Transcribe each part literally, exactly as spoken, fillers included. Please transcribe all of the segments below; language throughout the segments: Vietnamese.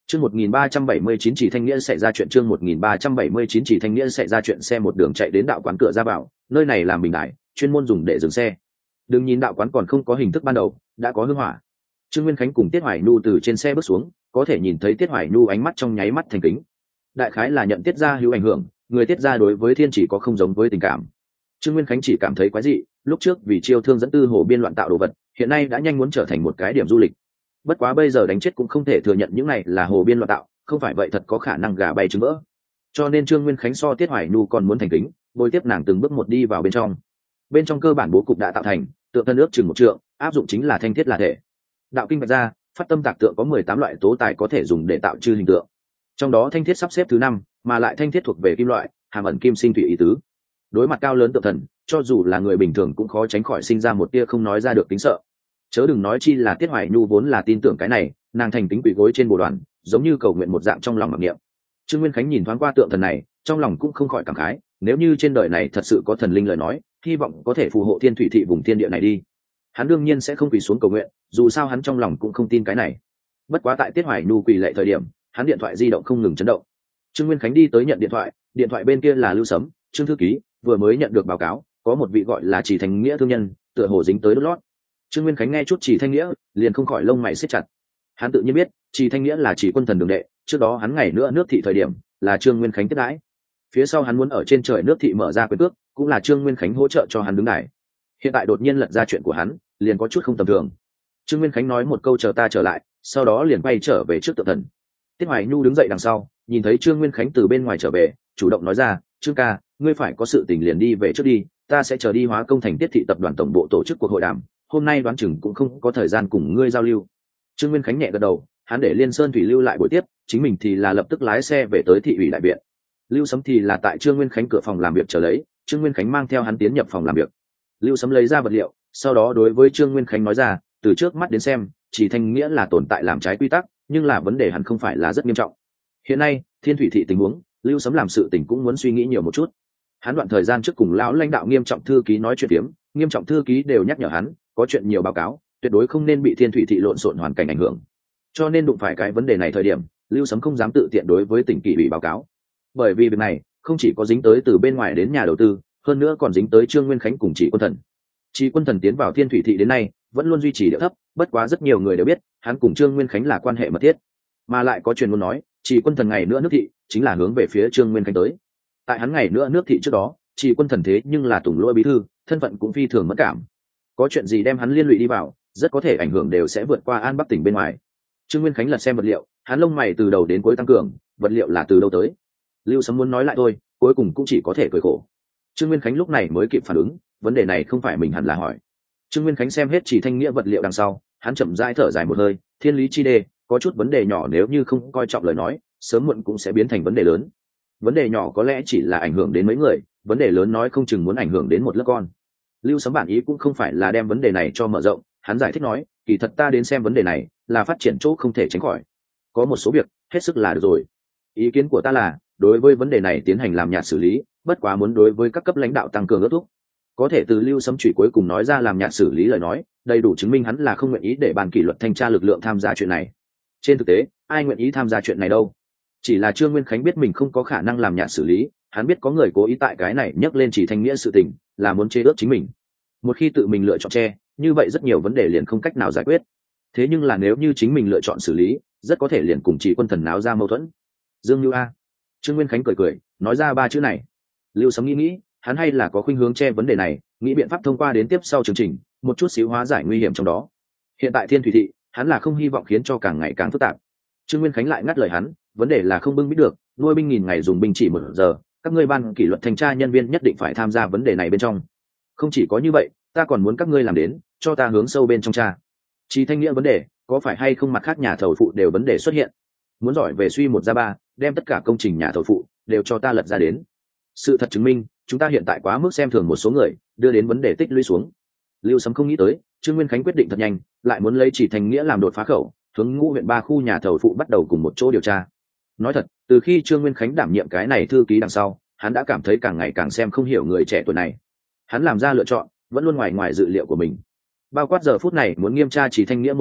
Chương một nghìn ba trăm bảy mươi chín chỉ thanh nghĩa xảy ra chuyện chương một nghìn ba trăm bảy mươi chín chỉ thanh nghĩa xảy ra chuyện xe một đường chạy đến đạo quán cửa ra vào, nơi này làm bình đài, chuyên môn dùng để dừng xe. Đừng nhìn đạo quán còn không có hình thức ban đầu, đã có hương hỏa. Trương Nguyên Khánh cùng Tiết Hoài Nhu từ trên xe bước xuống, có thể nhìn thấy Tiết Hoài Nhu ánh mắt trong nháy mắt thành kính. Đại khái là nhận Tiết gia hữu ảnh hưởng, người Tiết gia đối với Thiên chỉ có không giống với tình cảm. Trương Nguyên Khánh chỉ cảm thấy quái dị, lúc trước vì chiêu thương dẫn tư hồ biên loạn tạo đồ vật, hiện nay đã nhanh muốn trở thành một cái điểm du lịch. Bất quá bây giờ đánh chết cũng không thể thừa nhận những này là hồ biên loạn tạo, không phải vậy thật có khả năng gà bay trứng vỡ. Cho nên Trương Nguyên Khánh so Tiết Hoài Nhu còn muốn thành kính, bồi tiếp nàng từng bước một đi vào bên trong. Bên trong cơ bản bố cục đã tạo thành, tượng thân ước chừng một trượng, áp dụng chính là thanh thiết là thể. Đạo kinh vạch ra, phát tâm tạc tượng có mười tám loại tố tài có thể dùng để tạo chư hình tượng. Trong đó thanh thiết sắp xếp thứ năm, mà lại thanh thiết thuộc về kim loại, hàm ẩn kim sinh thủy ý tứ. Đối mặt cao lớn tượng thần, cho dù là người bình thường cũng khó tránh khỏi sinh ra một tia không nói ra được tính sợ. Chớ đừng nói chi là Tiết Hoài Nhu vốn là tin tưởng cái này, nàng thành kính quỳ gối trên bồ đoàn, giống như cầu nguyện một dạng trong lòng mặc niệm. Trương Nguyên Khánh nhìn thoáng qua tượng thần này, trong lòng cũng không khỏi cảm khái, nếu như trên đời này thật sự có thần linh lời nói, hy vọng có thể phù hộ Thiên Thủy thị vùng thiên địa này đi. Hắn đương nhiên sẽ không quỳ xuống cầu nguyện, dù sao hắn trong lòng cũng không tin cái này. Bất quá tại Tiết Hoài Nhu quỳ lạy thời điểm, hắn điện thoại di động không ngừng chấn động. Trương Nguyên Khánh đi tới nhận điện thoại, điện thoại bên kia là Lưu Sấm, Trương thư ký, vừa mới nhận được báo cáo, có một vị gọi là Chỉ Thành Nghĩa thương nhân, tựa hồ dính tới đốt lót. Trương Nguyên Khánh nghe chút Chỉ Thanh Nghĩa, liền không khỏi lông mày siết chặt. Hắn tự nhiên biết, Chỉ Thanh Nghĩa là Chỉ Quân Thần đường đệ, trước đó hắn ngày nữa nước thị thời điểm, là Trương Nguyên Khánh tiếp đãi. Phía sau hắn muốn ở trên trời nước thị mở ra quyền cước, cũng là Trương Nguyên Khánh hỗ trợ cho hắn đứng đài. Hiện tại đột nhiên lật ra chuyện của hắn, liền có chút không tầm thường. Trương Nguyên Khánh nói một câu chờ ta trở lại, sau đó liền bay trở về trước tượng thần. Tiết Hoài Nhu đứng dậy đằng sau, nhìn thấy Trương Nguyên Khánh từ bên ngoài trở về, chủ động nói ra, Trương ca, ngươi phải có sự tình liền đi về trước đi, ta sẽ chờ đi Hóa Công thành Tiết thị tập đoàn tổng bộ tổ chức cuộc hội đàm, hôm nay đoán chừng cũng không có thời gian cùng ngươi giao lưu. Trương Nguyên Khánh nhẹ gật đầu, hắn để Liên Sơn Thủy lưu lại buổi tiếp, chính mình thì là lập tức lái xe về tới thị ủy đại viện. Lưu Sấm thì là tại Trương Nguyên Khánh cửa phòng làm việc chờ lấy, Trương Nguyên Khánh mang theo hắn tiến nhập phòng làm việc. Lưu Sấm lấy ra vật liệu, sau đó đối với Trương Nguyên Khánh nói ra, từ trước mắt đến xem, Chỉ Thanh Nghĩa là tồn tại làm trái quy tắc, nhưng là vấn đề hẳn không phải là rất nghiêm trọng. Hiện nay, Thiên Thủy thị tình huống, Lưu Sấm làm sự tình cũng muốn suy nghĩ nhiều một chút. Hắn đoạn thời gian trước cùng lão lãnh đạo Nghiêm Trọng thư ký nói chuyện tiếm, Nghiêm Trọng thư ký đều nhắc nhở hắn, có chuyện nhiều báo cáo, tuyệt đối không nên bị Thiên Thủy thị lộn xộn hoàn cảnh ảnh hưởng. Cho nên đụng phải cái vấn đề này thời điểm, Lưu Sấm không dám tự tiện đối với tỉnh kỷ ủy báo cáo. Bởi vì việc này, không chỉ có dính tới từ bên ngoài đến nhà đầu tư, hơn nữa còn dính tới Trương Nguyên Khánh cùng Chỉ Quân Thần. Chỉ Quân Thần tiến vào Thiên Thủy thị đến nay, vẫn luôn duy trì địa thấp, bất quá rất nhiều người đều biết, hắn cùng Trương Nguyên Khánh là quan hệ mật thiết. Mà lại có truyền ngôn nói, Chỉ Quân Thần ngày nữa nước thị, chính là hướng về phía Trương Nguyên Khánh tới. Tại hắn ngày nữa nước thị trước đó, Chỉ Quân Thần thế nhưng là Tùng Lỗi bí thư, thân phận cũng phi thường mất cảm. Có chuyện gì đem hắn liên lụy đi vào, rất có thể ảnh hưởng đều sẽ vượt qua An Bắc tỉnh bên ngoài. Trương Nguyên Khánh lật xem vật liệu, hắn lông mày từ đầu đến cuối tăng cường, vật liệu là từ đâu tới? Lưu Sấm muốn nói lại thôi, cuối cùng cũng chỉ có thể cười khổ. Trương Nguyên Khánh lúc này mới kịp phản ứng, vấn đề này không phải mình hẳn là hỏi. Trương Nguyên Khánh xem hết Chỉ Thanh Nghĩa vật liệu đằng sau, hắn chậm rãi thở dài một hơi, thiên lý chi đê, có chút vấn đề nhỏ nếu như không coi trọng lời nói, sớm muộn cũng sẽ biến thành vấn đề lớn. Vấn đề nhỏ có lẽ chỉ là ảnh hưởng đến mấy người, vấn đề lớn nói không chừng muốn ảnh hưởng đến một lớp con. Lưu Sấm bản ý cũng không phải là đem vấn đề này cho mở rộng, hắn giải thích nói, kỳ thật ta đến xem vấn đề này là phát triển chỗ không thể tránh khỏi, có một số việc hết sức là được rồi. Ý kiến của ta là đối với vấn đề này tiến hành làm nhạt xử lý, bất quá muốn đối với các cấp lãnh đạo tăng cường ước thúc. Có thể từ Lưu Sấm chửi cuối cùng nói ra làm nhạt xử lý lời nói, đầy đủ chứng minh hắn là không nguyện ý để ban kỷ luật thanh tra lực lượng tham gia chuyện này. Trên thực tế, ai nguyện ý tham gia chuyện này đâu? Chỉ là Trương Nguyên Khánh biết mình không có khả năng làm nhạt xử lý, hắn biết có người cố ý tại cái này nhắc lên Chỉ Thanh Nghĩa sự tình, là muốn chế ước chính mình. Một khi tự mình lựa chọn che, như vậy rất nhiều vấn đề liền không cách nào giải quyết. Thế nhưng là nếu như chính mình lựa chọn xử lý, rất có thể liền cùng Chỉ Quân Thần náo ra mâu thuẫn. Dương Như A. Trương Nguyên Khánh cười cười, nói ra ba chữ này. Lưu Sấm nghĩ nghĩ, hắn hay là có khuynh hướng che vấn đề này, nghĩ biện pháp thông qua đến tiếp sau chương trình, một chút xíu hóa giải nguy hiểm trong đó. Hiện tại Thiên Thủy thị, hắn là không hy vọng khiến cho càng ngày càng phức tạp. Trương Nguyên Khánh lại ngắt lời hắn, vấn đề là không bưng biết được, nuôi binh nghìn ngày dùng binh chỉ một giờ, các ngươi ban kỷ luật thanh tra nhân viên nhất định phải tham gia vấn đề này bên trong. Không chỉ có như vậy, ta còn muốn các ngươi làm đến, cho ta hướng sâu bên trong tra. Chỉ Thanh Nghĩa vấn đề, có phải hay không mặt khác nhà thầu phụ đều vấn đề xuất hiện. Muốn giỏi về suy một ra ba, đem tất cả công trình nhà thầu phụ đều cho ta lật ra đến. Sự thật chứng minh, chúng ta hiện tại quá mức xem thường một số người, đưa đến vấn đề tích lũy xuống. Lưu Sấm không nghĩ tới, Trương Nguyên Khánh quyết định thật nhanh, lại muốn lấy Chỉ Thanh Nghĩa làm đột phá khẩu, hướng ngũ huyện ba khu nhà thầu phụ bắt đầu cùng một chỗ điều tra. Nói thật, từ khi Trương Nguyên Khánh đảm nhiệm cái này thư ký đằng sau, hắn đã cảm thấy càng ngày càng xem không hiểu người trẻ tuổi này. Hắn làm ra lựa chọn vẫn luôn ngoài ngoài dự liệu của mình, bao quát giờ phút này muốn nghiêm tra Chỉ Thanh Nghĩa một dạng,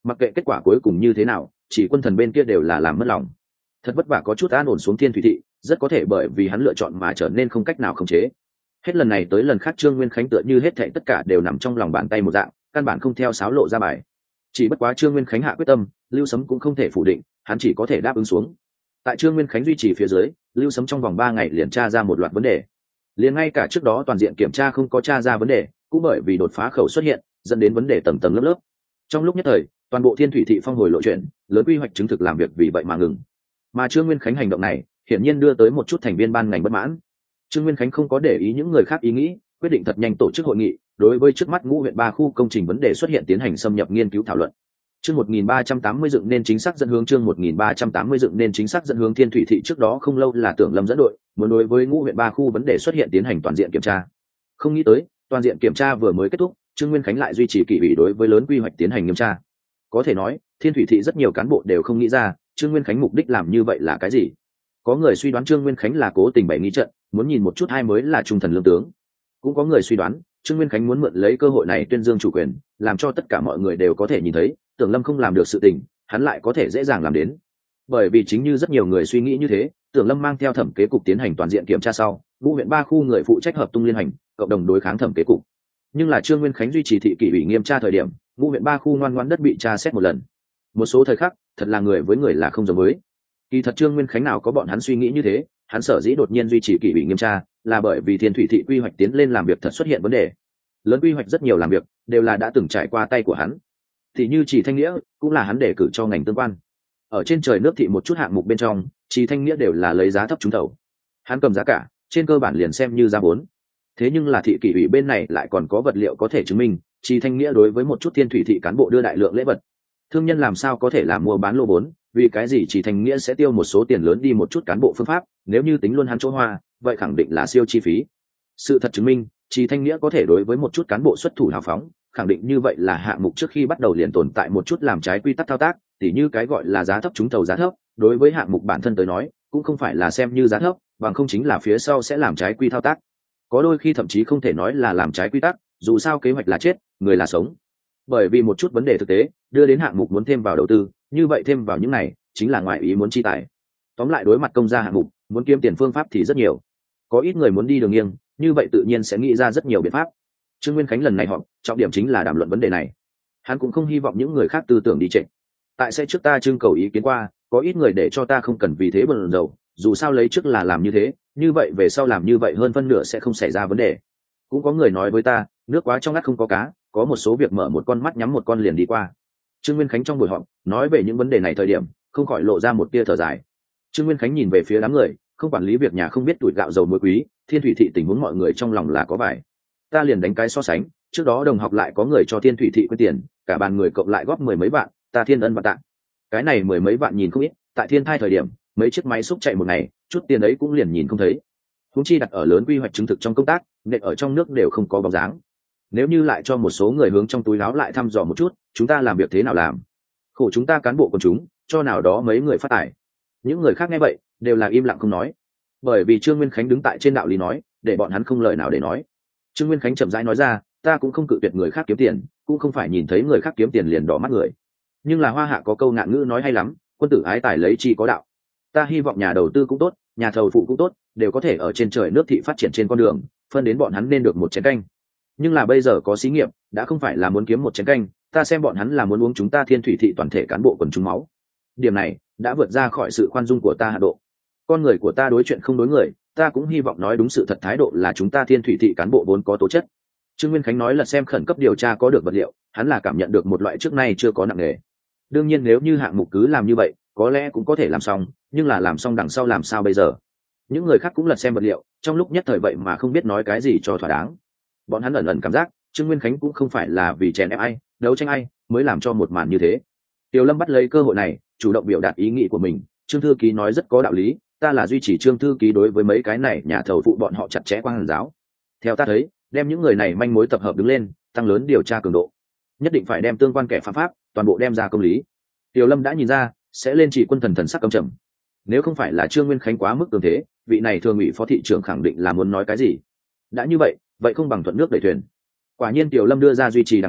Mặc kệ kết quả cuối cùng như thế nào, chỉ quân thần bên kia đều là làm mất lòng. Thật vất vả có chút an ổn xuống thiên thủy thị, rất có thể bởi vì hắn lựa chọn mà trở nên không cách nào khống chế. Hết lần này tới lần khác Trương Nguyên Khánh tựa như hết thảy tất cả đều nằm trong lòng bàn tay một dạng, căn bản không theo sáo lộ ra bài. Chỉ bất quá Trương Nguyên Khánh hạ quyết tâm, Lưu Sấm cũng không thể phủ định, hắn chỉ có thể đáp ứng xuống. Tại Trương Nguyên Khánh duy trì phía dưới, Lưu Sấm trong vòng ba ngày liền tra ra một loạt vấn đề. Liền ngay cả trước đó toàn diện kiểm tra không có tra ra vấn đề, cũng bởi vì đột phá khẩu xuất hiện, dẫn đến vấn đề tầng tầng lớp lớp. Trong lúc nhất thời, toàn bộ Thiên Thủy thị phong hồi lộ chuyện, lớn quy hoạch chứng thực làm việc vì vậy mà ngừng. Mà Trương Nguyên Khánh hành động này, hiển nhiên đưa tới một chút thành viên ban ngành bất mãn. Trương Nguyên Khánh không có để ý những người khác ý nghĩ, quyết định thật nhanh tổ chức hội nghị, đối với trước mắt ngũ huyện ba khu công trình vấn đề xuất hiện tiến hành xâm nhập nghiên cứu thảo luận. Chương một nghìn ba trăm tám mươi dựng nên chính xác dẫn hướng chương một nghìn ba trăm tám mươi dựng nên chính xác dẫn hướng Thiên Thủy thị trước đó không lâu là Tưởng Lâm dẫn đội, muốn đối với ngũ huyện ba khu vấn đề xuất hiện tiến hành toàn diện kiểm tra. Không nghĩ tới, toàn diện kiểm tra vừa mới kết thúc, Trương Nguyên Khánh lại duy trì kỷ ủy đối với lớn quy hoạch tiến hành nghiêm tra. Có thể nói, Thiên Thủy thị rất nhiều cán bộ đều không nghĩ ra, Trương Nguyên Khánh mục đích làm như vậy là cái gì. Có người suy đoán Trương Nguyên Khánh là cố tình bày nghi trận, muốn nhìn một chút ai mới là trung thần lương tướng. Cũng có người suy đoán, Trương Nguyên Khánh muốn mượn lấy cơ hội này tuyên dương chủ quyền, làm cho tất cả mọi người đều có thể nhìn thấy, Tưởng Lâm không làm được sự tình, hắn lại có thể dễ dàng làm đến. Bởi vì chính như rất nhiều người suy nghĩ như thế, Tưởng Lâm mang theo thẩm kế cục tiến hành toàn diện kiểm tra sau, ngũ huyện ba khu người phụ trách hợp tung liên hành, cộng đồng đối kháng thẩm kế cục. Nhưng là Trương Nguyên Khánh duy trì thị kỷ ủy nghiêm tra thời điểm, ngũ huyện ba khu ngoan ngoãn đất bị tra xét một lần. Một số thời khắc, thật là người với người là không giống với. Kỳ thật Trương Nguyên Khánh nào có bọn hắn suy nghĩ như thế, hắn sở dĩ đột nhiên duy trì kỷ ủy nghiêm tra, là bởi vì Thiên Thủy thị quy hoạch tiến lên làm việc thật xuất hiện vấn đề. Lớn quy hoạch rất nhiều làm việc, đều là đã từng trải qua tay của hắn. Thì như Chỉ Thanh Nghĩa, cũng là hắn đề cử cho ngành tương quan. Ở trên trời nước thị một chút hạng mục bên trong, Chỉ Thanh Nghĩa đều là lấy giá thấp trúng thầu. Hắn cầm giá cả, trên cơ bản liền xem như giá vốn. Thế nhưng là thị kỷ ủy bên này lại còn có vật liệu có thể chứng minh, Chỉ Thanh Nghĩa đối với một chút Thiên Thủy thị cán bộ đưa đại lượng lễ vật. Thương nhân làm sao có thể làm mua bán lô vốn, vì cái gì Chỉ Thanh Nghĩa sẽ tiêu một số tiền lớn đi một chút cán bộ phương pháp, nếu như tính luôn hắn chỗ hoa, vậy khẳng định là siêu chi phí. Sự thật chứng minh, Chỉ Thanh Nghĩa có thể đối với một chút cán bộ xuất thủ hào phóng, khẳng định như vậy là hạng mục trước khi bắt đầu liền tồn tại một chút làm trái quy tắc thao tác, tỉ như cái gọi là giá thấp trúng thầu giá thấp, đối với hạng mục bản thân tới nói, cũng không phải là xem như giá thấp, bằng không chính là phía sau sẽ làm trái quy thao tác. Có đôi khi thậm chí không thể nói là làm trái quy tắc, dù sao kế hoạch là chết, người là sống. Bởi vì một chút vấn đề thực tế, đưa đến hạng mục muốn thêm vào đầu tư, như vậy thêm vào những này, chính là ngoại ý muốn chi tài. Tóm lại đối mặt công gia hạng mục, muốn kiếm tiền phương pháp thì rất nhiều. Có ít người muốn đi đường nghiêng, như vậy tự nhiên sẽ nghĩ ra rất nhiều biện pháp. Trương Nguyên Khánh lần này họp, trọng điểm chính là đàm luận vấn đề này. Hắn cũng không hy vọng những người khác tư tưởng đi trệ. Tại sẽ trước ta trưng cầu ý kiến qua, có ít người để cho ta không cần vì thế bận rộn, dù sao lấy trước là làm như thế, như vậy về sau làm như vậy hơn phân nửa sẽ không xảy ra vấn đề. Cũng có người nói với ta, nước quá trong ngắt không có cá, có một số việc mở một con mắt nhắm một con liền đi qua. Trương Nguyên Khánh trong buổi họp nói về những vấn đề này thời điểm, không khỏi lộ ra một tia thở dài. Trương Nguyên Khánh nhìn về phía đám người, không quản lý việc nhà không biết tuổi gạo dầu muối quý, Thiên Thủy thị tình huống mọi người trong lòng là có vài. Ta liền đánh cái so sánh, trước đó đồng học lại có người cho Thiên Thủy thị quyên tiền, cả bàn người cộng lại góp mười mấy vạn, ta thiên ân và tạng. Cái này mười mấy vạn nhìn không ít, tại thiên thai thời điểm, mấy chiếc máy xúc chạy một ngày, chút tiền ấy cũng liền nhìn không thấy. Huống chi đặt ở lớn quy hoạch chứng thực trong công tác, nện ở trong nước đều không có bóng dáng. Nếu như lại cho một số người hướng trong túi áo lại thăm dò một chút, chúng ta làm việc thế nào làm? Khổ chúng ta cán bộ của chúng, cho nào đó mấy người phát tài. Những người khác nghe vậy, đều là im lặng không nói. Bởi vì Trương Nguyên Khánh đứng tại trên đạo lý nói, để bọn hắn không lời nào để nói. Trương Nguyên Khánh chậm rãi nói ra, ta cũng không cự tuyệt người khác kiếm tiền, cũng không phải nhìn thấy người khác kiếm tiền liền đỏ mắt người. Nhưng là Hoa Hạ có câu ngạn ngữ nói hay lắm, quân tử ái tài lấy chi có đạo. Ta hy vọng nhà đầu tư cũng tốt, nhà thầu phụ cũng tốt, đều có thể ở trên trời nước thị phát triển trên con đường, phân đến bọn hắn nên được một chén canh. Nhưng là bây giờ có xí nghiệp, đã không phải là muốn kiếm một chén canh, ta xem bọn hắn là muốn uống chúng ta Thiên Thủy thị toàn thể cán bộ quần chúng máu. Điểm này đã vượt ra khỏi sự khoan dung của ta hạ độ. Con người của ta đối chuyện không đối người, ta cũng hy vọng nói đúng sự thật thái độ là chúng ta Thiên Thủy thị cán bộ vốn có tố chất. Trương Nguyên Khánh nói là xem khẩn cấp điều tra có được vật liệu, hắn là cảm nhận được một loại trước nay chưa có nặng nề. Đương nhiên nếu như hạng mục cứ làm như vậy, có lẽ cũng có thể làm xong, nhưng là làm xong đằng sau làm sao bây giờ? Những người khác cũng lật xem vật liệu, trong lúc nhất thời vậy mà không biết nói cái gì cho thỏa đáng. Bọn hắn ẩn ẩn cảm giác, Trương Nguyên Khánh cũng không phải là vì chèn ép ai, đấu tranh ai, mới làm cho một màn như thế. Tiểu Lâm bắt lấy cơ hội này, chủ động biểu đạt ý nghĩ của mình, Trương thư ký nói rất có đạo lý, ta là duy trì Trương thư ký đối với mấy cái này nhà thầu phụ bọn họ chặt chẽ quan hàn giáo. Theo ta thấy, đem những người này manh mối tập hợp đứng lên, tăng lớn điều tra cường độ. Nhất định phải đem tương quan kẻ phạm pháp, toàn bộ đem ra công lý. Tiểu Lâm đã nhìn ra, sẽ lên chỉ quân thần thần sắc căm trầm. Nếu không phải là Trương Nguyên Khánh quá mức cường thế, vị này thường ủy phó thị trưởng khẳng định là muốn nói cái gì. Đã như vậy, vậy không bằng thuận nước đẩy thuyền. Quả nhiên Tiểu Lâm đưa ra duy trì đằng sau,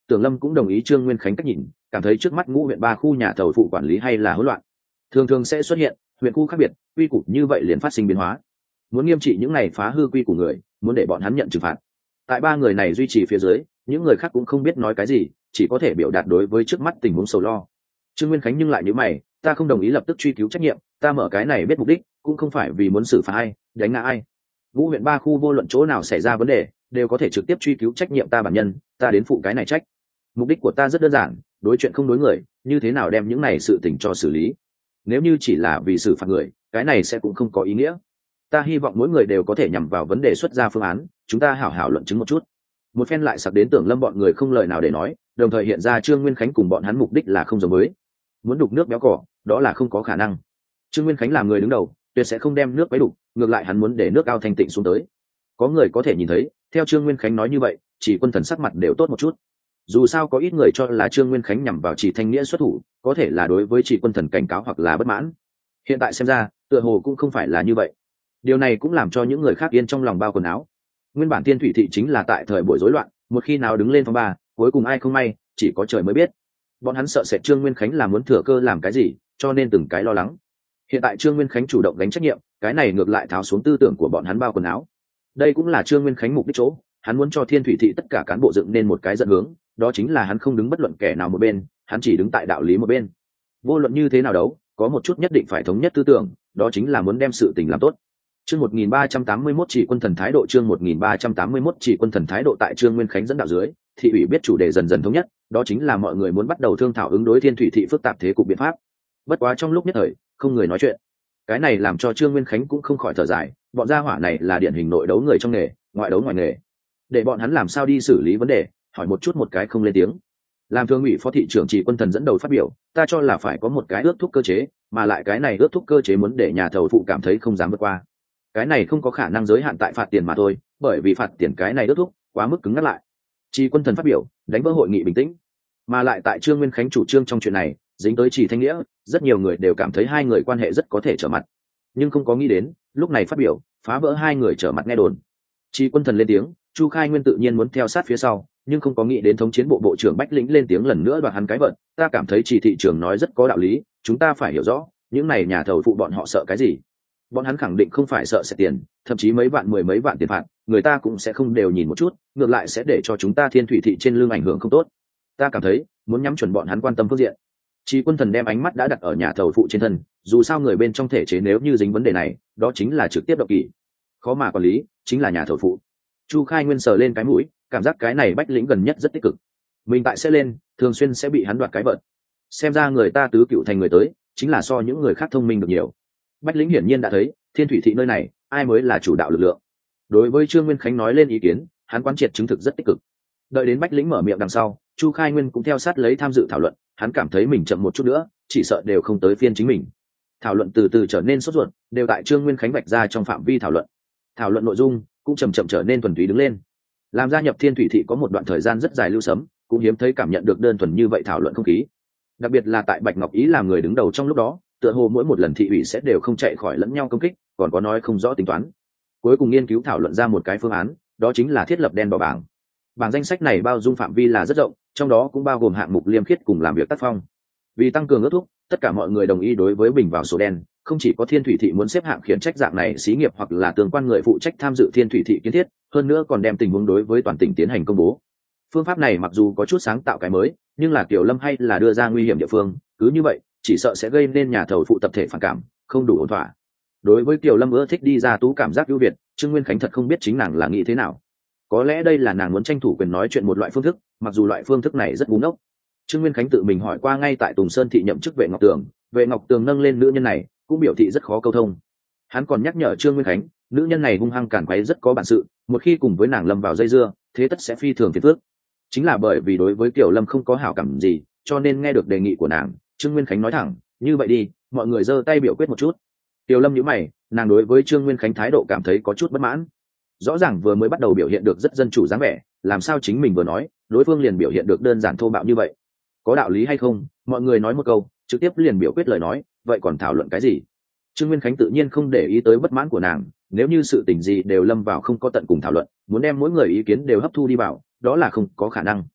Tưởng Lâm cũng đồng ý Trương Nguyên Khánh cách nhìn, cảm thấy trước mắt ngũ huyện ba khu nhà thầu phụ quản lý hay là hỗn loạn, thường thường sẽ xuất hiện huyện khu khác biệt, quy củ như vậy liền phát sinh biến hóa. Muốn nghiêm trị những này phá hư quy của người, muốn để bọn hắn nhận trừng phạt. Tại ba người này duy trì phía dưới, những người khác cũng không biết nói cái gì, chỉ có thể biểu đạt đối với trước mắt tình huống sầu lo. Trương Nguyên Khánh nhưng lại nhíu mày, ta không đồng ý lập tức truy cứu trách nhiệm, ta mở cái này biết mục đích cũng không phải vì muốn xử phạt ai, đánh ngã ai. Ngũ huyện ba khu vô luận chỗ nào xảy ra vấn đề, đều có thể trực tiếp truy cứu trách nhiệm ta bản nhân, ta đến phụ cái này trách. Mục đích của ta rất đơn giản, đối chuyện không đối người, như thế nào đem những này sự tình cho xử lý. Nếu như chỉ là vì xử phạt người, cái này sẽ cũng không có ý nghĩa. Ta hy vọng mỗi người đều có thể nhằm vào vấn đề xuất ra phương án, chúng ta hảo hảo luận chứng một chút. Một phen lại sặc đến Tưởng Lâm bọn người không lời nào để nói, đồng thời hiện ra Trương Nguyên Khánh cùng bọn hắn mục đích là không giống với. Muốn đục nước béo cỏ, đó là không có khả năng. Trương Nguyên Khánh làm người đứng đầu, tuyệt sẽ không đem nước quấy đục, ngược lại hắn muốn để nước ao thanh tịnh xuống tới. Có người có thể nhìn thấy, theo Trương Nguyên Khánh nói như vậy, chỉ quân thần sắc mặt đều tốt một chút. Dù sao có ít người cho là Trương Nguyên Khánh nhằm vào Chỉ Thanh Nghĩa xuất thủ, có thể là đối với Chỉ quân thần cảnh cáo hoặc là bất mãn. Hiện tại xem ra, tựa hồ cũng không phải là như vậy. Điều này cũng làm cho những người khác yên trong lòng bao quần áo. Nguyên bản Thiên Thủy thị chính là tại thời buổi rối loạn, một khi nào đứng lên phong ba, cuối cùng ai không may, chỉ có trời mới biết. Bọn hắn sợ sệt Trương Nguyên Khánh là muốn thừa cơ làm cái gì, cho nên từng cái lo lắng. Hiện tại Trương Nguyên Khánh chủ động gánh trách nhiệm, cái này ngược lại tháo xuống tư tưởng của bọn hắn bao quần áo. Đây cũng là Trương Nguyên Khánh mục đích chỗ, hắn muốn cho Thiên Thủy thị tất cả cán bộ dựng nên một cái dẫn hướng, đó chính là hắn không đứng bất luận kẻ nào một bên, hắn chỉ đứng tại đạo lý một bên. Vô luận như thế nào đấu, có một chút nhất định phải thống nhất tư tưởng, đó chính là muốn đem sự tình làm tốt. Chương một nghìn ba trăm tám mươi mốt Chỉ quân thần thái độ chương một nghìn ba trăm tám mươi mốt Chỉ quân thần thái độ tại Trương Nguyên Khánh dẫn đạo dưới, thị ủy biết chủ đề dần dần thống nhất, đó chính là mọi người muốn bắt đầu thương thảo ứng đối Thiên Thủy thị phức tạp thế cục biện pháp. Bất quá trong lúc nhất thời, không người nói chuyện. Cái này làm cho Trương Nguyên Khánh cũng không khỏi thở dài, bọn gia hỏa này là điển hình nội đấu người trong nghề, ngoại đấu ngoài nghề. Để bọn hắn làm sao đi xử lý vấn đề, hỏi một chút một cái không lên tiếng. Làm thương ủy phó thị trưởng Chỉ quân thần dẫn đầu phát biểu, ta cho là phải có một cái ước thúc cơ chế, mà lại cái này ước thúc cơ chế muốn để nhà thầu phụ cảm thấy không dám vượt qua. Cái này không có khả năng giới hạn tại phạt tiền mà thôi, bởi vì phạt tiền cái này ước thúc quá mức cứng ngắt lại. Chỉ quân thần phát biểu, đánh vỡ hội nghị bình tĩnh. Mà lại tại Trương Nguyên Khánh chủ trương trong chuyện này, dính tới Chỉ Thanh Nghĩa, rất nhiều người đều cảm thấy hai người quan hệ rất có thể trở mặt. Nhưng không có nghĩ đến, lúc này phát biểu, phá vỡ hai người trở mặt nghe đồn. Chỉ quân thần lên tiếng, Chu Khai Nguyên tự nhiên muốn theo sát phía sau, nhưng không có nghĩ đến thống chiến bộ bộ trưởng Bách Lĩnh lên tiếng lần nữa đoạt hắn cái vận, ta cảm thấy Chỉ thị trưởng nói rất có đạo lý, chúng ta phải hiểu rõ, những này nhà thầu phụ bọn họ sợ cái gì. Bọn hắn khẳng định không phải sợ sẽ tiền, thậm chí mấy vạn mười mấy vạn tiền phạt, người ta cũng sẽ không đều nhìn một chút, ngược lại sẽ để cho chúng ta Thiên Thủy thị trên lưng ảnh hưởng không tốt. Ta cảm thấy, muốn nhắm chuẩn bọn hắn quan tâm phương diện. Chỉ quân thần đem ánh mắt đã đặt ở nhà thầu phụ trên thân, dù sao người bên trong thể chế nếu như dính vấn đề này, đó chính là trực tiếp động kỷ. Khó mà quản lý, chính là nhà thầu phụ. Chu Khai Nguyên sờ lên cái mũi, cảm giác cái này Bách Lĩnh gần nhất rất tích cực. Mình tại sẽ lên, thường xuyên sẽ bị hắn đoạt cái vận. Xem ra người ta tứ cựu thành người tới, chính là so những người khác thông minh được nhiều. Bách Lĩnh hiển nhiên đã thấy, Thiên Thủy thị nơi này, ai mới là chủ đạo lực lượng. Đối với Trương Nguyên Khánh nói lên ý kiến, hắn quán triệt chứng thực rất tích cực. Đợi đến Bách Lĩnh mở miệng đằng sau, Chu Khai Nguyên cũng theo sát lấy tham dự thảo luận, hắn cảm thấy mình chậm một chút nữa, chỉ sợ đều không tới phiên chính mình. Thảo luận từ từ trở nên sốt ruột, đều tại Trương Nguyên Khánh vạch ra trong phạm vi thảo luận. Thảo luận nội dung cũng chậm chậm trở nên thuần túy đứng lên. Làm gia nhập Thiên Thủy thị có một đoạn thời gian rất dài lưu sấm, cũng hiếm thấy cảm nhận được đơn thuần như vậy thảo luận không khí. Đặc biệt là tại Bạch Ngọc Ý làm người đứng đầu trong lúc đó, tựa hồ mỗi một lần thị ủy sẽ đều không chạy khỏi lẫn nhau công kích, còn có nói không rõ tính toán. Cuối cùng nghiên cứu thảo luận ra một cái phương án, đó chính là thiết lập đen đỏ bảng. Bảng danh sách này bao dung phạm vi là rất rộng, trong đó cũng bao gồm hạng mục liêm khiết cùng làm việc tác phong. Vì tăng cường ước thúc, tất cả mọi người đồng ý đối với bình vào sổ đen, không chỉ có Thiên Thủy thị muốn xếp hạng khiển trách dạng này xí nghiệp hoặc là tương quan người phụ trách tham dự Thiên Thủy thị kiến thiết, hơn nữa còn đem tình huống đối với toàn tỉnh tiến hành công bố. Phương pháp này mặc dù có chút sáng tạo cái mới, nhưng là Tiểu Lâm hay là đưa ra nguy hiểm địa phương, cứ như vậy, chỉ sợ sẽ gây nên nhà thầu phụ tập thể phản cảm, không đủ ổn thỏa. Đối với Tiểu Lâm ưa thích đi ra tú cảm giác ưu việt, Trương Nguyên Khánh thật không biết chính nàng là nghĩ thế nào. Có lẽ đây là nàng muốn tranh thủ quyền nói chuyện một loại phương thức, mặc dù loại phương thức này rất ngu ngốc. Trương Nguyên Khánh tự mình hỏi qua ngay tại Tùng Sơn thị nhậm chức Vệ Ngọc Tường, Vệ Ngọc Tường nâng lên nữ nhân này, cũng biểu thị rất khó câu thông. Hắn còn nhắc nhở Trương Nguyên Khánh, nữ nhân này hung hăng cản quấy rất có bản sự, một khi cùng với nàng lâm vào dây dưa, thế tất sẽ phi thường phiền phức. Chính là bởi vì đối với Tiểu Lâm không có hảo cảm gì, cho nên nghe được đề nghị của nàng, Trương Nguyên Khánh nói thẳng, như vậy đi, mọi người giơ tay biểu quyết một chút. Tiểu Lâm nhíu mày, nàng đối với Trương Nguyên Khánh thái độ cảm thấy có chút bất mãn. Rõ ràng vừa mới bắt đầu biểu hiện được rất dân chủ dáng vẻ, làm sao chính mình vừa nói, đối phương liền biểu hiện được đơn giản thô bạo như vậy. Có đạo lý hay không, mọi người nói một câu, trực tiếp liền biểu quyết lời nói, vậy còn thảo luận cái gì? Trương Nguyên Khánh tự nhiên không để ý tới bất mãn của nàng, nếu như sự tình gì đều lâm vào không có tận cùng thảo luận, muốn đem mỗi người ý kiến đều hấp thu đi vào, đó là không có khả năng.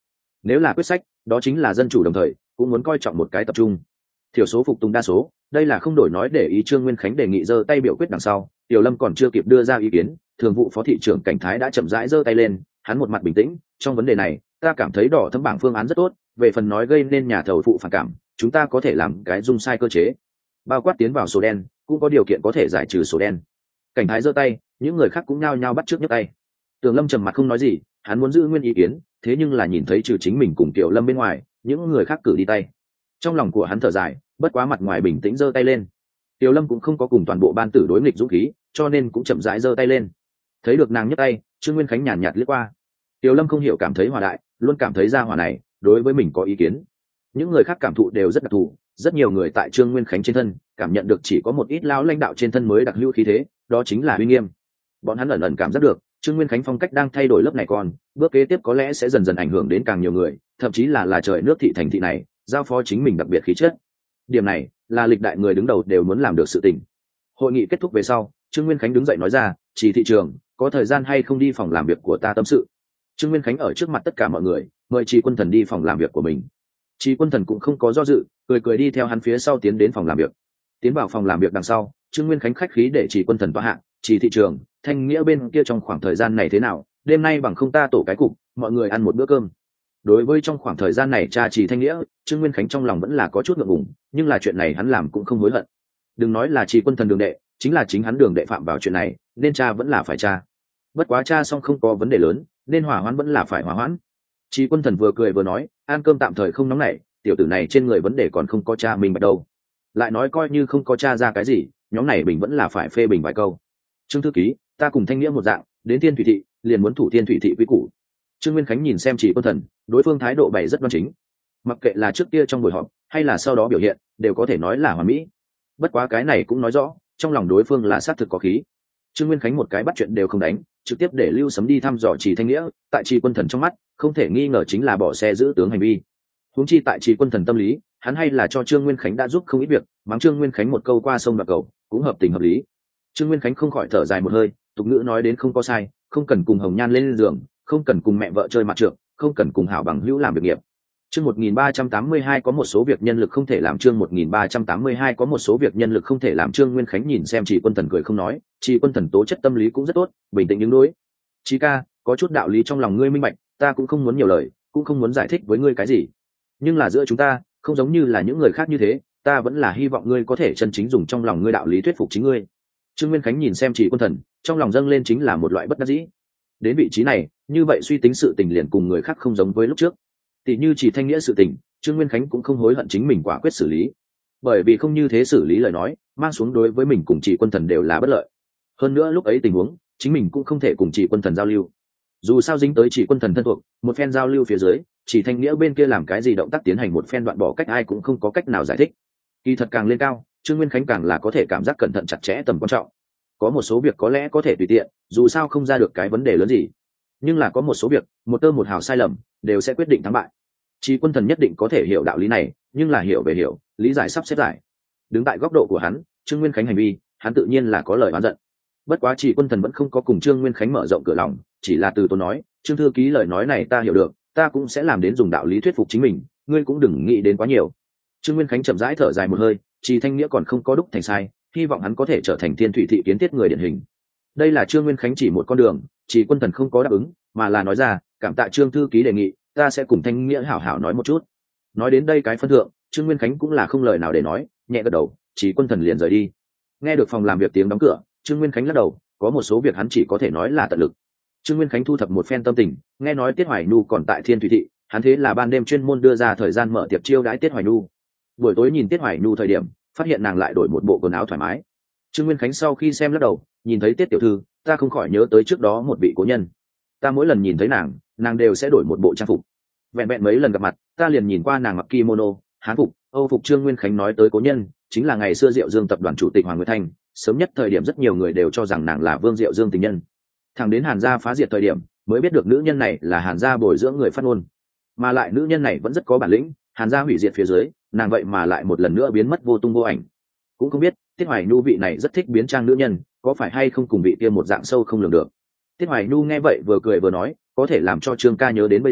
nếu là quyết sách đó chính là dân chủ, đồng thời cũng muốn coi trọng một cái tập trung, thiểu số phục tùng đa số. Đây là không đổi nói để ý. Trương Nguyên Khánh đề nghị giơ tay biểu quyết đằng sau, Tiểu Lâm còn chưa kịp đưa ra ý kiến, thường vụ phó thị trưởng Cảnh Thái đã chậm rãi giơ tay lên. Hắn một mặt bình tĩnh: trong vấn đề này ta cảm thấy đỏ thấm bảng phương án rất tốt, về phần nói gây nên nhà thầu phụ phản cảm, chúng ta có thể làm cái dung sai cơ chế, bao quát tiến vào sổ đen, cũng có điều kiện có thể giải trừ sổ đen. Cảnh Thái giơ tay, những người khác cũng nhao nhao bắt trước nhấc tay. Tường Lâm trầm mặt không nói gì, hắn muốn giữ nguyên ý kiến, thế nhưng là nhìn thấy trừ chính mình cùng Tiểu Lâm bên ngoài, những người khác cử đi tay, trong lòng của hắn thở dài, bất quá mặt ngoài bình tĩnh giơ tay lên. Tiểu Lâm cũng không có cùng toàn bộ ban tử đối nghịch dũng khí, cho nên cũng chậm rãi giơ tay lên. Thấy được nàng nhấc tay, Trương Nguyên Khánh nhàn nhạt liếc qua. Tiểu Lâm không hiểu cảm thấy hòa đại, luôn cảm thấy gia hòa này đối với mình có ý kiến. Những người khác cảm thụ đều rất đặc thù, rất nhiều người tại Trương Nguyên Khánh trên thân cảm nhận được chỉ có một ít lão lãnh đạo trên thân mới đặc hữu khí thế, đó chính là uy nghiêm. Bọn hắn ẩn ẩn cảm giác được Trương Nguyên Khánh phong cách đang thay đổi lớp này, còn bước kế tiếp có lẽ sẽ dần dần ảnh hưởng đến càng nhiều người, thậm chí là là trời nước thị thành thị này giao phó chính mình đặc biệt khí chất. Điểm này là lịch đại người đứng đầu đều muốn làm được sự tình. Hội nghị kết thúc về sau, Trương Nguyên Khánh đứng dậy nói ra: Chỉ thị trường, có thời gian hay không đi phòng làm việc của ta tâm sự? Trương Nguyên Khánh ở trước mặt tất cả mọi người mời Trì Quân Thần đi phòng làm việc của mình. Trì Quân Thần cũng không có do dự, cười cười đi theo hắn phía sau tiến đến phòng làm việc. Tiến vào phòng làm việc đằng sau, Trương Nguyên Khánh khách khí để Trì Quân Thần tọa hạ. Chỉ thị trường, Thanh Nghĩa bên kia trong khoảng thời gian này thế nào? Đêm nay bằng không ta tổ cái cục, mọi người ăn một bữa cơm. Đối với trong khoảng thời gian này cha Trì Thanh Nghĩa, Trương Nguyên Khánh trong lòng vẫn là có chút ngượng ngùng, nhưng là chuyện này hắn làm cũng không hối hận. Đừng nói là Trì Quân Thần đường đệ, chính là chính hắn đường đệ phạm vào chuyện này, nên cha vẫn là phải cha. Bất quá cha xong không có vấn đề lớn, nên hỏa hoãn vẫn là phải hỏa hoãn. Trì Quân Thần vừa cười vừa nói: ăn cơm tạm thời không nóng nảy, tiểu tử này trên người vấn đề còn không có cha mình bắt đầu. Lại nói coi như không có cha ra cái gì, nhóm này bình vẫn là phải phê bình vài câu. Trương thư ký, ta cùng Thanh Nghĩa một dạng, đến Thiên Thủy thị liền muốn thủ Thiên Thủy thị quy củ. Trương Nguyên Khánh nhìn xem Trì Quân Thần, đối phương thái độ bày rất đoan chính, mặc kệ là trước kia trong buổi họp hay là sau đó biểu hiện, đều có thể nói là hoàn mỹ. Bất quá cái này cũng nói rõ trong lòng đối phương là xác thực có khí. Trương Nguyên Khánh một cái bắt chuyện đều không đánh, trực tiếp để Lưu Sấm đi thăm dò Trì Thanh Nghĩa. Tại Trì Quân Thần trong mắt, không thể nghi ngờ chính là bỏ xe giữ tướng hành vi. Huống chi tại Trì Quân Thần tâm lý, hắn hay là cho Trương Nguyên Khánh đã giúp không ít việc, mắng Trương Nguyên Khánh một câu qua sông đoạn cầu, cũng hợp tình hợp lý. Trương Nguyên Khánh không khỏi thở dài một hơi, tục ngữ nói đến không có sai, không cần cùng hồng nhan lên giường, không cần cùng mẹ vợ chơi mặt trượng, không cần cùng hảo bằng hữu làm việc nghiệp. Chương một nghìn ba trăm tám mươi hai có một số việc nhân lực không thể làm. Chương một nghìn ba trăm tám mươi hai có một số việc nhân lực không thể làm. Trương Nguyên Khánh nhìn xem Trì Quân Thần cười không nói, Trì Quân Thần tố chất tâm lý cũng rất tốt, bình tĩnh ứng đối. Chí ca, có chút đạo lý trong lòng ngươi minh bạch, ta cũng không muốn nhiều lời, cũng không muốn giải thích với ngươi cái gì. Nhưng là giữa chúng ta, không giống như là những người khác như thế, ta vẫn là hy vọng ngươi có thể chân chính dùng trong lòng ngươi đạo lý thuyết phục chính ngươi. Trương Nguyên Khánh nhìn xem Trì Quân Thần, trong lòng dâng lên chính là một loại bất đắc dĩ. Đến vị trí này, như vậy suy tính sự tình liền cùng người khác không giống với lúc trước. Tỷ như Trì Thanh Nghĩa sự tình, Trương Nguyên Khánh cũng không hối hận chính mình quả quyết xử lý, bởi vì không như thế xử lý lời nói, mang xuống đối với mình cùng Trì Quân Thần đều là bất lợi. Hơn nữa lúc ấy tình huống, chính mình cũng không thể cùng Trì Quân Thần giao lưu. Dù sao dính tới Trì Quân Thần thân thuộc, một phen giao lưu phía dưới, Trì Thanh Nghĩa bên kia làm cái gì động tác tiến hành một phen đoạn bỏ cách ai cũng không có cách nào giải thích. Kỳ thật càng lên cao, Trương Nguyên Khánh càng là có thể cảm giác cẩn thận chặt chẽ tầm quan trọng. Có một số việc có lẽ có thể tùy tiện, dù sao không ra được cái vấn đề lớn gì, nhưng là có một số việc một tơ một hào sai lầm đều sẽ quyết định thắng bại. Trì Quân Thần nhất định có thể hiểu đạo lý này, nhưng là hiểu về hiểu, lý giải sắp xếp giải. Đứng tại góc độ của hắn, Trương Nguyên Khánh hành vi, hắn tự nhiên là có lời oán giận. Bất quá Trì Quân Thần vẫn không có cùng Trương Nguyên Khánh mở rộng cửa lòng, chỉ là từ tốn nói: Trương thư ký lời nói này ta hiểu được, ta cũng sẽ làm đến dùng đạo lý thuyết phục chính mình, ngươi cũng đừng nghĩ đến quá nhiều. Trương Nguyên Khánh chậm rãi thở dài một hơi, Trì Thanh Nghĩa còn không có đúc thành sai, hy vọng hắn có thể trở thành Thiên Thủy thị kiến thiết người điển hình. Đây là Trương Nguyên Khánh chỉ một con đường, Trì Quân Thần không có đáp ứng, mà là nói ra: cảm tạ Trương thư ký đề nghị, ta sẽ cùng Thanh Nghĩa hảo hảo nói một chút. Nói đến đây cái phân thượng, Trương Nguyên Khánh cũng là không lời nào để nói, nhẹ gật đầu, Trì Quân Thần liền rời đi. Nghe được phòng làm việc tiếng đóng cửa, Trương Nguyên Khánh lắc đầu, có một số việc hắn chỉ có thể nói là tận lực. Trương Nguyên Khánh thu thập một phen tâm tình, nghe nói Tiết Hoài Nhu còn tại Thiên Thủy thị, hắn thế là ban đêm chuyên môn đưa ra thời gian mở tiệc chiêu đãi Tiết Hoài Nhu. Buổi tối nhìn Tiết Hoài Nhu thời điểm, phát hiện nàng lại đổi một bộ quần áo thoải mái. Trương Nguyên Khánh sau khi xem lắc đầu, nhìn thấy Tiết tiểu thư, ta không khỏi nhớ tới trước đó một vị cố nhân. Ta mỗi lần nhìn thấy nàng, nàng đều sẽ đổi một bộ trang phục. Vẹn vẹn mấy lần gặp mặt, ta liền nhìn qua nàng mặc kimono, hán phục, âu phục. Trương Nguyên Khánh nói tới cố nhân, chính là ngày xưa Diệu Dương tập đoàn chủ tịch Hoàng Nguyệt Thanh. Sớm nhất thời điểm rất nhiều người đều cho rằng nàng là Vương Diệu Dương tình nhân. Thẳng đến Hàn gia phá diệt thời điểm, mới biết được nữ nhân này là Hàn gia bồi dưỡng người phát ngôn, mà lại nữ nhân này vẫn rất có bản lĩnh. Hàn gia hủy diệt phía dưới, nàng vậy mà lại một lần nữa biến mất vô tung vô ảnh. Cũng không biết Tiết Hoài Nhu vị này rất thích biến trang nữ nhân, có phải hay không cùng vị kia một dạng sâu không lường được. Tiết Hoài Nhu nghe vậy vừa cười vừa nói, có thể làm cho Trương ca nhớ đến bây giờ,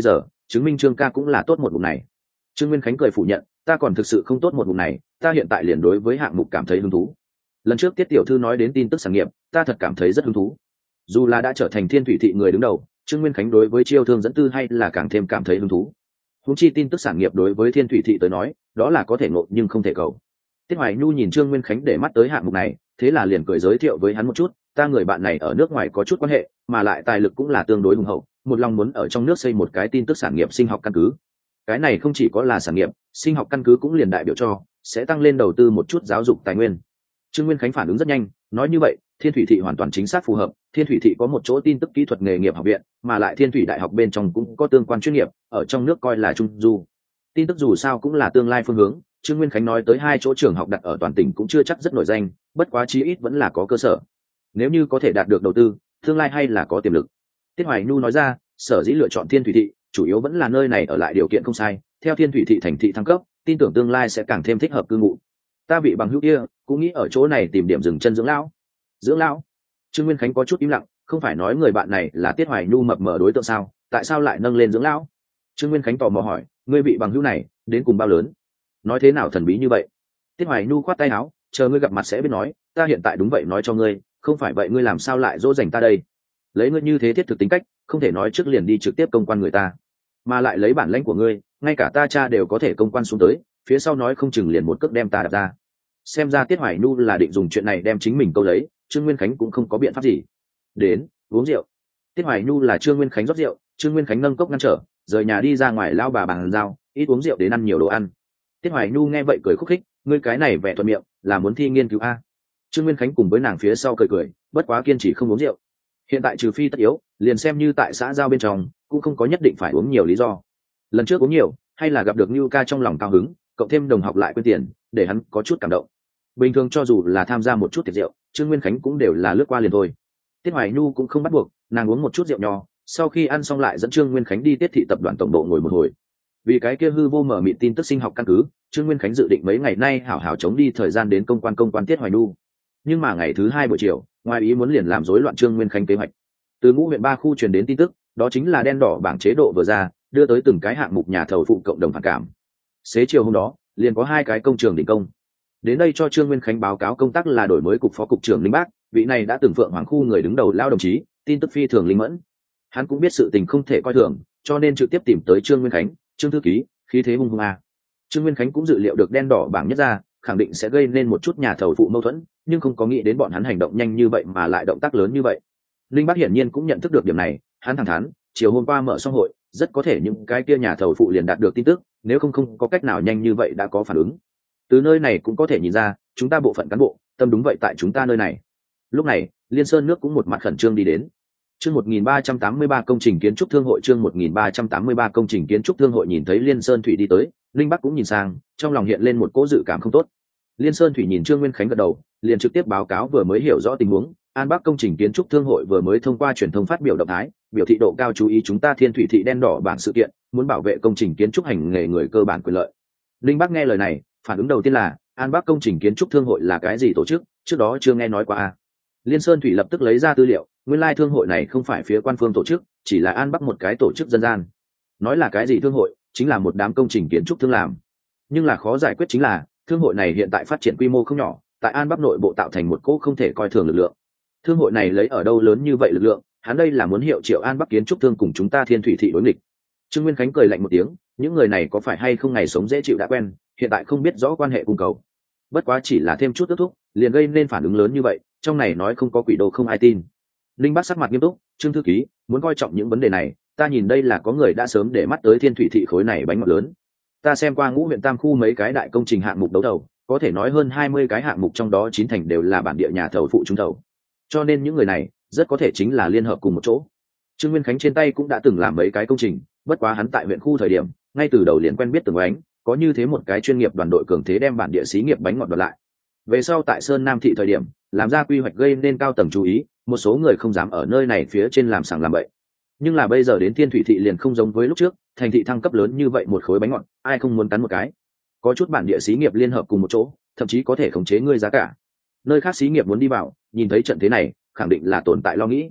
chứng minh Trương ca cũng là tốt một vùng này. Trương Nguyên Khánh cười phủ nhận, ta còn thực sự không tốt một vùng này, ta hiện tại liền đối với hạng mục cảm thấy hứng thú. Lần trước Tiết tiểu thư nói đến tin tức sản nghiệp, ta thật cảm thấy rất hứng thú. Dù là đã trở thành Thiên Thủy thị người đứng đầu, Trương Nguyên Khánh đối với chiêu thương dẫn tư hay là càng thêm cảm thấy hứng thú. Huống chi tin tức sản nghiệp đối với Thiên Thủy thị tới nói, đó là có thể ngộ nhưng không thể cầu. Tiết Hoài Nhu nhìn Trương Nguyên Khánh để mắt tới hạng mục này, thế là liền cười giới thiệu với hắn một chút, ta người bạn này ở nước ngoài có chút quan hệ, mà lại tài lực cũng là tương đối hùng hậu, một lòng muốn ở trong nước xây một cái tin tức sản nghiệp sinh học căn cứ. Cái này không chỉ có là sản nghiệp, sinh học căn cứ cũng liền đại biểu cho sẽ tăng lên đầu tư một chút giáo dục tài nguyên. Trương Nguyên Khánh phản ứng rất nhanh, nói như vậy, Thiên Thủy thị hoàn toàn chính xác phù hợp, Thiên Thủy thị có một chỗ tin tức kỹ thuật nghề nghiệp học viện, mà lại Thiên Thủy đại học bên trong cũng có tương quan chuyên nghiệp, ở trong nước coi là trung du. Tin tức dù sao cũng là tương lai phương hướng, Trương Nguyên Khánh nói tới hai chỗ trường học đặt ở toàn tỉnh cũng chưa chắc rất nổi danh, bất quá chí ít vẫn là có cơ sở. Nếu như có thể đạt được đầu tư, tương lai hay là có tiềm lực. Tiết Hoài Nhu nói ra, sở dĩ lựa chọn Thiên Thủy thị, chủ yếu vẫn là nơi này ở lại điều kiện không sai, theo Thiên Thủy thị thành thị thăng cấp, tin tưởng tương lai sẽ càng thêm thích hợp cư ngụ. Ta bị bằng hữu kia, cũng nghĩ ở chỗ này tìm điểm dừng chân dưỡng lão. Dưỡng lão? Trương Nguyên Khánh có chút im lặng, không phải nói người bạn này là Tiết Hoài Nhu mập mờ đối tượng sao, tại sao lại nâng lên dưỡng lão? Trương Nguyên Khánh tò mò hỏi, ngươi bị bằng hữu này, đến cùng bao lớn? Nói thế nào thần bí như vậy? Tiết Hoài Nhu khoát tay áo, chờ ngươi gặp mặt sẽ biết nói, ta hiện tại đúng vậy nói cho ngươi, không phải vậy ngươi làm sao lại dỗ dành ta đây? Lấy ngươi như thế thiết thực tính cách, không thể nói trước liền đi trực tiếp công quan người ta, mà lại lấy bản lãnh của ngươi, ngay cả ta cha đều có thể công quan xuống tới, phía sau nói không chừng liền một cước đem ta đạp ra. Xem ra Tiết Hoài Nhu là định dùng chuyện này đem chính mình câu lấy, Trương Nguyên Khánh cũng không có biện pháp gì. Đến, uống rượu. Tiết Hoài Nhu là Trương Nguyên Khánh rót rượu, Trương Nguyên Khánh nâng cốc ngăn trở, rời nhà đi ra ngoài lao bà bàn giao, ít uống rượu đến ăn nhiều đồ ăn. Tiết Hoài Nhu nghe vậy cười khúc khích, ngươi cái này vẻ thuận miệng, là muốn thi nghiên cứu a? Trương Nguyên Khánh cùng với nàng phía sau cười cười, bất quá kiên trì không uống rượu. Hiện tại trừ phi tất yếu, liền xem như tại xã giao bên trong, cũng không có nhất định phải uống nhiều lý do. Lần trước uống nhiều, hay là gặp được Nưu ca trong lòng cao hứng, cộng thêm đồng học lại quên tiền, để hắn có chút cảm động. Bình thường cho dù là tham gia một chút tiệc rượu, Trương Nguyên Khánh cũng đều là lướt qua liền thôi. Tiết Hoài Nhu cũng không bắt buộc, nàng uống một chút rượu nho, sau khi ăn xong lại dẫn Trương Nguyên Khánh đi Tiết thị tập đoàn tổng bộ ngồi một hồi. Vì cái kia hư vô mở mịt tin tức sinh học căn cứ, Trương Nguyên Khánh dự định mấy ngày nay hảo hảo chống đi thời gian đến công quan công quan Tiết Hoài Nhu. Nhưng mà ngày thứ hai buổi chiều, ngoài ý muốn liền làm rối loạn Trương Nguyên Khánh kế hoạch. Từ Ngũ huyện ba khu truyền đến tin tức, đó chính là đen đỏ bảng chế độ vừa ra, đưa tới từng cái hạng mục nhà thầu phụ cộng đồng phản cảm. Xế chiều hôm đó, liền có hai cái công trường đình công. Đến đây cho Trương Nguyên Khánh báo cáo công tác là đổi mới cục phó cục trưởng Linh Bác, vị này đã từng Phượng Hoàng khu người đứng đầu lao đồng chí, tin tức phi thường linh mẫn. Hắn cũng biết sự tình không thể coi thường, cho nên trực tiếp tìm tới Trương Nguyên Khánh, Trương thư ký, khí thế hung hăng a. Trương Nguyên Khánh cũng dự liệu được đen đỏ bảng nhất ra, khẳng định sẽ gây nên một chút nhà thầu phụ mâu thuẫn, nhưng không có nghĩ đến bọn hắn hành động nhanh như vậy mà lại động tác lớn như vậy. Linh Bác hiển nhiên cũng nhận thức được điểm này, hắn thẳng thắn, chiều hôm qua mở xong hội, rất có thể những cái kia nhà thầu phụ liền đạt được tin tức, nếu không không có cách nào nhanh như vậy đã có phản ứng. Từ nơi này cũng có thể nhìn ra, chúng ta bộ phận cán bộ, tâm đúng vậy tại chúng ta nơi này. Lúc này, Liên Sơn nước cũng một mặt khẩn trương đi đến. Chương một nghìn ba trăm tám mươi ba công trình kiến trúc thương hội chương một nghìn ba trăm tám mươi ba công trình kiến trúc thương hội nhìn thấy Liên Sơn Thủy đi tới, Linh Bắc cũng nhìn sang, trong lòng hiện lên một cỗ dự cảm không tốt. Liên Sơn Thủy nhìn Trương Nguyên Khánh gật đầu, liền trực tiếp báo cáo vừa mới hiểu rõ tình huống, An Bắc công trình kiến trúc thương hội vừa mới thông qua truyền thông phát biểu động thái, biểu thị độ cao chú ý chúng ta Thiên Thủy thị đen đỏ bảng sự kiện, muốn bảo vệ công trình kiến trúc hành nghề người cơ bản quyền lợi. Linh Bắc nghe lời này, phản ứng đầu tiên là, An Bắc công trình kiến trúc thương hội là cái gì tổ chức, trước đó chưa nghe nói qua a. Liên Sơn Thủy lập tức lấy ra tư liệu, nguyên lai thương hội này không phải phía quan phương tổ chức, chỉ là An Bắc một cái tổ chức dân gian. Nói là cái gì thương hội, chính là một đám công trình kiến trúc thương làm. Nhưng là khó giải quyết chính là, thương hội này hiện tại phát triển quy mô không nhỏ, tại An Bắc nội bộ tạo thành một cỗ không thể coi thường lực lượng. Thương hội này lấy ở đâu lớn như vậy lực lượng, hắn đây là muốn hiệu triệu An Bắc kiến trúc thương cùng chúng ta Thiên Thủy thị đối nghịch. Trương Nguyên Khánh cười lạnh một tiếng, những người này có phải hay không ngày sống dễ chịu đã quen, hiện tại không biết rõ quan hệ cung cầu. Bất quá chỉ là thêm chút ước thúc, liền gây nên phản ứng lớn như vậy, trong này nói không có quỷ đồ không ai tin. Linh Bắc sắc mặt nghiêm túc, Trương thư ký, muốn coi trọng những vấn đề này, ta nhìn đây là có người đã sớm để mắt tới Thiên Thủy thị khối này bánh ngọt lớn. Ta xem qua Ngũ huyện Tam khu mấy cái đại công trình hạng mục đấu thầu, có thể nói hơn hai mươi cái hạng mục trong đó chín thành đều là bản địa nhà thầu phụ trúng thầu. Cho nên những người này rất có thể chính là liên hợp cùng một chỗ. Trương Nguyên Khánh trên tay cũng đã từng làm mấy cái công trình, bất quá hắn tại huyện khu thời điểm, ngay từ đầu liền quen biết Tường Oánh, có như thế một cái chuyên nghiệp đoàn đội cường thế đem bản địa xí nghiệp bánh ngọt đoạt lại. Về sau tại Sơn Nam thị thời điểm, làm ra quy hoạch gây nên cao tầng chú ý, một số người không dám ở nơi này phía trên làm sàng làm bậy. Nhưng là bây giờ đến Thiên Thủy thị liền không giống với lúc trước, thành thị thăng cấp lớn như vậy một khối bánh ngọt, ai không muốn cắn một cái. Có chút bản địa xí nghiệp liên hợp cùng một chỗ, thậm chí có thể khống chế ngươi giá cả. Nơi khác xí nghiệp muốn đi vào, nhìn thấy trận thế này, khẳng định là tồn tại lo nghĩ.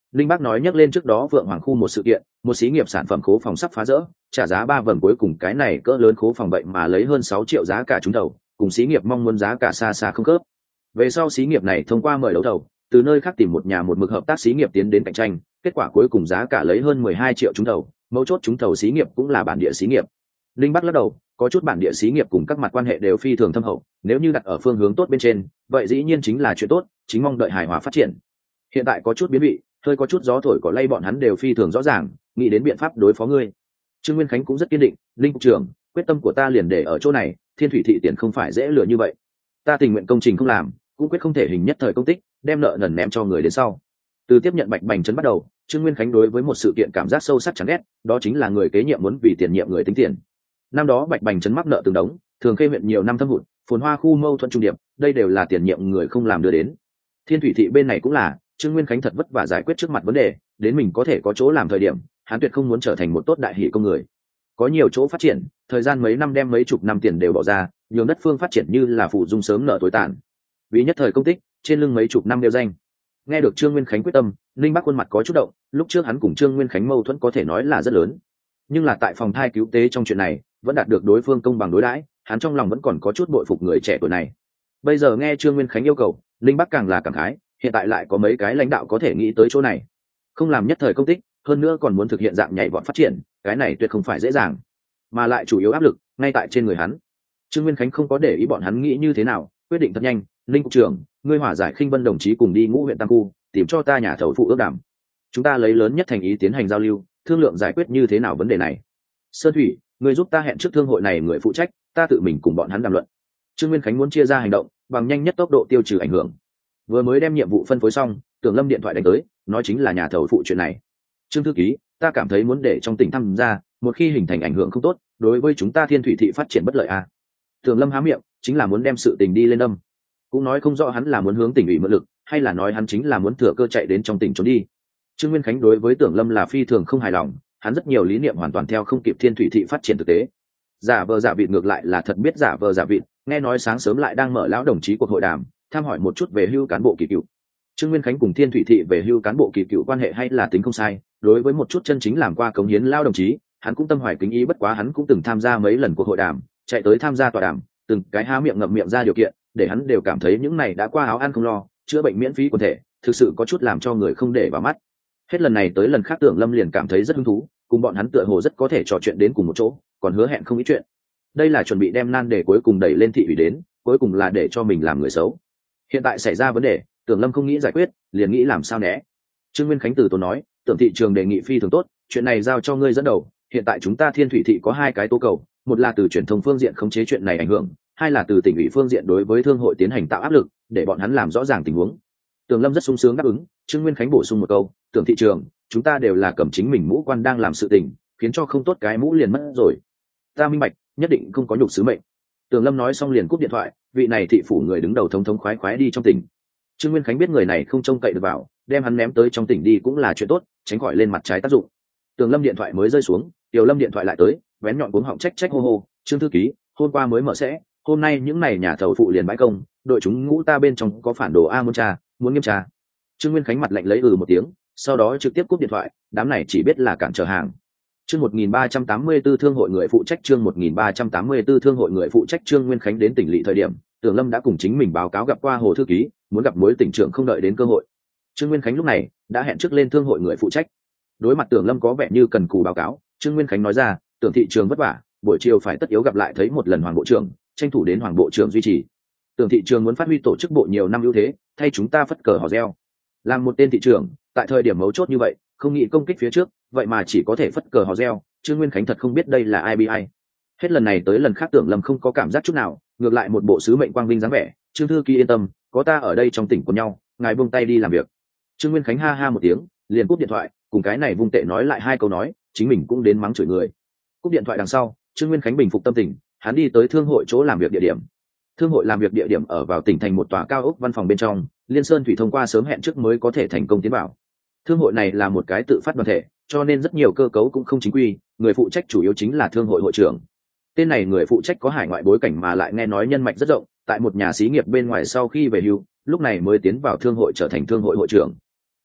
Linh Bắc nói nhắc lên trước đó Vượng Hoàng khu một sự kiện, một xí nghiệp sản phẩm khố phòng sắp phá rỡ, trả giá ba vầng cuối cùng cái này cỡ lớn khố phòng vậy mà lấy hơn sáu triệu giá cả trúng thầu, cùng xí nghiệp mong muốn giá cả xa xa không khớp. Về sau xí nghiệp này thông qua mời đấu thầu, từ nơi khác tìm một nhà một mực hợp tác xí nghiệp tiến đến cạnh tranh, kết quả cuối cùng giá cả lấy hơn mười hai triệu trúng thầu, mấu chốt trúng thầu xí nghiệp cũng là bản địa xí nghiệp. Linh Bắc lắc đầu, có chút bản địa xí nghiệp cùng các mặt quan hệ đều phi thường thâm hậu, nếu như đặt ở phương hướng tốt bên trên, vậy dĩ nhiên chính là chuyện tốt, chính mong đợi hài hòa phát triển. Hiện tại có chút biến vị, hơi có chút gió thổi cỏ lay bọn hắn đều phi thường rõ ràng, nghĩ đến biện pháp đối phó ngươi. Trương Nguyên Khánh cũng rất kiên định, Linh cục trưởng, quyết tâm của ta liền để ở chỗ này, Thiên Thủy thị tiền không phải dễ lừa như vậy. Ta tình nguyện công trình không làm, cũng quyết không thể hình nhất thời công tích, đem nợ nần ném cho người đến sau. Từ tiếp nhận Bạch Bành Trấn bắt đầu, Trương Nguyên Khánh đối với một sự kiện cảm giác sâu sắc chán ghét, đó chính là người kế nhiệm muốn vì tiền nhiệm người tính tiền. Năm đó Bạch Bành Trấn mắc nợ từng đống, thường khê huyện nhiều năm thâm hụt, phồn hoa khu mâu thuẫn trung điệp, đây đều là tiền nhiệm người không làm đưa đến. Thiên Thủy thị bên này cũng là, Trương Nguyên Khánh thật vất vả giải quyết trước mặt vấn đề, đến mình có thể có chỗ làm thời điểm, hắn tuyệt không muốn trở thành một tốt đại hỷ công người. Có nhiều chỗ phát triển, thời gian mấy năm đem mấy chục năm tiền đều bỏ ra, nhiều đất phương phát triển như là phụ dung sớm nợ tối tàn. Vì nhất thời công tích, trên lưng mấy chục năm đeo danh. Nghe được Trương Nguyên Khánh quyết tâm, Linh Bắc khuôn mặt có chút động, lúc trước hắn cùng Trương Nguyên Khánh mâu thuẫn có thể nói là rất lớn, nhưng là tại phòng thai cứu tế trong chuyện này, vẫn đạt được đối phương công bằng đối đãi, hắn trong lòng vẫn còn có chút bội phục người trẻ tuổi này. Bây giờ nghe Trương Nguyên Khánh yêu cầu, Linh Bắc càng là cảm khái, hiện tại lại có mấy cái lãnh đạo có thể nghĩ tới chỗ này, không làm nhất thời công tích, hơn nữa còn muốn thực hiện dạng nhảy vọt phát triển, cái này tuyệt không phải dễ dàng, mà lại chủ yếu áp lực ngay tại trên người hắn. Trương Nguyên Khánh không có để ý bọn hắn nghĩ như thế nào, quyết định thật nhanh, Linh cục trưởng, ngươi hỏa giải Khinh Vân đồng chí cùng đi Ngũ huyện Tam Khu, tìm cho ta nhà thầu phụ ước đàm, chúng ta lấy lớn nhất thành ý tiến hành giao lưu, thương lượng giải quyết như thế nào vấn đề này. Sơn Thủy, ngươi giúp ta hẹn trước thương hội này người phụ trách, ta tự mình cùng bọn hắn đàm luận. Trương Nguyên Khánh muốn chia ra hành động, bằng nhanh nhất tốc độ tiêu trừ ảnh hưởng. Vừa mới đem nhiệm vụ phân phối xong, Tưởng Lâm điện thoại đánh tới, nói chính là nhà thầu phụ chuyện này. Trương thư ký, ta cảm thấy muốn để trong tỉnh tham gia, một khi hình thành ảnh hưởng không tốt, đối với chúng ta Thiên Thủy thị phát triển bất lợi à? Tưởng Lâm há miệng, chính là muốn đem sự tình đi lên đâm, cũng nói không rõ hắn là muốn hướng tỉnh ủy mượn lực, hay là nói hắn chính là muốn thừa cơ chạy đến trong tỉnh trốn đi. Trương Nguyên Khánh đối với Tưởng Lâm là phi thường không hài lòng, hắn rất nhiều lý niệm hoàn toàn theo không kịp Thiên Thủy thị phát triển thực tế. Giả vờ giả vịt ngược lại là thật biết giả vờ giả vịt, nghe nói sáng sớm lại đang mở lão đồng chí cuộc hội đàm, tham hỏi một chút về hưu cán bộ kỳ cựu. Trương Nguyên Khánh cùng Thiên Thủy thị về hưu cán bộ kỳ cựu quan hệ hay là tính không sai, đối với một chút chân chính làm qua cống hiến lao đồng chí, hắn cũng tâm hoài kính ý, bất quá hắn cũng từng tham gia mấy lần cuộc hội đàm, chạy tới tham gia tọa đàm, từng cái há miệng ngậm miệng ra điều kiện, để hắn đều cảm thấy những này đã qua áo ăn không lo, chữa bệnh miễn phí quần thể, thực sự có chút làm cho người không để vào mắt. Hết lần này tới lần khác Tưởng Lâm liền cảm thấy rất hứng thú, cùng bọn hắn tựa hồ rất có thể trò chuyện đến cùng một chỗ, còn hứa hẹn không ít chuyện. Đây là chuẩn bị đem nan để cuối cùng đẩy lên thị ủy đến, cuối cùng là để cho mình làm người xấu. Hiện tại xảy ra vấn đề, Tưởng Lâm không nghĩ giải quyết, liền nghĩ làm sao né. Trương Nguyên Khánh từ tốn nói, Tưởng thị trường đề nghị phi thường tốt, chuyện này giao cho ngươi dẫn đầu. Hiện tại chúng ta Thiên Thủy thị có hai cái tố cầu, một là từ truyền thông phương diện khống chế chuyện này ảnh hưởng, hai là từ tỉnh ủy phương diện đối với thương hội tiến hành tạo áp lực, để bọn hắn làm rõ ràng tình huống. Tưởng Lâm rất sung sướng đáp ứng. Trương Nguyên Khánh bổ sung một câu, Tưởng thị trường, chúng ta đều là cầm chính mình mũ quan đang làm sự tình, khiến cho không tốt cái mũ liền mất rồi. Ta minh bạch, nhất định không có nhục sứ mệnh. Tưởng Lâm nói xong liền cúp điện thoại, vị này thị phủ người đứng đầu thống thống khoái khoái đi trong tỉnh. Trương Nguyên Khánh biết người này không trông cậy được vào, đem hắn ném tới trong tỉnh đi cũng là chuyện tốt, tránh khỏi lên mặt trái tác dụng. Tưởng Lâm điện thoại mới rơi xuống, Tiểu Lâm điện thoại lại tới, vén nhọn cuống họng trách trách hô hô, Trương thư ký, hôm qua mới mở sẽ, hôm nay những này nhà thầu phụ liền bãi công, đội chúng ngũ ta bên trong có phản đồ a muốn tra, muốn nghiêm tra. Trương Nguyên Khánh mặt lạnh lấy ừ một tiếng, sau đó trực tiếp cúp điện thoại, đám này chỉ biết là cản trở hàng. Chương một nghìn ba trăm tám mươi tư thương hội người phụ trách chương một nghìn ba trăm tám mươi tư thương hội người phụ trách Trương Nguyên Khánh đến tỉnh lỵ thời điểm, Tưởng Lâm đã cùng chính mình báo cáo gặp qua Hồ thư ký, muốn gặp mối tỉnh trưởng không đợi đến cơ hội. Trương Nguyên Khánh lúc này đã hẹn trước lên thương hội người phụ trách. Đối mặt Tưởng Lâm có vẻ như cần cù báo cáo, Trương Nguyên Khánh nói ra, Tưởng thị trường vất vả, buổi chiều phải tất yếu gặp lại thấy một lần Hoàng bộ trưởng, tranh thủ đến Hoàng bộ trưởng duy trì. Tưởng thị trường muốn phát huy tổ chức bộ nhiều năm ưu thế, thay chúng ta phất cờ hò reo. Làm một tên thị trường, tại thời điểm mấu chốt như vậy, không nghĩ công kích phía trước, vậy mà chỉ có thể phất cờ hò reo, Trương Nguyên Khánh thật không biết đây là ai bị ai. Hết lần này tới lần khác Tưởng Lâm không có cảm giác chút nào, ngược lại một bộ sứ mệnh quang vinh dáng vẻ, Trương thư ký yên tâm, có ta ở đây trong tỉnh của nhau, ngài buông tay đi làm việc. Trương Nguyên Khánh ha ha một tiếng, liền cúp điện thoại, cùng cái này vung tệ nói lại hai câu nói, chính mình cũng đến mắng chửi người. Cúp điện thoại đằng sau, Trương Nguyên Khánh bình phục tâm tình, hắn đi tới thương hội chỗ làm việc địa điểm. Thương hội làm việc địa điểm ở vào tỉnh thành một tòa cao ốc văn phòng bên trong, Liên Sơn Thủy thông qua sớm hẹn trước mới có thể thành công tiến vào. Thương hội này là một cái tự phát đoàn thể, cho nên rất nhiều cơ cấu cũng không chính quy, người phụ trách chủ yếu chính là thương hội hội trưởng. Tên này người phụ trách có hải ngoại bối cảnh mà lại nghe nói nhân mạch rất rộng, tại một nhà xí nghiệp bên ngoài sau khi về hưu, lúc này mới tiến vào thương hội trở thành thương hội hội trưởng.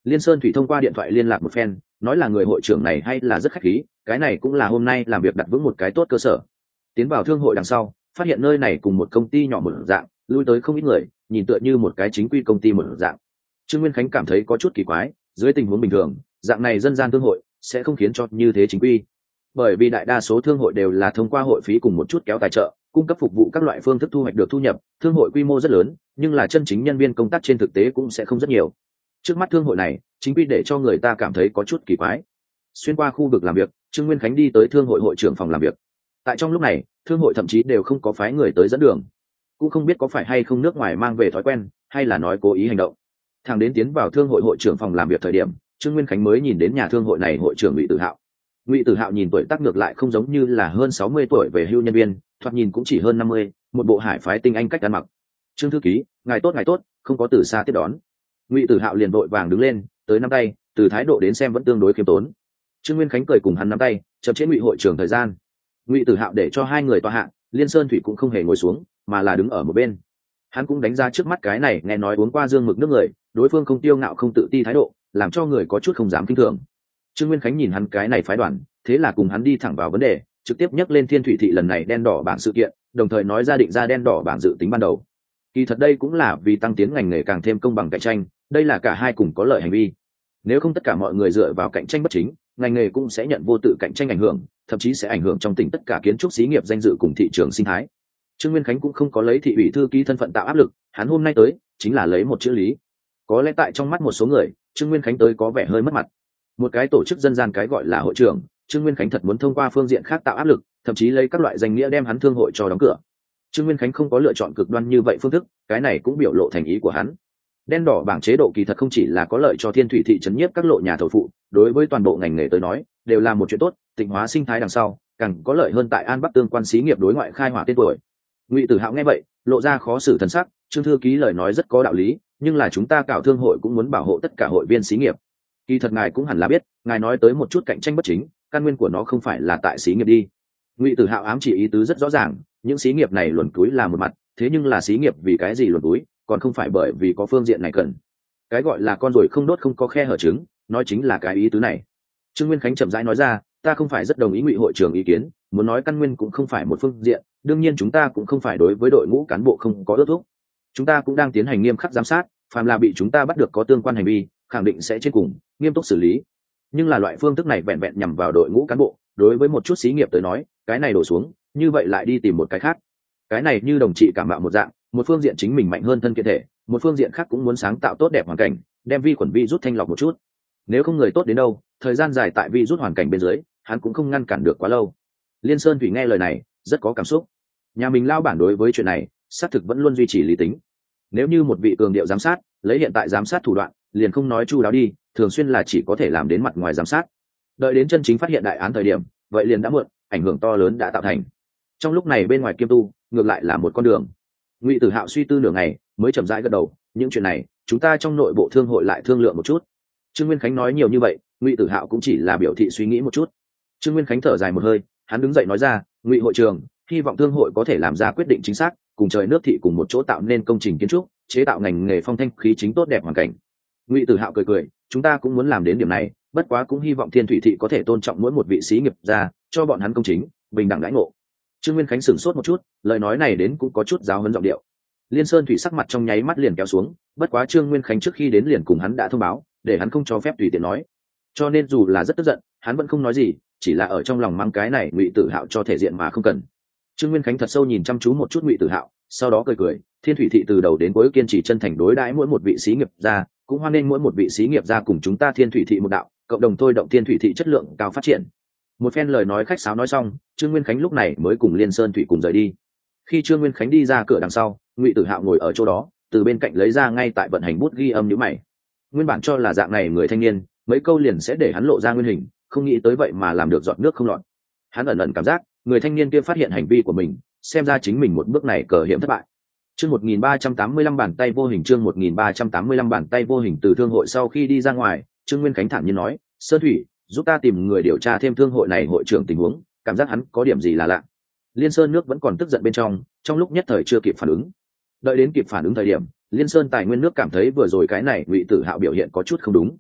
Liên Sơn Thủy thông qua điện thoại liên lạc một phen, nói là người hội trưởng này hay là rất khách khí, cái này cũng là hôm nay làm việc đặt vững một cái tốt cơ sở. Tiến vào thương hội đằng sau, phát hiện nơi này cùng một công ty nhỏ một dạng, lui tới không ít người, nhìn tựa như một cái chính quy công ty một dạng. Trương Nguyên Khánh cảm thấy có chút kỳ quái, dưới tình huống bình thường, dạng này dân gian thương hội sẽ không khiến cho như thế chính quy. Bởi vì đại đa số thương hội đều là thông qua hội phí cùng một chút kéo tài trợ, cung cấp phục vụ các loại phương thức thu hoạch được thu nhập, thương hội quy mô rất lớn, nhưng là chân chính nhân viên công tác trên thực tế cũng sẽ không rất nhiều. Trước mắt thương hội này, chính quy để cho người ta cảm thấy có chút kỳ quái. Xuyên qua khu vực làm việc, Trương Nguyên Khánh đi tới thương hội hội trưởng phòng làm việc. Tại trong lúc này, thương hội thậm chí đều không có phái người tới dẫn đường, cũng không biết có phải hay không nước ngoài mang về thói quen, hay là nói cố ý hành động. Thằng đến tiến vào thương hội hội trưởng phòng làm việc thời điểm, Trương Nguyên Khánh mới nhìn đến nhà thương hội này hội trưởng Ngụy Tử Hạo. Ngụy Tử Hạo nhìn tuổi tác ngược lại không giống như là hơn sáu mươi tuổi về hưu nhân viên, thoạt nhìn cũng chỉ hơn năm mươi, một bộ hải phái tinh anh cách ăn mặc. Trương thư ký, ngài tốt ngài tốt, không có từ xa tiếp đón. Ngụy Tử Hạo liền vội vàng đứng lên, tới nắm tay, từ thái độ đến xem vẫn tương đối khiêm tốn. Trương Nguyên Khánh cười cùng hắn nắm tay, chậm chế Ngụy hội trưởng thời gian. Ngụy Tử Hạo để cho hai người tọa hạ, Liên Sơn Thủy cũng không hề ngồi xuống, mà là đứng ở một bên. Hắn cũng đánh ra trước mắt cái này nghe nói uống qua dương mực nước người, đối phương không tiêu ngạo không tự ti thái độ, làm cho người có chút không dám kinh thường. Trương Nguyên Khánh nhìn hắn cái này phái đoàn, thế là cùng hắn đi thẳng vào vấn đề, trực tiếp nhắc lên Thiên Thủy thị lần này đen đỏ bảng sự kiện, đồng thời nói ra định ra đen đỏ bảng dự tính ban đầu. Kỳ thật đây cũng là vì tăng tiến ngành nghề càng thêm công bằng cạnh tranh, đây là cả hai cùng có lợi hành vi. Nếu không tất cả mọi người dựa vào cạnh tranh bất chính, ngành nghề cũng sẽ nhận vô tự cạnh tranh ảnh hưởng, thậm chí sẽ ảnh hưởng trong tỉnh tất cả kiến trúc xí nghiệp danh dự cùng thị trường sinh thái. Trương Nguyên Khánh cũng không có lấy thị ủy thư ký thân phận tạo áp lực, hắn hôm nay tới chính là lấy một chữ lý. Có lẽ tại trong mắt một số người, Trương Nguyên Khánh tới có vẻ hơi mất mặt. Một cái tổ chức dân gian cái gọi là hội trưởng, Trương Nguyên Khánh thật muốn thông qua phương diện khác tạo áp lực, thậm chí lấy các loại danh nghĩa đem hắn thương hội cho đóng cửa. Trương Nguyên Khánh không có lựa chọn cực đoan như vậy phương thức, cái này cũng biểu lộ thành ý của hắn. Đen đỏ bảng chế độ kỳ thật không chỉ là có lợi cho Thiên Thủy thị trấn nhiếp các lộ nhà thầu phụ, đối với toàn bộ ngành nghề tới nói, đều là một chuyện tốt, tịnh hóa sinh thái đằng sau, càng có lợi hơn tại An Bắc tương quan xí nghiệp đối ngoại khai hỏa tên tuổi. Ngụy Tử Hạo nghe vậy, lộ ra khó xử thần sắc, Trương thư ký lời nói rất có đạo lý, nhưng là chúng ta cạo thương hội cũng muốn bảo hộ tất cả hội viên xí nghiệp. Kỳ thật ngài cũng hẳn là biết, ngài nói tới một chút cạnh tranh bất chính, căn nguyên của nó không phải là tại xí nghiệp đi. Ngụy Tử Hạo ám chỉ ý tứ rất rõ ràng, những xí nghiệp này luồn túi là một mặt, thế nhưng là xí nghiệp vì cái gì luồn túi, còn không phải bởi vì có phương diện này cần. Cái gọi là con ruồi không đốt không có khe hở trứng, nói chính là cái ý tứ này. Trương Nguyên Khánh chậm rãi nói ra, ta không phải rất đồng ý Ngụy hội trưởng ý kiến, muốn nói căn nguyên cũng không phải một phương diện, đương nhiên chúng ta cũng không phải đối với đội ngũ cán bộ không có ước thúc. Chúng ta cũng đang tiến hành nghiêm khắc giám sát, phàm là bị chúng ta bắt được có tương quan hành vi, khẳng định sẽ trên cùng nghiêm túc xử lý. Nhưng là loại phương thức này vẹn vẹn nhằm vào đội ngũ cán bộ, đối với một chút xí nghiệp tới nói, cái này đổ xuống, như vậy lại đi tìm một cái khác. Cái này như đồng trị cảm mạo một dạng, một phương diện chính mình mạnh hơn thân kiện thể, một phương diện khác cũng muốn sáng tạo tốt đẹp hoàn cảnh, đem vi khuẩn vi rút thanh lọc một chút. Nếu không người tốt đến đâu, thời gian dài tại vi rút hoàn cảnh bên dưới, hắn cũng không ngăn cản được quá lâu. Liên Sơn Thủy nghe lời này, rất có cảm xúc. Nhà mình lao bản đối với chuyện này, xác thực vẫn luôn duy trì lý tính. Nếu như một vị cường điệu giám sát, lấy hiện tại giám sát thủ đoạn, liền không nói chu đáo đi, thường xuyên là chỉ có thể làm đến mặt ngoài giám sát. Đợi đến chân chính phát hiện đại án thời điểm, vậy liền đã muộn, ảnh hưởng to lớn đã tạo thành. Trong lúc này bên ngoài kiêm tu, ngược lại là một con đường. Ngụy Tử Hạo suy tư nửa ngày, mới chậm rãi gật đầu, những chuyện này, chúng ta trong nội bộ thương hội lại thương lượng một chút. Trương Nguyên Khánh nói nhiều như vậy, Ngụy Tử Hạo cũng chỉ là biểu thị suy nghĩ một chút. Trương Nguyên Khánh thở dài một hơi, hắn đứng dậy nói ra, Ngụy hội trưởng, hy vọng thương hội có thể làm ra quyết định chính xác, cùng trời nước thị cùng một chỗ tạo nên công trình kiến trúc, chế tạo ngành nghề phong thanh khí chính tốt đẹp hoàn cảnh. Ngụy Tử Hạo cười cười, chúng ta cũng muốn làm đến điểm này, bất quá cũng hy vọng Thiên Thủy thị có thể tôn trọng mỗi một vị sĩ nghiệp gia, cho bọn hắn công chính, bình đẳng đãi ngộ. Trương Nguyên Khánh sửng sốt một chút, lời nói này đến cũng có chút giáo huấn giọng điệu. Liên Sơn Thủy sắc mặt trong nháy mắt liền kéo xuống, bất quá Trương Nguyên Khánh trước khi đến liền cùng hắn đã thông báo, để hắn không cho phép tùy tiện nói. Cho nên dù là rất tức giận, hắn vẫn không nói gì, chỉ là ở trong lòng mang cái này Ngụy Tử Hạo cho thể diện mà không cần. Trương Nguyên Khánh thật sâu nhìn chăm chú một chút Ngụy Tử Hạo, sau đó cười cười, Thiên Thủy thị từ đầu đến cuối kiên trì chân thành đối đãi mỗi một vị sĩ nghiệp gia, cũng hoan nghênh mỗi một vị sĩ nghiệp gia cùng chúng ta Thiên Thủy thị một đạo, cộng đồng thôi động Thiên Thủy thị chất lượng cao phát triển. Một phen lời nói khách sáo nói xong, Trương Nguyên Khánh lúc này mới cùng Liên Sơn Thủy cùng rời đi. Khi Trương Nguyên Khánh đi ra cửa đằng sau, Ngụy Tử Hạo ngồi ở chỗ đó, từ bên cạnh lấy ra ngay tại vận hành bút ghi âm nhíu mày. Nguyên bản cho là dạng này người thanh niên, mấy câu liền sẽ để hắn lộ ra nguyên hình, không nghĩ tới vậy mà làm được giọt nước không lọt. Hắn ẩn ẩn cảm giác, người thanh niên kia phát hiện hành vi của mình, xem ra chính mình một bước này cờ hiểm thất bại. Chương một nghìn ba trăm tám mươi lăm bàn tay vô hình, chương một nghìn ba trăm tám mươi lăm bàn tay vô hình. Từ thương hội sau khi đi ra ngoài, Trương Nguyên Khánh thản nhiên nói, Sơn Thủy, giúp ta tìm người điều tra thêm thương hội này hội trưởng tình huống, cảm giác hắn có điểm gì là lạ. Liên Sơn nước vẫn còn tức giận bên trong, trong lúc nhất thời chưa kịp phản ứng. Đợi đến kịp phản ứng thời điểm, Liên Sơn tài nguyên nước cảm thấy vừa rồi cái này Ngụy Tử Hạo biểu hiện có chút không đúng.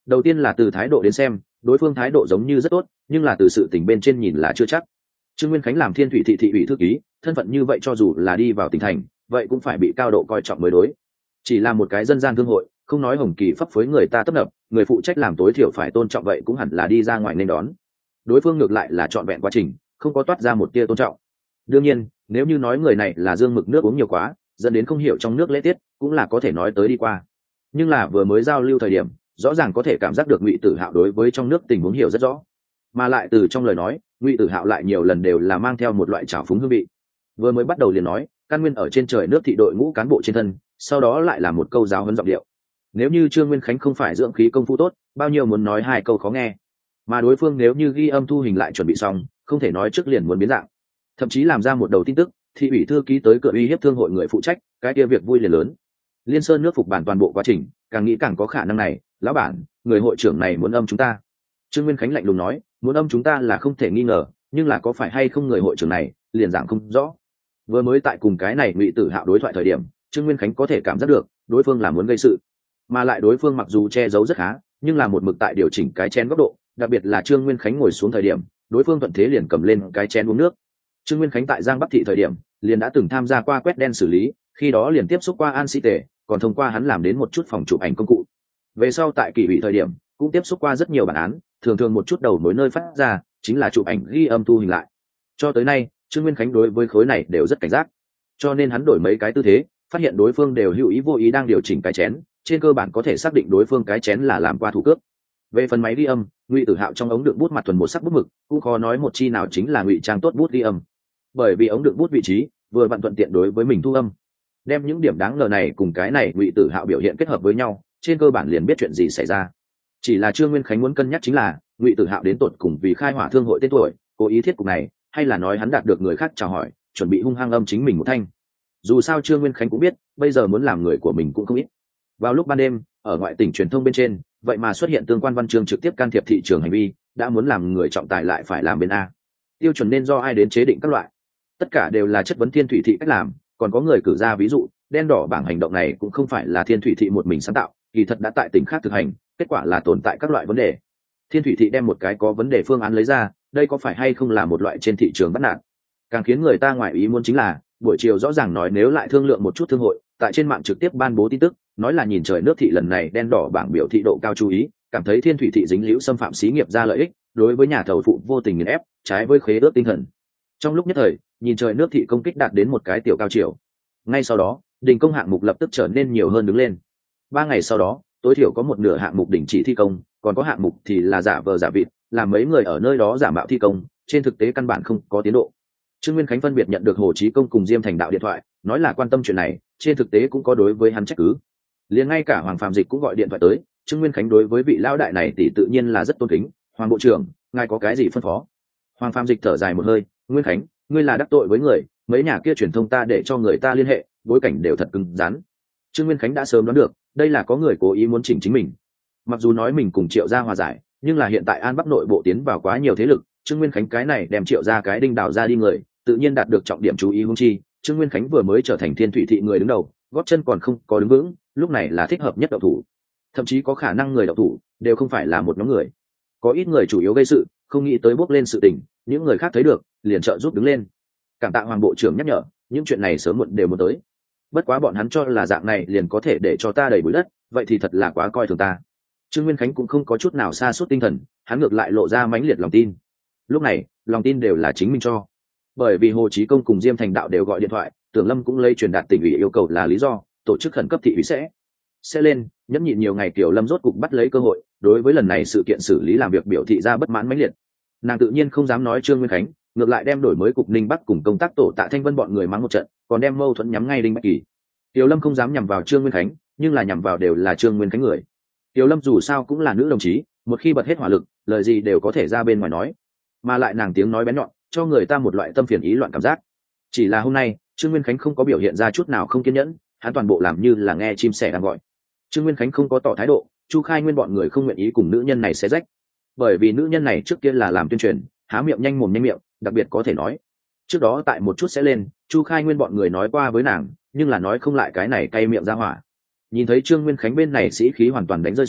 Đầu tiên là từ thái độ đến xem, đối phương thái độ giống như rất tốt, nhưng là từ sự tình bên trên nhìn là chưa chắc. Trương Nguyên Khánh làm Thiên Thủy thị thị ủy thư ký, thân phận như vậy cho dù là đi vào tỉnh thành, vậy cũng phải bị cao độ coi trọng mới đối. Chỉ là một cái dân gian thương hội, không nói hồng kỳ phấp phới người ta tấp nập, người phụ trách làm tối thiểu phải tôn trọng, vậy cũng hẳn là đi ra ngoài nên đón. Đối phương ngược lại là trọn vẹn quá trình, không có toát ra một tia tôn trọng. Đương nhiên, nếu như nói người này là dương mực nước uống nhiều quá, dẫn đến không hiểu trong nước lễ tiết, cũng là có thể nói tới đi qua. Nhưng là vừa mới giao lưu thời điểm, rõ ràng có thể cảm giác được Ngụy Tử Hạo đối với trong nước tình huống hiểu rất rõ, mà lại từ trong lời nói, Ngụy Tử Hạo lại nhiều lần đều là mang theo một loại trào phúng hương vị. Vừa mới bắt đầu liền nói, căn nguyên ở trên trời nước thị đội ngũ cán bộ trên thân, sau đó lại là một câu giáo huấn giọng điệu. Nếu như Trương Nguyên Khánh không phải dưỡng khí công phu tốt, bao nhiêu muốn nói hai câu khó nghe, mà đối phương nếu như ghi âm thu hình lại chuẩn bị xong, không thể nói trước liền muốn biến dạng, thậm chí làm ra một đầu tin tức thị ủy thư ký tới cửa uy hiếp thương hội người phụ trách, cái kia việc vui liền lớn. Liên Sơn nước phục bản toàn bộ quá trình, càng nghĩ càng có khả năng này. Lão bản, người hội trưởng này muốn âm chúng ta. Trương Nguyên Khánh lạnh lùng nói, muốn âm chúng ta là không thể nghi ngờ, nhưng là có phải hay không người hội trưởng này, liền giảng không rõ. Vừa mới tại cùng cái này Ngụy Tử Hạo đối thoại thời điểm, Trương Nguyên Khánh có thể cảm giác được đối phương là muốn gây sự, mà lại đối phương mặc dù che giấu rất khá, nhưng là một mực tại điều chỉnh cái chén góc độ, đặc biệt là Trương Nguyên Khánh ngồi xuống thời điểm, đối phương thuận thế liền cầm lên cái chén uống nước. Trương Nguyên Khánh tại Giang Bắc thị thời điểm, liền đã từng tham gia qua quét đen xử lý, khi đó liền tiếp xúc qua An Sĩ Tề, còn thông qua hắn làm đến một chút phòng chụp ảnh công cụ. Về sau tại kỳ ủy thời điểm, cũng tiếp xúc qua rất nhiều bản án, thường thường một chút đầu mối nơi phát ra chính là chụp ảnh ghi âm thu hình lại. Cho tới nay, Trương Nguyên Khánh đối với khối này đều rất cảnh giác, cho nên hắn đổi mấy cái tư thế, phát hiện đối phương đều hữu ý vô ý đang điều chỉnh cái chén, trên cơ bản có thể xác định đối phương cái chén là làm qua thủ cướp. Về phần máy ghi âm, Ngụy Tử Hạo trong ống đựng bút mặt thuần một sắc bút mực, cũng khó nói một chi nào chính là ngụy trang tốt bút ghi âm, bởi vì ống đựng bút vị trí vừa vặn thuận tiện đối với mình thu âm. Đem những điểm đáng ngờ này cùng cái này Ngụy Tử Hạo biểu hiện kết hợp với nhau, trên cơ bản liền biết chuyện gì xảy ra. Chỉ là Trương Nguyên Khánh muốn cân nhắc chính là Ngụy Tử Hạo đến tột cùng vì khai hỏa thương hội tên tuổi, cố ý thiết cục này, hay là nói hắn đạt được người khác chào hỏi, chuẩn bị hung hăng âm chính mình một thanh. Dù sao Trương Nguyên Khánh cũng biết, bây giờ muốn làm người của mình cũng không ít. Vào lúc ban đêm, ở ngoại tỉnh truyền thông bên trên, vậy mà xuất hiện tương quan văn chương trực tiếp can thiệp thị trường hành vi, đã muốn làm người trọng tài lại phải làm bên a. Tiêu chuẩn nên do ai đến chế định các loại? Tất cả đều là chất vấn Thiên Thủy thị cách làm, còn có người cử ra ví dụ, đen đỏ bảng hành động này cũng không phải là Thiên Thủy thị một mình sáng tạo, kỳ thật đã tại tỉnh khác thực hành, kết quả là tồn tại các loại vấn đề. Thiên Thủy thị đem một cái có vấn đề phương án lấy ra, đây có phải hay không là một loại trên thị trường bắt nạt? Càng khiến người ta ngoại ý muốn chính là, buổi chiều rõ ràng nói nếu lại thương lượng một chút thương hội, tại trên mạng trực tiếp ban bố tin tức, nói là nhìn trời nước thị lần này đen đỏ bảng biểu thị độ cao chú ý, cảm thấy Thiên Thủy thị dính líu xâm phạm xí nghiệp ra lợi ích, đối với nhà thầu phụ vô tình nghiền ép, trái với khế ước tinh thần. Trong lúc nhất thời, nhìn trời nước thị công kích đạt đến một cái tiểu cao chiều. Ngay sau đó, đình công hạng mục lập tức trở nên nhiều hơn đứng lên. Ba ngày sau đó, tối thiểu có một nửa hạng mục đình chỉ thi công, còn có hạng mục thì là giả vờ giả vịt, làm mấy người ở nơi đó giả mạo thi công, trên thực tế căn bản không có tiến độ. Trương Nguyên Khánh phân biệt nhận được Hồ Chí Công cùng Diêm Thành Đạo điện thoại, nói là quan tâm chuyện này, trên thực tế cũng có đối với hắn trách cứ. Liền ngay cả Hoàng Phạm Dịch cũng gọi điện thoại tới, Trương Nguyên Khánh đối với vị lão đại này tỷ tự nhiên là rất tôn kính, "Hoàng bộ trưởng, ngài có cái gì phân phó?" Hoàng Phạm Dịch thở dài một hơi, "Nguyên Khánh, ngươi là đắc tội với người, mấy nhà kia truyền thông ta để cho người ta liên hệ, bối cảnh đều thật cứng rắn." Trương Nguyên Khánh đã sớm đoán được, đây là có người cố ý muốn chỉnh chính mình. Mặc dù nói mình cùng Triệu gia hòa giải, nhưng là hiện tại An Bắc nội bộ tiến vào quá nhiều thế lực, Trương Nguyên Khánh cái này đem Triệu gia cái đinh đào ra đi người, tự nhiên đạt được trọng điểm chú ý. Huống chi, Trương Nguyên Khánh vừa mới trở thành Thiên Thủy thị người đứng đầu, gót chân còn không có đứng vững, lúc này là thích hợp nhất động thủ. Thậm chí có khả năng người động thủ đều không phải là một nhóm người, có ít người chủ yếu gây sự, không nghĩ tới bốc lên sự tình, những người khác thấy được, liền trợ giúp đứng lên. Cảm tạ Hoàng bộ trưởng nhắc nhở, những chuyện này sớm muộn đều muốn tới. Bất quá bọn hắn cho là dạng này liền có thể để cho ta đầy bụi đất, vậy thì thật là quá coi thường ta. Trương Nguyên Khánh cũng không có chút nào sa sút tinh thần, hắn ngược lại lộ ra mãnh liệt lòng tin. Lúc này, lòng tin đều là chính mình cho. Bởi vì Hồ Chí Công cùng Diêm Thành Đạo đều gọi điện thoại, Tưởng Lâm cũng lấy truyền đạt tỉnh ủy yêu cầu là lý do, tổ chức khẩn cấp thị ủy sẽ sẽ lên, nhẫn nhịn nhiều ngày Tiểu Lâm rốt cục bắt lấy cơ hội, đối với lần này sự kiện xử lý làm việc biểu thị ra bất mãn mãnh liệt. Nàng tự nhiên không dám nói Trương Nguyên Khánh, ngược lại đem đổi mới cục Ninh Bắc cùng công tác tổ Tạ Thanh Vân bọn người mắng một trận, còn đem mâu thuẫn nhắm ngay Đinh Bạch Kỳ. Tiểu Lâm không dám nhằm vào Trương Nguyên Khánh, nhưng là nhằm vào đều là Trương Nguyên Khánh người. Tiểu Lâm dù sao cũng là nữ đồng chí, một khi bật hết hỏa lực, lời gì đều có thể ra bên ngoài nói, mà lại nàng tiếng nói bén nhọn, cho người ta một loại tâm phiền ý loạn cảm giác. Chỉ là hôm nay, Trương Nguyên Khánh không có biểu hiện ra chút nào không kiên nhẫn, hắn toàn bộ làm như là nghe chim sẻ đang gọi. Trương Nguyên Khánh không có tỏ thái độ, Chu Khai Nguyên bọn người không nguyện ý cùng nữ nhân này xé rách, bởi vì nữ nhân này trước kia là làm tuyên truyền, há miệng nhanh mồm nhanh miệng, đặc biệt có thể nói. Trước đó tại một chút sẽ lên, Chu Khai Nguyên bọn người nói qua với nàng, nhưng là nói không lại cái này cay miệng ra hỏa. Nhìn thấy Trương Nguyên Khánh bên này sĩ khí hoàn toàn đánh rơi xuống,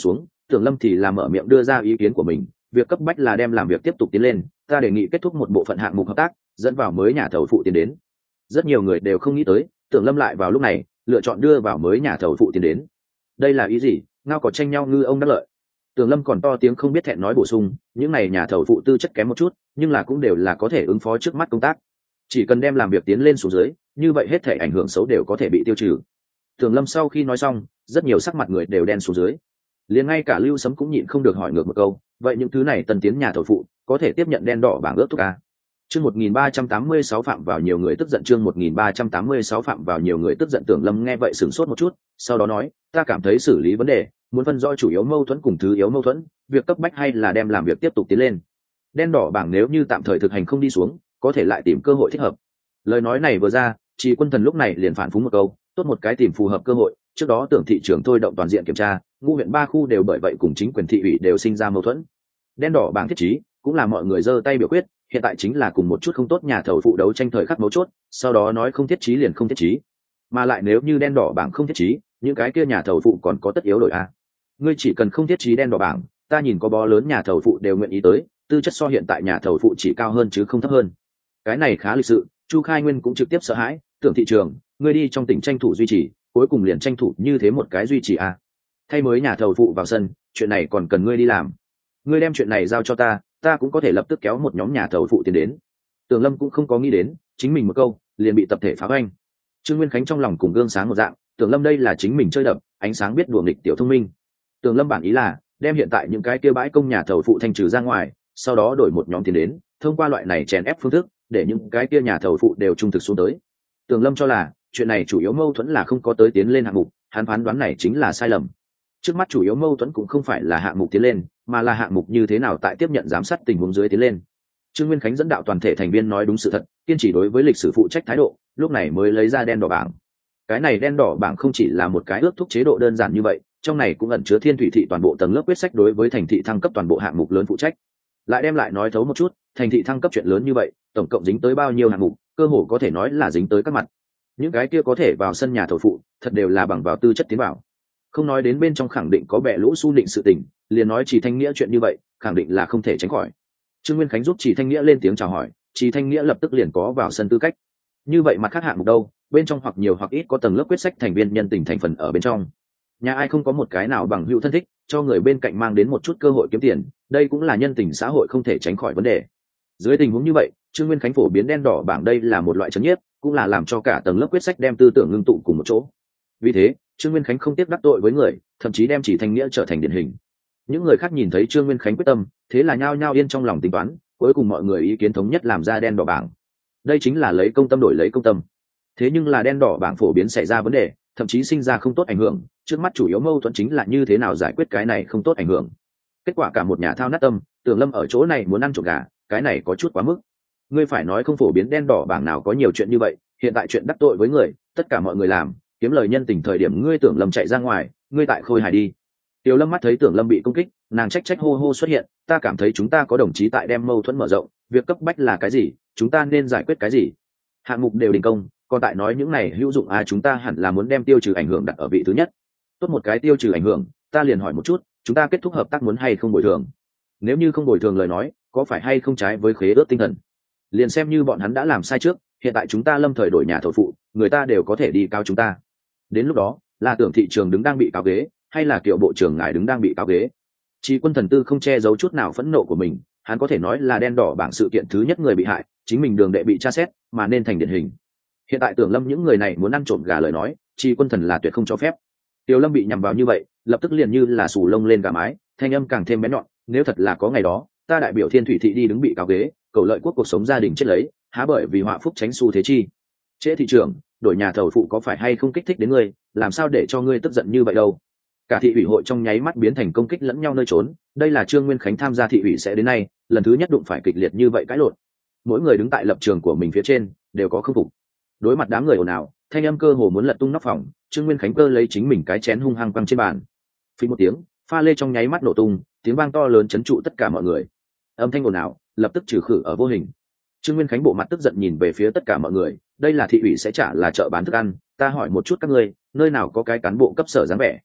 Tưởng Lâm thì là mở miệng đưa ra ý kiến của mình, việc cấp bách là đem làm việc tiếp tục tiến lên, ta đề nghị kết thúc một bộ phận hạng mục hợp tác, dẫn vào mới nhà thầu phụ tiến đến. Rất nhiều người đều không nghĩ tới, Tưởng Lâm lại vào lúc này lựa chọn đưa vào mới nhà thầu phụ tiến đến. Đây là ý gì? Ngao có tranh nhau ngư ông đắc lợi. Tưởng Lâm còn to tiếng không biết thẹn nói bổ sung, những này nhà thầu phụ tư chất kém một chút, nhưng là cũng đều là có thể ứng phó trước mắt công tác. Chỉ cần đem làm việc tiến lên xuống dưới, như vậy hết thể ảnh hưởng xấu đều có thể bị tiêu trừ. Tưởng Lâm sau khi nói xong, rất nhiều sắc mặt người đều đen xuống dưới. Liền ngay cả Lưu Sấm cũng nhịn không được hỏi ngược một câu, vậy những thứ này tân tiến nhà thầu phụ có thể tiếp nhận đen đỏ bảng ước thúc a? Chương một nghìn ba trăm tám mươi sáu phạm vào nhiều người tức giận chương một nghìn ba trăm tám mươi sáu phạm vào nhiều người tức giận Tưởng Lâm nghe vậy sửng sốt một chút, sau đó nói, ta cảm thấy xử lý vấn đề, muốn phân rõ chủ yếu mâu thuẫn cùng thứ yếu mâu thuẫn, việc cấp bách hay là đem làm việc tiếp tục tiến lên. Đen đỏ bảng nếu như tạm thời thực hành không đi xuống, có thể lại tìm cơ hội thích hợp. Lời nói này vừa ra, Trì Quân Thần lúc này liền phản phúng một câu, tốt một cái tìm phù hợp cơ hội, trước đó Tưởng thị trưởng thôi động toàn diện kiểm tra, ngũ huyện ba khu đều bởi vậy cùng chính quyền thị ủy đều sinh ra mâu thuẫn. Đen đỏ bảng thiết trí, cũng là mọi người giơ tay biểu quyết, hiện tại chính là cùng một chút không tốt nhà thầu phụ đấu tranh thời khắc mấu chốt, sau đó nói không thiết trí liền không thiết trí. Mà lại nếu như đen đỏ bảng không thiết trí, những cái kia nhà thầu phụ còn có tất yếu đổi a. Ngươi chỉ cần không thiết trí đen đỏ bảng, ta nhìn có bó lớn nhà thầu phụ đều nguyện ý tới, tư chất so hiện tại nhà thầu phụ chỉ cao hơn chứ không thấp hơn. Cái này khá lịch sự, Chu Khai Nguyên cũng trực tiếp sợ hãi, Tưởng thị trường, ngươi đi trong tỉnh tranh thủ duy trì, cuối cùng liền tranh thủ như thế một cái duy trì a. Thay mới nhà thầu phụ vào sân, chuyện này còn cần ngươi đi làm. Ngươi đem chuyện này giao cho ta, ta cũng có thể lập tức kéo một nhóm nhà thầu phụ tiến đến. Tưởng Lâm cũng không có nghĩ đến, chính mình một câu liền bị tập thể phá hoành. Trương Nguyên Khánh trong lòng cùng gương sáng một dạng, Tưởng Lâm đây là chính mình chơi đập, ánh sáng biết đùa nghịch tiểu thông minh. Tưởng Lâm bản ý là đem hiện tại những cái kia bãi công nhà thầu phụ thanh trừ ra ngoài, sau đó đổi một nhóm tiến đến, thông qua loại này chèn ép phương thức, để những cái kia nhà thầu phụ đều trung thực xuống tới. Tưởng Lâm cho là chuyện này chủ yếu mâu thuẫn là không có tới tiến lên hạng mục, hắn phán đoán này chính là sai lầm. Trước mắt chủ yếu mâu thuẫn cũng không phải là hạng mục tiến lên, mà là hạng mục như thế nào tại tiếp nhận giám sát tình huống dưới tiến lên. Trương Nguyên Khánh dẫn đạo toàn thể thành viên nói đúng sự thật, kiên trì đối với lịch sử phụ trách thái độ, lúc này mới lấy ra đen đỏ bảng. Cái này đen đỏ bảng không chỉ là một cái ước thúc chế độ đơn giản như vậy, trong này cũng ẩn chứa Thiên Thủy thị toàn bộ tầng lớp quyết sách đối với thành thị thăng cấp toàn bộ hạng mục lớn phụ trách. Lại đem lại nói thấu một chút, thành thị thăng cấp chuyện lớn như vậy, tổng cộng dính tới bao nhiêu hạng mục, cơ hồ có thể nói là dính tới các mặt. Những cái kia có thể vào sân nhà thầu phụ, thật đều là bằng vào tư chất tiến vào. Không nói đến bên trong khẳng định có bẻ lũ su định sự tình, liền nói Chỉ Thanh Nghĩa chuyện như vậy, khẳng định là không thể tránh khỏi. Trương Nguyên Khánh giúp Chỉ Thanh Nghĩa lên tiếng chào hỏi, Chỉ Thanh Nghĩa lập tức liền có vào sân tư cách. Như vậy mặt khác hạng mục đâu, bên trong hoặc nhiều hoặc ít có tầng lớp quyết sách thành viên nhân tình thành phần ở bên trong. Nhà ai không có một cái nào bằng hữu thân thích, cho người bên cạnh mang đến một chút cơ hội kiếm tiền, đây cũng là nhân tình xã hội không thể tránh khỏi vấn đề. Dưới tình huống như vậy, Trương Nguyên Khánh phổ biến đen đỏ bảng đây là một loại trấn nhiếp, cũng là làm cho cả tầng lớp quyết sách đem tư tưởng ngưng tụ cùng một chỗ. Vì thế, Trương Nguyên Khánh không tiếp đắc tội với người, thậm chí đem Chỉ Thanh Nghĩa trở thành điển hình. Những người khác nhìn thấy Trương Nguyên Khánh quyết tâm, thế là nhao nhao yên trong lòng tính toán, cuối cùng mọi người ý kiến thống nhất làm ra đen đỏ bảng. Đây chính là lấy công tâm đổi lấy công tâm. Thế nhưng là đen đỏ bảng phổ biến xảy ra vấn đề, thậm chí sinh ra không tốt ảnh hưởng, trước mắt chủ yếu mâu thuẫn chính là như thế nào giải quyết cái này không tốt ảnh hưởng. Kết quả cả một nhà thao nát tâm, Tưởng Lâm ở chỗ này muốn ăn trộm gà, cái này có chút quá mức. Ngươi phải nói không phổ biến đen đỏ bảng nào có nhiều chuyện như vậy, hiện tại chuyện đắc tội với người, tất cả mọi người làm, kiếm lời nhân tình thời điểm ngươi Tưởng Lâm chạy ra ngoài, ngươi tại Khôi Hải đi. Tiểu Lâm mắt thấy Tưởng Lâm bị công kích, nàng trách trách hô hô xuất hiện, ta cảm thấy chúng ta có đồng chí tại đem mâu thuẫn mở rộng, việc cấp bách là cái gì, chúng ta nên giải quyết cái gì. Hạng mục đều đình công, còn tại nói những này hữu dụng à, chúng ta hẳn là muốn đem tiêu trừ ảnh hưởng đặt ở vị thứ nhất. Tốt một cái tiêu trừ ảnh hưởng, ta liền hỏi một chút, chúng ta kết thúc hợp tác muốn hay không bồi thường? Nếu như không bồi thường lời nói, có phải hay không trái với khế ước tinh thần? Liền xem như bọn hắn đã làm sai trước, hiện tại chúng ta lâm thời đổi nhà thầu phụ, người ta đều có thể đi cáo chúng ta. Đến lúc đó, là Tưởng thị trường đứng đang bị cáo ghế, hay là Kiệu bộ trưởng ngài đứng đang bị cáo ghế? Chỉ Quân Thần Tư không che giấu chút nào phẫn nộ của mình, hắn có thể nói là đen đỏ bảng sự kiện thứ nhất người bị hại, chính mình đường đệ bị tra xét, mà nên thành điển hình. Hiện tại Tưởng Lâm những người này muốn ăn trộm gà lời nói, Chỉ Quân Thần là tuyệt không cho phép. Tiểu Lâm bị nhằm vào như vậy, lập tức liền như là sù lông lên gà mái, thanh âm càng thêm bén nhọn, nếu thật là có ngày đó, ta đại biểu Thiên Thủy thị đi đứng bị cáo ghế, cầu lợi quốc cuộc sống gia đình chết lấy, há bởi vì họa phúc tránh xu thế chi. Trễ thị trưởng, đổi nhà thầu phụ có phải hay không kích thích đến ngươi, làm sao để cho ngươi tức giận như vậy đâu? Cả thị ủy hội trong nháy mắt biến thành công kích lẫn nhau nơi trốn, đây là Trương Nguyên Khánh tham gia thị ủy sẽ đến nay lần thứ nhất đụng phải kịch liệt như vậy cãi lộn. Mỗi người đứng tại lập trường của mình phía trên, đều có không phục. Đối mặt đám người ồn ào, thanh âm cơ hồ muốn lật tung nóc phòng, Trương Nguyên Khánh cơ lấy chính mình cái chén hung hăng quăng trên bàn. Phí một tiếng, pha lê trong nháy mắt nổ tung, tiếng vang to lớn chấn trụ tất cả mọi người. Âm thanh ồn ào lập tức trừ khử ở vô hình. Trương Nguyên Khánh bộ mặt tức giận nhìn về phía tất cả mọi người, đây là thị ủy sẽ trả là chợ bán thức ăn, ta hỏi một chút các ngươi, nơi nào có cái cán bộ cấp sở dáng vẻ?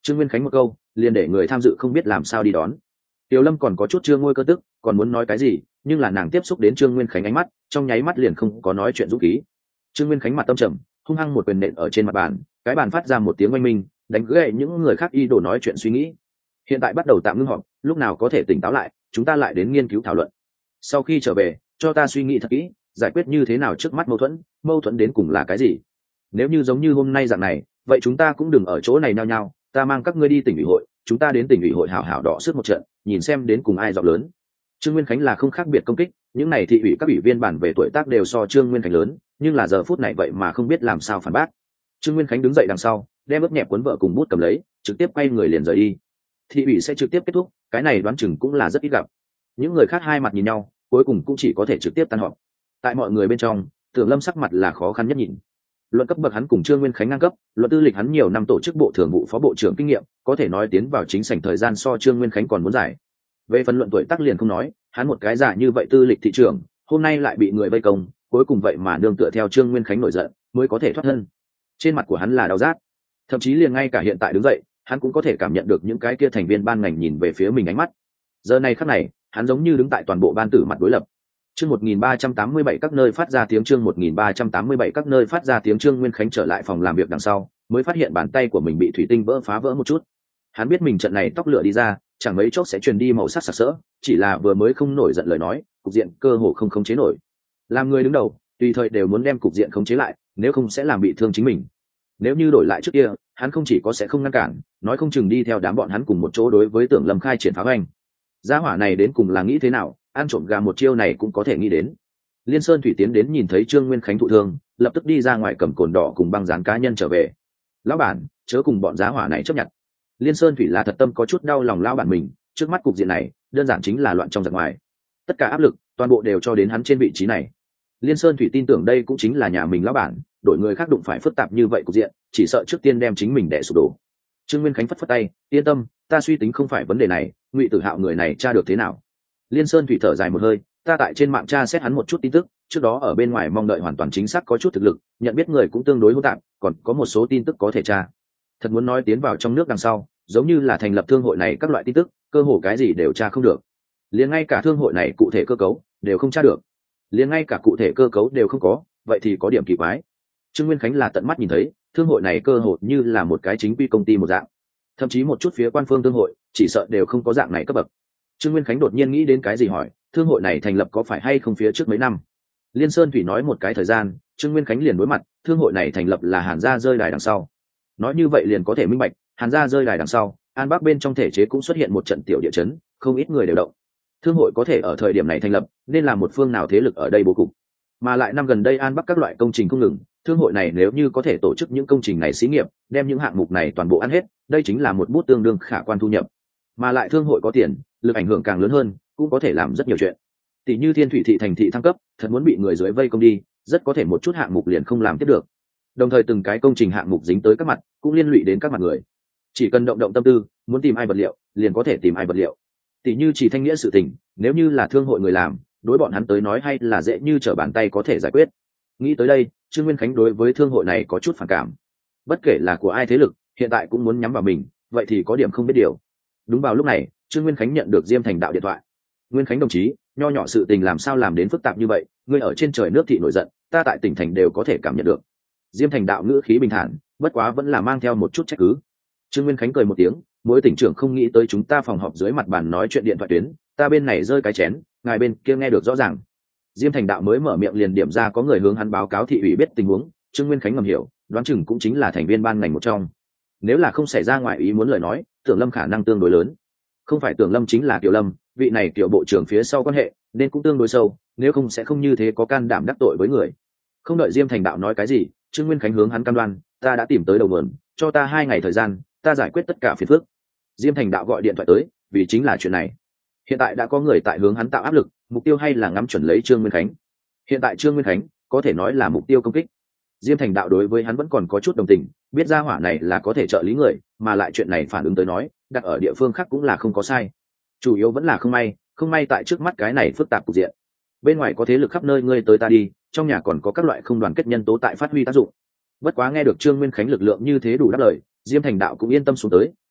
Trương Nguyên Khánh một câu liền để người tham dự không biết làm sao đi đón. Tiểu Lâm còn có chút chưa ngôi cơ tức, còn muốn nói cái gì, nhưng là nàng tiếp xúc đến Trương Nguyên Khánh ánh mắt, trong nháy mắt liền không có nói chuyện dũng khí. Trương Nguyên Khánh mặt tâm trầm, hung hăng một quyền nện ở trên mặt bàn, cái bàn phát ra một tiếng oanh minh, đánh gãy những người khác y đổ nói chuyện suy nghĩ. Hiện tại bắt đầu tạm ngưng họp, lúc nào có thể tỉnh táo lại, chúng ta lại đến nghiên cứu thảo luận. Sau khi trở về, cho ta suy nghĩ thật kỹ, giải quyết như thế nào trước mắt mâu thuẫn, mâu thuẫn đến cùng là cái gì. Nếu như giống như hôm nay dạng này, vậy chúng ta cũng đừng ở chỗ này nhao nhao, ta mang các ngươi đi tỉnh ủy hội, chúng ta đến tỉnh ủy hội hảo hảo đọ sức một trận, nhìn xem đến cùng ai giọng lớn. Trương Nguyên Khánh là không khác biệt công kích, những này thị ủy các ủy viên bản về tuổi tác đều so Trương Nguyên Khánh lớn, nhưng là giờ phút này vậy mà không biết làm sao phản bác. Trương Nguyên Khánh đứng dậy đằng sau, đem ướp nhẹp cuốn vợ cùng bút cầm lấy, trực tiếp quay người liền rời đi. Thị ủy sẽ trực tiếp kết thúc, cái này đoán chừng cũng là rất ít gặp. Những người khác hai mặt nhìn nhau, cuối cùng cũng chỉ có thể trực tiếp tan họp. Tại mọi người bên trong, Tưởng Lâm sắc mặt là khó khăn nhất nhìn. Luận cấp bậc hắn cùng Trương Nguyên Khánh ngang cấp, luận tư lịch hắn nhiều năm tổ chức bộ thường vụ phó bộ trưởng kinh nghiệm, có thể nói tiến vào chính sảnh thời gian so Trương Nguyên Khánh còn muốn dài. Về phần luận tuổi tác liền không nói, hắn một cái giả như vậy tư lịch thị trưởng, hôm nay lại bị người vây công, cuối cùng vậy mà nương tựa theo Trương Nguyên Khánh nổi giận, mới có thể thoát thân. Trên mặt của hắn là đau rát, thậm chí liền ngay cả hiện tại đứng dậy, hắn cũng có thể cảm nhận được những cái kia thành viên ban ngành nhìn về phía mình ánh mắt. Giờ này khắc này, hắn giống như đứng tại toàn bộ ban tử mặt đối lập. Chương một nghìn ba trăm tám mươi bảy các nơi phát ra tiếng chương một nghìn ba trăm tám mươi bảy các nơi phát ra tiếng Trương Nguyên Khánh trở lại phòng làm việc đằng sau, mới phát hiện bàn tay của mình bị thủy tinh vỡ phá vỡ một chút. Hắn biết mình trận này tóc lửa đi ra, chẳng mấy chốc sẽ truyền đi màu sắc sặc sỡ, chỉ là vừa mới không nổi giận lời nói, cục diện cơ hồ không khống chế nổi. Làm người đứng đầu, tùy thời đều muốn đem cục diện khống chế lại, nếu không sẽ làm bị thương chính mình. Nếu như đổi lại trước kia, hắn không chỉ có sẽ không ngăn cản, nói không chừng đi theo đám bọn hắn cùng một chỗ đối với Tưởng Lâm khai triển phá hoành. Gia hỏa này đến cùng là nghĩ thế nào, ăn trộm gà một chiêu này cũng có thể nghĩ đến. Liên Sơn Thủy tiến đến nhìn thấy Trương Nguyên Khánh thụ thương, lập tức đi ra ngoài cầm cồn đỏ cùng băng dán cá nhân trở về. Lão bản, chớ cùng bọn giá hỏa này chấp nhận. Liên Sơn Thủy là thật tâm có chút đau lòng lão bản mình, trước mắt cục diện này, đơn giản chính là loạn trong giặc ngoài. Tất cả áp lực, toàn bộ đều cho đến hắn trên vị trí này. Liên Sơn Thủy tin tưởng đây cũng chính là nhà mình lão bản, đổi người khác đụng phải phức tạp như vậy cục diện, chỉ sợ trước tiên đem chính mình đè sụp đổ. Trương Nguyên Khánh phất phất tay, yên tâm, ta suy tính không phải vấn đề này, Ngụy Tử Hạo người này tra được thế nào? Liên Sơn Thủy thở dài một hơi, ta tại trên mạng tra xét hắn một chút tin tức, trước đó ở bên ngoài mong đợi hoàn toàn chính xác có chút thực lực, nhận biết người cũng tương đối hỗn tạp, còn có một số tin tức có thể tra. Thật muốn nói tiến vào trong nước đằng sau, giống như là thành lập thương hội này các loại tin tức, cơ hồ cái gì đều tra không được. Liền ngay cả thương hội này cụ thể cơ cấu đều không tra được. Liền ngay cả cụ thể cơ cấu đều không có, vậy thì có điểm kỳ quái. Trương Nguyên Khánh là tận mắt nhìn thấy, thương hội này cơ hội như là một cái chính quy công ty một dạng. Thậm chí một chút phía quan phương thương hội, chỉ sợ đều không có dạng này cấp bậc. Trương Nguyên Khánh đột nhiên nghĩ đến cái gì hỏi, thương hội này thành lập có phải hay không phía trước mấy năm? Liên Sơn Thủy nói một cái thời gian, Trương Nguyên Khánh liền đối mặt, thương hội này thành lập là Hàn gia rơi đài đằng sau. Nói như vậy liền có thể minh bạch, Hàn gia rơi đài đằng sau, An Bắc bên trong thể chế cũng xuất hiện một trận tiểu địa chấn, không ít người đều động. Thương hội có thể ở thời điểm này thành lập, nên là một phương nào thế lực ở đây bố cục. Mà lại năm gần đây An Bắc các loại công trình không ngừng, thương hội này nếu như có thể tổ chức những công trình này xí nghiệp, đem những hạng mục này toàn bộ ăn hết, đây chính là một bút tương đương khả quan thu nhập. Mà lại thương hội có tiền, lực ảnh hưởng càng lớn hơn, cũng có thể làm rất nhiều chuyện. Tỷ như Thiên Thủy thị thành thị thăng cấp, thật muốn bị người dưới vây công đi, rất có thể một chút hạng mục liền không làm tiếp được. Đồng thời từng cái công trình hạng mục dính tới các mặt, cũng liên lụy đến các mặt người. Chỉ cần động động tâm tư, muốn tìm ai vật liệu, liền có thể tìm ai vật liệu. Tỷ như Chỉ Thanh Nghĩa sự tình, nếu như là thương hội người làm, đối bọn hắn tới nói hay là dễ như trở bàn tay có thể giải quyết. Nghĩ tới đây, Trương Nguyên Khánh đối với thương hội này có chút phản cảm. Bất kể là của ai thế lực, hiện tại cũng muốn nhắm vào mình, vậy thì có điểm không biết điều. Đúng vào lúc này, Trương Nguyên Khánh nhận được Diêm Thành Đạo điện thoại. Nguyên Khánh đồng chí, nho nhỏ sự tình làm sao làm đến phức tạp như vậy, ngươi ở trên trời nước thị nổi giận, ta tại tỉnh thành đều có thể cảm nhận được. Diêm Thành Đạo ngữ khí bình thản, bất quá vẫn là mang theo một chút trách cứ. Trương Nguyên Khánh cười một tiếng, mỗi tỉnh trưởng không nghĩ tới chúng ta phòng họp dưới mặt bàn nói chuyện điện thoại tuyến, ta bên này rơi cái chén, ngài bên kia nghe được rõ ràng. Diêm Thành Đạo mới mở miệng liền điểm ra có người hướng hắn báo cáo thị ủy biết tình huống, Trương Nguyên Khánh ngầm hiểu, đoán chừng cũng chính là thành viên ban ngành một trong. Nếu là không xảy ra ngoài ý muốn lời nói, Tưởng Lâm khả năng tương đối lớn. Không phải Tưởng Lâm chính là Kiều Lâm, vị này Kiều bộ trưởng phía sau quan hệ, nên cũng tương đối sâu, nếu không sẽ không như thế có can đảm đắc tội với người. Không đợi Diêm Thành Đạo nói cái gì, Trương Nguyên Khánh hướng hắn cam đoan, ta đã tìm tới đầu nguồn, cho ta hai ngày thời gian, ta giải quyết tất cả phiền phức. Diêm Thành Đạo gọi điện thoại tới, vì chính là chuyện này. Hiện tại đã có người tại hướng hắn tạo áp lực, mục tiêu hay là ngắm chuẩn lấy Trương Nguyên Khánh. Hiện tại Trương Nguyên Khánh có thể nói là mục tiêu công kích. Diêm Thành Đạo đối với hắn vẫn còn có chút đồng tình, biết ra hỏa này là có thể trợ lý người, mà lại chuyện này phản ứng tới nói, đặt ở địa phương khác cũng là không có sai. Chủ yếu vẫn là không may, không may tại trước mắt cái này phức tạp cục diện. Bên ngoài có thế lực khắp nơi ngươi tới ta đi, trong nhà còn có các loại không đoàn kết nhân tố tại phát huy tác dụng. Bất quá nghe được Trương Nguyên Khánh lực lượng như thế đủ đáp lời, Diêm Thành Đạo cũng yên tâm xuống tới,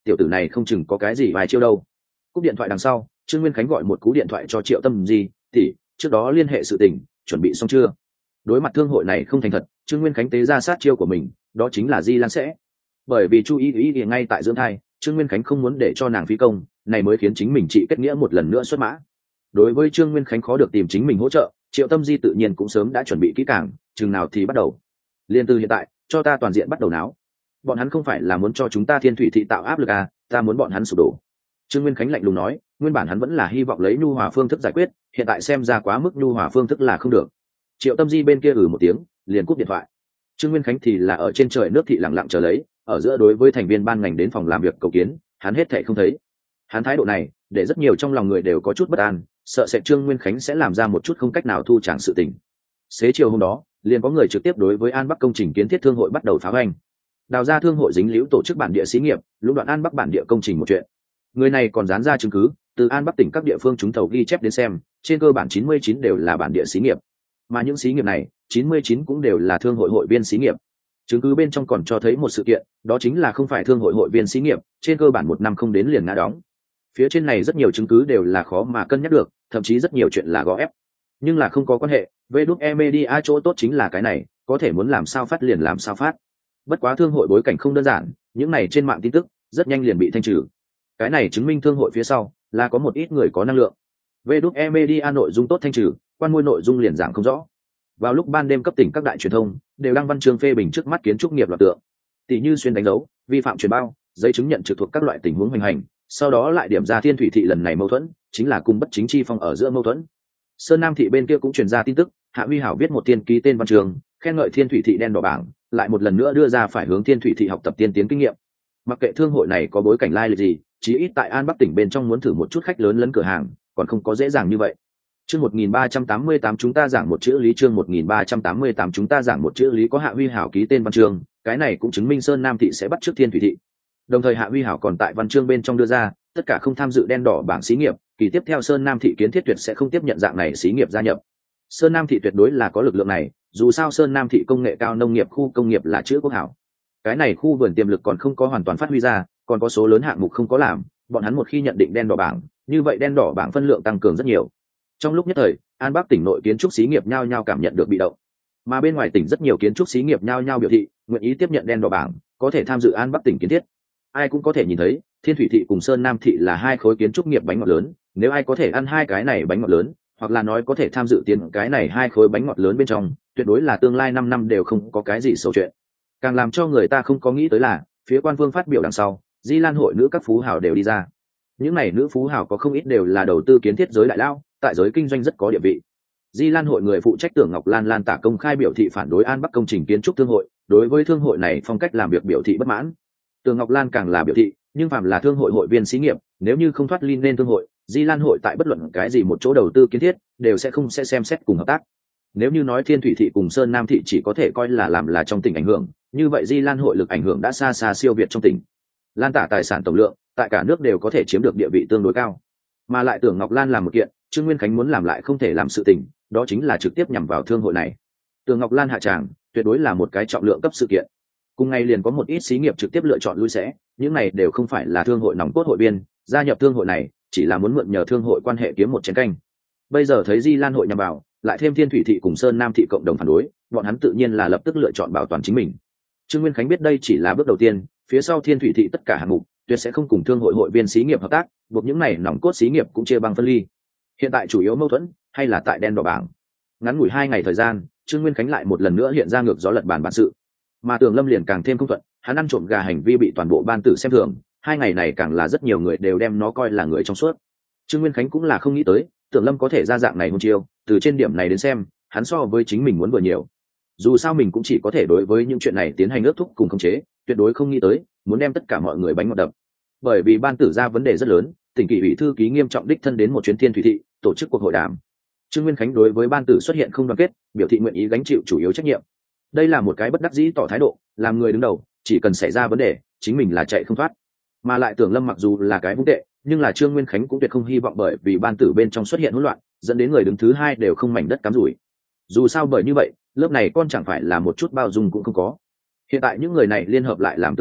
tiểu tử này không chừng có cái gì vài chiêu đâu. Cúp điện thoại đằng sau, Trương Nguyên Khánh gọi một cú điện thoại cho Triệu Tâm Di, tỷ, trước đó liên hệ sự tình, chuẩn bị xong chưa? Đối mặt thương hội này không thành thật, Trương Nguyên Khánh tế ra sát chiêu của mình, đó chính là Di Lan sẽ. Bởi vì Chu Y Y ngay tại dưỡng thai, Trương Nguyên Khánh không muốn để cho nàng phí công, này mới khiến chính mình chị kết nghĩa một lần nữa xuất mã. Đối với Trương Nguyên Khánh khó được tìm chính mình hỗ trợ, Triệu Tâm Di tự nhiên cũng sớm đã chuẩn bị kỹ càng, chừng nào thì bắt đầu. Liên từ hiện tại, cho ta toàn diện bắt đầu náo. Bọn hắn không phải là muốn cho chúng ta Thiên Thủy thị tạo áp lực à, ta muốn bọn hắn sụp đổ. Trương Nguyên Khánh lạnh lùng nói, nguyên bản hắn vẫn là hy vọng lấy nhu hòa phương thức giải quyết, hiện tại xem ra quá mức nhu hòa phương thức là không được. Triệu Tâm Di bên kia ừ một tiếng, liền cúp điện thoại. Trương Nguyên Khánh thì là ở trên trời nước thị lặng lặng chờ lấy, ở giữa đối với thành viên ban ngành đến phòng làm việc cầu kiến, hắn hết thảy không thấy. Hắn thái độ này, để rất nhiều trong lòng người đều có chút bất an, sợ sẽ Trương Nguyên Khánh sẽ làm ra một chút không cách nào thu tràng sự tình. Xế chiều hôm đó, liền có người trực tiếp đối với An Bắc công trình kiến thiết thương hội bắt đầu phá hoành. Đào ra thương hội dính líu tổ chức bản địa xí nghiệp, lũng đoạn An Bắc bản địa công trình một chuyện. Người này còn dán ra chứng cứ, từ An Bắc tỉnh các địa phương chúng thầu ghi chép đến xem, trên cơ bản chín mươi chín đều là bản địa xí nghiệp. Mà những xí nghiệp này, chín mươi chín cũng đều là thương hội hội viên xí nghiệp. Chứng cứ bên trong còn cho thấy một sự kiện, đó chính là không phải thương hội hội viên xí nghiệp, trên cơ bản một năm không đến liền ngã đóng. Phía trên này rất nhiều chứng cứ đều là khó mà cân nhắc được, thậm chí rất nhiều chuyện là gò ép. Nhưng là không có quan hệ, vê đê e Media chỗ tốt chính là cái này, có thể muốn làm sao phát liền làm sao phát. Bất quá thương hội bối cảnh không đơn giản, những này trên mạng tin tức rất nhanh liền bị thanh trừ. Cái này chứng minh thương hội phía sau là có một ít người có năng lượng. vê đê e Media nội dung tốt thanh trừ, quan môi nội dung liền giảng không rõ. Vào lúc ban đêm cấp tỉnh các đại truyền thông đều đăng văn chương phê bình trước mắt kiến trúc nghiệp loạt tượng, tỷ như xuyên đánh dấu, vi phạm truyền bao, giấy chứng nhận trực thuộc các loại tình huống hoành hành, sau đó lại điểm ra Thiên Thủy thị lần này mâu thuẫn chính là cùng bất chính chi phong ở giữa mâu thuẫn. Sơn Nam thị bên kia cũng truyền ra tin tức, Hạ Huy Hảo viết một tiên ký tên văn trường, khen ngợi Thiên Thủy thị đen đỏ bảng, lại một lần nữa đưa ra phải hướng Thiên Thủy thị học tập tiên tiến kinh nghiệm. Mặc kệ thương hội này có bối cảnh lai lịch gì, chí ít tại An Bắc tỉnh bên trong muốn thử một chút khách lớn lấn cửa hàng, còn không có dễ dàng như vậy. Chương một nghìn ba trăm tám mươi tám chúng ta giảng một chữ lý, chương một nghìn ba trăm tám mươi tám chúng ta giảng một chữ lý có Hạ Huy Hảo ký tên văn chương, cái này cũng chứng minh Sơn Nam thị sẽ bắt chước Thiên Thủy thị. Đồng thời Hạ Huy Hảo còn tại văn chương bên trong đưa ra, tất cả không tham dự đen đỏ bảng xí nghiệp, kỳ tiếp theo Sơn Nam thị kiến thiết tuyệt sẽ không tiếp nhận dạng này xí nghiệp gia nhập. Sơn Nam thị tuyệt đối là có lực lượng này, dù sao Sơn Nam thị công nghệ cao nông nghiệp khu công nghiệp là chữ quốc hảo. Cái này khu vườn tiềm lực còn không có hoàn toàn phát huy ra, còn có số lớn hạng mục không có làm, bọn hắn một khi nhận định đen đỏ bảng, như vậy đen đỏ bảng phân lượng tăng cường rất nhiều. Trong lúc nhất thời, An Bắc tỉnh nội kiến trúc xí nghiệp nhao nhao cảm nhận được bị động, mà bên ngoài tỉnh rất nhiều kiến trúc xí nghiệp nhao nhao biểu thị nguyện ý tiếp nhận đen đỏ bảng, có thể tham dự An Bắc tỉnh kiến thiết. Ai cũng có thể nhìn thấy, Thiên Thủy thị cùng Sơn Nam thị là hai khối kiến trúc nghiệp bánh ngọt lớn, nếu ai có thể ăn hai cái này bánh ngọt lớn, hoặc là nói có thể tham dự tiền cái này hai khối bánh ngọt lớn bên trong, tuyệt đối là tương lai năm năm đều không có cái gì xấu chuyện. Càng làm cho người ta không có nghĩ tới là, phía quan vương phát biểu đằng sau, Di Lan hội nữ các phú hào đều đi ra. Những này nữ phú hào có không ít đều là đầu tư kiến thiết giới đại lao, tại giới kinh doanh rất có địa vị. Di Lan hội người phụ trách Tưởng Ngọc Lan Lan tả công khai biểu thị phản đối An Bắc công trình kiến trúc thương hội, đối với thương hội này phong cách làm việc biểu thị bất mãn. Tưởng Ngọc Lan càng là biểu thị, nhưng phàm là thương hội hội viên xí nghiệp, nếu như không thoát ly nên thương hội, Di Lan hội tại bất luận cái gì một chỗ đầu tư kiến thiết, đều sẽ không sẽ xem xét cùng hợp tác. Nếu như nói Thiên Thủy thị cùng Sơn Nam thị chỉ có thể coi là làm là trong tỉnh ảnh hưởng, như vậy Di Lan hội lực ảnh hưởng đã xa xa siêu việt trong tỉnh. Lan tả tài sản tổng lượng, tại cả nước đều có thể chiếm được địa vị tương đối cao. Mà lại Tưởng Ngọc Lan làm một kiện, Trương Nguyên Khánh muốn làm lại không thể làm sự tình, đó chính là trực tiếp nhằm vào thương hội này. Tưởng Ngọc Lan hạ tràng, tuyệt đối là một cái trọng lượng cấp sự kiện. Cùng ngày liền có một ít xí nghiệp trực tiếp lựa chọn lui sẽ, những này đều không phải là thương hội nòng cốt hội viên, gia nhập thương hội này chỉ là muốn mượn nhờ thương hội quan hệ kiếm một chén canh. Bây giờ thấy Di Lan hội nhằm vào, lại thêm Thiên Thủy thị cùng Sơn Nam thị cộng đồng phản đối, bọn hắn tự nhiên là lập tức lựa chọn bảo toàn chính mình. Trương Nguyên Khánh biết đây chỉ là bước đầu tiên, phía sau Thiên Thủy thị tất cả hạng mục tuyệt sẽ không cùng thương hội hội viên xí nghiệp hợp tác, buộc những này nòng cốt xí nghiệp cũng chia băng phân ly. Hiện tại chủ yếu mâu thuẫn hay là tại đen đỏ bảng. Ngắn ngủi hai ngày thời gian, Trương Nguyên Khánh lại một lần nữa hiện ra ngược gió lật bàn bản sự, mà Tường Lâm liền càng thêm không thuận, hắn ăn trộm gà hành vi bị toàn bộ ban tử xem thường, hai ngày này càng là rất nhiều người đều đem nó coi là người trong suốt. Trương Nguyên Khánh cũng là không nghĩ tới, Tường Lâm có thể ra dạng này hôn chiêu, từ trên điểm này đến xem, hắn so với chính mình muốn vừa nhiều. Dù sao mình cũng chỉ có thể đối với những chuyện này tiến hành ước thúc cùng khống chế, tuyệt đối không nghĩ tới muốn đem tất cả mọi người bánh ngọt đập. Bởi vì ban tử ra vấn đề rất lớn, tỉnh kỷ ủy thư ký nghiêm trọng đích thân đến một chuyến Thiên Thủy thị, tổ chức cuộc hội đàm. Trương Nguyên Khánh đối với ban tử xuất hiện không đoàn kết, biểu thị nguyện ý gánh chịu chủ yếu trách nhiệm. Đây là một cái bất đắc dĩ tỏ thái độ, làm người đứng đầu, chỉ cần xảy ra vấn đề, chính mình là chạy không thoát. Mà lại Tưởng Lâm mặc dù là cái vũng tệ, nhưng là Trương Nguyên Khánh cũng tuyệt không hy vọng bởi vì ban tử bên trong xuất hiện hỗn loạn, dẫn đến người đứng thứ hai đều không mảnh đất cắm rủi. Dù sao bởi như vậy, lớp này con chẳng phải là một chút bao dung cũng không có. Hiện tại những người này liên hợp lại làm Tưởng Lâm,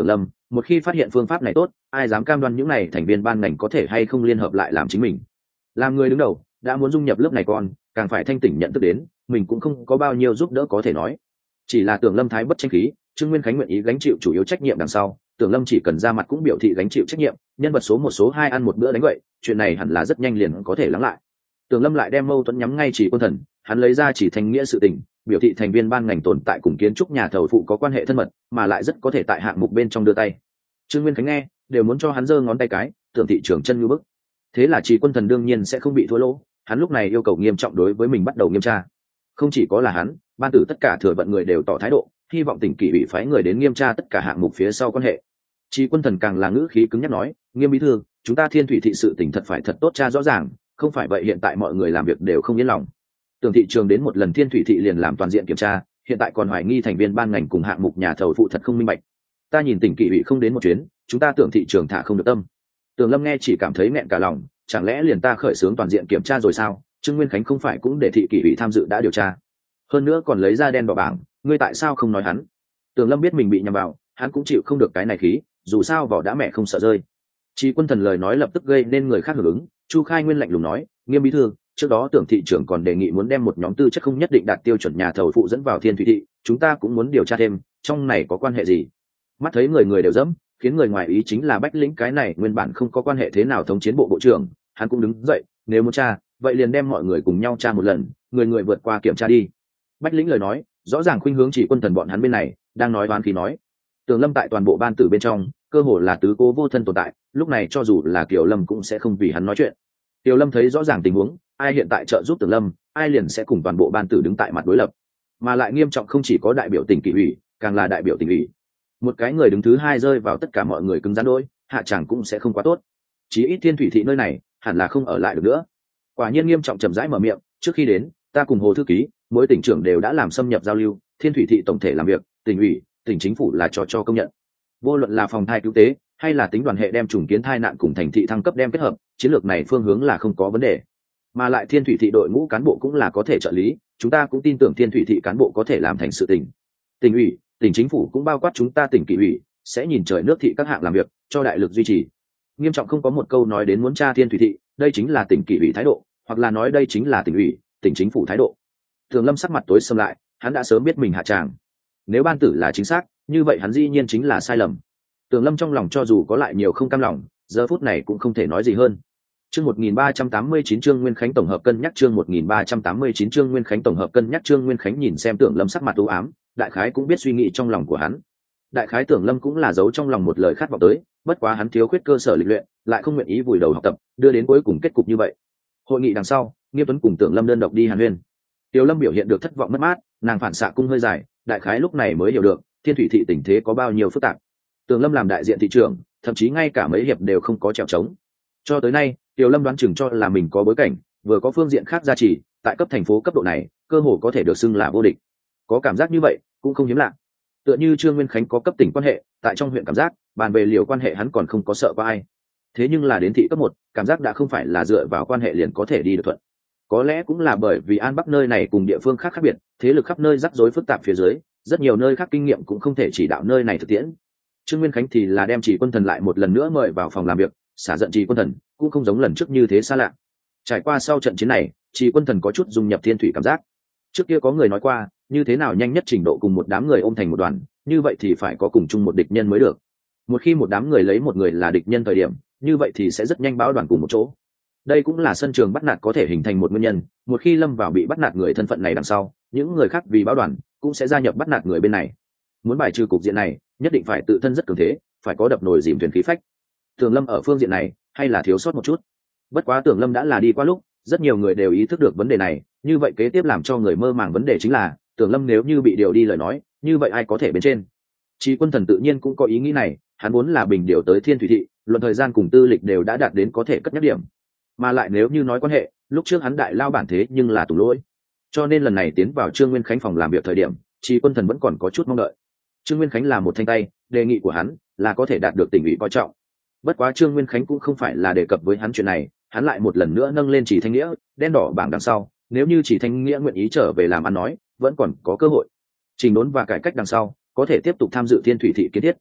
một khi phát hiện phương pháp này tốt, ai dám cam đoan những này thành viên ban ngành có thể hay không liên hợp lại làm chính mình. Làm người đứng đầu đã muốn dung nhập lớp này con, càng phải thanh tỉnh nhận thức đến mình cũng không có bao nhiêu giúp đỡ có thể nói. Chỉ là Tưởng Lâm thái bất tranh khí, Trương Nguyên Khánh nguyện ý gánh chịu chủ yếu trách nhiệm đằng sau, Tưởng Lâm chỉ cần ra mặt cũng biểu thị gánh chịu trách nhiệm, nhân vật số một số hai ăn một bữa đánh vậy, chuyện này hẳn là rất nhanh liền có thể lắng lại. Tưởng Lâm lại đem mâu thuẫn nhắm ngay Chỉ Quân Thần, hắn lấy ra chỉ thành nghĩa sự tình, biểu thị thành viên ban ngành tồn tại cùng kiến trúc nhà thầu phụ có quan hệ thân mật, mà lại rất có thể tại hạng mục bên trong đưa tay. Trương Nguyên Khánh nghe, đều muốn cho hắn giơ ngón tay cái, tưởng thị trưởng chân như bức. Thế là Chỉ Quân Thần đương nhiên sẽ không bị thua lỗ, hắn lúc này yêu cầu nghiêm trọng đối với mình bắt đầu nghiêm tra. Không chỉ có là hắn, ban tử tất cả thừa vận người đều tỏ thái độ, hy vọng tỉnh kỷ ủy phái người đến nghiêm tra tất cả hạng mục phía sau quan hệ. Chỉ Quân Thần càng là ngữ khí cứng nhắc nói, nghiêm bí thư, chúng ta Thiên Thủy thị sự tỉnh thật phải thật tốt tra rõ ràng, không phải vậy hiện tại mọi người làm việc đều không yên lòng. Tưởng thị trường đến một lần Thiên Thủy thị liền làm toàn diện kiểm tra, hiện tại còn hoài nghi thành viên ban ngành cùng hạng mục nhà thầu phụ thật không minh bạch. Ta nhìn tỉnh kỷ ủy không đến một chuyến, chúng ta Tưởng thị trường thả không được tâm. Tưởng Lâm nghe chỉ cảm thấy nghẹn cả lòng, chẳng lẽ liền ta khởi xướng toàn diện kiểm tra rồi sao? Trương Nguyên Khánh không phải cũng để thị kỷ ủy tham dự đã điều tra, hơn nữa còn lấy ra đen đỏ bảng, ngươi tại sao không nói hắn? Tưởng Lâm biết mình bị nhầm vào, hắn cũng chịu không được cái này khí, dù sao vỏ đã mẹ không sợ rơi. Chỉ Quân Thần lời nói lập tức gây nên người khác hưởng ứng, Chu Khai Nguyên lạnh lùng nói, nghiêm bí thư, trước đó Tưởng thị trưởng còn đề nghị muốn đem một nhóm tư chất không nhất định đạt tiêu chuẩn nhà thầu phụ dẫn vào Thiên Thủy thị, chúng ta cũng muốn điều tra thêm, trong này có quan hệ gì? Mắt thấy người người đều dẫm, khiến người ngoài ý chính là Bách Lĩnh cái này nguyên bản không có quan hệ thế nào thống chiến bộ bộ trưởng, hắn cũng đứng dậy, nếu muốn tra, vậy liền đem mọi người cùng nhau tra một lần, người người vượt qua kiểm tra đi. Bách Lĩnh lời nói rõ ràng khuynh hướng Chỉ Quân Thần bọn hắn bên này, đang nói đoán khí nói. Tưởng Lâm tại toàn bộ ban tử bên trong cơ hồ là tứ cố vô thân tồn tại, lúc này cho dù là Kiều Lâm cũng sẽ không vì hắn nói chuyện. Kiều Lâm thấy rõ ràng tình huống, ai hiện tại trợ giúp Tưởng Lâm, ai liền sẽ cùng toàn bộ ban tử đứng tại mặt đối lập, mà lại nghiêm trọng không chỉ có đại biểu tỉnh kỷ ủy, càng là đại biểu tỉnh ủy. Một cái người đứng thứ hai rơi vào tất cả mọi người cứng rắn đôi, hạ chẳng cũng sẽ không quá tốt. Chí ít Thiên Thủy thị nơi này hẳn là không ở lại được nữa. Quả nhiên nghiêm trọng chậm rãi mở miệng, trước khi đến, ta cùng Hồ thư ký, mỗi tỉnh trưởng đều đã làm xâm nhập giao lưu, Thiên Thủy thị tổng thể làm việc, tỉnh ủy, tỉnh chính phủ là cho cho công nhận. Vô luận là phòng thai cứu tế hay là tính đoàn hệ đem trùng kiến thai nạn cùng thành thị thăng cấp đem kết hợp, chiến lược này phương hướng là không có vấn đề. Mà lại Thiên Thủy thị đội ngũ cán bộ cũng là có thể trợ lý, chúng ta cũng tin tưởng Thiên Thủy thị cán bộ có thể làm thành sự tình. Tỉnh ủy, tỉnh chính phủ cũng bao quát chúng ta tỉnh kỷ ủy, sẽ nhìn trời nước thị các hạng làm việc, cho đại lực duy trì. Nghiêm trọng không có một câu nói đến muốn tra Thiên Thủy thị, đây chính là tỉnh kỷ ủy thái độ, hoặc là nói đây chính là tỉnh ủy, tỉnh chính phủ thái độ. Thường Lâm sắc mặt tối sầm lại, hắn đã sớm biết mình hạ tràng. Nếu ban tử là chính xác, như vậy hắn dĩ nhiên chính là sai lầm. Tưởng Lâm trong lòng cho dù có lại nhiều không cam lòng, giờ phút này cũng không thể nói gì hơn. Chương một nghìn ba trăm tám mươi chín Trương Nguyên Khánh tổng hợp cân nhắc chương một nghìn ba trăm tám mươi chín Trương Nguyên Khánh tổng hợp cân nhắc Trương Nguyên Khánh nhìn xem Tưởng Lâm sắc mặt u ám, đại khái cũng biết suy nghĩ trong lòng của hắn. Đại khái Tưởng Lâm cũng là giấu trong lòng một lời khát vọng tới, bất quá hắn thiếu khuyết cơ sở lịch luyện, lại không nguyện ý vùi đầu học tập, đưa đến cuối cùng kết cục như vậy. Hội nghị đằng sau, Nghiêm Tuấn cùng Tưởng Lâm đơn độc đi Hàn Huyên. Tiểu Lâm biểu hiện được thất vọng mất mát, nàng phản xạ cung hơi dài, đại khái lúc này mới hiểu được Thiên Thủy thị tình thế có bao nhiêu phức tạp. Tưởng Lâm làm đại diện thị trưởng, thậm chí ngay cả mấy hiệp đều không có trèo trống. Cho tới nay, Tiểu Lâm đoán chừng cho là mình có bối cảnh, vừa có phương diện khác gia trì, tại cấp thành phố cấp độ này, cơ hồ có thể được xưng là vô địch. Có cảm giác như vậy, cũng không hiếm lạ. Tựa như Trương Nguyên Khánh có cấp tỉnh quan hệ, tại trong huyện cảm giác, bàn về liều quan hệ hắn còn không có sợ qua ai. Thế nhưng là đến thị cấp một, cảm giác đã không phải là dựa vào quan hệ liền có thể đi được thuận. Có lẽ cũng là bởi vì An Bắc nơi này cùng địa phương khác khác biệt, thế lực khắp nơi rắc rối phức tạp phía dưới, rất nhiều nơi khác kinh nghiệm cũng không thể chỉ đạo nơi này thực tiễn. Trương Nguyên Khánh thì là đem Chỉ Quân Thần lại một lần nữa mời vào phòng làm việc, xả giận Chỉ Quân Thần, cũng không giống lần trước như thế xa lạ. Trải qua sau trận chiến này, Chỉ Quân Thần có chút dung nhập Thiên Thủy cảm giác. Trước kia có người nói qua, như thế nào nhanh nhất trình độ cùng một đám người ôm thành một đoàn, như vậy thì phải có cùng chung một địch nhân mới được. Một khi một đám người lấy một người là địch nhân thời điểm, như vậy thì sẽ rất nhanh bão đoàn cùng một chỗ. Đây cũng là sân trường bắt nạt có thể hình thành một nguyên nhân, một khi lâm vào bị bắt nạt người thân phận này đằng sau, những người khác vì bão đoàn cũng sẽ gia nhập bắt nạt người bên này. Muốn bài trừ cục diện này, nhất định phải tự thân rất cường thế, phải có đập nồi dìm thuyền khí phách. Tưởng Lâm ở phương diện này hay là thiếu sót một chút. Bất quá Tưởng Lâm đã là đi qua lúc, rất nhiều người đều ý thức được vấn đề này, như vậy kế tiếp làm cho người mơ màng vấn đề chính là, Tưởng Lâm nếu như bị điều đi lời nói, như vậy ai có thể bên trên? Chỉ Quân Thần tự nhiên cũng có ý nghĩ này, hắn muốn là bình điều tới Thiên Thủy thị, luận thời gian cùng tư lịch đều đã đạt đến có thể cất nhắc điểm. Mà lại nếu như nói quan hệ, lúc trước hắn đại lao bản thế nhưng là tù lỗi. Cho nên lần này tiến vào Trương Nguyên Khánh phòng làm việc thời điểm, Chỉ Quân Thần vẫn còn có chút mong đợi. Trương Nguyên Khánh là một thanh tay, đề nghị của hắn là có thể đạt được tỉnh ủy coi trọng. Bất quá Trương Nguyên Khánh cũng không phải là đề cập với hắn chuyện này, hắn lại một lần nữa nâng lên Chỉ Thanh Nghĩa, đen đỏ bảng đằng sau, nếu như Chỉ Thanh Nghĩa nguyện ý trở về làm ăn nói, vẫn còn có cơ hội. Trình đốn và cải cách đằng sau, có thể tiếp tục tham dự Thiên Thủy thị kiến thiết.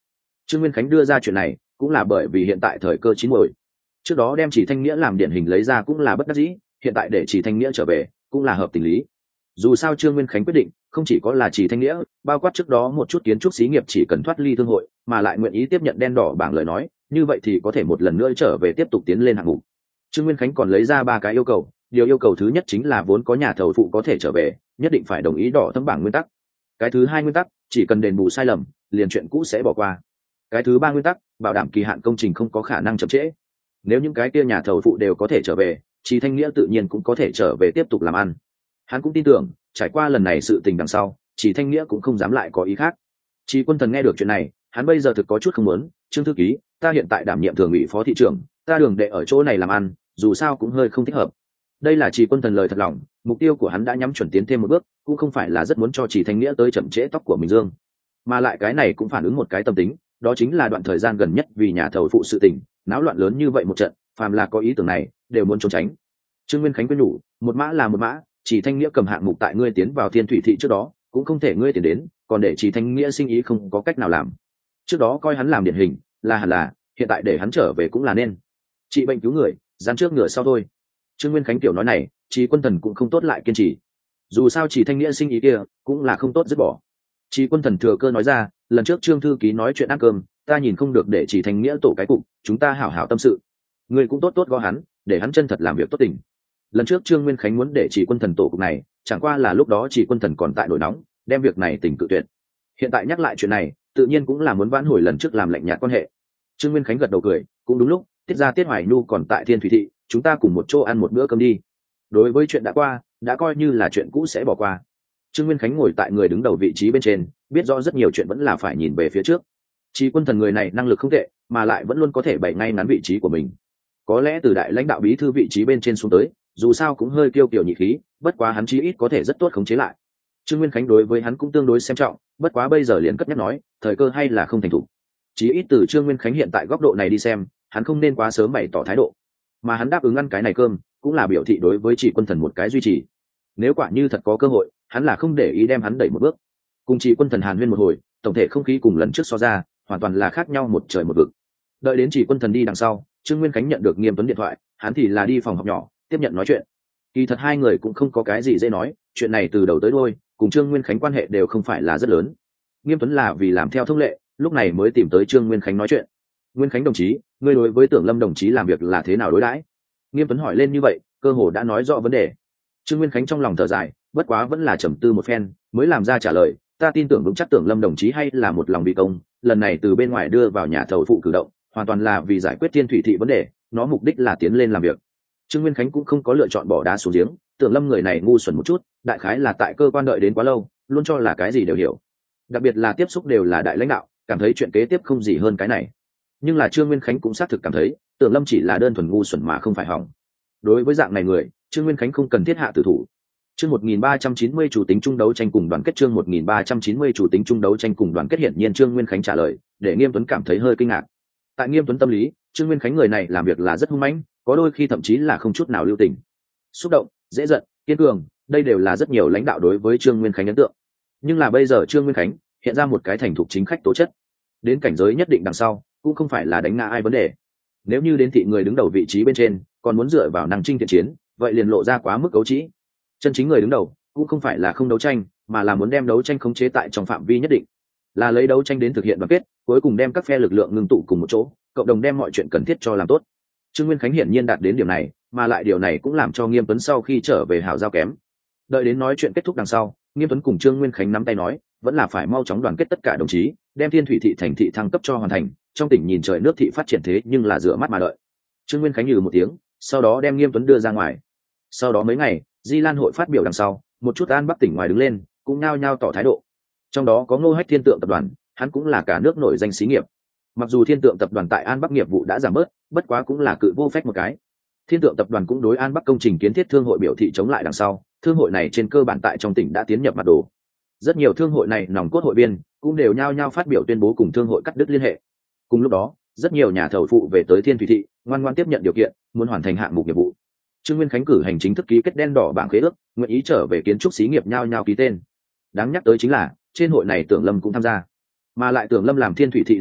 Trương Nguyên Khánh đưa ra chuyện này cũng là bởi vì hiện tại thời cơ chín muồi. Trước đó đem Chỉ Thanh Nghĩa làm điển hình lấy ra cũng là bất đắc dĩ, hiện tại để Chỉ Thanh Nghĩa trở về cũng là hợp tình lý. Dù sao Trương Nguyên Khánh quyết định không chỉ có là Chỉ Thanh Nghĩa, bao quát trước đó một chút kiến trúc xí nghiệp chỉ cần thoát ly thương hội mà lại nguyện ý tiếp nhận đen đỏ bảng lời nói, như vậy thì có thể một lần nữa trở về tiếp tục tiến lên hạng mục. Trương Nguyên Khánh còn lấy ra ba cái yêu cầu, điều yêu cầu thứ nhất chính là vốn có nhà thầu phụ có thể trở về, nhất định phải đồng ý đỏ thấm bảng nguyên tắc. Cái thứ hai nguyên tắc, chỉ cần đền bù sai lầm, liền chuyện cũ sẽ bỏ qua. Cái thứ ba nguyên tắc, bảo đảm kỳ hạn công trình không có khả năng chậm trễ. Nếu những cái kia nhà thầu phụ đều có thể trở về, Chỉ Thanh Nghĩa tự nhiên cũng có thể trở về tiếp tục làm ăn. Hắn cũng tin tưởng, trải qua lần này sự tình đằng sau, Chỉ Thanh Nghĩa cũng không dám lại có ý khác. Chỉ Quân Thần nghe được chuyện này, hắn bây giờ thực có chút không muốn, Trương thư ký, ta hiện tại đảm nhiệm thường ủy phó thị trưởng, ta đường đệ ở chỗ này làm ăn, dù sao cũng hơi không thích hợp. Đây là Chỉ Quân Thần lời thật lòng, mục tiêu của hắn đã nhắm chuẩn tiến thêm một bước, cũng không phải là rất muốn cho Chỉ Thanh Nghĩa tới chậm trễ tóc của mình dương, mà lại cái này cũng phản ứng một cái tâm tính, đó chính là đoạn thời gian gần nhất vì nhà thầu phụ sự tình náo loạn lớn như vậy một trận, phàm là có ý tưởng này đều muốn trốn tránh. Trương Nguyên Khánh quyên nhủ, một mã là một mã, Chỉ Thanh Nghĩa cầm hạng mục tại ngươi tiến vào Thiên Thủy thị trước đó cũng không thể ngươi tiền đến, còn để Chỉ Thanh Nghĩa sinh ý không có cách nào làm. Trước đó coi hắn làm điển hình là hẳn là, hiện tại để hắn trở về cũng là nên. Trị bệnh cứu người, dán trước ngựa sau thôi. Trương Nguyên Khánh tiểu nói này, Chỉ Quân Thần cũng không tốt lại kiên trì. Dù sao Chỉ Thanh Nghĩa sinh ý kia cũng là không tốt dứt bỏ. Chỉ Quân Thần thừa cơ nói ra, lần trước Trương thư ký nói chuyện ăn cơm, ta nhìn không được để Chỉ Thanh Nghĩa tổ cái cục, chúng ta hảo hảo tâm sự. Người cũng tốt tốt gõ hắn, để hắn chân thật làm việc tốt tình. Lần trước Trương Nguyên Khánh muốn để Chỉ Quân Thần tổ cục này, chẳng qua là lúc đó Chỉ Quân Thần còn tại nổi nóng, đem việc này tỉnh cự tuyệt. Hiện tại nhắc lại chuyện này, tự nhiên cũng là muốn vãn hồi lần trước làm lạnh nhạt quan hệ. Trương Nguyên Khánh gật đầu cười, cũng đúng lúc, Tiết gia Tiết Hoài Nhu còn tại Thiên Thủy thị, chúng ta cùng một chỗ ăn một bữa cơm đi. Đối với chuyện đã qua, đã coi như là chuyện cũ sẽ bỏ qua. Trương Nguyên Khánh ngồi tại người đứng đầu vị trí bên trên, biết rõ rất nhiều chuyện vẫn là phải nhìn về phía trước. Chỉ Quân Thần người này năng lực không tệ, mà lại vẫn luôn có thể bày ngay ngắn vị trí của mình. Có lẽ từ đại lãnh đạo bí thư vị trí bên trên xuống tới, dù sao cũng hơi kiêu kiều nhị khí, bất quá hắn chí ít có thể rất tốt khống chế lại. Trương Nguyên Khánh đối với hắn cũng tương đối xem trọng, bất quá bây giờ liền cất nhắc nói, thời cơ hay là không thành thủ. Chí ít từ Trương Nguyên Khánh hiện tại góc độ này đi xem, hắn không nên quá sớm bày tỏ thái độ, mà hắn đáp ứng ăn cái này cơm, cũng là biểu thị đối với Chỉ Quân Thần một cái duy trì. Nếu quả như thật có cơ hội, hắn là không để ý đem hắn đẩy một bước. Cùng Chỉ Quân Thần hàn huyên một hồi, tổng thể không khí cùng lần trước so ra, hoàn toàn là khác nhau một trời một vực. Đợi đến Chỉ Quân Thần đi đằng sau, Trương Nguyên Khánh nhận được Nghiêm Tuấn điện thoại, hắn thì là đi phòng họp nhỏ tiếp nhận nói chuyện. Kỳ thật hai người cũng không có cái gì dễ nói, chuyện này từ đầu tới đuôi cùng Trương Nguyên Khánh quan hệ đều không phải là rất lớn. Nghiêm Tuấn là vì làm theo thông lệ, lúc này mới tìm tới Trương Nguyên Khánh nói chuyện. Nguyên Khánh đồng chí, ngươi đối với Tưởng Lâm đồng chí làm việc là thế nào đối đãi? Nghiêm Tuấn hỏi lên như vậy, cơ hồ đã nói rõ vấn đề. Trương Nguyên Khánh trong lòng thở dài, bất quá vẫn là trầm tư một phen, mới làm ra trả lời, ta tin tưởng đúng chắc Tưởng Lâm đồng chí hay là một lòng vì công, lần này từ bên ngoài đưa vào nhà thầu phụ cử động, hoàn toàn là vì giải quyết Thiên Thủy thị vấn đề, nó mục đích là tiến lên làm việc. Trương Nguyên Khánh cũng không có lựa chọn bỏ đá xuống giếng, Tưởng Lâm người này ngu xuẩn một chút, đại khái là tại cơ quan đợi đến quá lâu, luôn cho là cái gì đều hiểu. Đặc biệt là tiếp xúc đều là đại lãnh đạo, cảm thấy chuyện kế tiếp không gì hơn cái này. Nhưng là Trương Nguyên Khánh cũng xác thực cảm thấy, Tưởng Lâm chỉ là đơn thuần ngu xuẩn mà không phải hỏng. Đối với dạng này người, Trương Nguyên Khánh không cần thiết hạ tử thủ. Chương một nghìn ba trăm chín mươi chủ tính trung đấu tranh cùng đoàn kết chương một nghìn ba trăm chín mươi chủ tính trung đấu tranh cùng đoàn kết hiển nhiên Trương Nguyên Khánh trả lời, để Nghiêm Tuấn cảm thấy hơi kinh ngạc. Tại Nghiêm Tuấn tâm lý, Trương Nguyên Khánh người này làm việc là rất hung mãnh, có đôi khi thậm chí là không chút nào lưu tình. Xúc động, dễ giận, kiên cường, đây đều là rất nhiều lãnh đạo đối với Trương Nguyên Khánh ấn tượng. Nhưng là bây giờ Trương Nguyên Khánh hiện ra một cái thành thục chính khách tố chất. Đến cảnh giới nhất định đằng sau, cũng không phải là đánh ngã ai vấn đề. Nếu như đến thị người đứng đầu vị trí bên trên, còn muốn dựa vào năng trinh thiện chiến, vậy liền lộ ra quá mức cấu trĩ. Chân chính người đứng đầu cũng không phải là không đấu tranh, mà là muốn đem đấu tranh khống chế tại trong phạm vi nhất định, là lấy đấu tranh đến thực hiện đoàn kết, cuối cùng đem các phe lực lượng ngưng tụ cùng một chỗ, cộng đồng đem mọi chuyện cần thiết cho làm tốt. Trương Nguyên Khánh hiển nhiên đạt đến điểm này, mà lại điều này cũng làm cho Nghiêm Tuấn sau khi trở về hảo giao kém. Đợi đến nói chuyện kết thúc đằng sau, Nghiêm Tuấn cùng Trương Nguyên Khánh nắm tay nói, vẫn là phải mau chóng đoàn kết tất cả đồng chí, đem Thiên Thủy thị thành thị thăng cấp cho hoàn thành, trong tỉnh nhìn trời nước thị phát triển thế nhưng là rửa mắt mà đợi. Trương Nguyên Khánh nhừ một tiếng, sau đó đem Nghiêm Tuấn đưa ra ngoài. Sau đó mấy ngày, Di Lan hội phát biểu đằng sau, một chút An Bắc tỉnh ngoài đứng lên, cũng nao nhao tỏ thái độ. Trong đó có Ngô Hách Thiên Tượng tập đoàn, hắn cũng là cả nước nổi danh xí nghiệp. Mặc dù Thiên Tượng tập đoàn tại An Bắc nghiệp vụ đã giảm bớt, bất quá cũng là cự vô phách một cái. Thiên Tượng tập đoàn cũng đối An Bắc công trình kiến thiết thương hội biểu thị chống lại đằng sau, thương hội này trên cơ bản tại trong tỉnh đã tiến nhập mặt đồ. Rất nhiều thương hội này nòng cốt hội viên cũng đều nhao nhao phát biểu tuyên bố cùng thương hội cắt đứt liên hệ. Cùng lúc đó, rất nhiều nhà thầu phụ về tới Thiên Thủy thị, ngoan ngoãn tiếp nhận điều kiện, muốn hoàn thành hạng mục nghiệp vụ. Trương Nguyên Khánh cử hành chính thức ký kết đen đỏ bảng khế ước, nguyện ý trở về kiến trúc xí nghiệp nhao nhao ký tên. Đáng nhắc tới chính là, trên hội này Tưởng Lâm cũng tham gia, mà lại Tưởng Lâm làm Thiên Thủy thị đại biểu,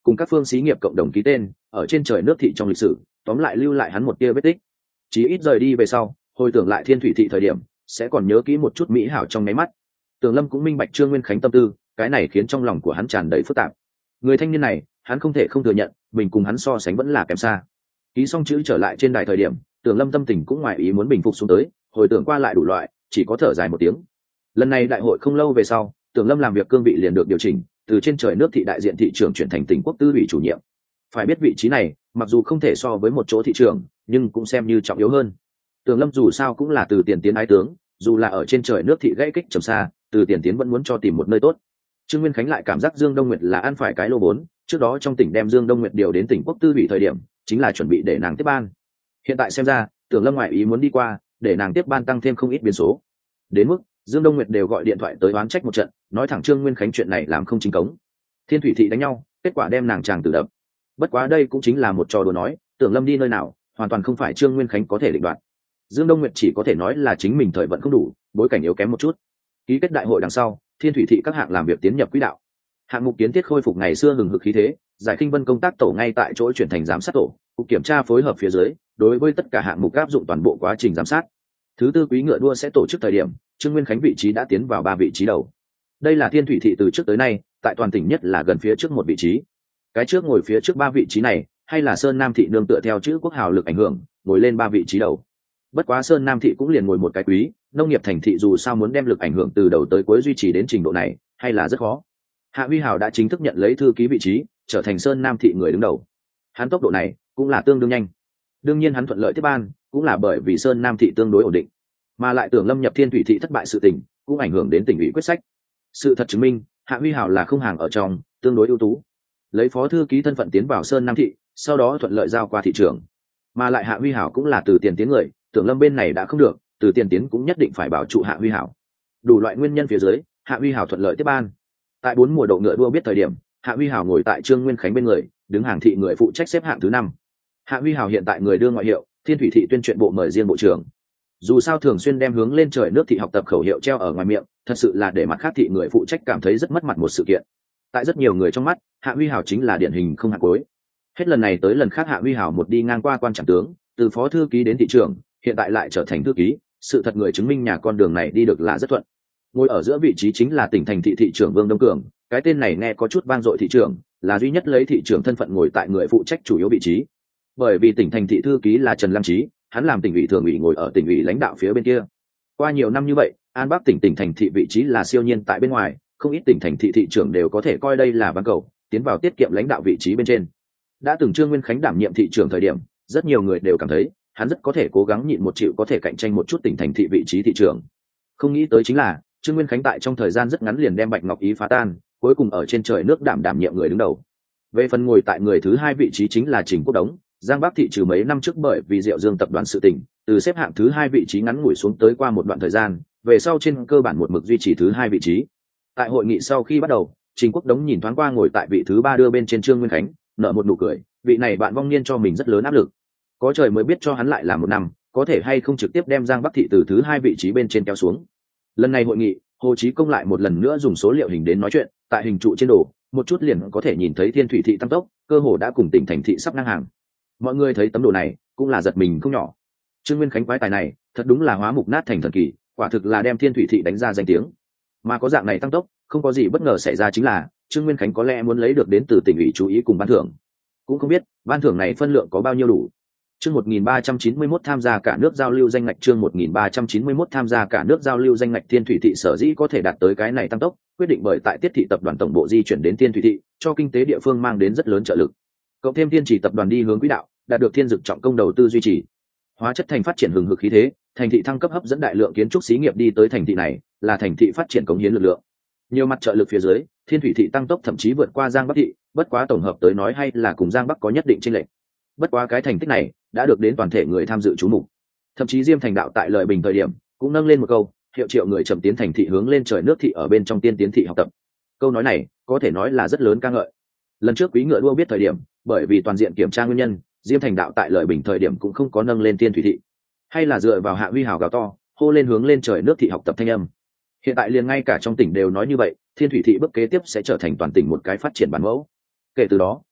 cùng các phương xí nghiệp cộng đồng ký tên ở trên trời nước thị trong lịch sử, tóm lại lưu lại hắn một tia vết tích. Chỉ ít rời đi về sau, hồi tưởng lại thiên thủy thị thời điểm, sẽ còn nhớ kỹ một chút mỹ hảo trong nháy mắt. Tưởng Lâm cũng minh bạch Trương Nguyên Khánh tâm tư, cái này khiến trong lòng của hắn tràn đầy phức tạp. Người thanh niên này, hắn không thể không thừa nhận, mình cùng hắn so sánh vẫn là kém xa. Ký xong chữ trở lại trên đài thời điểm, Tưởng Lâm tâm tình cũng ngoài ý muốn bình phục xuống tới, hồi tưởng qua lại đủ loại, chỉ có thở dài một tiếng. Lần này đại hội không lâu về sau, Tưởng Lâm làm việc cương vị liền được điều chỉnh, từ trên trời nước thị đại diện thị trưởng chuyển thành tỉnh quốc tư ủy chủ nhiệm. Phải biết vị trí này, mặc dù không thể so với một chỗ thị trưởng, nhưng cũng xem như trọng yếu hơn. Tưởng Lâm dù sao cũng là từ tiền tiến ái tướng, dù là ở trên trời nước thị gãy kích trầm xa, từ tiền tiến vẫn muốn cho tìm một nơi tốt. Trương Nguyên Khánh lại cảm giác Dương Đông Nguyệt là ăn phải cái lô vốn, trước đó trong tỉnh đem Dương Đông Nguyệt điều đến tỉnh quốc tư ủy thời điểm, chính là chuẩn bị để nàng tiếp ban. Hiện tại xem ra, Tưởng Lâm ngoại ý muốn đi qua, để nàng tiếp ban tăng thêm không ít biến số. Đến mức Dương Đông Nguyệt đều gọi điện thoại tới oán trách một trận, nói thẳng Trương Nguyên Khánh chuyện này làm không chính cống. Thiên Thủy thị đánh nhau, kết quả đem nàng chàng tử đập. Bất quá đây cũng chính là một trò đùa nói, Tưởng Lâm đi nơi nào, hoàn toàn không phải Trương Nguyên Khánh có thể định đoạt. Dương Đông Nguyệt chỉ có thể nói là chính mình thời vận không đủ, bối cảnh yếu kém một chút. Ký kết đại hội đằng sau, Thiên Thủy thị các hạng làm việc tiến nhập quỹ đạo. Hạng mục kiến thiết khôi phục ngày xưa hừng hực khí thế, giải khinh vân công tác tổ ngay tại chỗ chuyển thành giám sát tổ, cục kiểm tra phối hợp phía dưới, đối với tất cả hạng mục áp dụng toàn bộ quá trình giám sát. Thứ tư quý ngựa đua sẽ tổ chức thời điểm, Trương Nguyên Khánh vị trí đã tiến vào ba vị trí đầu. Đây là Thiên Thủy thị từ trước tới nay, tại toàn tỉnh nhất là gần phía trước một vị trí. Cái trước ngồi phía trước ba vị trí này, hay là Sơn Nam thị nương tựa theo chữ quốc hào lực ảnh hưởng, ngồi lên ba vị trí đầu. Bất quá Sơn Nam thị cũng liền ngồi một cái quý, nông nghiệp thành thị dù sao muốn đem lực ảnh hưởng từ đầu tới cuối duy trì đến trình độ này, hay là rất khó. Hạ Huy Hào đã chính thức nhận lấy thư ký vị trí, trở thành Sơn Nam thị người đứng đầu. Hắn tốc độ này cũng là tương đương nhanh. Đương nhiên hắn thuận lợi tiếp ban, cũng là bởi vì Sơn Nam thị tương đối ổn định, mà lại Tưởng Lâm nhập Thiên Thủy thị thất bại sự tình, cũng ảnh hưởng đến tỉnh ủy quyết sách. Sự thật chứng minh, Hạ Huy Hào là không hàng ở trong, tương đối ưu tú. Lấy phó thư ký thân phận tiến vào Sơn Nam thị, sau đó thuận lợi giao qua thị trưởng. Mà lại Hạ Huy Hào cũng là từ tiền tiến người, Tưởng Lâm bên này đã không được, từ tiền tiến cũng nhất định phải bảo trụ Hạ Huy Hào. Đủ loại nguyên nhân phía dưới, Hạ Huy Hào thuận lợi tiếp ban. Tại bốn mùa đậu ngựa đua biết thời điểm, Hạ Huy Hào ngồi tại Trương Nguyên Khánh bên người, đứng hàng thị người phụ trách xếp hạng thứ năm. Hạ Huy Hào hiện tại người đưa ngoại hiệu Thiên Thủy thị tuyên truyện bộ mời riêng bộ trưởng. Dù sao thường xuyên đem hướng lên trời nước thị học tập khẩu hiệu treo ở ngoài miệng, thật sự là để mặt khác thị người phụ trách cảm thấy rất mất mặt một sự kiện. Tại rất nhiều người trong mắt, Hạ Huy Hào chính là điển hình không hạt cối. Hết lần này tới lần khác Hạ Huy Hào một đi ngang qua quan trạng tướng, từ phó thư ký đến thị trưởng, hiện tại lại trở thành thư ký, sự thật người chứng minh nhà con đường này đi được là rất thuận. Ngồi ở giữa vị trí chính là tỉnh thành thị thị trưởng Vương Đông Cường, cái tên này nghe có chút vang dội, thị trưởng là duy nhất lấy thị trưởng thân phận ngồi tại người phụ trách chủ yếu vị trí. Bởi vì tỉnh thành thị thư ký là Trần Lam Chí, hắn làm tỉnh ủy thường ủy ngồi ở tỉnh ủy lãnh đạo phía bên kia. Qua nhiều năm như vậy, An Bắc tỉnh tỉnh thành thị vị trí là siêu nhiên tại bên ngoài, không ít tỉnh thành thị thị trưởng đều có thể coi đây là ván cầu, tiến vào tiết kiệm lãnh đạo vị trí bên trên. Đã từng Trương Nguyên Khánh đảm nhiệm thị trưởng thời điểm, rất nhiều người đều cảm thấy hắn rất có thể cố gắng nhịn một chịu có thể cạnh tranh một chút tỉnh thành thị vị trí thị trưởng. Không nghĩ tới chính là Trương Nguyên Khánh tại trong thời gian rất ngắn liền đem Bạch Ngọc Ý phá tan, cuối cùng ở trên trời nước đảm đảm nhiệm người đứng đầu. Về phần ngồi tại người thứ hai vị trí chính là Trình Quốc Đống, Giang Bắc thị trừ mấy năm trước bởi vì Diệu Dương tập đoàn sự tình, từ xếp hạng thứ hai vị trí ngắn ngủi xuống tới qua một đoạn thời gian, về sau trên cơ bản một mực duy trì thứ hai vị trí. Tại hội nghị sau khi bắt đầu, Trình Quốc Đống nhìn thoáng qua ngồi tại vị thứ ba đưa bên trên Trương Nguyên Khánh, nở một nụ cười, vị này bạn vong niên cho mình rất lớn áp lực. Có trời mới biết cho hắn lại làm một năm, có thể hay không trực tiếp đem Giang Bắc thị từ thứ hai vị trí bên trên kéo xuống. Lần này hội nghị, Hồ Chí Công lại một lần nữa dùng số liệu hình đến nói chuyện, tại hình trụ trên đồ, một chút liền có thể nhìn thấy Thiên Thủy thị tăng tốc, cơ hồ đã cùng tỉnh thành thị sắp ngang hàng. Mọi người thấy tấm đồ này, cũng là giật mình không nhỏ. Trương Nguyên Khánh quái tài này, thật đúng là hóa mục nát thành thần kỳ, quả thực là đem Thiên Thủy thị đánh ra danh tiếng. Mà có dạng này tăng tốc, không có gì bất ngờ xảy ra chính là, Trương Nguyên Khánh có lẽ muốn lấy được đến từ tỉnh ủy chú ý cùng ban thưởng. Cũng không biết, ban thưởng này phân lượng có bao nhiêu đủ. Chương một nghìn ba trăm chín mươi mốt tham gia cả nước giao lưu danh ngạch chương một nghìn ba trăm chín mươi mốt tham gia cả nước giao lưu danh ngạch Thiên Thủy thị sở dĩ có thể đạt tới cái này tăng tốc, quyết định bởi tại Tiết thị tập đoàn tổng bộ di chuyển đến Thiên Thủy thị, cho kinh tế địa phương mang đến rất lớn trợ lực. Cộng thêm Thiên Chỉ tập đoàn đi hướng quỹ đạo, đạt được Thiên Dực trọng công đầu tư duy trì. Hóa chất thành phát triển hừng hực khí thế, thành thị thăng cấp hấp dẫn đại lượng kiến trúc xí nghiệp đi tới thành thị này, là thành thị phát triển cống hiến lực lượng. Nhiều mặt trợ lực phía dưới, Thiên Thủy thị tăng tốc thậm chí vượt qua Giang Bắc thị, bất quá tổng hợp tới nói hay là cùng Giang Bắc có nhất định chênh lệch. Bất quá cái thành tích này đã được đến toàn thể người tham dự chú mục. Thậm chí Diêm Thành đạo tại Lợi Bình thời điểm cũng nâng lên một câu, hiệu triệu người trầm tiến thành thị hướng lên trời nước thị ở bên trong tiên tiến thị học tập. Câu nói này có thể nói là rất lớn ca ngợi. Lần trước quý ngựa đua biết thời điểm, bởi vì toàn diện kiểm tra nguyên nhân, Diêm Thành đạo tại Lợi Bình thời điểm cũng không có nâng lên Thiên Thủy thị, hay là dựa vào Hạ Huy Hào gào to, hô lên hướng lên trời nước thị học tập thanh âm. Hiện tại liền ngay cả trong tỉnh đều nói như vậy, Thiên Thủy thị bước kế tiếp sẽ trở thành toàn tỉnh một cái phát triển bản mẫu. Kể từ đó,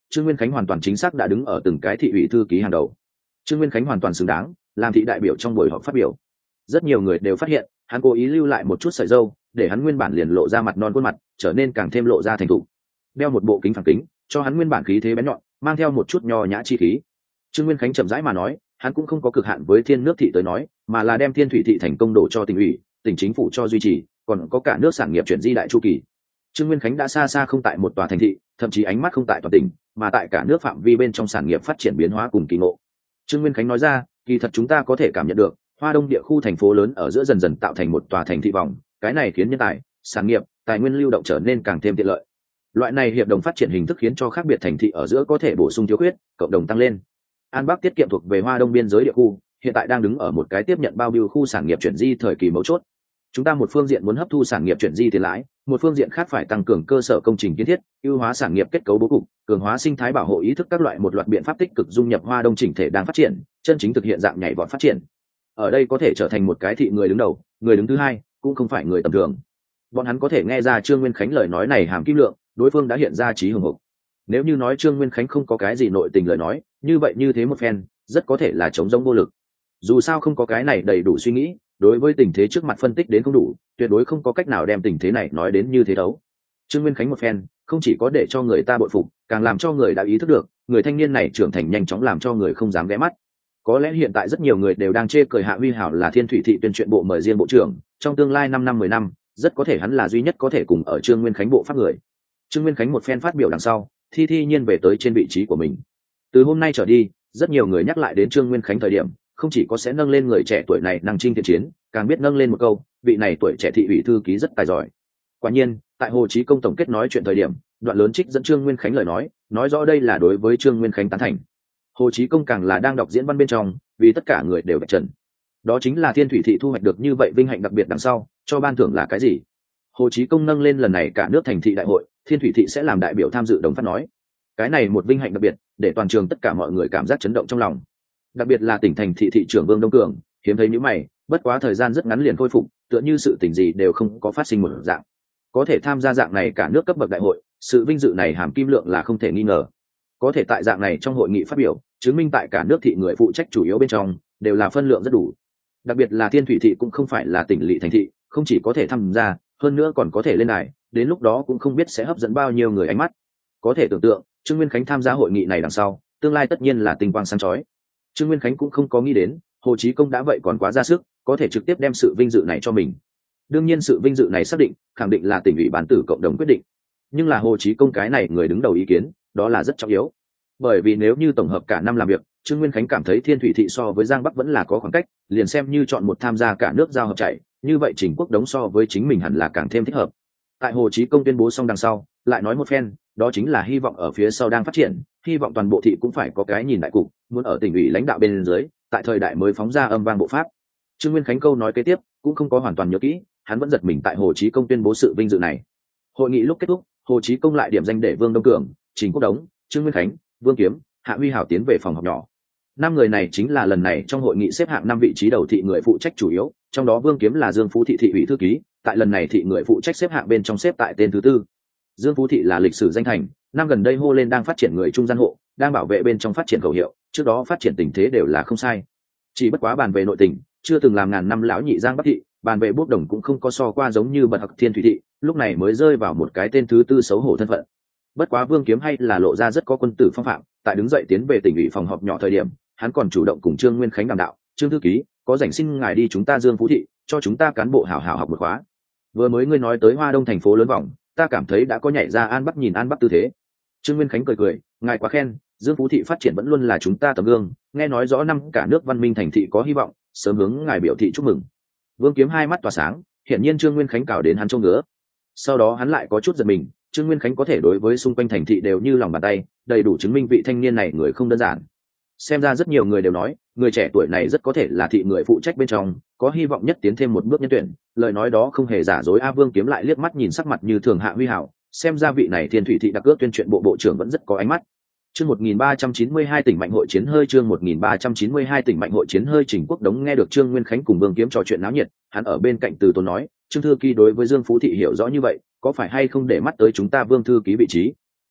Trương Nguyên Khánh hoàn toàn chính xác đã đứng ở từng cái thị ủy thư ký hàng đầu. Trương Nguyên Khánh hoàn toàn xứng đáng làm thị đại biểu trong buổi họp phát biểu. Rất nhiều người đều phát hiện hắn cố ý lưu lại một chút sợi râu, để hắn nguyên bản liền lộ ra mặt non khuôn mặt trở nên càng thêm lộ ra thành thục. Đeo một bộ kính phản kính cho hắn nguyên bản khí thế bén nhọn, mang theo một chút nho nhã chi khí. Trương Nguyên Khánh chậm rãi mà nói, hắn cũng không có cực hạn với Thiên Nước thị tới nói, mà là đem Thiên Thủy thị thành công đổ cho tỉnh ủy, tỉnh chính phủ cho duy trì, còn có cả nước sản nghiệp chuyển di đại chu kỳ. Trương Nguyên Khánh đã xa xa không tại một tòa thành thị, thậm chí ánh mắt không tại toàn tỉnh, mà tại cả nước phạm vi bên trong sản nghiệp phát triển biến hóa cùng kỳ ngộ. Trương Nguyên Khánh nói ra, kỳ thật chúng ta có thể cảm nhận được, Hoa Đông địa khu thành phố lớn ở giữa dần dần tạo thành một tòa thành thị vòng, cái này khiến nhân tài, sản nghiệp, tài nguyên lưu động trở nên càng thêm tiện lợi. Loại này hiệp đồng phát triển hình thức khiến cho khác biệt thành thị ở giữa có thể bổ sung thiếu khuyết, cộng đồng tăng lên. An Bắc tiết kiệm thuộc về Hoa Đông biên giới địa khu, hiện tại đang đứng ở một cái tiếp nhận bao bưu khu sản nghiệp chuyển di thời kỳ mấu chốt. Chúng ta một phương diện muốn hấp thu sản nghiệp chuyển di tiền lãi, một phương diện khác phải tăng cường cơ sở công trình kiến thiết, ưu hóa sản nghiệp kết cấu bố cục, cường hóa sinh thái bảo hộ ý thức, các loại một loạt biện pháp tích cực dung nhập Hoa Đông chỉnh thể đang phát triển, chân chính thực hiện dạng nhảy vọt phát triển. Ở đây có thể trở thành một cái thị người đứng đầu, người đứng thứ hai cũng không phải người tầm thường. Bọn hắn có thể nghe ra Trương Nguyên Khánh lời nói này hàm kim lượng, đối phương đã hiện ra trí hùng hục. Nếu như nói Trương Nguyên Khánh không có cái gì nội tình lời nói, như vậy như thế một phen rất có thể là chống giống vô lực. Dù sao không có cái này đầy đủ suy nghĩ, đối với tình thế trước mặt phân tích đến không đủ, tuyệt đối không có cách nào đem tình thế này nói đến như thế đấu. Trương Nguyên Khánh một phen không chỉ có để cho người ta bội phục, càng làm cho người đã ý thức được người thanh niên này trưởng thành nhanh chóng, làm cho người không dám ghé mắt. Có lẽ hiện tại rất nhiều người đều đang chê cười Hạ Huy Hảo là Thiên Thủy thị tuyên truyện bộ mời riêng bộ trưởng, trong tương lai năm năm mười năm rất có thể hắn là duy nhất có thể cùng ở Trương Nguyên Khánh bộ pháp người. Trương Nguyên Khánh một phen phát biểu đằng sau, thi thi nhiên về tới trên vị trí của mình. Từ hôm nay trở đi, rất nhiều người nhắc lại đến Trương Nguyên Khánh thời điểm, không chỉ có sẽ nâng lên người trẻ tuổi này năng chinh thiện chiến, càng biết nâng lên một câu, vị này tuổi trẻ thị ủy thư ký rất tài giỏi. Quả nhiên, tại Hồ Chí Công tổng kết nói chuyện thời điểm, đoạn lớn trích dẫn Trương Nguyên Khánh lời nói, nói rõ đây là đối với Trương Nguyên Khánh tán thành. Hồ Chí Công càng là đang đọc diễn văn bên trong, vì tất cả người đều bạch trần. Đó chính là Thiên Thủy thị thu hoạch được như vậy vinh hạnh đặc biệt đằng sau, cho ban thưởng là cái gì? Hồ Chí Công nâng lên lần này cả nước thành thị đại hội, Thiên Thủy thị sẽ làm đại biểu tham dự đồng phát nói. Cái này một vinh hạnh đặc biệt, để toàn trường tất cả mọi người cảm giác chấn động trong lòng. Đặc biệt là tỉnh thành thị thị trưởng Vương Đông Cường, hiếm thấy những mày, bất quá thời gian rất ngắn liền khôi phục, tựa như sự tình gì đều không có phát sinh một dạng. Có thể tham gia dạng này cả nước cấp bậc đại hội, sự vinh dự này hàm kim lượng là không thể nghi ngờ. Có thể tại dạng này trong hội nghị phát biểu, chứng minh tại cả nước thị người phụ trách chủ yếu bên trong đều là phân lượng rất đủ. Đặc biệt là Thiên Thủy thị cũng không phải là tỉnh lỵ thành thị, không chỉ có thể tham gia, hơn nữa còn có thể lên đài, đến lúc đó cũng không biết sẽ hấp dẫn bao nhiêu người ánh mắt. Có thể tưởng tượng, Trương Nguyên Khánh tham gia hội nghị này đằng sau, tương lai tất nhiên là tinh quang sáng chói. Trương Nguyên Khánh cũng không có nghĩ đến, Hồ Chí Công đã vậy còn quá ra sức, có thể trực tiếp đem sự vinh dự này cho mình. Đương nhiên sự vinh dự này xác định, khẳng định là tỉnh ủy ban tử cộng đồng quyết định. Nhưng là Hồ Chí Công cái này người đứng đầu ý kiến, đó là rất trọng yếu. Bởi vì nếu như tổng hợp cả năm làm việc, Trương Nguyên Khánh cảm thấy Thiên Thủy thị so với Giang Bắc vẫn là có khoảng cách, liền xem như chọn một tham gia cả nước giao hợp chạy, như vậy Trình Quốc Đống so với chính mình hẳn là càng thêm thích hợp. Tại Hồ Chí Công tuyên bố xong đằng sau, lại nói một phen, đó chính là hy vọng ở phía sau đang phát triển, hy vọng toàn bộ thị cũng phải có cái nhìn đại cục, muốn ở tỉnh ủy lãnh đạo bên dưới, tại thời đại mới phóng ra âm vang bộ pháp. Trương Nguyên Khánh câu nói kế tiếp cũng không có hoàn toàn nhớ kỹ, hắn vẫn giật mình tại Hồ Chí Công tuyên bố sự vinh dự này. Hội nghị lúc kết thúc, Hồ Chí Công lại điểm danh để Vương Đông Cường, Trình Quốc Đống, Trương Nguyên Khánh, Vương Kiếm, Hạ Huy Hảo tiến về phòng họp nhỏ. Năm người này chính là lần này trong hội nghị xếp hạng năm vị trí đầu thị người phụ trách chủ yếu, trong đó Vương Kiếm là Dương Phú thị thị ủy thư ký, tại lần này thị người phụ trách xếp hạng bên trong xếp tại tên thứ tư. Dương Phú thị là lịch sử danh thành, năm gần đây hô lên đang phát triển người trung gian hộ, đang bảo vệ bên trong phát triển khẩu hiệu, trước đó phát triển tình thế đều là không sai. Chỉ bất quá bàn về nội tình, chưa từng làm ngàn năm lão nhị Giang Bắc thị, bàn về bốc đồng cũng không có so qua giống như bật học Thiên Thủy thị, lúc này mới rơi vào một cái tên thứ tư xấu hổ thân phận. Bất quá Vương Kiếm hay là lộ ra rất có quân tử phong phạm, tại đứng dậy tiến về tỉnh ủy phòng họp nhỏ thời điểm, hắn còn chủ động cùng Trương Nguyên Khánh đàm đạo, Trương thư ký, có rảnh xin ngài đi chúng ta Dương Phú thị, cho chúng ta cán bộ hảo hảo học một khóa. Vừa mới ngươi nói tới Hoa Đông thành phố lớn vòng, ta cảm thấy đã có nhảy ra An Bắc nhìn An Bắc tư thế. Trương Nguyên Khánh cười cười, ngài quá khen, Dương Phú thị phát triển vẫn luôn là chúng ta tấm gương, nghe nói rõ năm cả nước văn minh thành thị có hy vọng, sớm hướng ngài biểu thị chúc mừng. Vương Kiếm hai mắt tỏa sáng, hiển nhiên Trương Nguyên Khánh cào đến hắn trông ngứa. Sau đó hắn lại có chút giật mình, Trương Nguyên Khánh có thể đối với xung quanh thành thị đều như lòng bàn tay, đầy đủ chứng minh vị thanh niên này người không đơn giản. Xem ra rất nhiều người đều nói, người trẻ tuổi này rất có thể là thị người phụ trách bên trong, có hy vọng nhất tiến thêm một bước nhân tuyển, lời nói đó không hề giả dối. A Vương Kiếm lại liếc mắt nhìn sắc mặt như thường Hạ Huy Hảo, xem ra vị này Thiên Thủy thị đặc ước tuyên truyện bộ bộ trưởng vẫn rất có ánh mắt. Chương một nghìn ba trăm chín mươi hai tỉnh mạnh hội chiến hơi chương một nghìn ba trăm chín mươi hai tỉnh mạnh hội chiến hơi Trình Quốc Đống nghe được Trương Nguyên Khánh cùng Vương Kiếm trò chuyện náo nhiệt, hắn ở bên cạnh từ tốn nói, Trương thư ký đối với Dương Phú thị hiểu rõ như vậy, có phải hay không để mắt tới chúng ta Vương thư ký vị trí?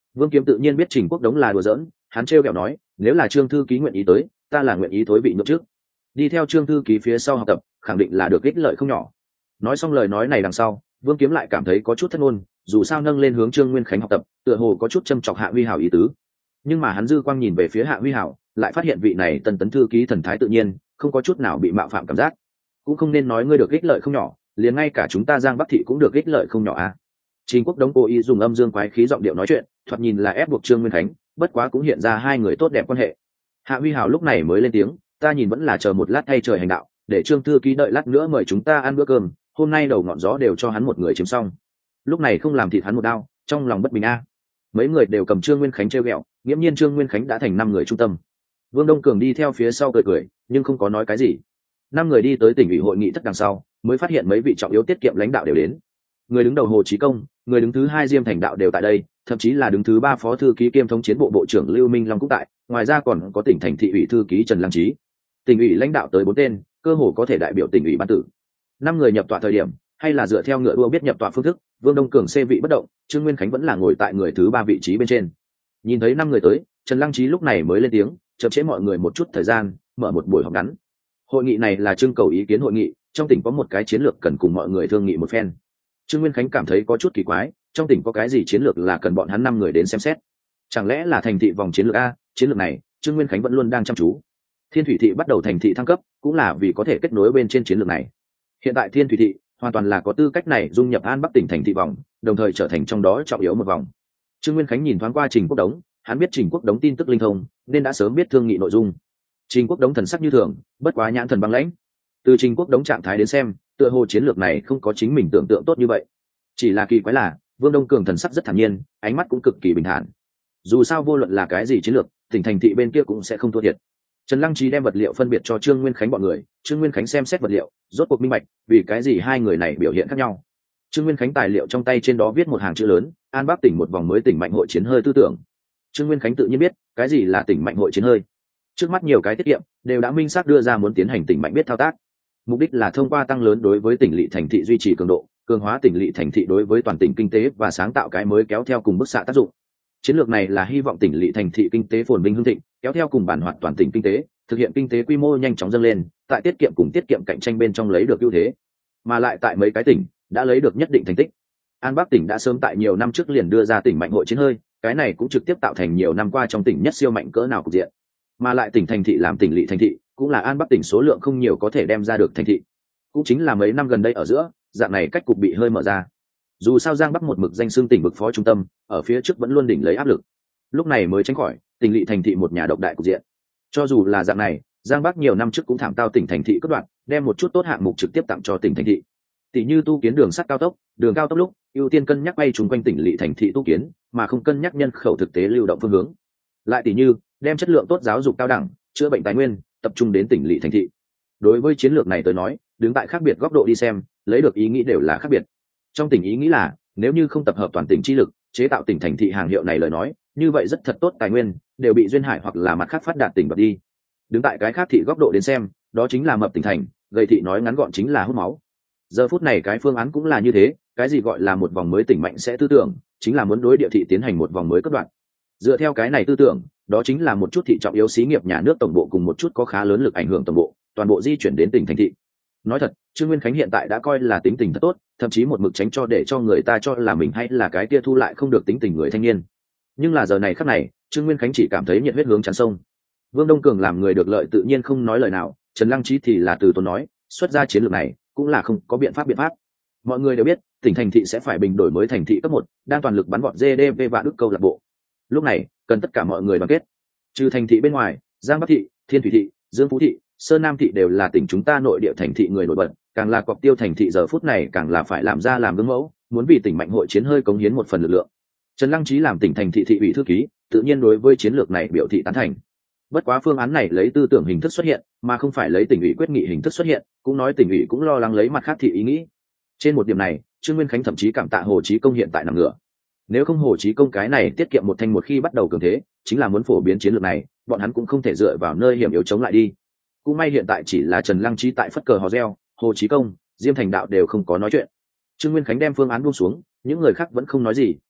Vương Kiếm tự nhiên biết Trình Quốc Đống là đùa giỡn, hắn trêu ghẹo nói, nếu là Trương thư ký nguyện ý tới, ta là nguyện ý thối vị nhượng trước. Đi theo Trương thư ký phía sau học tập, khẳng định là được ích lợi không nhỏ. Nói xong lời nói này đằng sau, Vương Kiếm lại cảm thấy có chút thất ngôn, dù sao nâng lên hướng Trương Nguyên Khánh học tập, tựa hồ có chút châm chọc Hạ Huy Hảo ý tứ. Nhưng mà hắn dư quang nhìn về phía Hạ Huy Hảo, lại phát hiện vị này tân tấn thư ký thần thái tự nhiên, không có chút nào bị mạo phạm cảm giác. Cũng không nên nói ngươi được ích lợi không nhỏ, liền ngay cả chúng ta Giang Bắc thị cũng được ích lợi không nhỏ à. Trình Quốc Đống cố ý dùng âm dương quái khí giọng điệu nói chuyện, thoạt nhìn là ép buộc Trương Nguyên Khánh, bất quá cũng hiện ra hai người tốt đẹp quan hệ. Hạ Huy Hảo lúc này mới lên tiếng, ta nhìn vẫn là chờ một lát thay trời hành đạo, để Trương thư ký đợi lát nữa mời chúng ta ăn bữa cơm, hôm nay đầu ngọn gió đều cho hắn một người chiếm xong. Lúc này không làm thịt hắn một đao, trong lòng bất bình a. Mấy người đều cầm Trương Nguyên Khánh trêu ghẹo, nghiễm nhiên Trương Nguyên Khánh đã thành năm người trung tâm. Vương Đông Cường đi theo phía sau cười cười, nhưng không có nói cái gì. Năm người đi tới tỉnh ủy hội nghị thất đằng sau, mới phát hiện mấy vị trọng yếu tiết kiệm lãnh đạo đều đến. Người đứng đầu Hồ Chí Công, người đứng thứ hai Diêm Thành Đạo đều tại đây, thậm chí là đứng thứ ba phó thư ký kiêm thống chiến bộ bộ trưởng Lưu Minh Long cũng tại, ngoài ra còn có tỉnh thành thị ủy thư ký Trần Lăng Trí. Tỉnh ủy lãnh đạo tới bốn tên, cơ hồ có thể đại biểu tỉnh ủy ban tử. Năm người nhập tọa thời điểm, hay là dựa theo ngựa đua biết nhập tọa phương thức, Vương Đông Cường xê vị bất động, Trương Nguyên Khánh vẫn là ngồi tại người thứ ba vị trí bên trên. Nhìn thấy năm người tới, Trần Lăng Trí lúc này mới lên tiếng, chậm chế mọi người một chút thời gian, mở một buổi họp ngắn. Hội nghị này là trưng cầu ý kiến hội nghị, trong tỉnh có một cái chiến lược cần cùng mọi người thương nghị một phen. Trương Nguyên Khánh cảm thấy có chút kỳ quái, trong tỉnh có cái gì chiến lược là cần bọn hắn năm người đến xem xét? Chẳng lẽ là thành thị vòng chiến lược a? Chiến lược này, Trương Nguyên Khánh vẫn luôn đang chăm chú. Thiên Thủy thị bắt đầu thành thị thăng cấp, cũng là vì có thể kết nối bên trên chiến lược này. Hiện tại Thiên Thủy thị hoàn toàn là có tư cách này dung nhập An Bắc tỉnh thành thị vòng, đồng thời trở thành trong đó trọng yếu một vòng. Trương Nguyên Khánh nhìn thoáng qua Trình Quốc Đống, hắn biết Trình Quốc Đống tin tức linh thông, nên đã sớm biết thương nghị nội dung. Trình Quốc Đống thần sắc như thường, bất quá nhãn thần băng lãnh. Từ Trình Quốc Đống trạng thái đến xem, tựa hồ chiến lược này không có chính mình tưởng tượng tốt như vậy. Chỉ là kỳ quái là, Vương Đông Cường thần sắc rất thản nhiên, ánh mắt cũng cực kỳ bình thản. Dù sao vô luận là cái gì chiến lược, tỉnh thành thị bên kia cũng sẽ không thua thiệt. Trần Lăng Trí đem vật liệu phân biệt cho Trương Nguyên Khánh bọn người, Trương Nguyên Khánh xem xét vật liệu, rốt cuộc minh bạch, vì cái gì hai người này biểu hiện khác nhau. Trương Nguyên Khánh tài liệu trong tay trên đó viết một hàng chữ lớn, An Bắc tỉnh một vòng mới tỉnh mạnh hội chiến hơi tư tưởng. Trương Nguyên Khánh tự nhiên biết, cái gì là tỉnh mạnh hội chiến hơi. Trước mắt nhiều cái tiết kiệm đều đã minh xác đưa ra muốn tiến hành tỉnh mạnh biết thao tác. Mục đích là thông qua tăng lớn đối với tỉnh lỵ thành thị duy trì cường độ, cường hóa tỉnh lỵ thành thị đối với toàn tỉnh kinh tế và sáng tạo cái mới kéo theo cùng bức xạ tác dụng. Chiến lược này là hy vọng tỉnh lỵ thành thị kinh tế phồn vinh hưng thịnh, kéo theo cùng bản hoạt toàn tỉnh kinh tế, thực hiện kinh tế quy mô nhanh chóng dâng lên, tại tiết kiệm cùng tiết kiệm cạnh tranh bên trong lấy được ưu thế, mà lại tại mấy cái tỉnh đã lấy được nhất định thành tích. An Bắc tỉnh đã sớm tại nhiều năm trước liền đưa ra tỉnh mạnh hội chiến hơi, cái này cũng trực tiếp tạo thành nhiều năm qua trong tỉnh nhất siêu mạnh cỡ nào cục diện. Mà lại tỉnh thành thị làm tỉnh lỵ thành thị, cũng là An Bắc tỉnh số lượng không nhiều có thể đem ra được thành thị. Cũng chính là mấy năm gần đây ở giữa, dạng này cách cục bị hơi mở ra. Dù sao Giang Bắc một mực danh xưng tỉnh vực phó trung tâm, ở phía trước vẫn luôn đỉnh lấy áp lực. Lúc này mới tránh khỏi tỉnh lỵ thành thị một nhà độc đại cục diện. Cho dù là dạng này, Giang Bắc nhiều năm trước cũng thảm tao tỉnh thành thị cất đoạn, đem một chút tốt hạng mục trực tiếp tặng cho tỉnh thành thị. Tỷ như tu kiến đường sắt cao tốc, đường cao tốc lúc ưu tiên cân nhắc bay trùng quanh tỉnh lỵ thành thị tu kiến, mà không cân nhắc nhân khẩu thực tế lưu động phương hướng. Lại tỷ như đem chất lượng tốt giáo dục cao đẳng, chữa bệnh tài nguyên tập trung đến tỉnh lỵ thành thị. Đối với chiến lược này tôi nói, đứng tại khác biệt góc độ đi xem, lấy được ý nghĩ đều là khác biệt. Trong tỉnh ý nghĩ là, nếu như không tập hợp toàn tỉnh chi lực, chế tạo tỉnh thành thị hàng hiệu này lời nói, như vậy rất thật tốt tài nguyên đều bị duyên hải hoặc là mặt khác phát đạt tỉnh đoạt đi. Đứng tại cái khác thị góc độ đến xem, đó chính là mập tỉnh thành, gầy thị nói ngắn gọn chính là hút máu. Giờ phút này cái phương án cũng là như thế, cái gì gọi là một vòng mới tỉnh mạnh sẽ tư tưởng, chính là muốn đối địa thị tiến hành một vòng mới cấp đoạn. Dựa theo cái này tư tưởng, đó chính là một chút thị trọng yếu xí nghiệp nhà nước tổng bộ cùng một chút có khá lớn lực ảnh hưởng tổng bộ, toàn bộ di chuyển đến tỉnh thành thị. Nói thật, Trương Nguyên Khánh hiện tại đã coi là tính tình thật tốt, thậm chí một mực tránh cho để cho người ta cho là mình hay là cái kia thu lại không được tính tình người thanh niên. Nhưng là giờ này khắc này, Trương Nguyên Khánh chỉ cảm thấy nhiệt huyết hướng tràn sông. Vương Đông Cường làm người được lợi tự nhiên không nói lời nào, Trần Lăng Trí thì là từ tốn nói, xuất ra chiến lược này cũng là không có biện pháp biện pháp. Mọi người đều biết, tỉnh thành thị sẽ phải bình đổi mới thành thị cấp một, đang toàn lực bắn gọn giê đê pê và đức câu lạc bộ. Lúc này, cần tất cả mọi người đoàn kết. Trừ thành thị bên ngoài, Giang Bắc thị, Thiên Thủy thị, Dương Phú thị, Sơn Nam thị đều là tỉnh chúng ta nội địa thành thị người nổi bật, càng là cọc tiêu thành thị giờ phút này càng là phải làm ra làm gương mẫu, muốn vì tỉnh mạnh hội chiến hơi cống hiến một phần lực lượng. Trần Lăng Trí làm tỉnh thành thị thị ủy thư ký, tự nhiên đối với chiến lược này biểu thị tán thành. Bất quá phương án này lấy tư tưởng hình thức xuất hiện, mà không phải lấy tỉnh ủy quyết nghị hình thức xuất hiện, cũng nói tỉnh ủy cũng lo lắng lấy mặt khác thị ý nghĩ. Trên một điểm này, Trương Nguyên Khánh thậm chí cảm tạ Hồ Chí Công hiện tại nằm ngửa. Nếu không Hồ Chí Công cái này tiết kiệm một thanh một khi bắt đầu cường thế, chính là muốn phổ biến chiến lược này, bọn hắn cũng không thể dựa vào nơi hiểm yếu chống lại đi. Cũng may hiện tại chỉ là Trần Lăng Trí tại phất cờ hò reo, Hồ Chí Công, Diêm Thành Đạo đều không có nói chuyện. Trương Nguyên Khánh đem phương án buông xuống, những người khác vẫn không nói gì,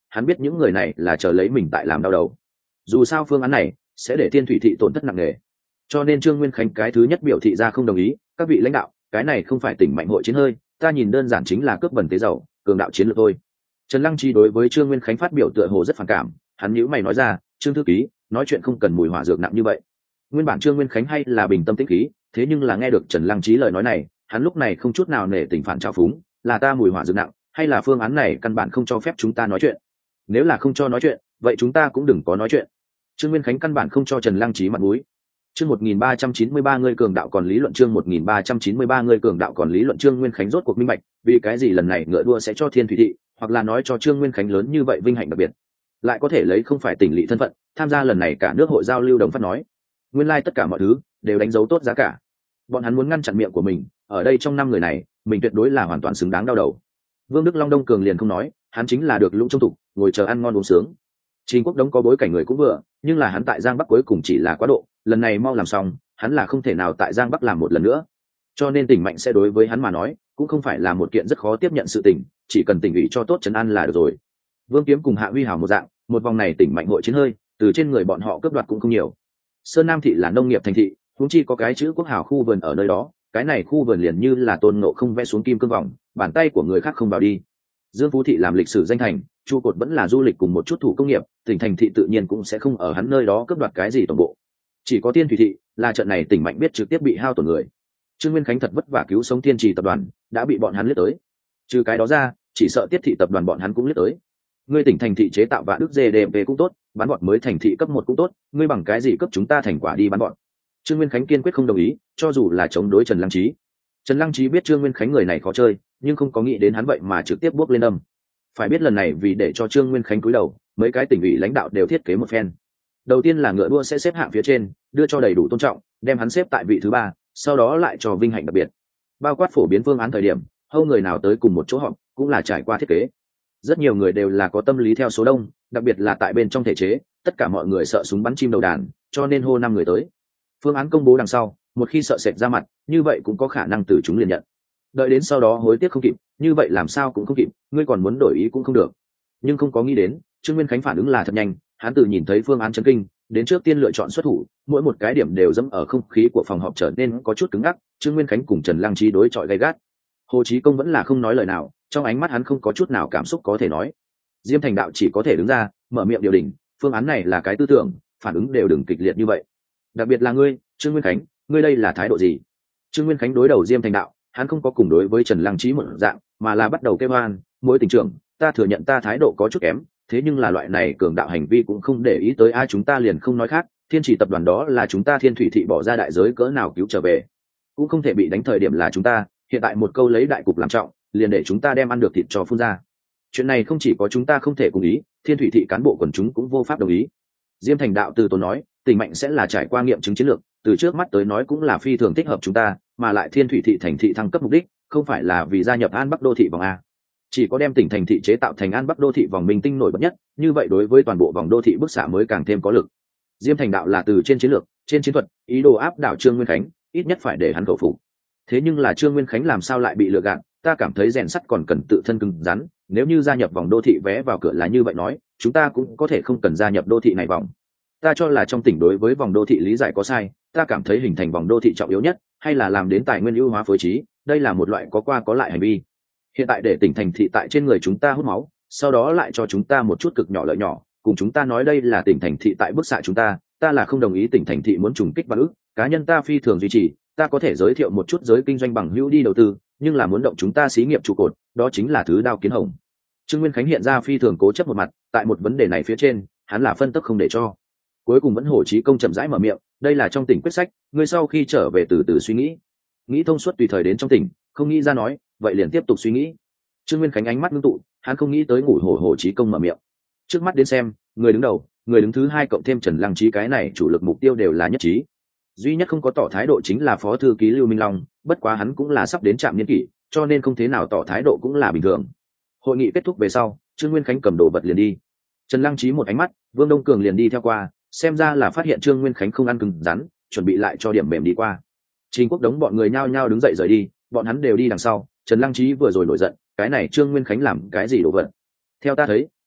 hắn biết những người này là chờ lấy mình tại làm đau đầu. Dù sao phương án này sẽ để Thiên Thủy thị tổn thất nặng nề, cho nên Trương Nguyên Khánh cái thứ nhất biểu thị ra không đồng ý. Các vị lãnh đạo, cái này không phải tỉnh mạnh hội chiến hơi, ta nhìn đơn giản chính là cướp bẩn tế dầu, cường đạo chiến lược thôi. Trần Lăng Chi đối với Trương Nguyên Khánh phát biểu tựa hồ rất phản cảm, hắn nhíu mày nói ra, Trương thư ký, nói chuyện không cần mùi hỏa dược nặng như vậy. Nguyên bản Trương Nguyên Khánh hay là bình tâm tĩnh khí, thế nhưng là nghe được Trần Lăng Chí lời nói này, hắn lúc này không chút nào nể tình phản trào phúng, là ta mùi hỏa dược nặng, hay là phương án này căn bản không cho phép chúng ta nói chuyện? Nếu là không cho nói chuyện, vậy chúng ta cũng đừng có nói chuyện. Trương Nguyên Khánh căn bản không cho Trần Lăng Chí mặt mũi. Chương một nghìn ba trăm chín mươi ba người cường đạo còn lý luận chương một nghìn ba trăm chín mươi ba người cường đạo còn lý luận Trương Nguyên Khánh rốt cuộc minh bạch, vì cái gì lần này ngựa đua sẽ cho Thiên Thủy thị, hoặc là nói cho Trương Nguyên Khánh lớn như vậy vinh hạnh đặc biệt, lại có thể lấy không phải tỉnh lỵ thân phận, tham gia lần này cả nước hội giao lưu đồng phát nói. Nguyên lai like tất cả mọi thứ đều đánh dấu tốt giá cả. Bọn hắn muốn ngăn chặn miệng của mình, ở đây trong năm người này, mình tuyệt đối là hoàn toàn xứng đáng đau đầu. Vương Đức Long Đông Cường liền không nói, hắn chính là được lũng trong tục, ngồi chờ ăn ngon uống sướng. Trình Quốc Đống có bối cảnh người cũng vừa, nhưng là hắn tại Giang Bắc cuối cùng chỉ là quá độ, lần này mau làm xong, hắn là không thể nào tại Giang Bắc làm một lần nữa. Cho nên tỉnh mạnh sẽ đối với hắn mà nói, cũng không phải là một kiện rất khó tiếp nhận sự tình, chỉ cần tỉnh ủy cho tốt trấn an là được rồi. Vương Kiếm cùng Hạ Huy Hảo một dạng, một vòng này tỉnh mạnh hội chiến hơi, từ trên người bọn họ cướp đoạt cũng không nhiều. Sơn Nam thị là nông nghiệp thành thị, huống chi có cái chữ Quốc Hảo khu vườn ở nơi đó, cái này khu vườn liền như là Tôn Ngộ Không vẽ xuống kim cương vòng, bàn tay của người khác không vào đi. Dương Phú thị làm lịch sử danh thành, trụ cột vẫn là du lịch cùng một chút thủ công nghiệp, tỉnh thành thị tự nhiên cũng sẽ không ở hắn nơi đó cướp đoạt cái gì toàn bộ. Chỉ có Tiên Thủy thị, là trận này tỉnh mạnh biết trực tiếp bị hao tổn người. Trương Nguyên Khánh thật vất vả cứu sống Tiên Trì tập đoàn, đã bị bọn hắn liếc tới. Trừ cái đó ra, chỉ sợ Tiết thị tập đoàn bọn hắn cũng liếc tới. Ngươi tỉnh thành thị chế tạo vạn đức giê đê pê cũng tốt, bán bọn mới thành thị cấp một cũng tốt, ngươi bằng cái gì cấp chúng ta thành quả đi bán bọn? Trương Nguyên Khánh kiên quyết không đồng ý, cho dù là chống đối Trần Lăng Chí. Trần Lăng Chí biết Trương Nguyên Khánh người này khó chơi, nhưng không có nghĩ đến hắn vậy mà trực tiếp bước lên âm. Phải biết lần này vì để cho Trương Nguyên Khánh cúi đầu, mấy cái tỉnh ủy lãnh đạo đều thiết kế một phen. Đầu tiên là ngựa đua sẽ xếp hạng phía trên, đưa cho đầy đủ tôn trọng, đem hắn xếp tại vị thứ ba, sau đó lại cho vinh hạnh đặc biệt. Bao quát phổ biến phương án thời điểm, hâu người nào tới cùng một chỗ họp, cũng là trải qua thiết kế. Rất nhiều người đều là có tâm lý theo số đông, đặc biệt là tại bên trong thể chế, tất cả mọi người sợ súng bắn chim đầu đàn, cho nên hô năm người tới. Phương án công bố đằng sau, một khi sợ sệt ra mặt, như vậy cũng có khả năng từ chúng liền nhận. Đợi đến sau đó hối tiếc không kịp, như vậy làm sao cũng không kịp, ngươi còn muốn đổi ý cũng không được. Nhưng không có nghĩ đến, Trương Nguyên Khánh phản ứng là thật nhanh, hắn từ nhìn thấy phương án chấn kinh, đến trước tiên lựa chọn xuất thủ, mỗi một cái điểm đều dẫm ở không khí của phòng họp trở nên có chút cứng ngắc. Trương Nguyên Khánh cùng Trần Lăng Chí đối chọi gay gắt. Hồ Chí Công vẫn là không nói lời nào, trong ánh mắt hắn không có chút nào cảm xúc có thể nói. Diêm Thành Đạo chỉ có thể đứng ra, mở miệng điều đình, phương án này là cái tư tưởng, phản ứng đều đừng kịch liệt như vậy. Đặc biệt là ngươi, Trương Nguyên Khánh, ngươi đây là thái độ gì? Trương Nguyên Khánh đối đầu Diêm Thành Đạo, hắn không có cùng đối với Trần Lăng Chí một dạng, mà là bắt đầu kêu oan, mỗi tỉnh trưởng, ta thừa nhận ta thái độ có chút kém, thế nhưng là loại này cường đạo hành vi cũng không để ý tới ai, chúng ta liền không nói khác, Thiên Chỉ tập đoàn đó là chúng ta Thiên Thủy thị bỏ ra đại giới cỡ nào cứu trở về, cũng không thể bị đánh thời điểm là chúng ta, hiện tại một câu lấy đại cục làm trọng, liền để chúng ta đem ăn được thịt cho phun ra. Chuyện này không chỉ có chúng ta không thể cùng ý, Thiên Thủy thị cán bộ quần chúng cũng vô pháp đồng ý. Diêm Thành Đạo từ tốn nói, tỉnh mạnh sẽ là trải qua nghiệm chứng chiến lược, từ trước mắt tới nói cũng là phi thường thích hợp chúng ta, mà lại Thiên Thủy thị thành thị thăng cấp mục đích không phải là vì gia nhập An Bắc đô thị vòng A, chỉ có đem tỉnh thành thị chế tạo thành An Bắc đô thị vòng minh tinh nổi bật nhất, như vậy đối với toàn bộ vòng đô thị bức xạ mới càng thêm có lực. Diêm Thành Đạo là từ trên chiến lược, trên chiến thuật, ý đồ áp đảo Trương Nguyên Khánh, ít nhất phải để hắn khẩu phục. Thế nhưng là Trương Nguyên Khánh làm sao lại bị lừa gạt, ta cảm thấy rèn sắt còn cần tự thân cứng rắn, nếu như gia nhập vòng đô thị vé vào cửa là như vậy nói, chúng ta cũng có thể không cần gia nhập đô thị này vòng. Ta cho là trong tỉnh đối với vòng đô thị lý giải có sai, ta cảm thấy hình thành vòng đô thị trọng yếu nhất hay là làm đến tài nguyên ưu hóa phối trí, đây là một loại có qua có lại hành vi. Hiện tại để tỉnh thành thị tại trên người chúng ta hút máu, sau đó lại cho chúng ta một chút cực nhỏ lợi nhỏ, cùng chúng ta nói đây là tỉnh thành thị tại bức xạ chúng ta, ta là không đồng ý tỉnh thành thị muốn trùng kích vạn ước, cá nhân ta phi thường duy trì, ta có thể giới thiệu một chút giới kinh doanh bằng hữu đi đầu tư, nhưng là muốn động chúng ta xí nghiệp trụ cột, đó chính là thứ đao kiến hồng. Trương Nguyên Khánh hiện ra phi thường cố chấp một mặt, tại một vấn đề này phía trên, hắn là phân tích không để cho. Cuối cùng vẫn Hồ Chí Công chậm rãi mở miệng, đây là trong tỉnh quyết sách, ngươi sau khi trở về từ từ suy nghĩ, nghĩ thông suốt tùy thời đến trong tỉnh, không nghĩ ra nói, vậy liền tiếp tục suy nghĩ. Trương Nguyên Khánh ánh mắt ngưng tụ, hắn không nghĩ tới ngủ hổ Hồ Chí Công mở miệng. Trước mắt đến xem, người đứng đầu, người đứng thứ hai cộng thêm Trần Lăng Chí cái này chủ lực mục tiêu đều là nhất trí. Duy nhất không có tỏ thái độ chính là phó thư ký Lưu Minh Long, bất quá hắn cũng là sắp đến trạm niên kỷ, cho nên không thế nào tỏ thái độ cũng là bình thường. Hội nghị kết thúc về sau, Trương Nguyên Khánh cầm đồ vật liền đi. Trần Lăng Chí một ánh mắt, Vương Đông Cường liền đi theo qua, xem ra là phát hiện Trương Nguyên Khánh không ăn cứng rắn, chuẩn bị lại cho điểm mềm đi qua. Trình Quốc Đống bọn người nhao nhao đứng dậy rời đi, bọn hắn đều đi đằng sau. Trần Lăng Chí vừa rồi nổi giận, cái này Trương Nguyên Khánh làm cái gì đồ vật? Theo ta thấy,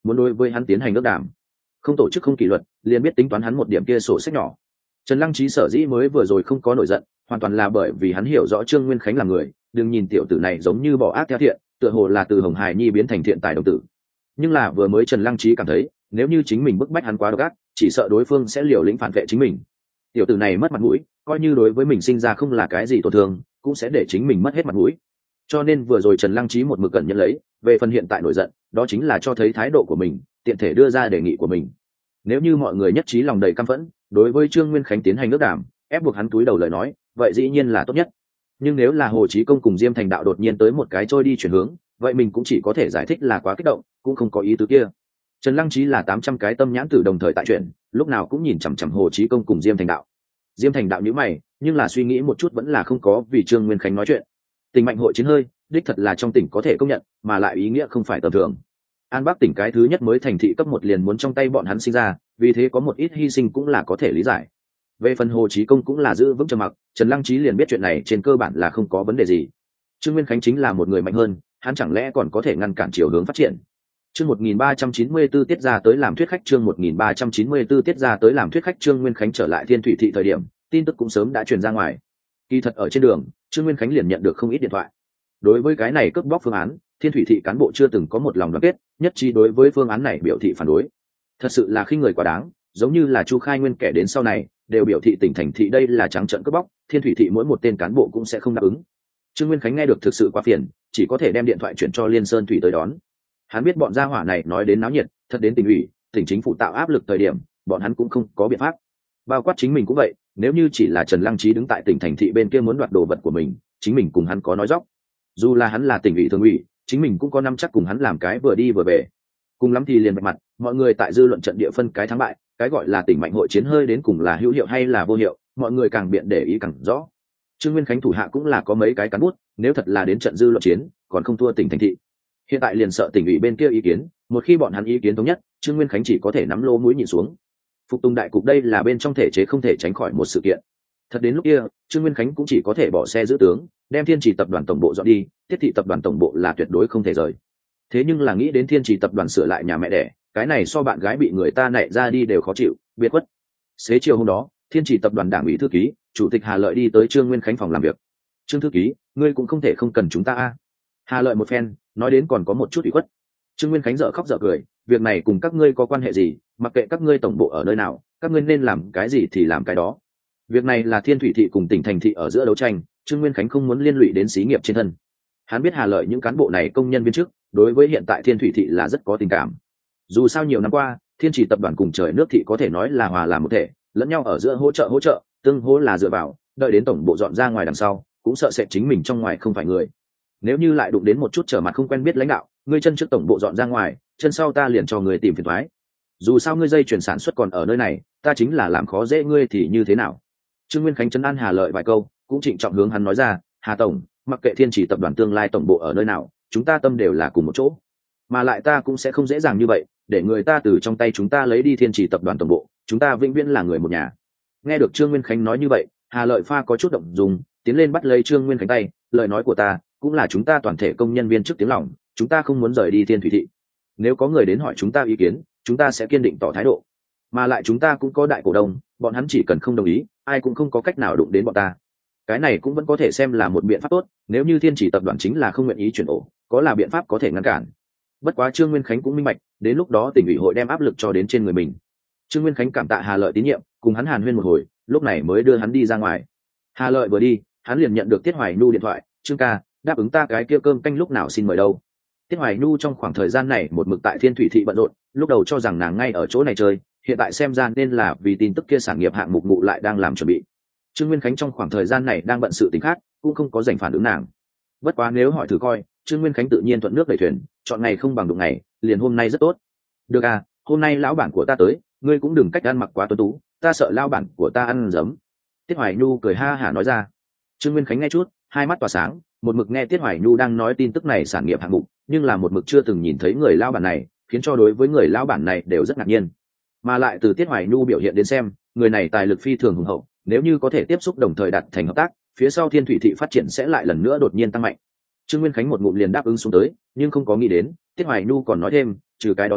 muốn đối với hắn tiến hành ước đàm. Không tổ chức không kỷ luật, liền biết tính toán hắn một điểm kia sổ sách nhỏ. Trần Lăng Trí sở dĩ mới vừa rồi không có nổi giận, hoàn toàn là bởi vì hắn hiểu rõ Trương Nguyên Khánh là người, đừng nhìn tiểu tử này giống như bỏ ác theo thiện, tựa hồ là từ Hồng Hải Nhi biến thành thiện tài đồng tử. Nhưng là vừa mới Trần Lăng Trí cảm thấy, nếu như chính mình bức bách hắn quá độc ác, chỉ sợ đối phương sẽ liều lĩnh phản vệ chính mình. Tiểu tử này mất mặt mũi, coi như đối với mình sinh ra không là cái gì tổn thương, cũng sẽ để chính mình mất hết mặt mũi. Cho nên vừa rồi Trần Lăng Trí một mực cẩn nhận lấy, về phần hiện tại nổi giận, đó chính là cho thấy thái độ của mình, tiện thể đưa ra đề nghị của mình. Nếu như mọi người nhất trí lòng đầy căm phẫn, đối với Trương Nguyên Khánh tiến hành ước đàm, ép buộc hắn túi đầu lời nói, vậy dĩ nhiên là tốt nhất. Nhưng nếu là Hồ Chí Công cùng Diêm Thành Đạo đột nhiên tới một cái trôi đi chuyển hướng, vậy mình cũng chỉ có thể giải thích là quá kích động, cũng không có ý tứ kia. Trần Lăng Trí là tám trăm cái tâm nhãn tử đồng thời tại chuyện, lúc nào cũng nhìn chằm chằm Hồ Chí Công cùng Diêm Thành Đạo. Diêm Thành Đạo nhíu mày, nhưng là suy nghĩ một chút vẫn là không có vì Trương Nguyên Khánh nói chuyện. Tỉnh mạnh hội chiến hơi, đích thật là trong tỉnh có thể công nhận, mà lại ý nghĩa không phải tầm thường. An Bắc tỉnh cái thứ nhất mới thành thị cấp một liền muốn trong tay bọn hắn sinh ra, vì thế có một ít hy sinh cũng là có thể lý giải. Về phần Hồ Chí Công cũng là giữ vững trầm mặc, Trần Lăng Trí liền biết chuyện này trên cơ bản là không có vấn đề gì. Trương Nguyên Khánh chính là một người mạnh hơn, hắn chẳng lẽ còn có thể ngăn cản chiều hướng phát triển. Chương một nghìn ba trăm chín mươi tư tiết ra tới làm thuyết khách chương một nghìn ba trăm chín mươi tư tiết ra tới làm thuyết khách Trương Nguyên Khánh trở lại Thiên Thủy thị thời điểm, tin tức cũng sớm đã truyền ra ngoài. Kỳ thật ở trên đường, Trương Nguyên Khánh liền nhận được không ít điện thoại. Đối với cái này cướp bóc phương án, Thiên Thủy thị cán bộ chưa từng có một lòng đoàn kết, nhất trí đối với phương án này biểu thị phản đối. Thật sự là khinh người quá đáng, giống như là Chu Khai Nguyên kẻ đến sau này, đều biểu thị tỉnh thành thị đây là trắng trợn cướp bóc, Thiên Thủy thị mỗi một tên cán bộ cũng sẽ không đáp ứng. Trương Nguyên Khánh nghe được thực sự quá phiền, chỉ có thể đem điện thoại chuyển cho Liên Sơn Thủy tới đón. Hắn biết bọn gia hỏa này nói đến náo nhiệt, thật đến tỉnh ủy, tỉnh chính phủ tạo áp lực thời điểm, bọn hắn cũng không có biện pháp. Bao quát chính mình cũng vậy, nếu như chỉ là Trần Lăng Trí đứng tại tỉnh thành thị bên kia muốn đoạt đồ vật của mình, chính mình cùng hắn có nói dóc. Dù là hắn là tỉnh ủy thường ủy, chính mình cũng có năm chắc cùng hắn làm cái vừa đi vừa về. Cùng lắm thì liền bạch mặt, mọi người tại dư luận trận địa phân cái thắng bại, cái gọi là tỉnh mạnh hội chiến hơi đến cùng là hữu hiệu hay là vô hiệu, mọi người càng biện để ý càng rõ. Trương Nguyên Khánh thủ hạ cũng là có mấy cái cán bút, nếu thật là đến trận dư luận chiến, còn không thua tỉnh thành thị. Hiện tại liền sợ tỉnh ủy bên kia ý kiến, một khi bọn hắn ý kiến thống nhất, Trương Nguyên Khánh chỉ có thể nắm lô mũi nhìn xuống. Phục tùng đại cục đây là bên trong thể chế không thể tránh khỏi một sự kiện. Thật đến lúc kia, Trương Nguyên Khánh cũng chỉ có thể bỏ xe giữ tướng, đem Thiên Trì tập đoàn tổng bộ dọn đi, Tiết thị tập đoàn tổng bộ là tuyệt đối không thể rời. Thế nhưng là nghĩ đến Thiên Trì tập đoàn sửa lại nhà mẹ đẻ, cái này so bạn gái bị người ta nạy ra đi đều khó chịu, biệt khuất. Xế chiều hôm đó, Thiên Trì tập đoàn đảng ủy thư ký, chủ tịch Hà Lợi đi tới Trương Nguyên Khánh phòng làm việc. Trương thư ký, ngươi cũng không thể không cần chúng ta a. Hà Lợi một phen, nói đến còn có một chút ủy khuất. Trương Nguyên Khánh dở khóc dở cười, việc này cùng các ngươi có quan hệ gì, mặc kệ các ngươi tổng bộ ở nơi nào, các ngươi nên làm cái gì thì làm cái đó. Việc này là Thiên Thủy thị cùng tỉnh thành thị ở giữa đấu tranh, Trương Nguyên Khánh không muốn liên lụy đến xí nghiệp trên thân. Hắn biết Hà Lợi những cán bộ này công nhân viên chức, đối với hiện tại Thiên Thủy thị là rất có tình cảm. Dù sao nhiều năm qua, Thiên Trì tập đoàn cùng Trời Nước thị có thể nói là hòa làm một thể, lẫn nhau ở giữa hỗ trợ hỗ trợ, tương hỗ là dựa vào, đợi đến tổng bộ dọn ra ngoài đằng sau, cũng sợ sẽ chính mình trong ngoài không phải người. Nếu như lại đụng đến một chút trở mặt không quen biết lãnh đạo, ngươi chân trước tổng bộ dọn ra ngoài, chân sau ta liền cho người tìm phiền toái. Dù sao ngươi dây chuyển sản xuất còn ở nơi này, ta chính là làm khó dễ ngươi thì như thế nào? Trương Nguyên Khánh trấn an Hà Lợi vài câu, cũng trịnh trọng hướng hắn nói ra, Hà tổng, mặc kệ Thiên Trì tập đoàn tương lai tổng bộ ở nơi nào, chúng ta tâm đều là cùng một chỗ, mà lại ta cũng sẽ không dễ dàng như vậy để người ta từ trong tay chúng ta lấy đi Thiên Trì tập đoàn tổng bộ, chúng ta vĩnh viễn là người một nhà. Nghe được Trương Nguyên Khánh nói như vậy, Hà Lợi pha có chút động dung, tiến lên bắt lấy Trương Nguyên Khánh tay, lời nói của ta cũng là chúng ta toàn thể công nhân viên trước tiếng lòng, chúng ta không muốn rời đi Thiên Thủy thị. Nếu có người đến hỏi chúng ta ý kiến, chúng ta sẽ kiên định tỏ thái độ, mà lại chúng ta cũng có đại cổ đông, bọn hắn chỉ cần không đồng ý, ai cũng không có cách nào đụng đến bọn ta. Cái này cũng vẫn có thể xem là một biện pháp tốt, nếu như Thiên Trì tập đoàn chính là không nguyện ý chuyển ổ, có là biện pháp có thể ngăn cản. Bất quá Trương Nguyên Khánh cũng minh bạch, đến lúc đó tỉnh ủy hội đem áp lực cho đến trên người mình. Trương Nguyên Khánh cảm tạ Hà Lợi tín nhiệm, cùng hắn hàn huyên một hồi, lúc này mới đưa hắn đi ra ngoài. Hà Lợi vừa đi, hắn liền nhận được Tiết Hoài Nhu điện thoại, "Trương ca, đáp ứng ta cái kia cơm canh lúc nào xin mời đâu?" Tiết Hoài Nhu trong khoảng thời gian này một mực tại Thiên Thủy thị bận rộn, lúc đầu cho rằng nàng ngay ở chỗ này chơi, hiện tại xem ra nên là vì tin tức kia sản nghiệp hạng mục ngụ lại đang làm chuẩn bị. Trương Nguyên Khánh trong khoảng thời gian này đang bận sự tình khác, cũng không có dành phản ứng nàng. Bất quá nếu hỏi thử coi, Trương Nguyên Khánh tự nhiên thuận nước đẩy thuyền, chọn ngày không bằng đụng ngày, liền hôm nay rất tốt. "Được à, hôm nay lão bản của ta tới, ngươi cũng đừng cách ăn mặc quá tuấn tú, ta sợ lão bản của ta ăn giấm." Tiết Hoài Nhu cười ha hả nói ra. Trương Nguyên Khánh nghe chút, hai mắt tỏa sáng, một mực nghe Tiết Hoài Nhu đang nói tin tức này sản nghiệp hạng mục, nhưng là một mực chưa từng nhìn thấy người lão bản này, khiến cho đối với người lão bản này đều rất ngạc nhiên. Mà lại từ Tiết Hoài Nhu biểu hiện đến xem, người này tài lực phi thường hùng hậu, nếu như có thể tiếp xúc đồng thời đạt thành hợp tác, phía sau Thiên Thủy thị phát triển sẽ lại lần nữa đột nhiên tăng mạnh. Trương Nguyên Khánh một ngụm liền đáp ứng xuống tới, nhưng không có nghĩ đến, Tiết Hoài Nhu còn nói thêm, trừ cái đó ra,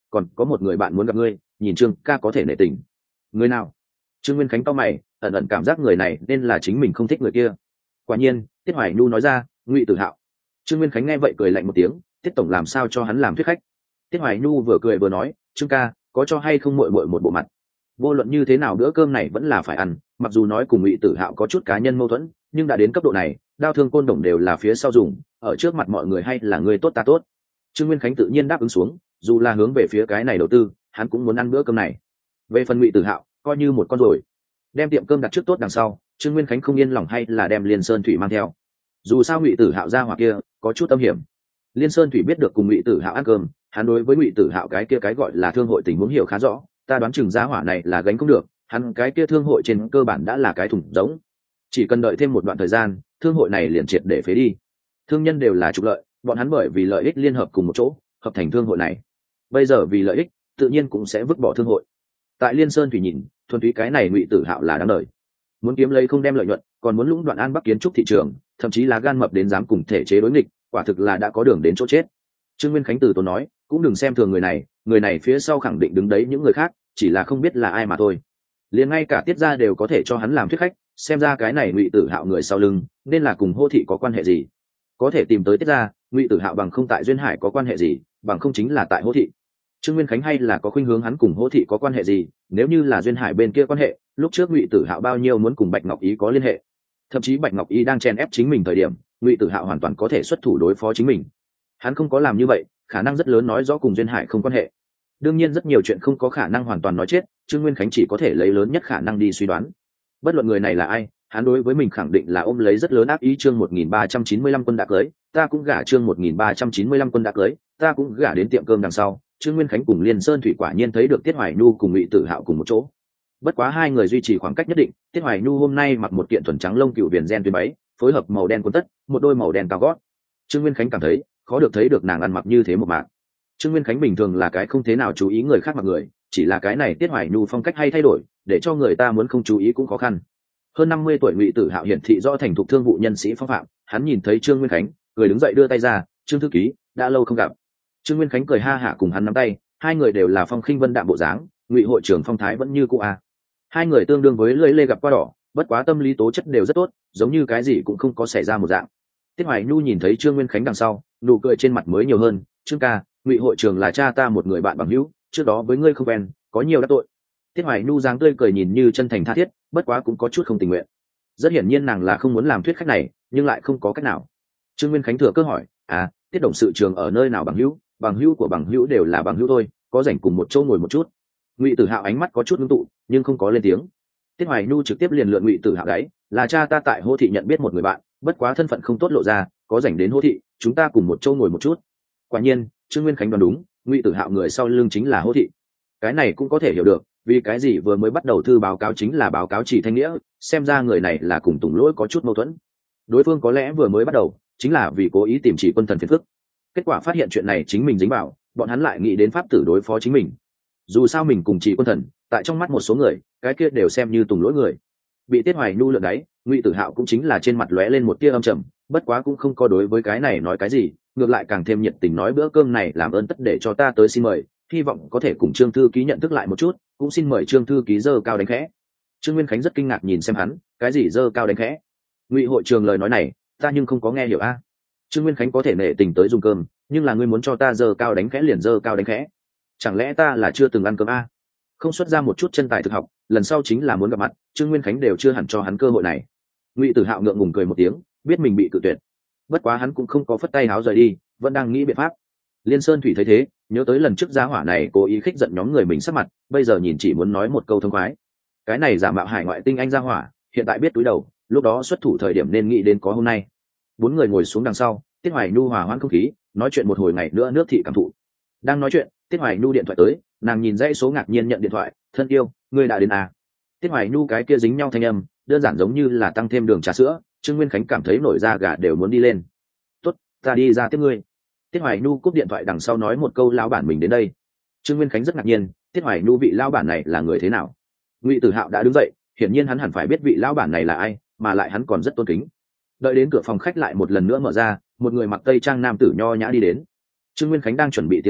còn có một người bạn muốn gặp ngươi, nhìn trương ca có thể nể tình. Người nào? Trương Nguyên Khánh cau mày, ẩn ẩn cảm giác người này nên là chính mình không thích người kia. Quả nhiên, Tiết Hoài Nhu nói ra, Ngụy Tử Hạo. Trương Nguyên Khánh nghe vậy cười lạnh một tiếng, Tiết tổng làm sao cho hắn làm thuyết khách? Tiết Hoài Nhu vừa cười vừa nói, Trương ca, có cho hay không muội muội một bộ mặt? Vô luận như thế nào bữa cơm này vẫn là phải ăn, mặc dù nói cùng Ngụy Tử Hạo có chút cá nhân mâu thuẫn, nhưng đã đến cấp độ này, đao thương côn đồng đều là phía sau dùng, ở trước mặt mọi người hay là người tốt ta tốt. Trương Nguyên Khánh tự nhiên đáp ứng xuống, dù là hướng về phía cái này đầu tư, hắn cũng muốn ăn bữa cơm này. Về phần Ngụy Tử Hạo, coi như một con rồi. Đem tiệm cơm đặt trước tốt đằng sau, Trương Nguyên Khánh không yên lòng hay là đem Liên Sơn Thủy mang theo. Dù sao Ngụy Tử Hạo ra hỏa kia có chút âm hiểm. Liên Sơn Thủy biết được cùng Ngụy Tử Hạo ăn cơm, hắn đối với Ngụy Tử Hạo cái kia cái gọi là thương hội tình huống hiểu khá rõ, ta đoán chừng giá hỏa này là gánh không được, hắn cái kia thương hội trên cơ bản đã là cái thùng giống. Chỉ cần đợi thêm một đoạn thời gian, thương hội này liền triệt để phế đi. Thương nhân đều là trục lợi, bọn hắn bởi vì lợi ích liên hợp cùng một chỗ, hợp thành thương hội này. Bây giờ vì lợi ích, tự nhiên cũng sẽ vứt bỏ thương hội. Tại Liên Sơn Thủy nhìn, thuần túy cái này Ngụy Tử Hạo là đáng đời. Muốn kiếm lấy không đem lợi nhuận, còn muốn lũng đoạn An Bắc kiến trúc thị trường, thậm chí là gan mập đến dám cùng thể chế đối nghịch, quả thực là đã có đường đến chỗ chết. Trương Nguyên Khánh từ tốn nói, cũng đừng xem thường người này, người này phía sau khẳng định đứng đấy những người khác, chỉ là không biết là ai mà thôi. Liền ngay cả Tiết gia đều có thể cho hắn làm thuyết khách, xem ra cái này Ngụy Tử Hạo người sau lưng, nên là cùng Hô thị có quan hệ gì. Có thể tìm tới Tiết gia, Ngụy Tử Hạo bằng không tại Duyên Hải có quan hệ gì, bằng không chính là tại Hô thị. Trương Nguyên Khánh hay là có khuynh hướng hắn cùng Hô thị có quan hệ gì, nếu như là Duyên Hải bên kia quan hệ, lúc trước Ngụy Tử Hạo bao nhiêu muốn cùng Bạch Ngọc Ý có liên hệ. Thậm chí Bạch Ngọc Ý đang chen ép chính mình thời điểm, Ngụy Tử Hạo hoàn toàn có thể xuất thủ đối phó chính mình. Hắn không có làm như vậy, khả năng rất lớn nói rõ cùng Duyên Hải không quan hệ. Đương nhiên rất nhiều chuyện không có khả năng hoàn toàn nói chết, Trương Nguyên Khánh chỉ có thể lấy lớn nhất khả năng đi suy đoán. Bất luận người này là ai, hắn đối với mình khẳng định là ôm lấy rất lớn ác ý. Chương một nghìn ba trăm chín mươi lăm quân đã cưới, ta cũng gả. Chương một nghìn ba trăm chín mươi lăm quân đã cưới, ta cũng gả. Đến tiệm cơm đằng sau, Trương Nguyên Khánh cùng Liên Sơn Thủy quả nhiên thấy được Tiết Hoài Nhu cùng Ngụy Tử Hạo cùng một chỗ. Bất quá hai người duy trì khoảng cách nhất định, Tiết Hoài Nhu hôm nay mặc một kiện thuần trắng lông cựu viền gen tuyến váy, phối hợp màu đen quần tất, một đôi màu đen cao gót. Trương Nguyên Khánh cảm thấy khó được thấy được nàng ăn mặc như thế một mạc. Trương Nguyên Khánh bình thường là cái không thế nào chú ý người khác mặc người, chỉ là cái này Tiết Hoài Nhu phong cách hay thay đổi, để cho người ta muốn không chú ý cũng khó khăn. Hơn năm mươi tuổi Ngụy Tử Hạo hiển thị do thành thục thương vụ nhân sĩ phong phạm, hắn nhìn thấy Trương Nguyên Khánh, cười đứng dậy đưa tay ra, "Trương thư ký, đã lâu không gặp." Trương Nguyên Khánh cười ha hả cùng hắn nắm tay, hai người đều là phong khinh vân đạm bộ dáng, Ngụy hội trưởng phong thái vẫn như cũ a. Hai người tương đương với lưỡi lê gặp qua đỏ, bất quá tâm lý tố chất đều rất tốt, giống như cái gì cũng không có xảy ra một dạng. Tiết Hoài Nhu nhìn thấy Trương Nguyên Khánh đằng sau, nụ cười trên mặt mới nhiều hơn, "Trương ca, Ngụy hội trưởng là cha ta một người bạn bằng hữu, trước đó với ngươi không quen, có nhiều đắc tội." Tiết Hoài Nhu dáng tươi cười nhìn như chân thành tha thiết, bất quá cũng có chút không tình nguyện. Rất hiển nhiên nàng là không muốn làm thuyết khách này, nhưng lại không có cách nào. Trương Nguyên Khánh thừa cơ hỏi, "À, Tiết đồng sự trường ở nơi nào bằng hữu? Bằng hữu của bằng hữu đều là bằng hữu thôi, có rảnh cùng một chỗ ngồi một chút." Ngụy Tử Hạo ánh mắt có chút ngưng tụ, nhưng không có lên tiếng. Tiết Hoài Nhu trực tiếp liền lượn Ngụy Tử Hạo đấy, "Là cha ta tại Hô thị nhận biết một người bạn, bất quá thân phận không tốt lộ ra, có rảnh đến Hô thị, chúng ta cùng một chỗ ngồi một chút." Quả nhiên, Trương Nguyên Khánh đoán đúng, Ngụy Tử Hạo người sau lưng chính là Hô thị. Cái này cũng có thể hiểu được, vì cái gì vừa mới bắt đầu thư báo cáo chính là báo cáo Chỉ Thanh Nghĩa, xem ra người này là cùng Tùng Lỗi có chút mâu thuẫn. Đối phương có lẽ vừa mới bắt đầu chính là vì cố ý tìm Chỉ Quân Thần phiền phức. Kết quả phát hiện chuyện này chính mình dính vào, bọn hắn lại nghĩ đến pháp tử đối phó chính mình. Dù sao mình cùng Chỉ Quân Thần, tại trong mắt một số người, cái kia đều xem như Tùng Lỗi người. Bị Tiết Hoài Nhu lượn đáy, Ngụy Tử Hạo cũng chính là trên mặt lóe lên một tia âm trầm, bất quá cũng không có đối với cái này nói cái gì, ngược lại càng thêm nhiệt tình nói, "Bữa cơm này làm ơn tất để cho ta tới xin mời, hy vọng có thể cùng Trương thư ký nhận thức lại một chút, cũng xin mời Trương thư ký giơ cao đánh khẽ." Trương Nguyên Khánh rất kinh ngạc nhìn xem hắn, "Cái gì giơ cao đánh khẽ?" Ngụy hội trường lời nói này, ta nhưng không có nghe hiểu a. Trương Nguyên Khánh có thể nể tình tới dùng cơm, nhưng là ngươi muốn cho ta giơ cao đánh khẽ liền giơ cao đánh khẽ, chẳng lẽ ta là chưa từng ăn cơm a? Không xuất ra một chút chân tài thực học, lần sau chính là muốn gặp mặt, Trương Nguyên Khánh đều chưa hẳn cho hắn cơ hội này. Ngụy Tử Hạo ngượng ngùng cười một tiếng, biết mình bị cự tuyệt, bất quá hắn cũng không có phất tay háo rời đi, vẫn đang nghĩ biện pháp. Liên Sơn Thủy thấy thế, nhớ tới lần trước giá hỏa này cố ý khích giận nhóm người mình sắc mặt, bây giờ nhìn chỉ muốn nói một câu thông khoái. Cái này giả mạo hải ngoại tinh anh gia hỏa, hiện tại biết túi đầu, lúc đó xuất thủ thời điểm nên nghĩ đến có hôm nay. Bốn người ngồi xuống đằng sau, Tiết Hoài Nhu hòa hoãn không khí, nói chuyện một hồi ngày nữa nước thị cảm thụ. Đang nói chuyện, Tiết Hoài Nhu điện thoại tới, nàng nhìn dãy số ngạc nhiên nhận điện thoại, "Thân yêu, ngươi đã đến à?" Tiết Hoài Nhu cái kia dính nhau thanh âm, đơn giản giống như là tăng thêm đường trà sữa, Trương Nguyên Khánh cảm thấy nổi da gà đều muốn đi lên. "Tốt, ta đi ra tiếp ngươi." Tiết Hoài Nhu cúp điện thoại đằng sau nói một câu, "Lão bản mình đến đây." Trương Nguyên Khánh rất ngạc nhiên, Tiết Hoài Nhu vị lão bản này là người thế nào? Ngụy Tử Hạo đã đứng dậy, hiển nhiên hắn hẳn phải biết vị lão bản này là ai, mà lại hắn còn rất tôn kính. Đợi đến cửa phòng khách lại một lần nữa mở ra, một người mặc tây trang nam tử nho nhã đi đến. Trương Nguyên Khánh đang chuẩn bị tiến lên,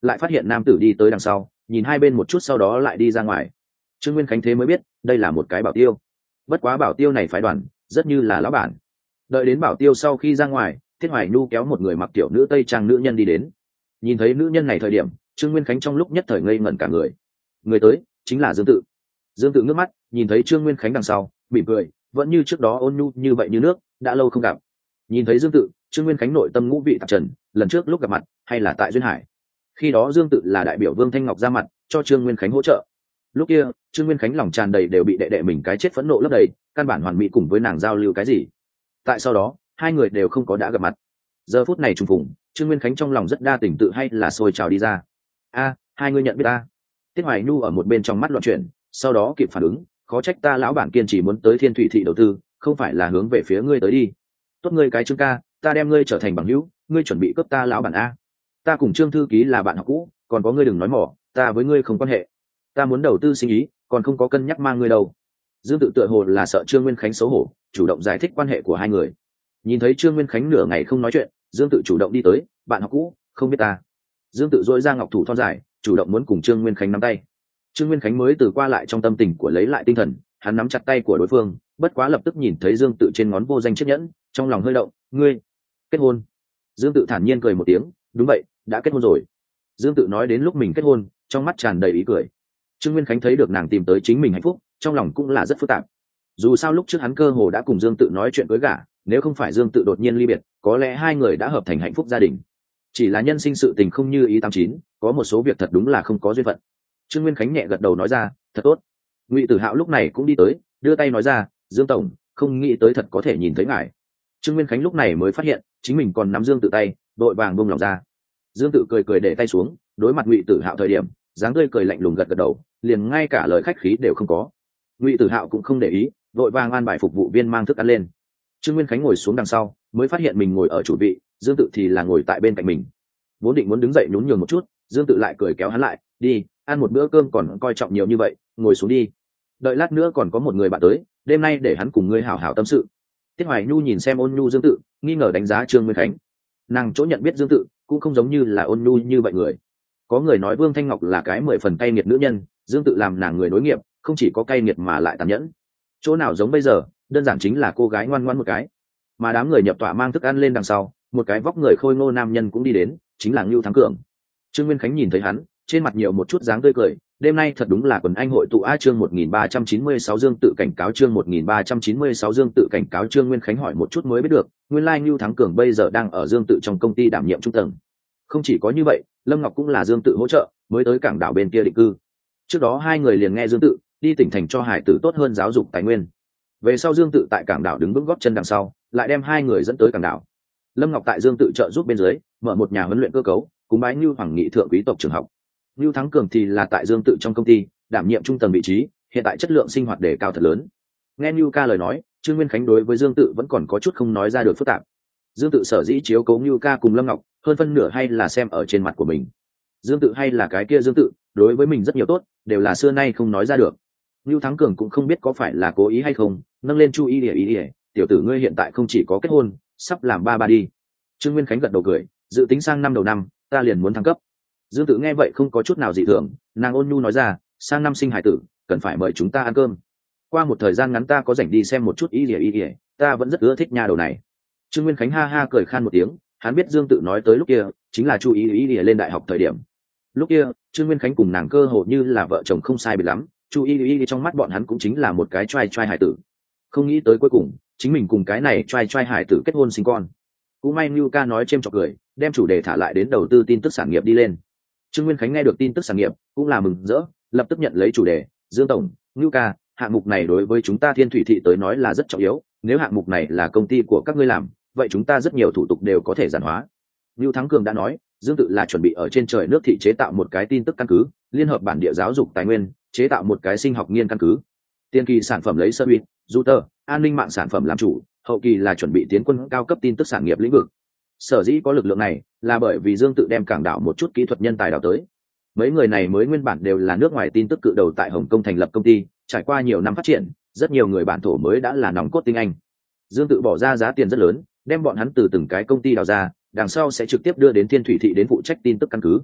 lại phát hiện nam tử đi tới đằng sau, nhìn hai bên một chút sau đó lại đi ra ngoài. Trương Nguyên Khánh thế mới biết đây là một cái bảo tiêu. Bất quá bảo tiêu này phái đoàn rất như là lão bản. Đợi đến bảo tiêu sau khi ra ngoài, Thiết Hoài Nhu kéo một người mặc tiểu nữ tây trang nữ nhân đi đến. Nhìn thấy nữ nhân này thời điểm, Trương Nguyên Khánh trong lúc nhất thời ngây ngẩn cả người. Người tới chính là Dương Tự. Dương Tự ngước mắt nhìn thấy Trương Nguyên Khánh đằng sau, mỉm cười, vẫn như trước đó ôn nhu như vậy như nước, đã lâu không gặp. Nhìn thấy Dương Tự, Trương Nguyên Khánh nội tâm ngũ vị tạp trần, lần trước lúc gặp mặt hay là tại Duyên Hải. Khi đó Dương Tự là đại biểu Vương Thanh Ngọc ra mặt cho Trương Nguyên Khánh hỗ trợ. Lúc kia Trương Nguyên Khánh lòng tràn đầy đều bị đệ đệ mình cái chết phẫn nộ lấp đầy, căn bản hoàn mỹ cùng với nàng giao lưu cái gì. Tại sau đó hai người đều không có đã gặp mặt. Giờ phút này trùng phùng, Trương Nguyên Khánh trong lòng rất đa tình tự hay là sôi trào đi ra. A, hai người nhận biết ta. Tiết Hoài Nhu ở một bên trong mắt loạn chuyển, sau đó kịp phản ứng, khó trách ta lão bản kiên trì muốn tới Thiên Thủy thị đầu tư, không phải là hướng về phía ngươi tới đi. Tốt ngươi cái Trương ca, ta đem ngươi trở thành bằng hữu, ngươi chuẩn bị cướp ta lão bản a. Ta cùng Trương thư ký là bạn học cũ, còn có ngươi đừng nói mỏ, ta với ngươi không quan hệ. Ta muốn đầu tư sinh ý, còn không có cân nhắc mang ngươi đâu. Dương Tự tựa hồ là sợ Trương Nguyên Khánh xấu hổ, chủ động giải thích quan hệ của hai người. Nhìn thấy Trương Nguyên Khánh nửa ngày không nói chuyện, Dương Tự chủ động đi tới, bạn học cũ, không biết ta. Dương Tự dỗi ra ngọc thủ thon dài, chủ động muốn cùng Trương Nguyên Khánh nắm tay. Trương Nguyên Khánh mới từ qua lại trong tâm tình của lấy lại tinh thần, hắn nắm chặt tay của đối phương, bất quá lập tức nhìn thấy Dương Tự trên ngón vô danh chiếc nhẫn, trong lòng hơi động, ngươi kết hôn. Dương Tự thản nhiên cười một tiếng, đúng vậy, đã kết hôn rồi. Dương Tự nói đến lúc mình kết hôn, trong mắt tràn đầy ý cười. Trương Nguyên Khánh thấy được nàng tìm tới chính mình hạnh phúc, trong lòng cũng là rất phức tạp. Dù sao lúc trước hắn cơ hồ đã cùng Dương Tự nói chuyện cưới gả, nếu không phải Dương Tự đột nhiên ly biệt, có lẽ hai người đã hợp thành hạnh phúc gia đình. Chỉ là nhân sinh sự tình không như ý tám chín, có một số việc thật đúng là không có duyên phận. Trương Nguyên Khánh nhẹ gật đầu nói ra, thật tốt. Ngụy Tử Hạo lúc này cũng đi tới, đưa tay nói ra, Dương tổng, không nghĩ tới thật có thể nhìn thấy ngài. Trương Nguyên Khánh lúc này mới phát hiện chính mình còn nắm Dương Tự tay, đội vàng buông lòng ra. Dương Tự cười cười để tay xuống, đối mặt Ngụy Tử Hạo thời điểm, dáng tươi cười lạnh lùng gật gật đầu, liền ngay cả lời khách khí đều không có. Ngụy Tử Hạo cũng không để ý, đội vàng an bài phục vụ viên mang thức ăn lên. Trương Nguyên Khánh ngồi xuống đằng sau, mới phát hiện mình ngồi ở chủ vị, Dương Tự thì là ngồi tại bên cạnh mình. Vốn định muốn đứng dậy nhún nhường một chút, Dương Tự lại cười kéo hắn lại, đi, ăn một bữa cơm còn coi trọng nhiều như vậy, ngồi xuống đi. Đợi lát nữa còn có một người bạn tới, đêm nay để hắn cùng ngươi hảo hảo tâm sự. Tiết Hoài Nhu nhìn xem ôn nhu Dương Tự, nghi ngờ đánh giá Trương Nguyên Khánh. Nàng chỗ nhận biết Dương Tự cũng không giống như là ôn nhu như vậy người. Có người nói Vương Thanh Ngọc là cái mười phần cay nghiệt nữ nhân, Dương Tự làm nàng người nối nghiệp, không chỉ có cay nghiệt mà lại tàn nhẫn. Chỗ nào giống bây giờ, đơn giản chính là cô gái ngoan ngoãn một cái. Mà đám người nhập tọa mang thức ăn lên đằng sau, một cái vóc người khôi ngô nam nhân cũng đi đến, chính là Ngưu Thắng Cường. Trương Nguyên Khánh nhìn thấy hắn, trên mặt nhiều một chút dáng tươi cười, đêm nay thật đúng là quần anh hội tụ a. Chương một nghìn ba trăm chín mươi sáu Dương Tự cảnh cáo chương một nghìn ba trăm chín mươi sáu Dương Tự cảnh cáo Trương Nguyên Khánh hỏi một chút mới biết được, nguyên lai Ngưu Thắng Cường bây giờ đang ở Dương Tự trong công ty đảm nhiệm trung tầng. Không chỉ có như vậy, Lâm Ngọc cũng là Dương Tự hỗ trợ, mới tới cảng đảo bên kia định cư. Trước đó hai người liền nghe Dương Tự đi tỉnh thành cho hải tử tốt hơn giáo dục tài nguyên. Về sau Dương Tự tại cảng đảo đứng vững gót chân đằng sau, lại đem hai người dẫn tới cảng đảo. Lâm Ngọc tại Dương Tự trợ giúp bên dưới, mở một nhà huấn luyện cơ cấu, cùng bái Ngưu Hoàng nghị thượng quý tộc trường học. Ngưu Thắng Cường thì là tại Dương Tự trong công ty đảm nhiệm trung tầng vị trí, hiện tại chất lượng sinh hoạt đề cao thật lớn. Nghe Ngưu ca lời nói, Trương Nguyên Khánh đối với Dương Tự vẫn còn có chút không nói ra được phức tạp. Dương Tự sở dĩ chiếu cố Ngưu ca cùng Lâm Ngọc, hơn phân nửa hay là xem ở trên mặt của mình. Dương Tự hay là cái kia Dương Tự, đối với mình rất nhiều tốt, đều là xưa nay không nói ra được. Ngưu Thắng Cường cũng không biết có phải là cố ý hay không, nâng lên Chu Y Lìa ý ỉa, tiểu tử ngươi hiện tại không chỉ có kết hôn, sắp làm ba ba đi. Trương Nguyên Khánh gật đầu cười, dự tính sang năm đầu năm, ta liền muốn thăng cấp. Dương Tự nghe vậy không có chút nào dị thường, nàng ôn nhu nói ra, sang năm sinh hải tử, cần phải mời chúng ta ăn cơm. Qua một thời gian ngắn ta có rảnh đi xem một chút Y Lìa ý ỉa, ta vẫn rất ưa thích nha đầu này. Trương Nguyên Khánh ha ha cười khan một tiếng, hắn biết Dương Tự nói tới lúc kia chính là Chu Y ý ỉa lên đại học thời điểm. Lúc kia Trương Nguyên Khánh cùng nàng cơ hồ như là vợ chồng không sai biệt lắm, Chu Y Y trong mắt bọn hắn cũng chính là một cái trai trai hải tử. Không nghĩ tới cuối cùng chính mình cùng cái này trai trai hải tử kết hôn sinh con. Cũng may Ngưu ca nói chêm chọc cười, đem chủ đề thả lại đến đầu tư tin tức sản nghiệp đi lên. Trương Nguyên Khánh nghe được tin tức sản nghiệp cũng là mừng rỡ, lập tức nhận lấy chủ đề, Dương tổng, Ngưu ca, hạng mục này đối với chúng ta Thiên Thủy thị tới nói là rất trọng yếu, nếu hạng mục này là công ty của các ngươi làm, vậy chúng ta rất nhiều thủ tục đều có thể giản hóa. Ngưu Thắng Cường đã nói, Dương Tự là chuẩn bị ở trên trời nước thị chế tạo một cái tin tức căn cứ, liên hợp bản địa giáo dục tài nguyên, chế tạo một cái sinh học nghiên căn cứ. Tiên kỳ sản phẩm lấy service, router, an ninh mạng sản phẩm làm chủ, hậu kỳ là chuẩn bị tiến quân cao cấp tin tức sản nghiệp lĩnh vực. Sở dĩ có lực lượng này, là bởi vì Dương Tự đem cảng đảo một chút kỹ thuật nhân tài đào tới. Mấy người này mới nguyên bản đều là nước ngoài tin tức cự đầu tại Hồng Kông thành lập công ty, trải qua nhiều năm phát triển, rất nhiều người bản thổ mới đã là nòng cốt tiếng Anh. Dương Tự bỏ ra giá tiền rất lớn, đem bọn hắn từ từng cái công ty đào ra, đằng sau sẽ trực tiếp đưa đến Thiên Thủy thị đến phụ trách tin tức căn cứ.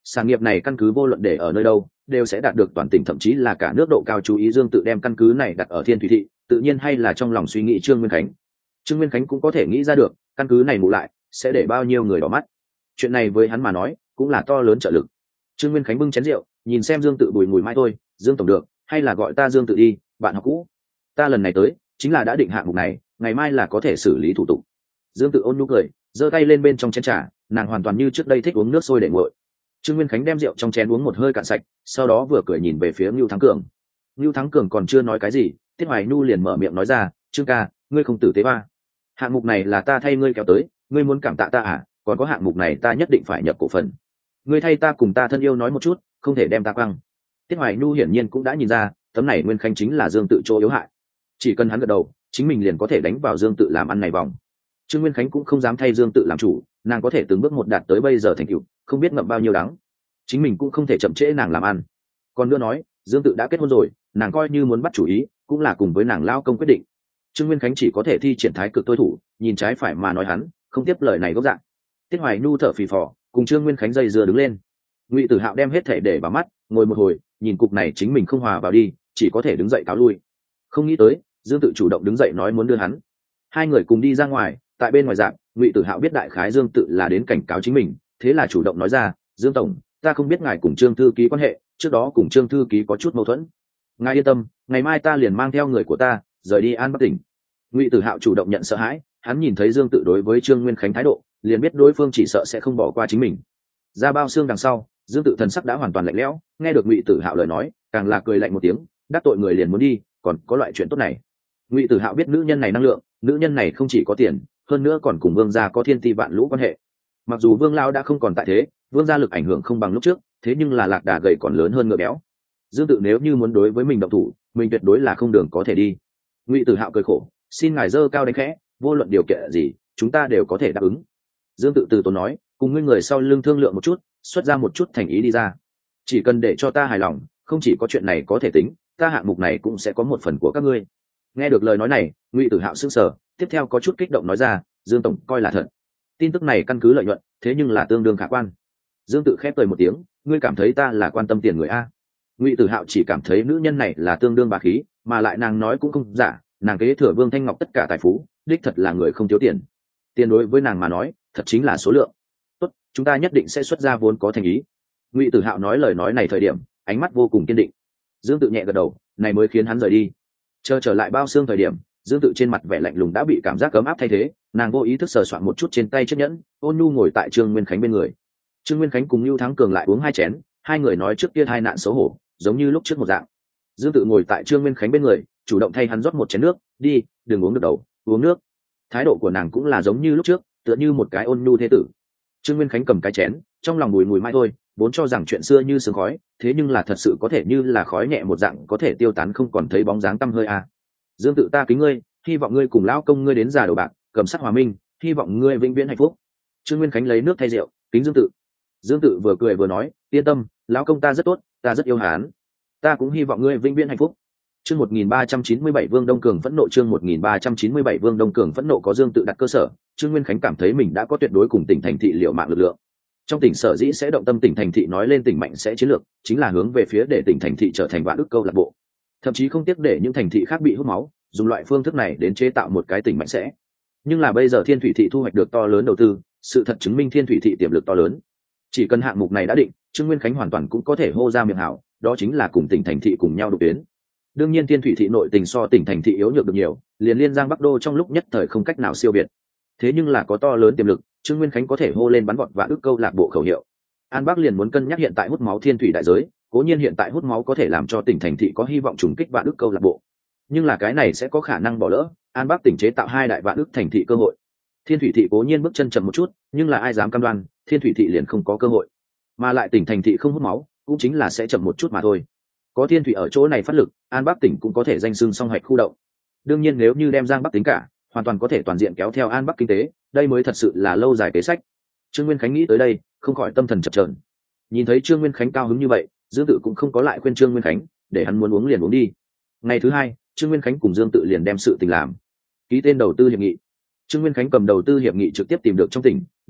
Sản nghiệp này căn cứ vô luận để ở nơi đâu đều sẽ đạt được toàn tỉnh thậm chí là cả nước độ cao chú ý. Dương Tự đem căn cứ này đặt ở Thiên Thủy thị, tự nhiên hay là trong lòng suy nghĩ Trương Nguyên Khánh. Trương Nguyên Khánh cũng có thể nghĩ ra được căn cứ này mụ lại sẽ để bao nhiêu người đỏ mắt. Chuyện này với hắn mà nói cũng là to lớn trợ lực. Trương Nguyên Khánh bưng chén rượu nhìn xem Dương Tự bùi mùi mai thôi. Dương tổng được, hay là gọi ta Dương Tự đi, bạn học cũ. Ta lần này tới chính là đã định hạng mục này, ngày mai là có thể xử lý thủ tục. Dương Tự ôn nhu cười, giơ tay lên bên trong chén trà, nàng hoàn toàn như trước đây thích uống nước sôi để nguội. Trương Nguyên Khánh đem rượu trong chén uống một hơi cạn sạch, sau đó vừa cười nhìn về phía Ngưu Thắng Cường. Ngưu Thắng Cường còn chưa nói cái gì, Tiết Hoài Nhu liền mở miệng nói ra, Trương ca, ngươi không tử tế ba, hạng mục này là ta thay ngươi kéo tới, ngươi muốn cảm tạ ta à? Còn có hạng mục này ta nhất định phải nhập cổ phần, ngươi thay ta cùng ta thân yêu nói một chút, không thể đem ta quăng. Tiết Hoài Nhu hiển nhiên cũng đã nhìn ra, tấm này Nguyên Khánh chính là Dương Tự chỗ yếu hại, chỉ cần hắn gật đầu, chính mình liền có thể đánh vào Dương Tự làm ăn này vòng. Trương Nguyên Khánh cũng không dám thay Dương Tự làm chủ, nàng có thể từng bước một đạt tới bây giờ thành tựu, không biết ngậm bao nhiêu đắng, chính mình cũng không thể chậm trễ nàng làm ăn. Còn nữa nói, Dương Tự đã kết hôn rồi, nàng coi như muốn bắt chủ ý cũng là cùng với nàng lao công quyết định. Trương Nguyên Khánh chỉ có thể thi triển thái cực tôi thủ, nhìn trái phải mà nói hắn, không tiếp lời này gốc dạng. Tiết Hoài Nhu thở phì phò, cùng Trương Nguyên Khánh dây dưa đứng lên. Ngụy Tử Hạo đem hết thể để vào mắt, ngồi một hồi, nhìn cục này chính mình không hòa vào đi, chỉ có thể đứng dậy cáo lui. Không nghĩ tới, Dương Tự chủ động đứng dậy nói muốn đưa hắn. Hai người cùng đi ra ngoài, tại bên ngoài dạng, Ngụy Tử Hạo biết đại khái Dương Tự là đến cảnh cáo chính mình, thế là chủ động nói ra, Dương tổng, ta không biết ngài cùng Trương thư ký quan hệ, trước đó cùng Trương thư ký có chút mâu thuẫn. Ngài yên tâm, ngày mai ta liền mang theo người của ta rời đi An Bắc tỉnh. Ngụy Tử Hạo chủ động nhận sợ hãi, hắn nhìn thấy Dương Tự đối với Trương Nguyên Khánh thái độ, liền biết đối phương chỉ sợ sẽ không bỏ qua chính mình. Ra bao xương đằng sau, Dương Tự thần sắc đã hoàn toàn lạnh lẽo, nghe được Ngụy Tử Hạo lời nói, càng là cười lạnh một tiếng, đắc tội người liền muốn đi, còn có loại chuyện tốt này. Ngụy Tử Hạo biết nữ nhân này năng lượng, nữ nhân này không chỉ có tiền, hơn nữa còn cùng Vương gia có thiên ti vạn lũ quan hệ. Mặc dù Vương lão đã không còn tại thế, Vương gia lực ảnh hưởng không bằng lúc trước, thế nhưng là lạc đà gầy còn lớn hơn ngựa béo. Dương Tự nếu như muốn đối với mình động thủ, mình tuyệt đối là không đường có thể đi. Ngụy Tử Hạo cười khổ, xin ngài dơ cao đánh khẽ, vô luận điều kiện gì, chúng ta đều có thể đáp ứng. Dương Tự từ tốn nói, cùng ngươi người sau lưng thương lượng một chút, xuất ra một chút thành ý đi ra. Chỉ cần để cho ta hài lòng, không chỉ có chuyện này có thể tính, ta hạng mục này cũng sẽ có một phần của các ngươi. Nghe được lời nói này, Ngụy Tử Hạo sững sờ, tiếp theo có chút kích động nói ra, Dương tổng coi là thật. Tin tức này căn cứ lợi nhuận, thế nhưng là tương đương khả quan. Dương Tự khép cười một tiếng, ngươi cảm thấy ta là quan tâm tiền người a? Ngụy Tử Hạo chỉ cảm thấy nữ nhân này là tương đương bà khí, mà lại nàng nói cũng không giả, nàng kế thừa Vương Thanh Ngọc tất cả tài phú, đích thật là người không thiếu tiền. Tiền đối với nàng mà nói, thật chính là số lượng. Tốt, chúng ta nhất định sẽ xuất ra vốn có thành ý. Ngụy Tử Hạo nói lời nói này thời điểm, ánh mắt vô cùng kiên định. Dương Tự nhẹ gật đầu, này mới khiến hắn rời đi. Chờ trở lại bao xương thời điểm, Dương Tự trên mặt vẻ lạnh lùng đã bị cảm giác ấm áp thay thế, nàng vô ý thức sờ soạn một chút trên tay chiếc nhẫn, ôn nhu ngồi tại Trương Nguyên Khánh bên người. Trương Nguyên Khánh cùng Nưu Thắng Cường lại uống hai chén, hai người nói trước kia hai nạn xấu hổ, giống như lúc trước một dạng. Dương Tự ngồi tại Trương Nguyên Khánh bên người, chủ động thay hắn rót một chén nước, đi, đừng uống được đầu, uống nước. Thái độ của nàng cũng là giống như lúc trước, tựa như một cái ôn nhu thế tử. Trương Nguyên Khánh cầm cái chén, trong lòng mùi mùi mai thôi, vốn cho rằng chuyện xưa như sương khói, thế nhưng là thật sự có thể như là khói nhẹ một dạng, có thể tiêu tán không còn thấy bóng dáng tăm hơi à. Dương Tự ta kính ngươi, hy vọng ngươi cùng lão công ngươi đến già đầu bạc, cầm sắc hòa minh, hy vọng ngươi vĩnh viễn hạnh phúc. Trương Nguyên Khánh lấy nước thay rượu, kính Dương Tự. Dương Tự vừa cười vừa nói, yên tâm, lão công ta rất tốt, ta rất yêu hắn, ta cũng hy vọng ngươi vĩnh viễn hạnh phúc. Chương một nghìn ba trăm chín mươi bảy Vương Đông Cường phẫn nộ. Chương một nghìn ba trăm chín mươi bảy Vương Đông Cường phẫn nộ. Có Dương Tự đặt cơ sở, Trương Nguyên Khánh cảm thấy mình đã có tuyệt đối cùng tỉnh thành thị liệu mạng lực lượng. Trong tỉnh sở dĩ sẽ động tâm tỉnh thành thị nói lên tỉnh mạnh sẽ chiến lược, chính là hướng về phía để tỉnh thành thị trở thành vạn ức câu lạc bộ, thậm chí không tiếc để những thành thị khác bị hút máu, dùng loại phương thức này đến chế tạo một cái tỉnh mạnh sẽ. Nhưng là bây giờ Thiên Thủy thị thu hoạch được to lớn đầu tư, sự thật chứng minh Thiên Thủy thị tiềm lực to lớn. Chỉ cần hạng mục này đã định, Trương Nguyên Khánh hoàn toàn cũng có thể hô ra miệng hảo, đó chính là cùng tỉnh thành thị cùng nhau đục tuyến. Đương nhiên Thiên Thủy thị nội tình so tỉnh thành thị yếu nhược được nhiều, liền liên Giang Bắc Đô trong lúc nhất thời không cách nào siêu việt. Thế nhưng là có to lớn tiềm lực, Trương Nguyên Khánh có thể hô lên bắn vọt và ức câu lạc bộ khẩu hiệu. An Bắc liền muốn cân nhắc hiện tại hút máu Thiên Thủy đại giới, cố nhiên hiện tại hút máu có thể làm cho tỉnh thành thị có hy vọng trùng kích vạn ức câu lạc bộ, nhưng là cái này sẽ có khả năng bỏ lỡ An Bắc tỉnh chế tạo hai đại vạn ức thành thị cơ hội. Thiên Thủy thị cố nhiên bước chân chậm một chút, nhưng là ai dám cam đoan Thiên Thủy thị liền không có cơ hội, mà lại tỉnh thành thị không hút máu cũng chính là sẽ chậm một chút mà thôi. Có Thiên Thủy ở chỗ này phát lực, An Bắc tỉnh cũng có thể danh xưng song hạch khu động. Đương nhiên nếu như đem Giang Bắc tính cả, hoàn toàn có thể toàn diện kéo theo An Bắc kinh tế, đây mới thật sự là lâu dài kế sách. Trương Nguyên Khánh nghĩ tới đây, không khỏi tâm thần chập chờn. Nhìn thấy Trương Nguyên Khánh cao hứng như vậy, Dương Tự cũng không có lại khuyên Trương Nguyên Khánh, để hắn muốn uống liền uống đi. Ngày thứ hai, Trương Nguyên Khánh cùng Dương Tự liền đem sự tình làm, ký tên đầu tư hiệp nghị. Trương Nguyên Khánh cầm đầu tư hiệp nghị trực tiếp tìm được trong tỉnh,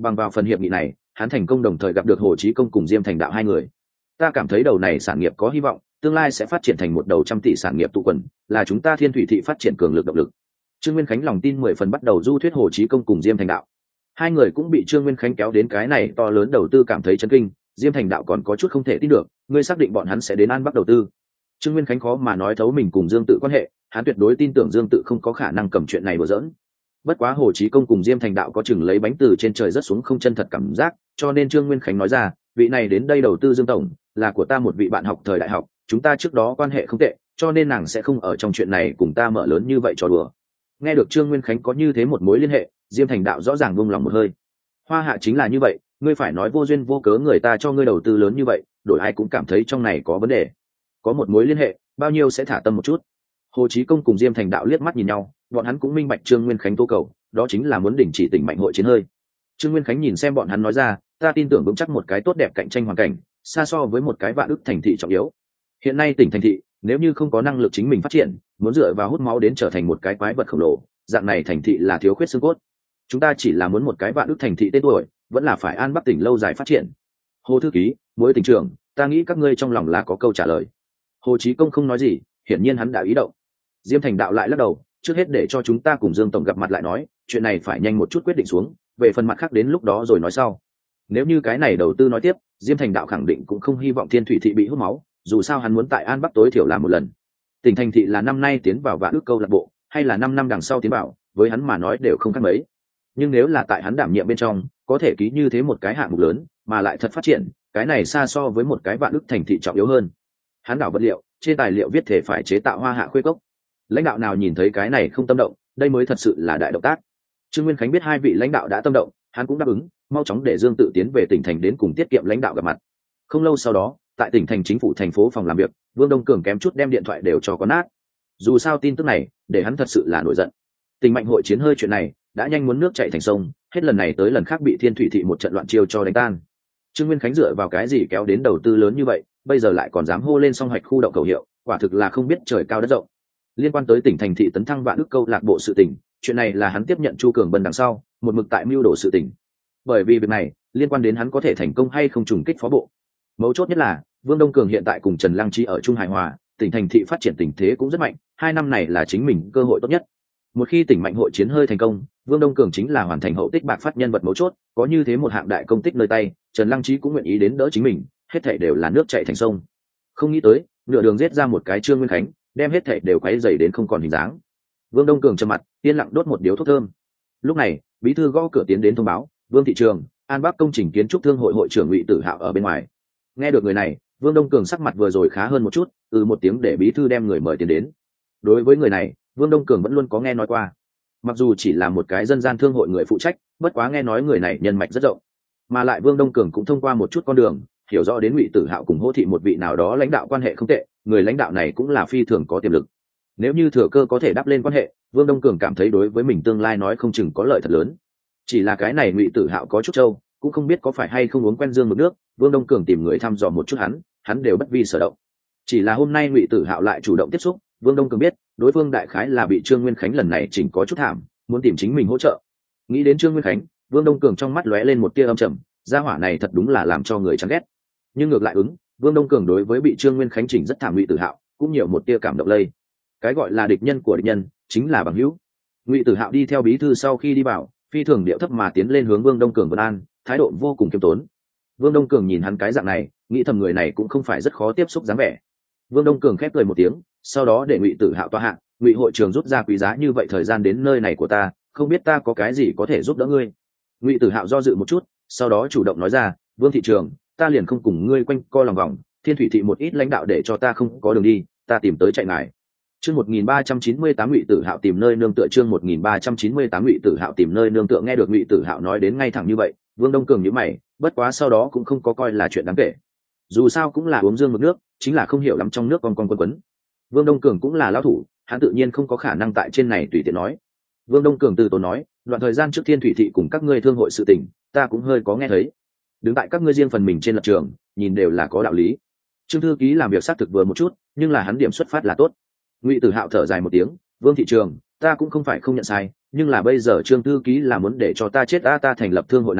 bằng vào phần hiệp nghị này hắn thành công đồng thời gặp được Hồ Chí Công cùng Diêm Thành Đạo hai người. Ta cảm thấy đầu này sản nghiệp có hy vọng, tương lai sẽ phát triển thành một đầu trăm tỷ sản nghiệp tụ quần, là chúng ta Thiên Thủy thị phát triển cường lực động lực. Trương Nguyên Khánh lòng tin mười phần bắt đầu du thuyết Hồ Chí Công cùng Diêm Thành Đạo. Hai người cũng bị Trương Nguyên Khánh kéo đến cái này to lớn đầu tư cảm thấy chấn kinh. Diêm Thành Đạo còn có chút không thể tin được, ngươi xác định bọn hắn sẽ đến An Bắc đầu tư? Trương Nguyên Khánh khó mà nói thấu mình cùng Dương Tự quan hệ, hắn tuyệt đối tin tưởng Dương Tự không có khả năng cầm chuyện này đùa giỡn. Bất quá Hồ Chí Công cùng Diêm Thành Đạo có chừng lấy bánh từ trên trời rất xuống không chân thật cảm giác, cho nên Trương Nguyên Khánh nói ra, vị này đến đây đầu tư Dương tổng, là của ta một vị bạn học thời đại học, chúng ta trước đó quan hệ không tệ, cho nên nàng sẽ không ở trong chuyện này cùng ta mở lớn như vậy trò đùa. Nghe được Trương Nguyên Khánh có như thế một mối liên hệ, Diêm Thành Đạo rõ ràng buông lòng một hơi. Hoa Hạ chính là như vậy, ngươi phải nói vô duyên vô cớ người ta cho ngươi đầu tư lớn như vậy, đổi ai cũng cảm thấy trong này có vấn đề. Có một mối liên hệ, bao nhiêu sẽ thả tâm một chút. Hồ Chí Công cùng Diêm Thành Đạo liếc mắt nhìn nhau, bọn hắn cũng minh bạch Trương Nguyên Khánh tố cầu, đó chính là muốn đình chỉ tỉnh mạnh hội chiến hơi. Trương Nguyên Khánh nhìn xem bọn hắn nói ra, ta tin tưởng vững chắc một cái tốt đẹp cạnh tranh hoàn cảnh, xa so với một cái vạn ức thành thị trọng yếu. Hiện nay tỉnh thành thị, nếu như không có năng lực chính mình phát triển, muốn dựa vào hút máu đến trở thành một cái quái vật khổng lồ, dạng này thành thị là thiếu khuyết xương cốt. Chúng ta chỉ là muốn một cái vạn ức thành thị tên tuổi, vẫn là phải An Bắc tỉnh lâu dài phát triển. Hồ thư ký, mỗi tỉnh trưởng, ta nghĩ các ngươi trong lòng là có câu trả lời. Hồ Chí Công không nói gì, hiển nhiên hắn đã ý động. Diêm Thành Đạo lại lắc đầu, trước hết để cho chúng ta cùng Dương tổng gặp mặt lại nói, chuyện này phải nhanh một chút quyết định xuống, về phần mặt khác đến lúc đó rồi nói sau. Nếu như cái này đầu tư nói tiếp, Diêm Thành Đạo khẳng định cũng không hy vọng Thiên Thủy thị bị hút máu, dù sao hắn muốn tại An Bắc tối thiểu làm một lần. Tỉnh thành thị là năm nay tiến vào vạn ước câu lạc bộ, hay là năm năm đằng sau tiến vào, với hắn mà nói đều không khác mấy. Nhưng nếu là tại hắn đảm nhiệm bên trong, có thể ký như thế một cái hạng mục lớn, mà lại thật phát triển, cái này xa so với một cái vạn ước thành thị trọng yếu hơn. Hắn đảo vật liệu, trên tài liệu viết thể phải chế tạo Hoa Hạ khuê cốc. Lãnh đạo nào nhìn thấy cái này không tâm động, đây mới thật sự là đại động tác. Trương Nguyên Khánh biết hai vị lãnh đạo đã tâm động, hắn cũng đáp ứng, mau chóng để Dương Tự tiến về tỉnh thành đến cùng tiết kiệm lãnh đạo gặp mặt. Không lâu sau đó, tại tỉnh thành chính phủ thành phố phòng làm việc, Vương Đông Cường kém chút đem điện thoại đều cho có nát. Dù sao tin tức này, để hắn thật sự là nổi giận. Tình mạnh hội chiến hơi chuyện này, đã nhanh muốn nước chảy thành sông, hết lần này tới lần khác bị Thiên Thủy thị một trận loạn chiêu cho đánh tan. Trương Nguyên Khánh dựa vào cái gì kéo đến đầu tư lớn như vậy, bây giờ lại còn dám hô lên song hoạch khu động khẩu hiệu, quả thực là không biết trời cao đất rộng. Liên quan tới tỉnh thành thị tấn thăng vạn ước câu lạc bộ sự tỉnh, chuyện này là hắn tiếp nhận Chu Cường Bân đằng sau, một mực tại mưu đồ sự tỉnh. Bởi vì việc này, liên quan đến hắn có thể thành công hay không trùng kích phó bộ. Mấu chốt nhất là, Vương Đông Cường hiện tại cùng Trần Lăng Chi ở Trung Hải Hòa, tỉnh thành thị phát triển tình thế cũng rất mạnh, hai năm này là chính mình cơ hội tốt nhất. Một khi tỉnh mạnh hội chiến hơi thành công, Vương Đông Cường chính là hoàn thành hậu tích bạc phát nhân vật mấu chốt, có như thế một hạng đại công tích nơi tay, Trần Lăng Chi cũng nguyện ý đến đỡ chính mình, hết thảy đều là nước chảy thành sông. Không nghĩ tới, nửa đường giết ra một cái Trương Nguyên Khánh, đem hết thảy đều quấy rầy đến không còn hình dáng. Vương Đông Cường trầm mặt, yên lặng đốt một điếu thuốc thơm. Lúc này, bí thư gõ cửa tiến đến thông báo, Vương thị trường, An Bắc công trình kiến trúc thương hội hội trưởng Ngụy Tử Hạo ở bên ngoài. Nghe được người này, Vương Đông Cường sắc mặt vừa rồi khá hơn một chút, ừ một tiếng để bí thư đem người mời tiến đến. Đối với người này, Vương Đông Cường vẫn luôn có nghe nói qua. Mặc dù chỉ là một cái dân gian thương hội người phụ trách, bất quá nghe nói người này nhân mạch rất rộng, mà lại Vương Đông Cường cũng thông qua một chút con đường, hiểu rõ đến Ngụy Tử Hạo cùng Hỗ thị một vị nào đó lãnh đạo quan hệ không tệ, người lãnh đạo này cũng là phi thường có tiềm lực. Nếu như thừa cơ có thể đắp lên quan hệ, Vương Đông Cường cảm thấy đối với mình tương lai nói không chừng có lợi thật lớn. Chỉ là cái này Ngụy Tử Hạo có chút trâu, cũng không biết có phải hay không uống quen dương một nước, Vương Đông Cường tìm người thăm dò một chút hắn, hắn đều bất vi sở động. Chỉ là hôm nay Ngụy Tử Hạo lại chủ động tiếp xúc, Vương Đông Cường biết, đối phương đại khái là bị Trương Nguyên Khánh lần này chỉnh có chút thảm, muốn tìm chính mình hỗ trợ. Nghĩ đến Trương Nguyên Khánh, Vương Đông Cường trong mắt lóe lên một tia âm trầm, gia hỏa này thật đúng là làm cho người chán ghét. Nhưng ngược lại ứng, Vương Đông Cường đối với bị Trương Nguyên Khánh chỉnh rất thảm Ngụy Tử Hạo, cũng nhiều một tia cảm động lây. Cái gọi là địch nhân của địch nhân, chính là bằng hữu. Ngụy Tử Hạo đi theo bí thư sau khi đi vào, phi thường điệu thấp mà tiến lên hướng Vương Đông Cường vân an, thái độ vô cùng kiêm tốn. Vương Đông Cường nhìn hắn cái dạng này, nghĩ thầm người này cũng không phải rất khó tiếp xúc dáng vẻ. Vương Đông Cường khép cười một tiếng, sau đó để Ngụy Tử Hạo tọa hạ, Ngụy hội trưởng rút ra quý giá như vậy thời gian đến nơi này của ta, không biết ta có cái gì có thể giúp đỡ ngươi. Ngụy Tử Hạo do dự một chút, sau đó chủ động nói ra, Vương thị trường, ta liền không cùng ngươi quanh co lòng vòng, Thiên Thủy thị một ít lãnh đạo để cho ta không có đường đi, ta tìm tới chạy ngài. Chương một nghìn ba trăm chín mươi tám Ngụy Tử Hạo tìm nơi nương tựa chương một nghìn ba trăm chín mươi tám Ngụy Tử Hạo tìm nơi nương tựa nghe được Ngụy Tử Hạo nói đến ngay thẳng như vậy, Vương Đông Cường nhíu mày, bất quá sau đó cũng không có coi là chuyện đáng kể. Dù sao cũng là uống dương mực nước, chính là không hiểu lắm trong nước con con quấn quấn. Vương Đông Cường cũng là lão thủ, hắn tự nhiên không có khả năng tại trên này tùy tiện nói. Vương Đông Cường từ tốn nói, đoạn thời gian trước Thiên Thủy thị cùng các ngươi thương hội sự tình, ta cũng hơi có nghe thấy. Đứng tại các ngươi riêng phần mình trên lập trường, nhìn đều là có đạo lý. Trương thư ký làm việc xác thực vừa một chút, nhưng là hắn điểm xuất phát là tốt. Ngụy Tử Hạo thở dài một tiếng, Vương thị trường, ta cũng không phải không nhận sai, nhưng là bây giờ Trương thư ký là muốn để cho ta chết, ta ta thành lập thương hội này,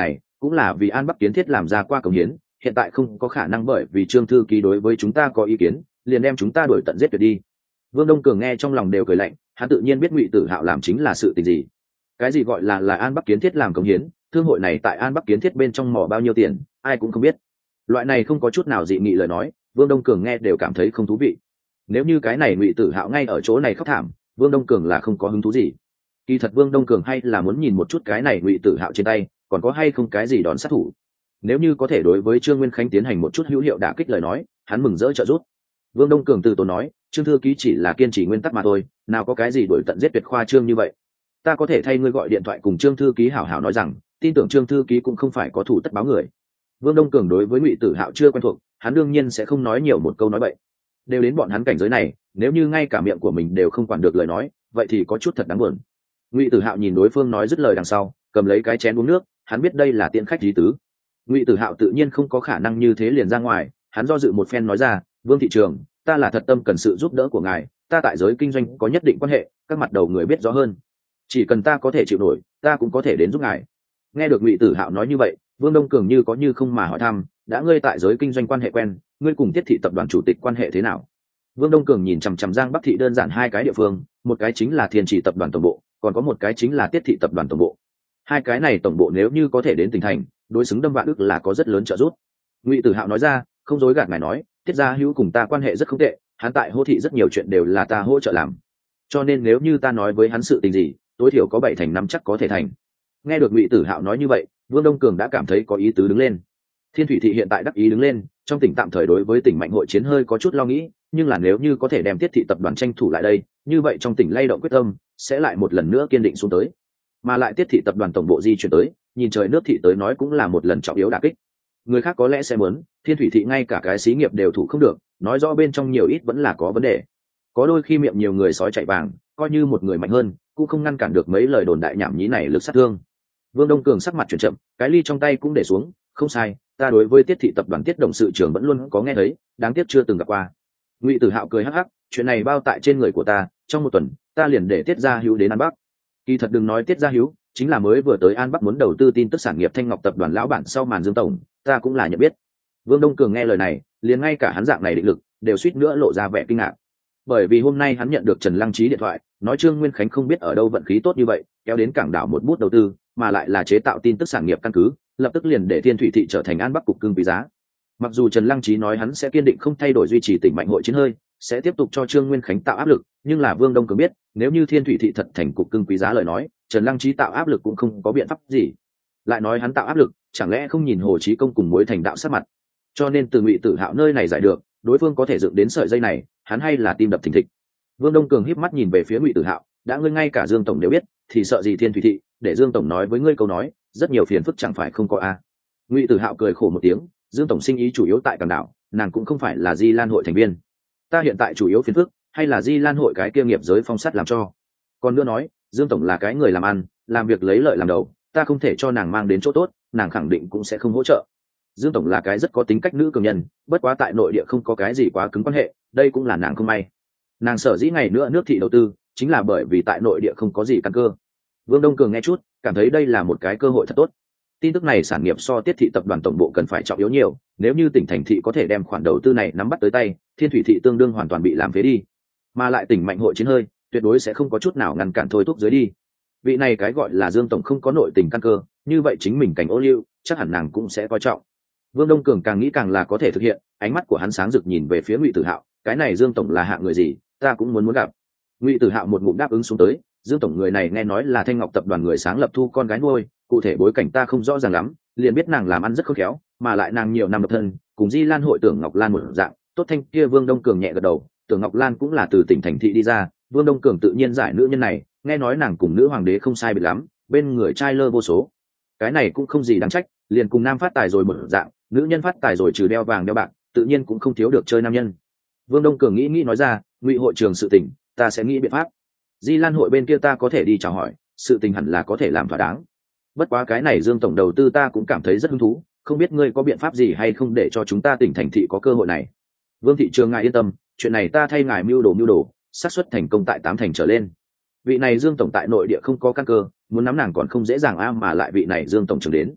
cũng là vì An Bắc kiến thiết làm ra qua cống hiến, hiện tại không có khả năng bởi vì Trương thư ký đối với chúng ta có ý kiến liền đem chúng ta đuổi tận giết tuyệt đi. Vương Đông Cường nghe trong lòng đều cười lạnh, hắn tự nhiên biết Ngụy Tử Hạo làm chính là sự tình gì. Cái gì gọi là là An Bắc kiến thiết làm cống hiến, thương hội này tại An Bắc kiến thiết bên trong mỏ bao nhiêu tiền, ai cũng không biết. Loại này không có chút nào dị nghị lời nói, Vương Đông Cường nghe đều cảm thấy không thú vị. Nếu như cái này Ngụy Tử Hạo ngay ở chỗ này khóc thảm, Vương Đông Cường là không có hứng thú gì. Kỳ thật Vương Đông Cường hay là muốn nhìn một chút cái này Ngụy Tử Hạo trên tay còn có hay không cái gì đòn sát thủ. Nếu như có thể đối với Trương Nguyên Khánh tiến hành một chút hữu hiệu đả kích lời nói, hắn mừng rỡ trợ giúp. Vương Đông Cường từ tốn nói, Trương thư ký chỉ là kiên trì nguyên tắc mà thôi, nào có cái gì đuổi tận giết tuyệt khoa trương như vậy. Ta có thể thay ngươi gọi điện thoại cùng Trương thư ký hảo hảo nói rằng, tin tưởng Trương thư ký cũng không phải có thủ tất báo người. Vương Đông Cường đối với Ngụy Tử Hạo chưa quen thuộc, hắn đương nhiên sẽ không nói nhiều một câu nói bậy. Đều đến bọn hắn cảnh giới này, nếu như ngay cả miệng của mình đều không quản được lời nói, vậy thì có chút thật đáng buồn. Ngụy Tử Hạo nhìn đối phương nói dứt lời đằng sau, cầm lấy cái chén uống nước, hắn biết đây là tiện khách lý tứ. Ngụy Tử Hạo tự nhiên không có khả năng như thế liền ra ngoài, hắn do dự một phen nói ra, Vương thị trường, ta là thật tâm cần sự giúp đỡ của ngài, ta tại giới kinh doanh có nhất định quan hệ, các mặt đầu người biết rõ hơn, chỉ cần ta có thể chịu nổi, ta cũng có thể đến giúp ngài. Nghe được Ngụy Tử Hạo nói như vậy, Vương Đông Cường như có như không mà hỏi thăm, đã ngươi tại giới kinh doanh quan hệ quen, ngươi cùng Tiết thị tập đoàn chủ tịch quan hệ thế nào? Vương Đông Cường nhìn chằm chằm Giang Bắc thị đơn giản hai cái địa phương, một cái chính là Thiên Chỉ tập đoàn tổng bộ, còn có một cái chính là Tiết thị tập đoàn tổng bộ. Hai cái này tổng bộ nếu như có thể đến tỉnh thành, đối xứng Đâm Vạn Ức là có rất lớn trợ giúp. Ngụy Tử Hạo nói ra, không dối gạt ngài nói, Tiết gia hữu cùng ta quan hệ rất không tệ, hắn tại Hô thị rất nhiều chuyện đều là ta hỗ trợ làm, cho nên nếu như ta nói với hắn sự tình gì, tối thiểu có bảy thành năm chắc có thể thành. Nghe được Ngụy Tử Hạo nói như vậy, Vương Đông Cường đã cảm thấy có ý tứ đứng lên. Thiên Thủy thị hiện tại đắc ý đứng lên, trong tỉnh tạm thời đối với tỉnh mạnh hội chiến hơi có chút lo nghĩ, nhưng là nếu như có thể đem Tiết thị tập đoàn tranh thủ lại đây, như vậy trong tỉnh lay động quyết tâm sẽ lại một lần nữa kiên định xuống tới. Mà lại Tiết thị tập đoàn tổng bộ di chuyển tới, nhìn trời nước thị tới nói cũng là một lần trọng yếu đả kích. Người khác có lẽ sẽ muốn, Thiên Thủy thị ngay cả cái xí nghiệp đều thủ không được, nói rõ bên trong nhiều ít vẫn là có vấn đề. Có đôi khi miệng nhiều người sói chạy vàng, coi như một người mạnh hơn, cũng không ngăn cản được mấy lời đồn đại nhảm nhí này lực sát thương. Vương Đông Cường sắc mặt chuyển chậm, cái ly trong tay cũng để xuống, không sai, ta đối với Tiết thị tập đoàn Tiết đồng sự trưởng vẫn luôn có nghe thấy, đáng tiếc chưa từng gặp qua. Ngụy Tử Hạo cười hắc hắc, chuyện này bao tại trên người của ta, trong một tuần, ta liền để Tiết gia hữu đến An Bắc. Kỳ thật đừng nói Tiết gia hữu, chính là mới vừa tới An Bắc muốn đầu tư tin tức sản nghiệp Thanh Ngọc tập đoàn lão bản sau màn Dương tổng, ta cũng là nhận biết. Vương Đông Cường nghe lời này, liền ngay cả hắn dạng này định lực, đều suýt nữa lộ ra vẻ kinh ngạc. Bởi vì hôm nay hắn nhận được Trần Lăng Trí điện thoại, nói Trương Nguyên Khánh không biết ở đâu vận khí tốt như vậy, kéo đến cảng đảo một bút đầu tư, mà lại là chế tạo tin tức sản nghiệp căn cứ, lập tức liền để Thiên Thủy thị trở thành An Bắc cục cưng quý giá. Mặc dù Trần Lăng Trí nói hắn sẽ kiên định không thay đổi duy trì tỉnh mạnh hội chiến hơi, sẽ tiếp tục cho Trương Nguyên Khánh tạo áp lực, nhưng là Vương Đông Cường biết, nếu như Thiên Thủy thị thật thành cục cưng quý giá lời nói, Trần Lăng Trí tạo áp lực cũng không có biện pháp gì. Lại nói hắn tạo áp lực, chẳng lẽ không nhìn Hồ Chí Công cùng Mối Thành đạo sát mặt? Cho nên từ Ngụy Tử Hạo nơi này giải được, đối phương có thể dựng đến sợi dây này, hắn hay là tim đập thình thịch. Vương Đông Cường híp mắt nhìn về phía Ngụy Tử Hạo, đã ngươi ngay cả Dương tổng đều biết, thì sợ gì Thiên Thủy thị, để Dương tổng nói với ngươi câu nói, rất nhiều phiền phức chẳng phải không có a. À. Ngụy Tử Hạo cười khổ một tiếng, Dương tổng sinh ý chủ yếu tại Cảng Đảo, nàng cũng không phải là Di Lan hội thành viên. Ta hiện tại chủ yếu phiền phức hay là Di Lan hội cái kia nghiệp giới phong sát làm cho. Còn nữa nói, Dương tổng là cái người làm ăn, làm việc lấy lợi làm đầu, ta không thể cho nàng mang đến chỗ tốt, nàng khẳng định cũng sẽ không hỗ trợ. Dương tổng là cái rất có tính cách nữ cường nhân, bất quá tại nội địa không có cái gì quá cứng quan hệ, đây cũng là nàng không may. Nàng sở dĩ ngày nữa nước thị đầu tư, chính là bởi vì tại nội địa không có gì căn cơ. Vương Đông Cường nghe chút, cảm thấy đây là một cái cơ hội thật tốt. Tin tức này sản nghiệp so Tiết thị tập đoàn tổng bộ cần phải trọng yếu nhiều, nếu như tỉnh thành thị có thể đem khoản đầu tư này nắm bắt tới tay, Thiên Thủy thị tương đương hoàn toàn bị làm phế đi. Mà lại tỉnh mạnh hội chiến hơi, tuyệt đối sẽ không có chút nào ngăn cản thôi thúc dưới đi. Vị này cái gọi là Dương tổng không có nội tình căn cơ, như vậy chính mình cảnh ô liu, chắc hẳn nàng cũng sẽ coi trọng. Vương Đông Cường càng nghĩ càng là có thể thực hiện, ánh mắt của hắn sáng rực nhìn về phía Ngụy Tử Hạo, cái này Dương tổng là hạng người gì, ta cũng muốn muốn gặp. Ngụy Tử Hạo một ngụm đáp ứng xuống tới, Dương tổng người này nghe nói là Thanh Ngọc tập đoàn người sáng lập thu con gái nuôi, cụ thể bối cảnh ta không rõ ràng lắm, liền biết nàng làm ăn rất khôn khéo, mà lại nàng nhiều năm độc thân, cùng Di Lan hội Tưởng Ngọc Lan một dạng, tốt thanh kia. Vương Đông Cường nhẹ gật đầu, Tưởng Ngọc Lan cũng là từ tỉnh thành thị đi ra, Vương Đông Cường tự nhiên giải nữ nhân này, nghe nói nàng cùng nữ hoàng đế không sai biệt lắm, bên người trai lơ vô số. Cái này cũng không gì đáng trách, liền cùng nam phát tài rồi một dạng, nữ nhân phát tài rồi trừ đeo vàng đeo bạc, tự nhiên cũng không thiếu được chơi nam nhân. Vương Đông Cường nghĩ nghĩ nói ra, Ngụy hội trường sự tình, ta sẽ nghĩ biện pháp. Di Lan hội bên kia ta có thể đi chào hỏi, sự tình hẳn là có thể làm thỏa đáng. Bất quá cái này Dương tổng đầu tư ta cũng cảm thấy rất hứng thú, không biết ngươi có biện pháp gì hay không để cho chúng ta tỉnh thành thị có cơ hội này. Vương thị trường ngài yên tâm, chuyện này ta thay ngài mưu đồ mưu đồ, xác suất thành công tại tám thành trở lên. Vị này Dương tổng tại nội địa không có căn cơ, muốn nắm nàng còn không dễ dàng a, mà lại vị này Dương tổng trưởng đến.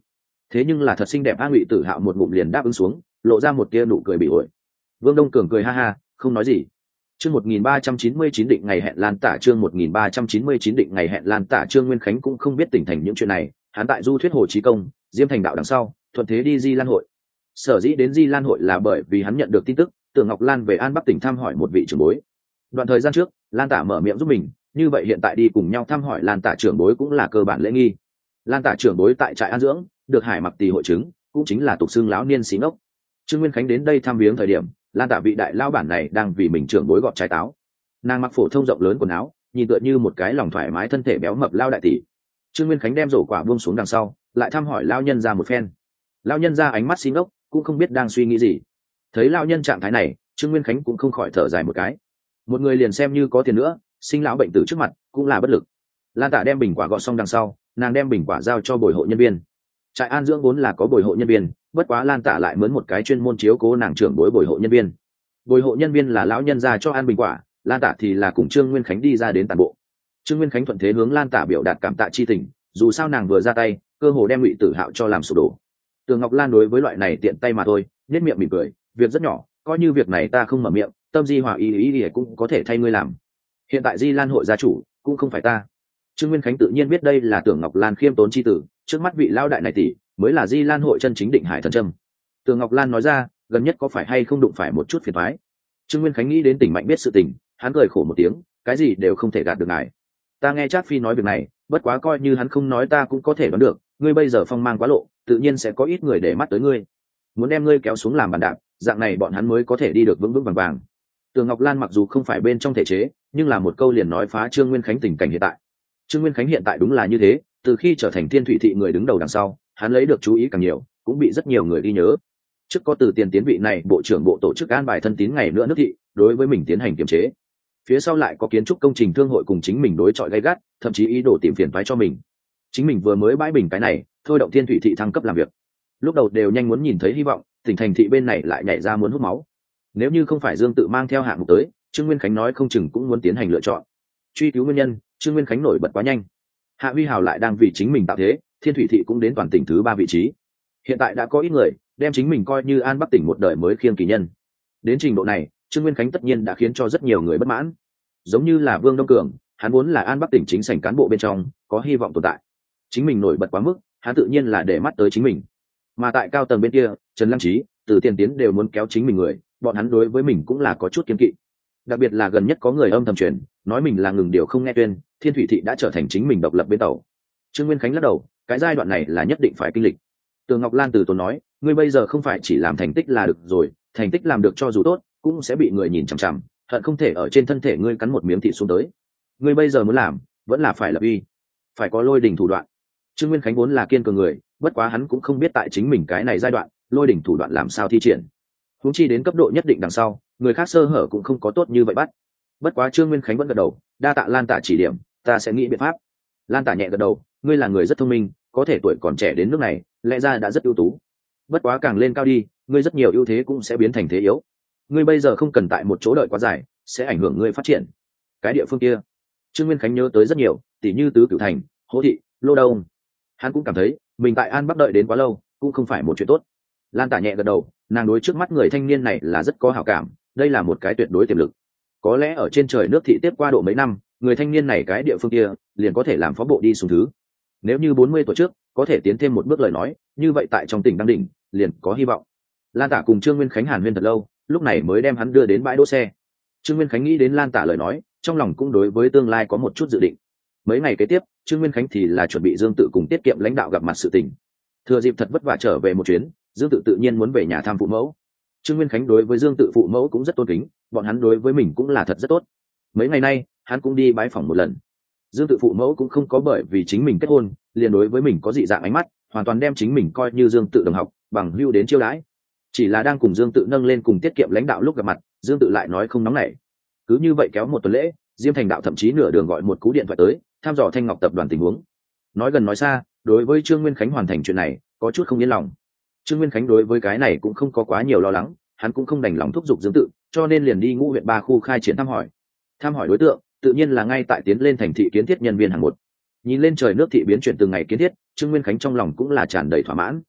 thế nhưng là thật xinh đẹp a ngụy tử hạo một ngụm liền đáp ứng xuống, lộ ra một tia nụ cười bị ổi. Vương Đông Cường cười ha ha, không nói gì. Chương một nghìn ba trăm chín mươi chín định ngày hẹn lan tả chương một nghìn ba trăm chín mươi chín định ngày hẹn lan tả Trương Nguyên Khánh cũng không biết tỉnh thành những chuyện này, hắn tại du thuyết Hồ Chí Công, Diêm Thành đạo đằng sau, thuận thế đi Di Lan hội. Sở dĩ đến Di Lan hội là bởi vì hắn nhận được tin tức, Tưởng Ngọc Lan về An Bắc tỉnh thăm hỏi một vị trưởng bối. Đoạn thời gian trước, Lan Tả mở miệng giúp mình, như vậy hiện tại đi cùng nhau thăm hỏi Lan Tả trưởng bối cũng là cơ bản lễ nghi. Lan Tả trưởng bối tại trại an dưỡng, được Hải Mặc Tỳ hội chứng, cũng chính là tục xưng lão niên xí ngốc. Trương Nguyên Khánh đến đây thăm viếng thời điểm, Lan Tả vị đại lao bản này đang vì mình trưởng bối gọt trái táo. Nàng mặc phổ thông rộng lớn quần áo, nhìn tựa như một cái lòng thoải mái thân thể béo mập lao đại tỷ. Trương Nguyên Khánh đem rổ quả buông xuống đằng sau, lại thăm hỏi lao nhân ra một phen. Lao nhân ra ánh mắt xí ngốc, cũng không biết đang suy nghĩ gì. Thấy lao nhân trạng thái này, Trương Nguyên Khánh cũng không khỏi thở dài một cái. Một người liền xem như có tiền nữa, sinh lão bệnh tử trước mặt cũng là bất lực. Lan Tả đem bình quả gọt xong đằng sau, nàng đem bình quả giao cho bồi hộ nhân viên. Trại an dưỡng vốn là có bồi hộ nhân viên, bất quá Lan Tả lại mướn một cái chuyên môn chiếu cố nàng trưởng bối bồi hộ nhân viên. Bồi hộ nhân viên là lão nhân gia cho ăn bình quả, Lan Tả thì là cùng Trương Nguyên Khánh đi ra đến tàn bộ. Trương Nguyên Khánh thuận thế hướng Lan Tả biểu đạt cảm tạ chi tình, dù sao nàng vừa ra tay, cơ hồ đem Ngụy Tử Hạo cho làm sụp đổ. Tường Ngọc Lan đối với loại này tiện tay mà thôi, nhếch miệng mỉm cười, việc rất nhỏ, coi như việc này ta không mở miệng, Tâm Di Hòa ý ý ý cũng có thể thay ngươi làm. Hiện tại Di Lan hội gia chủ cũng không phải ta. Trương Nguyên Khánh tự nhiên biết đây là Tưởng Ngọc Lan khiêm tốn chi tử, trước mắt vị lão đại này tỷ mới là Di Lan hội chân chính định hải thần trâm. Tưởng Ngọc Lan nói ra, gần nhất có phải hay không đụng phải một chút phiền toái. Trương Nguyên Khánh nghĩ đến Tỉnh Mạnh biết sự tình, hắn cười khổ một tiếng, cái gì đều không thể gạt được ngài. Ta nghe Trác Phi nói việc này, bất quá coi như hắn không nói ta cũng có thể đoán được, ngươi bây giờ phong mang quá lộ, tự nhiên sẽ có ít người để mắt tới ngươi, muốn đem ngươi kéo xuống làm bàn đạp, dạng này bọn hắn mới có thể đi được vững vững vàng vàng. Tường Ngọc Lan mặc dù không phải bên trong thể chế, nhưng là một câu liền nói phá Trương Nguyên Khánh tình cảnh hiện tại. Trương Nguyên Khánh hiện tại đúng là như thế, từ khi trở thành Thiên Thủy thị người đứng đầu đằng sau, hắn lấy được chú ý càng nhiều, cũng bị rất nhiều người ghi nhớ. Trước có Từ Tiền tiến vị này bộ trưởng bộ tổ chức an bài thân tín ngày nữa nước thị, đối với mình tiến hành kiểm chế. Phía sau lại có kiến trúc công trình thương hội cùng chính mình đối chọi gay gắt, thậm chí ý đồ tìm phiền toái cho mình. Chính mình vừa mới bãi bình cái này, thôi động Thiên Thủy thị thăng cấp làm việc. Lúc đầu đều nhanh muốn nhìn thấy hy vọng, tỉnh thành thị bên này lại nhảy ra muốn hút máu. Nếu như không phải Dương Tự mang theo hạng mục tới, Trương Nguyên Khánh nói không chừng cũng muốn tiến hành lựa chọn. Truy cứu nguyên nhân, Trương Nguyên Khánh nổi bật quá nhanh. Hạ Huy Hào lại đang vì chính mình tạo thế, Thiên Thủy thị cũng đến toàn tỉnh thứ ba vị trí. Hiện tại đã có ít người đem chính mình coi như An Bắc tỉnh một đời mới khiêng kỳ nhân. Đến trình độ này, Trương Nguyên Khánh tất nhiên đã khiến cho rất nhiều người bất mãn. Giống như là Vương Đông Cường, hắn vốn là An Bắc tỉnh chính sảnh cán bộ bên trong, có hy vọng tồn tại. Chính mình nổi bật quá mức, hắn tự nhiên là để mắt tới chính mình. Mà tại cao tầng bên kia, Trần Lăng Trí, Từ Tiền Tiến đều muốn kéo chính mình người, bọn hắn đối với mình cũng là có chút kiêng kỵ. Đặc biệt là gần nhất có người âm thầm truyền, nói mình là ngừng điều không nghe tuyên, Thiên Thủy thị đã trở thành chính mình độc lập bên tàu. Trương Nguyên Khánh lắc đầu, cái giai đoạn này là nhất định phải kinh lịch. Tường Ngọc Lan từ tốn nói, ngươi bây giờ không phải chỉ làm thành tích là được rồi, thành tích làm được cho dù tốt, cũng sẽ bị người nhìn chằm chằm, hận không thể ở trên thân thể ngươi cắn một miếng thịt xuống tới. Ngươi bây giờ muốn làm, vẫn là phải lập uy, phải có lôi đỉnh thủ đoạn. Trương Nguyên Khánh vốn là kiên cường người, bất quá hắn cũng không biết tại chính mình cái này giai đoạn, lôi đỉnh thủ đoạn làm sao thi triển. Huống chi đến cấp độ nhất định đằng sau, người khác sơ hở cũng không có tốt như vậy bắt. Bất quá Trương Nguyên Khánh vẫn gật đầu, đa tạ Lan Tả chỉ điểm, ta sẽ nghĩ biện pháp. Lan Tả nhẹ gật đầu, ngươi là người rất thông minh, có thể tuổi còn trẻ đến nước này, lẽ ra đã rất ưu tú. Bất quá càng lên cao đi, ngươi rất nhiều ưu thế cũng sẽ biến thành thế yếu. Ngươi bây giờ không cần tại một chỗ đợi quá dài, sẽ ảnh hưởng ngươi phát triển. Cái địa phương kia, Trương Nguyên Khánh nhớ tới rất nhiều, tỉ như Tứ Cửu Thành, Hỗ Thị, Lô Đông. Hắn cũng cảm thấy mình tại An Bắc đợi đến quá lâu, cũng không phải một chuyện tốt. Lan Tả nhẹ gật đầu, nàng đối trước mắt người thanh niên này là rất có hảo cảm, đây là một cái tuyệt đối tiềm lực. Có lẽ ở trên trời nước thị tiếp qua độ mấy năm, người thanh niên này cái địa phương kia liền có thể làm phó bộ đi xuống thứ. Nếu như bốn mươi tuổi trước có thể tiến thêm một bước lời nói, như vậy tại trong tỉnh Đăng Đỉnh liền có hy vọng. Lan Tả cùng Trương Nguyên Khánh hàn huyên thật lâu, lúc này mới đem hắn đưa đến bãi đỗ xe. Trương Nguyên Khánh nghĩ đến Lan Tả lời nói, trong lòng cũng đối với tương lai có một chút dự định. Mấy ngày kế tiếp, Trương Nguyên Khánh thì là chuẩn bị Dương Tự cùng tiết kiệm lãnh đạo gặp mặt sự tình. Thừa dịp thật vất vả trở về một chuyến, Dương Tự tự nhiên muốn về nhà thăm phụ mẫu. Trương Nguyên Khánh đối với Dương Tự phụ mẫu cũng rất tôn kính, bọn hắn đối với mình cũng là thật rất tốt. Mấy ngày nay, hắn cũng đi bái phỏng một lần. Dương Tự phụ mẫu cũng không có bởi vì chính mình kết hôn, liền đối với mình có dị dạng ánh mắt, hoàn toàn đem chính mình coi như Dương Tự đồng học, bằng hữu đến chiêu đãi. Chỉ là đang cùng Dương Tự nâng lên cùng tiết kiệm lãnh đạo lúc gặp mặt, Dương Tự lại nói không nóng nảy. Cứ như vậy kéo một tuần lễ, Diêm Thành đạo thậm chí nửa đường gọi một cú điện thoại tới, thăm dò Thanh Ngọc tập đoàn tình huống. Nói gần nói xa, đối với Trương Nguyên Khánh hoàn thành chuyện này, có chút không yên lòng. Trương Nguyên Khánh đối với cái này cũng không có quá nhiều lo lắng, hắn cũng không đành lòng thúc giục Dương Tự, cho nên liền đi ngũ huyện ba khu khai triển thăm hỏi. Thăm hỏi đối tượng, tự nhiên là ngay tại tiến lên thành thị kiến thiết nhân viên hàng một. Nhìn lên trời nước thị biến chuyển từng ngày kiến thiết, Trương Nguyên Khánh trong lòng cũng là tràn đầy thỏa mãn.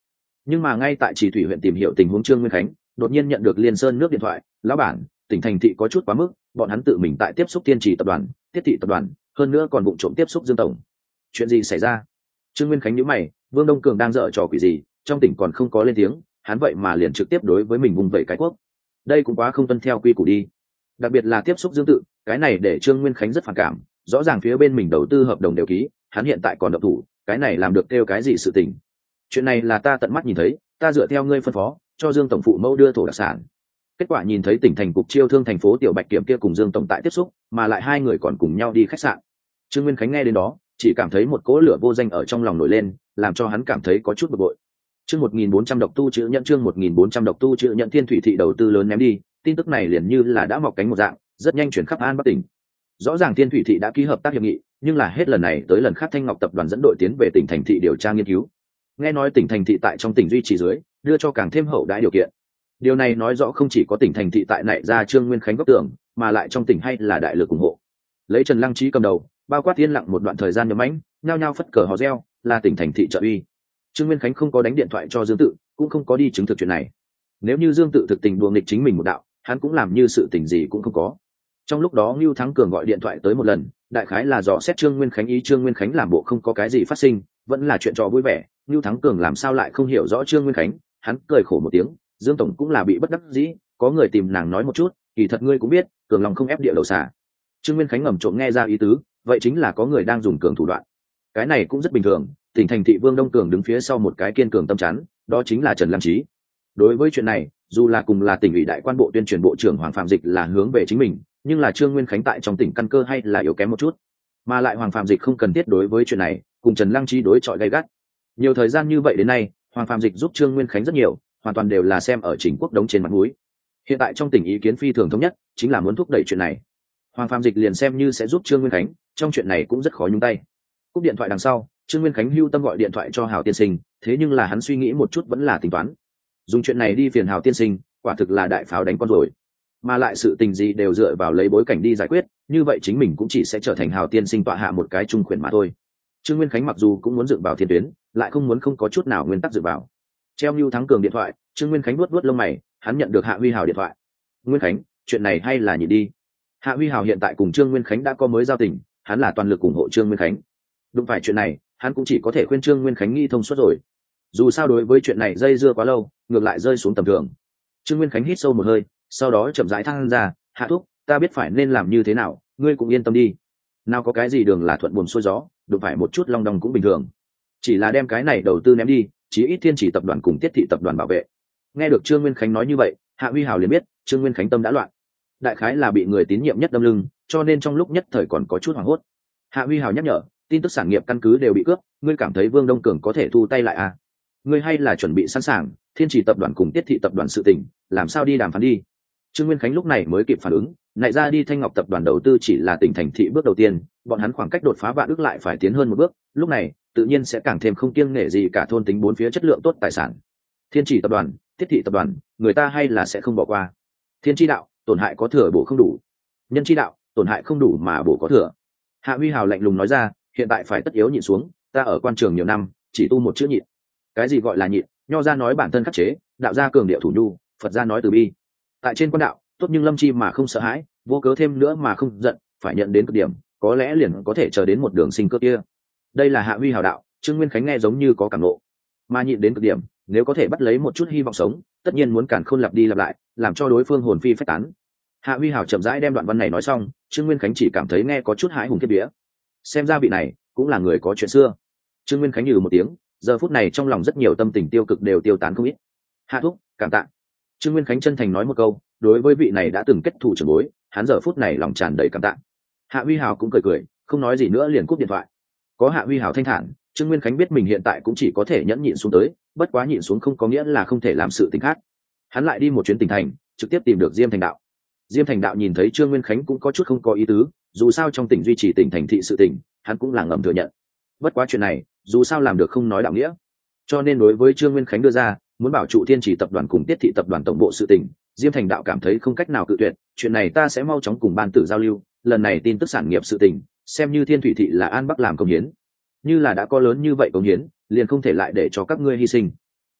Nhưng mà ngay tại Chỉ Thủy huyện tìm hiểu tình huống Trương Nguyên Khánh, đột nhiên nhận được Liên Sơn nước điện thoại, lão bản, tỉnh thành thị có chút quá mức, bọn hắn tự mình tại tiếp xúc Tiên Trì tập đoàn, Tiết thị tập đoàn, hơn nữa còn vụng trộm tiếp xúc Dương tổng. Chuyện gì xảy ra? Trương Nguyên Khánh nhíu mày, Vương Đông Cường đang dở trò quỷ gì, trong tỉnh còn không có lên tiếng, hắn vậy mà liền trực tiếp đối với mình vùng vẫy cái quốc. Đây cũng quá không tuân theo quy củ đi. Đặc biệt là tiếp xúc Dương tự, cái này để Trương Nguyên Khánh rất phản cảm, rõ ràng phía bên mình đầu tư hợp đồng đều ký, hắn hiện tại còn độc thủ, cái này làm được kêu cái gì sự tình? Chuyện này là ta tận mắt nhìn thấy, ta dựa theo ngươi phân phó, cho Dương tổng phụ mẫu đưa thổ đặc sản. Kết quả nhìn thấy tỉnh thành cục chiêu thương thành phố Tiểu Bạch Kiểm kia cùng Dương tổng tại tiếp xúc, mà lại hai người còn cùng nhau đi khách sạn. Trương Nguyên Khánh nghe đến đó, chỉ cảm thấy một cỗ lửa vô danh ở trong lòng nổi lên, làm cho hắn cảm thấy có chút bực bội. Chương một nghìn bốn trăm độc tu chữ nhận chương một nghìn bốn trăm độc tu chữ nhận Thiên Thủy thị đầu tư lớn ném đi, tin tức này liền như là đã mọc cánh một dạng, rất nhanh chuyển khắp An Bắc tỉnh. Rõ ràng Thiên Thủy thị đã ký hợp tác hiệp nghị, nhưng là hết lần này tới lần khác Thanh Ngọc tập đoàn dẫn đội tiến về tỉnh thành thị điều tra nghiên cứu. Nghe nói tỉnh thành thị tại trong tỉnh duy trì dưới, đưa cho càng thêm hậu đãi điều kiện. Điều này nói rõ không chỉ có tỉnh thành thị tại nảy ra Trương Nguyên Khánh góc tưởng, mà lại trong tỉnh hay là đại lực ủng hộ. Lấy Trần Lăng Trí cầm đầu, bao quát yên lặng một đoạn thời gian nhấm mãnh, nhao nhao phất cờ hò reo, là tỉnh thành thị trợ uy. Trương Nguyên Khánh không có đánh điện thoại cho Dương Tự, cũng không có đi chứng thực chuyện này. Nếu như Dương Tự thực tình đùa nghịch chính mình một đạo, hắn cũng làm như sự tình gì cũng không có. Trong lúc đó Ngưu Thắng Cường gọi điện thoại tới một lần, đại khái là dò xét Trương Nguyên Khánh ý Trương Nguyên Khánh làm bộ không có cái gì phát sinh, vẫn là chuyện trò vui vẻ. Ngưu Thắng Cường làm sao lại không hiểu rõ Trương Nguyên Khánh, hắn cười khổ một tiếng, Dương tổng cũng là bị bất đắc dĩ, có người tìm nàng nói một chút, kỳ thật ngươi cũng biết, Cường lòng không ép địa đầu xả. Trương Nguyên Khánh ngầm trộm nghe ra ý tứ, vậy chính là có người đang dùng cường thủ đoạn. Cái này cũng rất bình thường, tỉnh thành thị Vương Đông Cường đứng phía sau một cái kiên cường tâm chắn, đó chính là Trần Lăng Trí. Đối với chuyện này, dù là cùng là tỉnh ủy đại quan bộ tuyên truyền bộ trưởng Hoàng Phạm Dịch là hướng về chính mình, nhưng là Trương Nguyên Khánh tại trong tỉnh căn cơ hay là yếu kém một chút, mà lại Hoàng Phạm Dịch không cần thiết đối với chuyện này cùng Trần Lăng Trí đối chọi gay gắt. Nhiều thời gian như vậy đến nay, Hoàng Phạm Dịch giúp Trương Nguyên Khánh rất nhiều, hoàn toàn đều là xem ở Chỉnh Quốc đống trên mặt mũi. Hiện tại trong tỉnh ý kiến phi thường thống nhất, chính là muốn thúc đẩy chuyện này. Hoàng Phạm Dịch liền xem như sẽ giúp Trương Nguyên Khánh, trong chuyện này cũng rất khó nhúng tay. Cúp điện thoại đằng sau, Trương Nguyên Khánh hưu tâm gọi điện thoại cho Hào tiên sinh, thế nhưng là hắn suy nghĩ một chút vẫn là tính toán. Dùng chuyện này đi phiền Hào tiên sinh, quả thực là đại pháo đánh con rồi. Mà lại sự tình gì đều dựa vào lấy bối cảnh đi giải quyết, như vậy chính mình cũng chỉ sẽ trở thành Hào tiên sinh tọa hạ một cái trung khuyển mà thôi. Trương Nguyên Khánh mặc dù cũng muốn dựng vào thiên tuyến, lại không muốn không có chút nào nguyên tắc dựa vào. Treo Nưu Thắng Cường điện thoại, Trương Nguyên Khánh vuốt vuốt lông mày, hắn nhận được Hạ Huy Hào điện thoại. Nguyên Khánh, chuyện này hay là nhịn đi. Hạ Huy Hào hiện tại cùng Trương Nguyên Khánh đã có mới giao tình, hắn là toàn lực ủng hộ Trương Nguyên Khánh. Đúng phải chuyện này, hắn cũng chỉ có thể khuyên Trương Nguyên Khánh nghi thông suốt rồi. Dù sao đối với chuyện này dây dưa quá lâu, ngược lại rơi xuống tầm thường. Trương Nguyên Khánh hít sâu một hơi, sau đó chậm rãi thăng ra, Hạ thúc, ta biết phải nên làm như thế nào, ngươi cũng yên tâm đi. Nào có cái gì đường là thuận buồm xuôi gió, đụng phải một chút long đong cũng bình thường. Chỉ là đem cái này đầu tư ném đi, chí ít Thiên Chỉ tập đoàn cùng Tiết thị tập đoàn bảo vệ. Nghe được Trương Nguyên Khánh nói như vậy, Hạ Huy Hào liền biết Trương Nguyên Khánh tâm đã loạn. Đại khái là bị người tín nhiệm nhất đâm lưng, cho nên trong lúc nhất thời còn có chút hoảng hốt. Hạ Huy Hào nhắc nhở, tin tức sản nghiệp căn cứ đều bị cướp, ngươi cảm thấy Vương Đông Cường có thể thu tay lại à? Ngươi hay là chuẩn bị sẵn sàng, Thiên Chỉ tập đoàn cùng Tiết thị tập đoàn sự tình, làm sao đi đàm phán đi? Trương Nguyên Khánh lúc này mới kịp phản ứng, nại ra đi Thanh Ngọc tập đoàn đầu tư chỉ là tỉnh thành thị bước đầu tiên, bọn hắn khoảng cách đột phá vạn ước lại phải tiến hơn một bước, lúc này tự nhiên sẽ càng thêm không kiêng nể gì cả thôn tính bốn phía chất lượng tốt tài sản. Thiên Chỉ tập đoàn, Tiết thị tập đoàn, người ta hay là sẽ không bỏ qua. Thiên chi đạo, tổn hại có thừa bổ không đủ. Nhân chi đạo, tổn hại không đủ mà bổ có thừa. Hạ Huy Hào lạnh lùng nói ra, hiện tại phải tất yếu nhịn xuống, ta ở quan trường nhiều năm, chỉ tu một chữ nhịn. Cái gì gọi là nhịn? Nho gia nói bản thân khắc chế, đạo gia cường điệu thủ nhu, Phật gia nói từ bi. Tại trên quan đạo, tốt nhưng lâm chi mà không sợ hãi, vô cớ thêm nữa mà không giận, phải nhận đến cực điểm, có lẽ liền có thể chờ đến một đường sinh cơ kia. Đây là Hạ Huy Hào đạo, Trương Nguyên Khánh nghe giống như có cảm ngộ. Mà nhịn đến cực điểm, nếu có thể bắt lấy một chút hy vọng sống, tất nhiên muốn càn khôn lặp đi lặp lại, làm cho đối phương hồn phi phách tán. Hạ Huy Hào chậm rãi đem đoạn văn này nói xong, Trương Nguyên Khánh chỉ cảm thấy nghe có chút hãi hùng kiếp vía. Xem ra vị này cũng là người có chuyện xưa. Trương Nguyên Khánh nhừ một tiếng, giờ phút này trong lòng rất nhiều tâm tình tiêu cực đều tiêu tán không ít. Hạ thúc, cảm tạ. Trương Nguyên Khánh chân thành nói một câu, đối với vị này đã từng kết thù trưởng bối, hắn giờ phút này lòng tràn đầy cảm tạ. Hạ Huy Hào cũng cười cười, không nói gì nữa liền cúp điện thoại. Có Hạ Huy Hào thanh thản, Trương Nguyên Khánh biết mình hiện tại cũng chỉ có thể nhẫn nhịn xuống tới, bất quá nhịn xuống không có nghĩa là không thể làm sự tình khác. Hắn lại đi một chuyến tỉnh thành, trực tiếp tìm được Diêm Thành Đạo. Diêm Thành Đạo nhìn thấy Trương Nguyên Khánh cũng có chút không có ý tứ, dù sao trong tỉnh duy trì tỉnh thành thị sự tỉnh, hắn cũng là ngầm thừa nhận. Bất quá chuyện này, dù sao làm được không nói đạo nghĩa, cho nên đối với Trương Nguyên Khánh đưa ra muốn bảo trụ Thiên Chỉ tập đoàn cùng Tiết thị tập đoàn tổng bộ sự tỉnh, Diêm Thành Đạo cảm thấy không cách nào cự tuyệt, chuyện này ta sẽ mau chóng cùng ban tử giao lưu, lần này tin tức sản nghiệp sự tỉnh, xem như Thiên Thủy thị là An Bắc làm công hiến, như là đã có lớn như vậy công hiến, liền không thể lại để cho các ngươi hy sinh.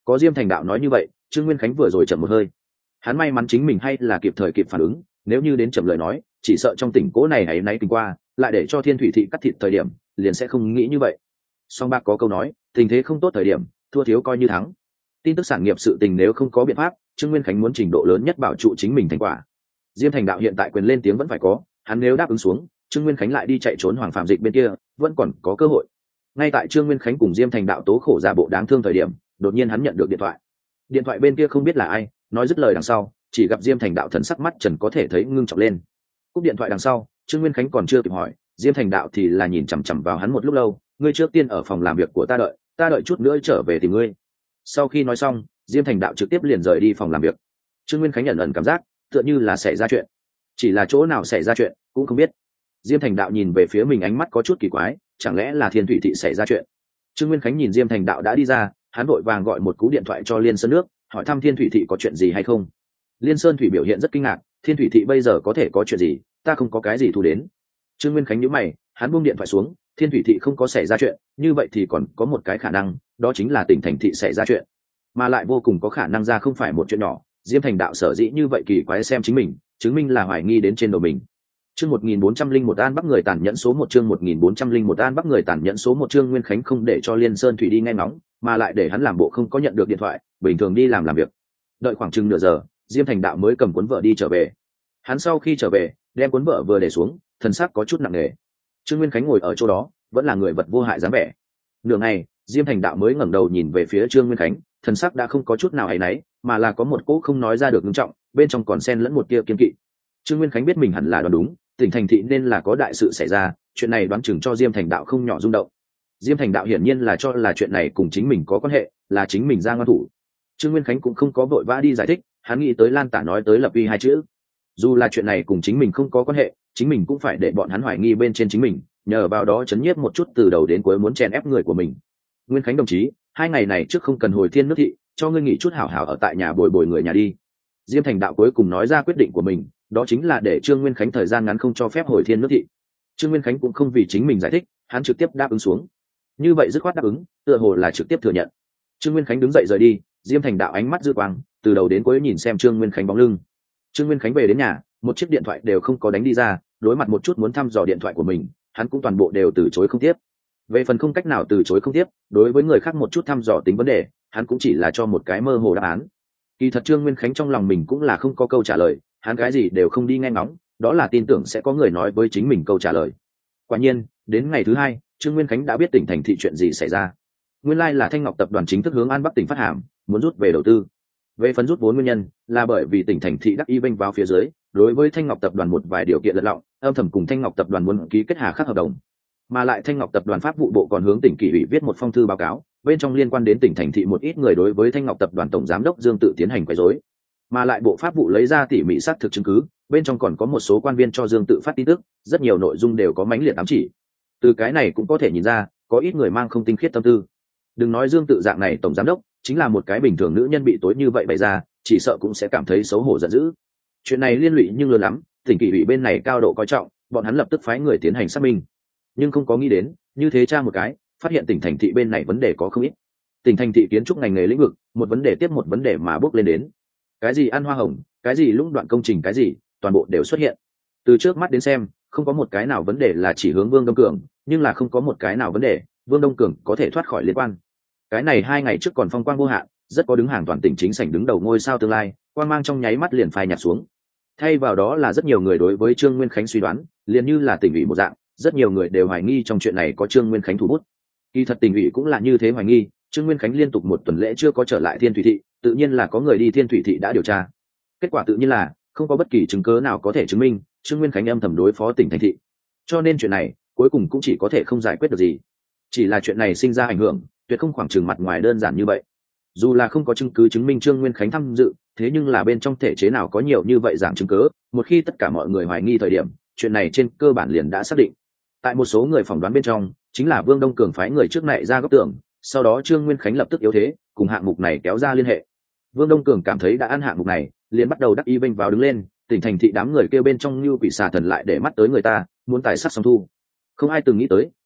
Có Diêm Thành Đạo nói như vậy, Trương Nguyên Khánh vừa rồi chậm một hơi. Hắn may mắn chính mình hay là kịp thời kịp phản ứng, nếu như đến chậm lời nói, chỉ sợ trong tỉnh cố này ấy nấy tình qua, lại để cho Thiên Thủy thị cắt thịt thời điểm, liền sẽ không nghĩ như vậy. Song Bạc có câu nói, tình thế không tốt thời điểm, thua thiếu coi như thắng. Tin tức sản nghiệp sự tình nếu không có biện pháp, Trương Nguyên Khánh muốn trình độ lớn nhất bảo trụ chính mình thành quả. Diêm Thành Đạo hiện tại quyền lên tiếng vẫn phải có, hắn nếu đáp ứng xuống, Trương Nguyên Khánh lại đi chạy trốn Hoàng Phạm Dịch bên kia, vẫn còn có cơ hội. Ngay tại Trương Nguyên Khánh cùng Diêm Thành Đạo tố khổ ra bộ đáng thương thời điểm, đột nhiên hắn nhận được điện thoại. Điện thoại bên kia không biết là ai, nói dứt lời đằng sau, chỉ gặp Diêm Thành Đạo thần sắc mắt trần có thể thấy ngưng trọng lên. Cúp điện thoại đằng sau, Trương Nguyên Khánh còn chưa kịp hỏi, Diêm Thành Đạo thì là nhìn chằm chằm vào hắn một lúc lâu, ngươi trước tiên ở phòng làm việc của ta đợi, ta đợi chút nữa trở về tìm ngươi. Sau khi nói xong, Diêm Thành Đạo trực tiếp liền rời đi phòng làm việc. Trương Nguyên Khánh nhận ẩn cảm giác tựa như là xảy ra chuyện, chỉ là chỗ nào xảy ra chuyện cũng không biết. Diêm Thành Đạo nhìn về phía mình ánh mắt có chút kỳ quái, chẳng lẽ là Thiên Thủy thị xảy ra chuyện? Trương Nguyên Khánh nhìn Diêm Thành Đạo đã đi ra, hắn vội vàng gọi một cú điện thoại cho Liên Sơn Nước, hỏi thăm Thiên Thủy thị có chuyện gì hay không. Liên Sơn Thủy biểu hiện rất kinh ngạc, Thiên Thủy thị bây giờ có thể có chuyện gì, ta không có cái gì thu đến. Trương Nguyên Khánh nhíu mày, hắn buông điện thoại xuống, Thiên Thủy thị không có xảy ra chuyện, như vậy thì còn có một cái khả năng, đó chính là tỉnh thành thị xảy ra chuyện, mà lại vô cùng có khả năng ra không phải một chuyện nhỏ. Diêm Thành Đạo sở dĩ như vậy kỳ quái xem chính mình, chứng minh là hoài nghi đến trên đầu mình. Chương một nghìn bốn trăm linh một An Bắc người tàn nhẫn số một chương một nghìn bốn trăm linh một An Bắc người tàn nhẫn số một Trương Nguyên Khánh không để cho Liên Sơn Thủy đi nghe ngóng, mà lại để hắn làm bộ không có nhận được điện thoại, bình thường đi làm làm việc. Đợi khoảng chừng nửa giờ, Diêm Thành Đạo mới cầm cuốn vợ đi trở về. Hắn sau khi trở về, đem cuốn vợ vừa để xuống, thần sắc có chút nặng nề. Trương Nguyên Khánh ngồi ở chỗ đó, vẫn là người vật vô hại dáng vẻ. Nửa ngày, Diêm Thành Đạo mới ngẩng đầu nhìn về phía Trương Nguyên Khánh, thần sắc đã không có chút nào áy náy, mà là có một cỗ không nói ra được nghiêm trọng, bên trong còn xen lẫn một tia kiên kỵ. Trương Nguyên Khánh biết mình hẳn là đoán đúng, tỉnh thành thị nên là có đại sự xảy ra, chuyện này đoán chừng cho Diêm Thành Đạo không nhỏ rung động. Diêm Thành Đạo hiển nhiên là cho là chuyện này cùng chính mình có quan hệ, là chính mình ra ngoan thủ. Trương Nguyên Khánh cũng không có vội vã đi giải thích, hắn nghĩ tới Lan Tả nói tới lập uy hai chữ. Dù là chuyện này cùng chính mình không có quan hệ, chính mình cũng phải để bọn hắn hoài nghi bên trên chính mình, nhờ vào đó chấn nhiếp một chút từ đầu đến cuối muốn chèn ép người của mình. Nguyên Khánh đồng chí, hai ngày này trước không cần hồi Thiên Nước thị, cho ngươi nghỉ chút hảo hảo ở tại nhà bồi bồi người nhà đi. Diêm Thành Đạo cuối cùng nói ra quyết định của mình, đó chính là để Trương Nguyên Khánh thời gian ngắn không cho phép hồi Thiên Nước thị. Trương Nguyên Khánh cũng không vì chính mình giải thích, hắn trực tiếp đáp ứng xuống. Như vậy dứt khoát đáp ứng, tựa hồ là trực tiếp thừa nhận. Trương Nguyên Khánh đứng dậy rời đi, Diêm Thành Đạo ánh mắt dư quang, từ đầu đến cuối nhìn xem Trương Nguyên Khánh bóng lưng. Trương Nguyên Khánh về đến nhà, một chiếc điện thoại đều không có đánh đi ra, đối mặt một chút muốn thăm dò điện thoại của mình, hắn cũng toàn bộ đều từ chối không tiếp. Về phần không cách nào từ chối không tiếp, đối với người khác một chút thăm dò tính vấn đề, hắn cũng chỉ là cho một cái mơ hồ đáp án. Kỳ thật Trương Nguyên Khánh trong lòng mình cũng là không có câu trả lời, hắn cái gì đều không đi nghe ngóng, đó là tin tưởng sẽ có người nói với chính mình câu trả lời. Quả nhiên, đến ngày thứ hai, Trương Nguyên Khánh đã biết tỉnh thành thị chuyện gì xảy ra. Nguyên lai là Thanh Ngọc tập đoàn chính thức hướng An Bắc tỉnh phát hàm, muốn rút về đầu tư. Về phần rút vốn nguyên nhân, là bởi vì tỉnh thành thị đắc y bênh vào phía dưới, đối với Thanh Ngọc tập đoàn một vài điều kiện lật lọng, âm thầm cùng Thanh Ngọc tập đoàn muốn ký kết hà khắc hợp đồng. Mà lại Thanh Ngọc tập đoàn pháp vụ bộ còn hướng tỉnh kỷ ủy viết một phong thư báo cáo, bên trong liên quan đến tỉnh thành thị một ít người đối với Thanh Ngọc tập đoàn tổng giám đốc Dương Tự tiến hành quấy rối. Mà lại bộ pháp vụ lấy ra tỉ mỉ xác thực chứng cứ, bên trong còn có một số quan viên cho Dương Tự phát tin tức, rất nhiều nội dung đều có mãnh liệt ám chỉ. Từ cái này cũng có thể nhìn ra, có ít người mang không tinh khiết tâm tư. Đừng nói Dương Tự dạng này tổng giám đốc, chính là một cái bình thường nữ nhân bị tối như vậy bày ra, chỉ sợ cũng sẽ cảm thấy xấu hổ giận dữ. Chuyện này liên lụy nhưng lớn lắm, tỉnh kỷ ủy bên này cao độ coi trọng, bọn hắn lập tức phái người tiến hành xác minh. Nhưng không có nghĩ đến, như thế tra một cái, phát hiện tỉnh thành thị bên này vấn đề có không ít. Tỉnh thành thị kiến trúc ngành nghề lĩnh vực, một vấn đề tiếp một vấn đề mà bước lên đến. Cái gì ăn hoa hồng, cái gì lũng đoạn công trình cái gì, toàn bộ đều xuất hiện. Từ trước mắt đến xem, không có một cái nào vấn đề là chỉ hướng Vương Đông Cường, nhưng là không có một cái nào vấn đề, Vương Đông Cường có thể thoát khỏi liên quan. Cái này hai ngày trước còn phong quang vô hạn, rất có đứng hàng toàn tỉnh chính sảnh đứng đầu ngôi sao tương lai, quang mang trong nháy mắt liền phai nhạt xuống. Thay vào đó là rất nhiều người đối với Trương Nguyên Khánh suy đoán, liền như là tỉnh ủy một dạng, rất nhiều người đều hoài nghi trong chuyện này có Trương Nguyên Khánh thủ bút. Kỳ thật tỉnh ủy cũng là như thế hoài nghi, Trương Nguyên Khánh liên tục một tuần lễ chưa có trở lại Thiên Thủy thị, tự nhiên là có người đi Thiên Thủy thị đã điều tra. Kết quả tự nhiên là không có bất kỳ chứng cứ nào có thể chứng minh Trương Nguyên Khánh âm thầm đối phó tỉnh thành thị. Cho nên chuyện này cuối cùng cũng chỉ có thể không giải quyết được gì. Chỉ là chuyện này sinh ra ảnh hưởng, tuyệt không khoảng chừng mặt ngoài đơn giản như vậy. Dù là không có chứng cứ chứng minh Trương Nguyên Khánh tham dự, thế nhưng là bên trong thể chế nào có nhiều như vậy dạng chứng cứ, một khi tất cả mọi người hoài nghi thời điểm, chuyện này trên cơ bản liền đã xác định. Tại một số người phỏng đoán bên trong, chính là Vương Đông Cường phái người trước này ra góc tưởng, sau đó Trương Nguyên Khánh lập tức yếu thế, cùng hạng mục này kéo ra liên hệ. Vương Đông Cường cảm thấy đã ăn hạng mục này, liền bắt đầu đắc ý vênh vào đứng lên, tỉnh thành thị đám người kêu bên trong như quỷ xà thần lại để mắt tới người ta, muốn tài sắc song thu. Không ai từng nghĩ tới,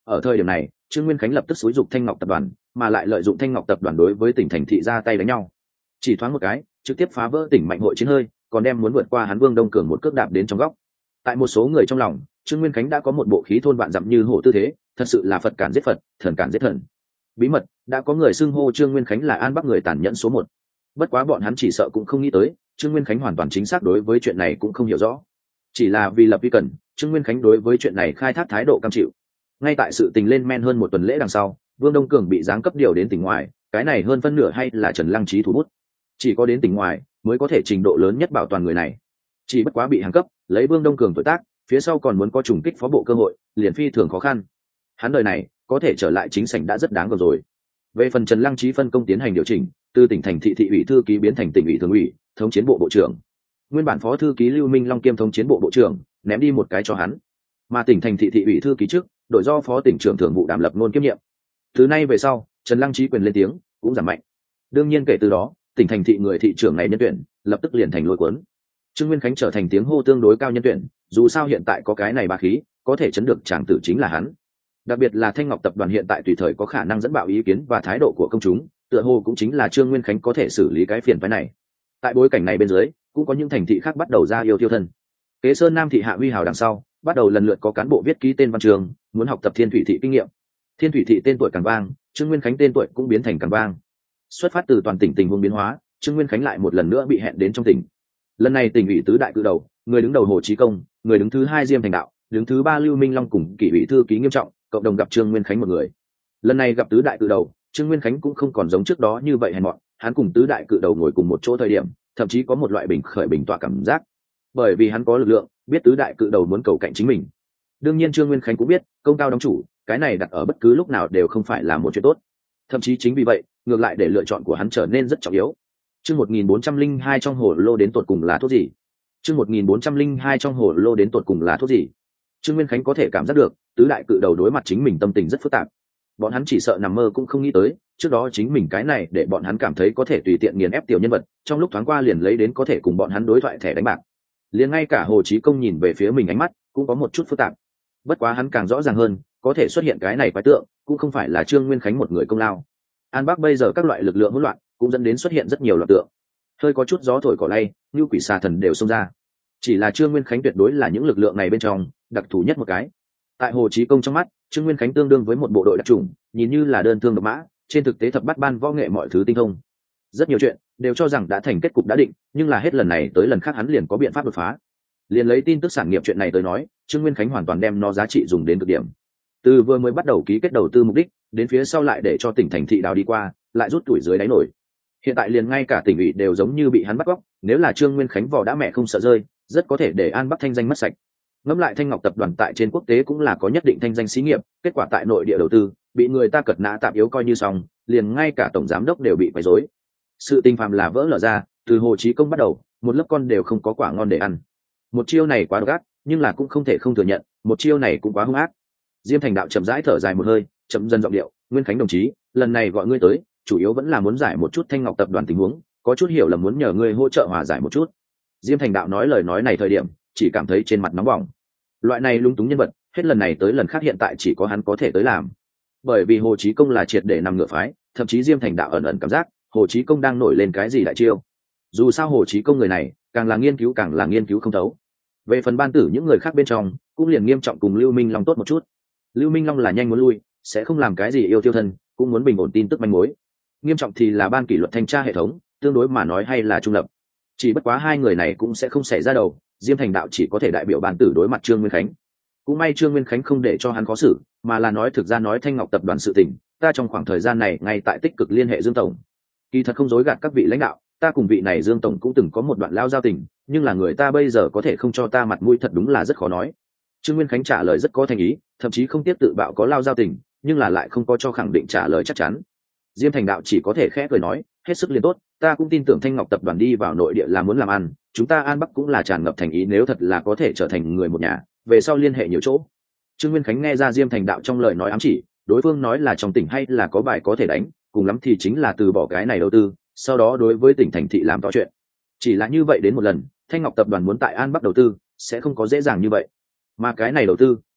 Ở thời điểm này Trương Nguyên Khánh lập tức xúi dục Thanh Ngọc tập đoàn, mà lại lợi dụng Thanh Ngọc tập đoàn đối với tỉnh thành thị ra tay đánh nhau, chỉ thoáng một cái trực tiếp phá vỡ tỉnh mạnh hội chiến hơi, còn đem muốn vượt qua hắn Vương Đông Cường một cước đạp đến trong góc. Tại một số người trong lòng, Trương Nguyên Khánh đã có một bộ khí thôn vạn dặm như hổ tư thế, thật sự là Phật cản giết Phật, thần cản giết thần. Bí mật đã có người xưng hô Trương Nguyên Khánh là An Bắc người tàn nhẫn số một. Bất quá bọn hắn chỉ sợ cũng không nghĩ tới Trương Nguyên Khánh hoàn toàn chính xác đối với chuyện này cũng không hiểu rõ, chỉ là vì lập uy cần, Trương Nguyên Khánh đối với chuyện này khai thác thái độ cam chịu. Ngay tại sự tình lên men hơn một tuần lễ đằng sau, Vương Đông Cường bị giáng cấp điều đến tỉnh ngoài, cái này hơn phân nửa hay là Trần Lăng Trí thủ bút, chỉ có đến tỉnh ngoài mới có thể trình độ lớn nhất bảo toàn người này. Chỉ bất quá bị hàng cấp, lấy Vương Đông Cường tuổi tác, phía sau còn muốn có trùng kích phó bộ cơ hội, liền phi thường khó khăn. Hắn đời này có thể trở lại chính sảnh đã rất đáng gờm rồi. Về phần Trần Lăng Trí phân công tiến hành điều chỉnh, từ tỉnh thành thị thị ủy thư ký biến thành tỉnh ủy thường ủy, thống chiến bộ bộ trưởng. Nguyên bản phó thư ký Lưu Minh Long kiêm thống chiến bộ bộ trưởng, ném đi một cái cho hắn. Mà tỉnh thành thị thị ủy thư ký trước, đổi do phó tỉnh trưởng thường vụ đảm lập nôn kiêm nhiệm. Từ nay về sau, Trần Lăng Trí quyền lên tiếng cũng giảm mạnh. Đương nhiên kể từ đó, tỉnh thành thị người thị trưởng này nhân tuyển, lập tức liền thành lôi cuốn. Trương Nguyên Khánh trở thành tiếng hô tương đối cao nhân tuyển, dù sao hiện tại có cái này bá khí, có thể chấn được chàng tử chính là hắn. Đặc biệt là Thanh Ngọc tập đoàn hiện tại tùy thời có khả năng dẫn bạo ý kiến và thái độ của công chúng, tựa hồ cũng chính là Trương Nguyên Khánh có thể xử lý cái phiền phức này. Tại bối cảnh này bên dưới, cũng có những thành thị khác bắt đầu ra yêu tiêu thân. Kế Sơn Nam thị Hạ Huy Hào đằng sau, bắt đầu lần lượt có cán bộ viết ký tên văn trường, muốn học tập Thiên Thủy thị kinh nghiệm. Thiên Thủy thị tên tuổi càng vang, Trương Nguyên Khánh tên tuổi cũng biến thành càng vang. Xuất phát từ toàn tỉnh tình huống biến hóa, Trương Nguyên Khánh lại một lần nữa bị hẹn đến trong tỉnh. Lần này tỉnh ủy tứ đại cự đầu, người đứng đầu Hồ Chí Công, người đứng thứ hai Diêm Thành Đạo, đứng thứ ba Lưu Minh Long cùng kỷ ủy thư ký Nghiêm Trọng, cộng đồng gặp Trương Nguyên Khánh một người. Lần này gặp tứ đại cự đầu, Trương Nguyên Khánh cũng không còn giống trước đó như vậy hèn mọn, hắn cùng tứ đại cự đầu ngồi cùng một chỗ thời điểm, thậm chí có một loại bình khởi bình tọa cảm giác, bởi vì hắn có lực lượng, biết tứ đại cự đầu muốn cầu cạnh chính mình. Đương nhiên Trương Nguyên Khánh cũng biết, công cao đóng chủ, cái này đặt ở bất cứ lúc nào đều không phải là một chuyện tốt. Thậm chí chính vì vậy, ngược lại để lựa chọn của hắn trở nên rất trọng yếu. Chương một nghìn bốn trăm lẻ hai trong hồ lô đến tột cùng là thuốc gì? Chương một nghìn bốn trăm lẻ hai trong hồ lô đến tột cùng là thuốc gì? Trương Nguyên Khánh có thể cảm giác được, tứ đại cự đầu đối mặt chính mình tâm tình rất phức tạp. Bọn hắn chỉ sợ nằm mơ cũng không nghĩ tới, trước đó chính mình cái này để bọn hắn cảm thấy có thể tùy tiện nghiền ép tiểu nhân vật, trong lúc thoáng qua liền lấy đến có thể cùng bọn hắn đối thoại thẻ đánh bạc. Liền ngay cả Hồ Chí Công nhìn về phía mình ánh mắt cũng có một chút phức tạp. Bất quá hắn càng rõ ràng hơn, có thể xuất hiện cái này quái tượng, cũng không phải là Trương Nguyên Khánh một người công lao. An Bắc bây giờ các loại lực lượng hỗn loạn, cũng dẫn đến xuất hiện rất nhiều loạn tượng. Hơi có chút gió thổi cỏ lay, như quỷ xà thần đều xông ra. Chỉ là Trương Nguyên Khánh tuyệt đối là những lực lượng này bên trong đặc thù nhất một cái. Tại Hồ Chí Công trong mắt, Trương Nguyên Khánh tương đương với một bộ đội đặc chủng, nhìn như là đơn thương độc mã, trên thực tế thập bát ban võ nghệ mọi thứ tinh thông. Rất nhiều chuyện đều cho rằng đã thành kết cục đã định, nhưng là hết lần này tới lần khác hắn liền có biện pháp đột phá. Liền lấy tin tức sản nghiệp chuyện này tới nói, Trương Nguyên Khánh hoàn toàn đem nó giá trị dùng đến cực điểm. Từ vừa mới bắt đầu ký kết đầu tư mục đích, đến phía sau lại để cho tỉnh thành thị đào đi qua, lại rút tuổi dưới đáy nổi. Hiện tại liền ngay cả tỉnh ủy đều giống như bị hắn bắt cóc, nếu là Trương Nguyên Khánh vò đã mẹ không sợ rơi, rất có thể để An Bắc thanh danh mất sạch. Ngẫm lại Thanh Ngọc tập đoàn tại trên quốc tế cũng là có nhất định thanh danh xí nghiệp, kết quả tại nội địa đầu tư bị người ta cật nã tạm yếu coi như xong, liền ngay cả tổng giám đốc đều bị quấy rối. Sự tình phàm là vỡ lở ra, từ Hồ Chí Công bắt đầu, một lớp con đều không có quả ngon để ăn. Một chiêu này quá độc ác, nhưng là cũng không thể không thừa nhận, một chiêu này cũng quá hung ác. Diêm Thành Đạo chậm rãi thở dài một hơi, chậm dần giọng điệu, "Nguyên Khánh đồng chí, lần này gọi ngươi tới, chủ yếu vẫn là muốn giải một chút Thanh Ngọc tập đoàn tình huống, có chút hiểu là muốn nhờ ngươi hỗ trợ hòa giải một chút." Diêm Thành Đạo nói lời nói này thời điểm, chỉ cảm thấy trên mặt nóng bỏng. Loại này lung túng nhân vật, hết lần này tới lần khác hiện tại chỉ có hắn có thể tới làm. Bởi vì Hồ Chí Công là triệt để nằm ngửa phái, thậm chí Diêm Thành Đạo ẩn ẩn cảm giác, Hồ Chí Công đang nổi lên cái gì đại chiêu. Dù sao Hồ Chí Công người này, càng là nghiên cứu càng là nghiên cứu không thấu. Về phần ban tử những người khác bên trong, cũng liền Nghiêm Trọng cùng Lưu Minh Long tốt một chút. Lưu Minh Long là nhanh muốn lui, sẽ không làm cái gì yêu tiêu thân, cũng muốn bình ổn tin tức manh mối. Nghiêm Trọng thì là ban kỷ luật thanh tra hệ thống, tương đối mà nói hay là trung lập. Chỉ bất quá hai người này cũng sẽ không xảy ra đầu, Diêm Thành Đạo chỉ có thể đại biểu ban tử đối mặt Trương Nguyên Khánh. Cũng may Trương Nguyên Khánh không để cho hắn khó xử, mà là nói thực ra nói Thanh Ngọc tập đoàn sự tình, ta trong khoảng thời gian này ngay tại tích cực liên hệ Dương tổng. Kỳ thật không dối gạt các vị lãnh đạo, ta cùng vị này Dương tổng cũng từng có một đoạn lao giao tình, nhưng là người ta bây giờ có thể không cho ta mặt mũi thật đúng là rất khó nói. Trương Nguyên Khánh trả lời rất có thành ý, thậm chí không tiếp tự bạo có lao giao tình, nhưng là lại không có cho khẳng định trả lời chắc chắn. Diêm Thành Đạo chỉ có thể khẽ cười nói, hết sức liền tốt, ta cũng tin tưởng Thanh Ngọc tập đoàn đi vào nội địa là muốn làm ăn, chúng ta An Bắc cũng là tràn ngập thành ý, nếu thật là có thể trở thành người một nhà, về sau liên hệ nhiều chỗ. Trương Nguyên Khánh nghe ra Diêm Thành Đạo trong lời nói ám chỉ, đối phương nói là trong tỉnh hay là có bài có thể đánh, cùng lắm thì chính là từ bỏ cái này đầu tư, sau đó đối với tỉnh thành thị làm to chuyện. Chỉ là như vậy đến một lần, Thanh Ngọc tập đoàn muốn tại An Bắc đầu tư, sẽ không có dễ dàng như vậy. Mà cái này đầu tư,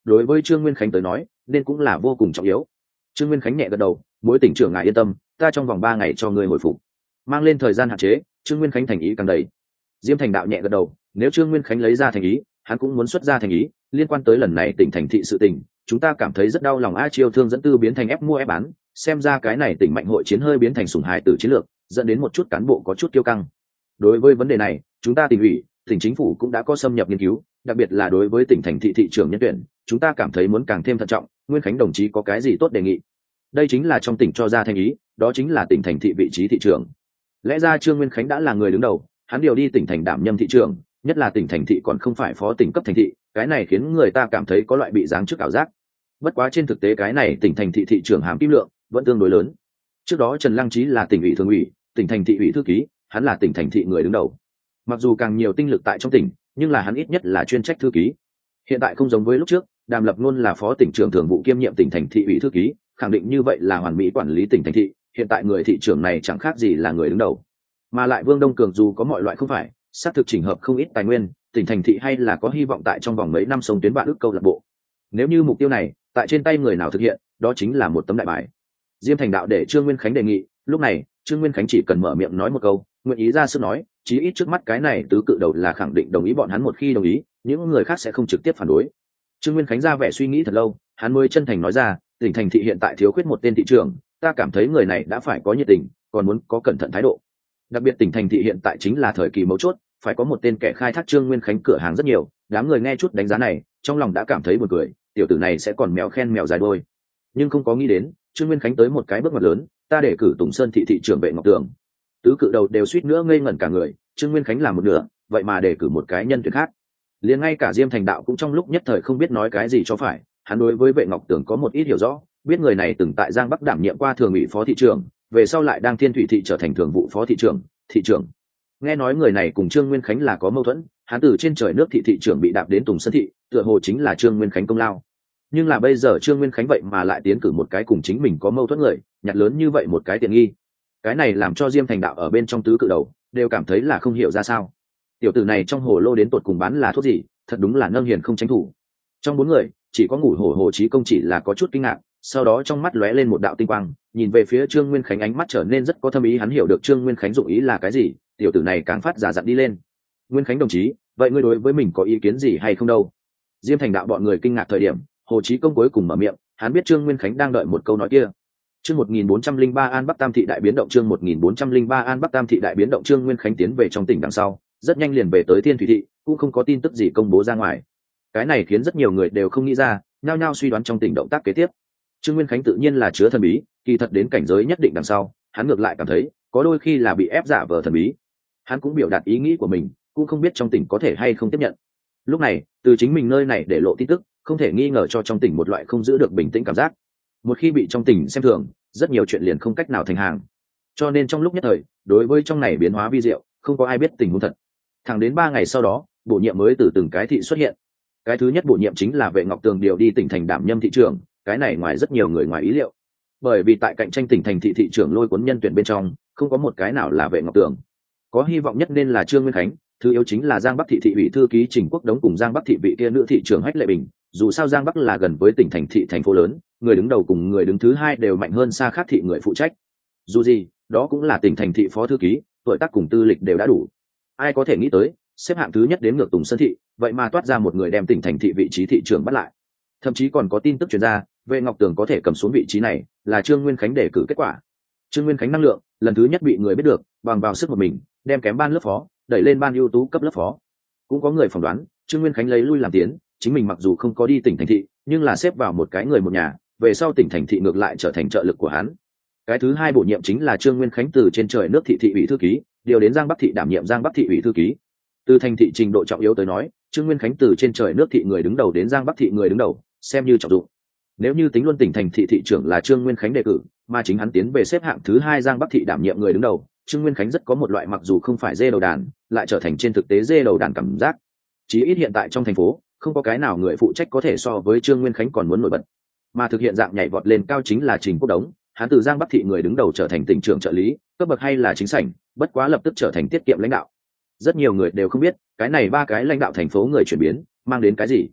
đối với Trương Nguyên Khánh tới nói nên cũng là vô cùng trọng yếu. Trương Nguyên Khánh nhẹ gật đầu, mỗi tỉnh trưởng ngài yên tâm, ta trong vòng ba ngày cho ngươi hồi phục. Mang lên thời gian hạn chế, Trương Nguyên Khánh thành ý càng đầy. Diêm Thành Đạo nhẹ gật đầu, nếu Trương Nguyên Khánh lấy ra thành ý, hắn cũng muốn xuất ra thành ý. Liên quan tới lần này tỉnh thành thị sự tình, chúng ta cảm thấy rất đau lòng. A Chiêu thương dẫn tư biến thành ép mua ép bán, xem ra cái này tỉnh mạnh hội chiến hơi biến thành sủng hài tử chiến lược, dẫn đến một chút cán bộ có chút kiêu căng. Đối với vấn đề này, chúng ta tỉnh ủy, tỉnh chính phủ cũng đã có xâm nhập nghiên cứu, đặc biệt là đối với tỉnh thành thị thị trưởng nhân tuyển, chúng ta cảm thấy muốn càng thêm thận trọng. Nguyên Khánh đồng chí có cái gì tốt đề nghị? Đây chính là trong tỉnh cho ra thành ý, đó chính là tỉnh thành thị vị trí thị trưởng. Lẽ ra Trương Nguyên Khánh đã là người đứng đầu, hắn điều đi tỉnh thành đảm nhâm thị trưởng, nhất là tỉnh thành thị còn không phải phó tỉnh cấp thành thị, cái này khiến người ta cảm thấy có loại bị giáng chức ảo giác. Bất quá trên thực tế cái này tỉnh thành thị thị trưởng hàm kim lượng vẫn tương đối lớn. Trước đó Trần Lăng Chí là tỉnh ủy thường ủy, tỉnh thành thị ủy thư ký, hắn là tỉnh thành thị người đứng đầu. Mặc dù càng nhiều tinh lực tại trong tỉnh, nhưng là hắn ít nhất là chuyên trách thư ký. Hiện tại không giống với lúc trước, Đàm Lập Luôn là phó tỉnh trưởng thường vụ kiêm nhiệm tỉnh thành thị ủy thư ký, khẳng định như vậy là hoàn mỹ quản lý tỉnh thành thị. Hiện tại người thị trưởng này chẳng khác gì là người đứng đầu, mà lại Vương Đông Cường dù có mọi loại không phải, xác thực chỉnh hợp không ít tài nguyên, tỉnh thành thị hay là có hy vọng tại trong vòng mấy năm sông tuyến vạn ước câu lạc bộ. Nếu như mục tiêu này tại trên tay người nào thực hiện, đó chính là một tấm đại bài. Diêm Thành Đạo để Trương Nguyên Khánh đề nghị, lúc này Trương Nguyên Khánh chỉ cần mở miệng nói một câu, nguyện ý ra sức nói, chí ít trước mắt cái này tứ cự đầu là khẳng định đồng ý, bọn hắn một khi đồng ý, những người khác sẽ không trực tiếp phản đối. Trương Nguyên Khánh ra vẻ suy nghĩ thật lâu, hắn mới chân thành nói ra, tỉnh thành thị hiện tại thiếu khuyết một tên thị trưởng, ta cảm thấy người này đã phải có nhiệt tình, còn muốn có cẩn thận thái độ. Đặc biệt tỉnh thành thị hiện tại chính là thời kỳ mấu chốt, phải có một tên kẻ khai thác. Trương Nguyên Khánh cửa hàng rất nhiều, đám người nghe chút đánh giá này, trong lòng đã cảm thấy buồn cười, tiểu tử này sẽ còn mèo khen mèo dài đôi. Nhưng không có nghĩ đến, Trương Nguyên Khánh tới một cái bước ngoặt lớn, ta để cử Tùng Sơn thị thị trưởng Vệ Ngọc Tường. Tứ cự đầu đều suýt nữa ngây ngẩn cả người, Trương Nguyên Khánh làm một nửa, vậy mà để cử một cái nhân tuyển khác. Liền ngay cả Diêm Thành Đạo cũng trong lúc nhất thời không biết nói cái gì cho phải, hắn đối với Vệ Ngọc Tường có một ít hiểu rõ, biết người này từng tại Giang Bắc đảm nhiệm qua thường ủy phó thị trưởng, về sau lại đang Thiên Thủy thị trở thành thường vụ phó thị trưởng, thị trưởng. Nghe nói người này cùng Trương Nguyên Khánh là có mâu thuẫn, hắn từ trên trời nước thị thị trưởng bị đạp đến Tùng Sơn thị, tựa hồ chính là Trương Nguyên Khánh công lao. Nhưng là bây giờ Trương Nguyên Khánh vậy mà lại tiến cử một cái cùng chính mình có mâu thuẫn người, nhặt lớn như vậy một cái tiện nghi. Cái này làm cho Diêm Thành Đạo ở bên trong tứ cự đầu đều cảm thấy là không hiểu ra sao. Tiểu tử này trong hồ lô đến tột cùng bán là thuốc gì, thật đúng là nâng hiền không tranh thủ. Trong bốn người, chỉ có Ngủ Hổ Hồ Chí Công chỉ là có chút kinh ngạc, sau đó trong mắt lóe lên một đạo tinh quang, nhìn về phía Trương Nguyên Khánh, ánh mắt trở nên rất có thâm ý. Hắn hiểu được Trương Nguyên Khánh dụng ý là cái gì, tiểu tử này càng phát giả dặn đi lên. Nguyên Khánh đồng chí, vậy ngươi đối với mình có ý kiến gì hay không đâu? Diêm Thành Đạo bọn người kinh ngạc thời điểm, Hồ Chí Công cuối cùng mở miệng, hắn biết Trương Nguyên Khánh đang đợi một câu nói kia. Chương một nghìn bốn trăm lẻ ba An Bắc Tam thị đại biến động. Chương một nghìn bốn trăm lẻ ba An Bắc Tam thị đại biến động. Trương Nguyên Khánh tiến về trong tỉnh đằng sau, rất nhanh liền về tới Thiên Thủy thị, cũng không có tin tức gì công bố ra ngoài. Cái này khiến rất nhiều người đều không nghĩ ra, nhao nhao suy đoán trong tỉnh động tác kế tiếp. Trương Nguyên Khánh tự nhiên là chứa thần bí, kỳ thật đến cảnh giới nhất định đằng sau, hắn ngược lại cảm thấy có đôi khi là bị ép giả vờ thần bí. Hắn cũng biểu đạt ý nghĩ của mình, cũng không biết trong tỉnh có thể hay không tiếp nhận. Lúc này, từ chính mình nơi này để lộ tin tức, không thể nghi ngờ cho trong tỉnh một loại không giữ được bình tĩnh cảm giác. Một khi bị trong tỉnh xem thường, rất nhiều chuyện liền không cách nào thành hàng. Cho nên trong lúc nhất thời, đối với trong này biến hóa vi diệu, không có ai biết tình huống thật. Thẳng đến ba ngày sau đó, bổ nhiệm mới từ từng cái thị xuất hiện. Cái thứ nhất bổ nhiệm chính là Vệ Ngọc Tường điều đi tỉnh thành đảm nhâm thị trưởng, cái này ngoài rất nhiều người ngoài ý liệu. Bởi vì tại cạnh tranh tỉnh thành thị thị trưởng lôi cuốn nhân tuyển bên trong, không có một cái nào là Vệ Ngọc Tường. Có hy vọng nhất nên là Trương Nguyên Khánh, thứ yếu chính là Giang Bắc thị thị ủy thư ký Trình Quốc Đống cùng Giang Bắc thị vị kia nữ thị trưởng Hách Lệ Bình. Dù sao Giang Bắc là gần với tỉnh thành thị thành phố lớn, người đứng đầu cùng người đứng thứ hai đều mạnh hơn xa khác thị người phụ trách. Dù gì, đó cũng là tỉnh thành thị phó thư ký, tuổi tác cùng tư lịch đều đã đủ. Ai có thể nghĩ tới, xếp hạng thứ nhất đến ngược Tùng Sơn thị, vậy mà toát ra một người đem tỉnh thành thị vị trí thị trưởng bắt lại. Thậm chí còn có tin tức truyền ra, Vệ Ngọc Tường có thể cầm xuống vị trí này, là Trương Nguyên Khánh đề cử kết quả. Trương Nguyên Khánh năng lượng, lần thứ nhất bị người biết được, bằng vào sức một mình, đem kém ban lớp phó, đẩy lên ban ưu tú cấp lớp phó. Cũng có người phỏng đoán, Trương Nguyên Khánh lấy lui làm tiến, chính mình mặc dù không có đi tỉnh thành thị, nhưng là xếp vào một cái người một nhà, về sau tỉnh thành thị ngược lại trở thành trợ lực của hắn. Cái thứ hai bổ nhiệm chính là Trương Nguyên Khánh từ trên trời nước thị thị ủy thư ký, điều đến Giang Bắc thị đảm nhiệm Giang Bắc thị ủy thư ký. Từ thành thị trình độ trọng yếu tới nói, Trương Nguyên Khánh từ trên trời nước thị người đứng đầu đến Giang Bắc thị người đứng đầu, xem như trọng dụng. Nếu như tính luôn tỉnh thành thị thị trưởng là Trương Nguyên Khánh đề cử, mà chính hắn tiến về xếp hạng thứ hai Giang Bắc thị đảm nhiệm người đứng đầu, Trương Nguyên Khánh rất có một loại mặc dù không phải dê đầu đàn, lại trở thành trên thực tế dê đầu đàn cảm giác. Chí ít hiện tại trong thành phố, không có cái nào người phụ trách có thể so với Trương Nguyên Khánh còn muốn nổi bật. Mà thực hiện dạng nhảy vọt lên cao chính là Trình Quốc Đống, hắn từ Giang Bắc thị người đứng đầu trở thành tỉnh trưởng trợ lý, cấp bậc hay là chính sảnh, bất quá lập tức trở thành tiết kiệm lãnh đạo. Rất nhiều người đều không biết, cái này ba cái lãnh đạo thành phố người chuyển biến mang đến cái gì.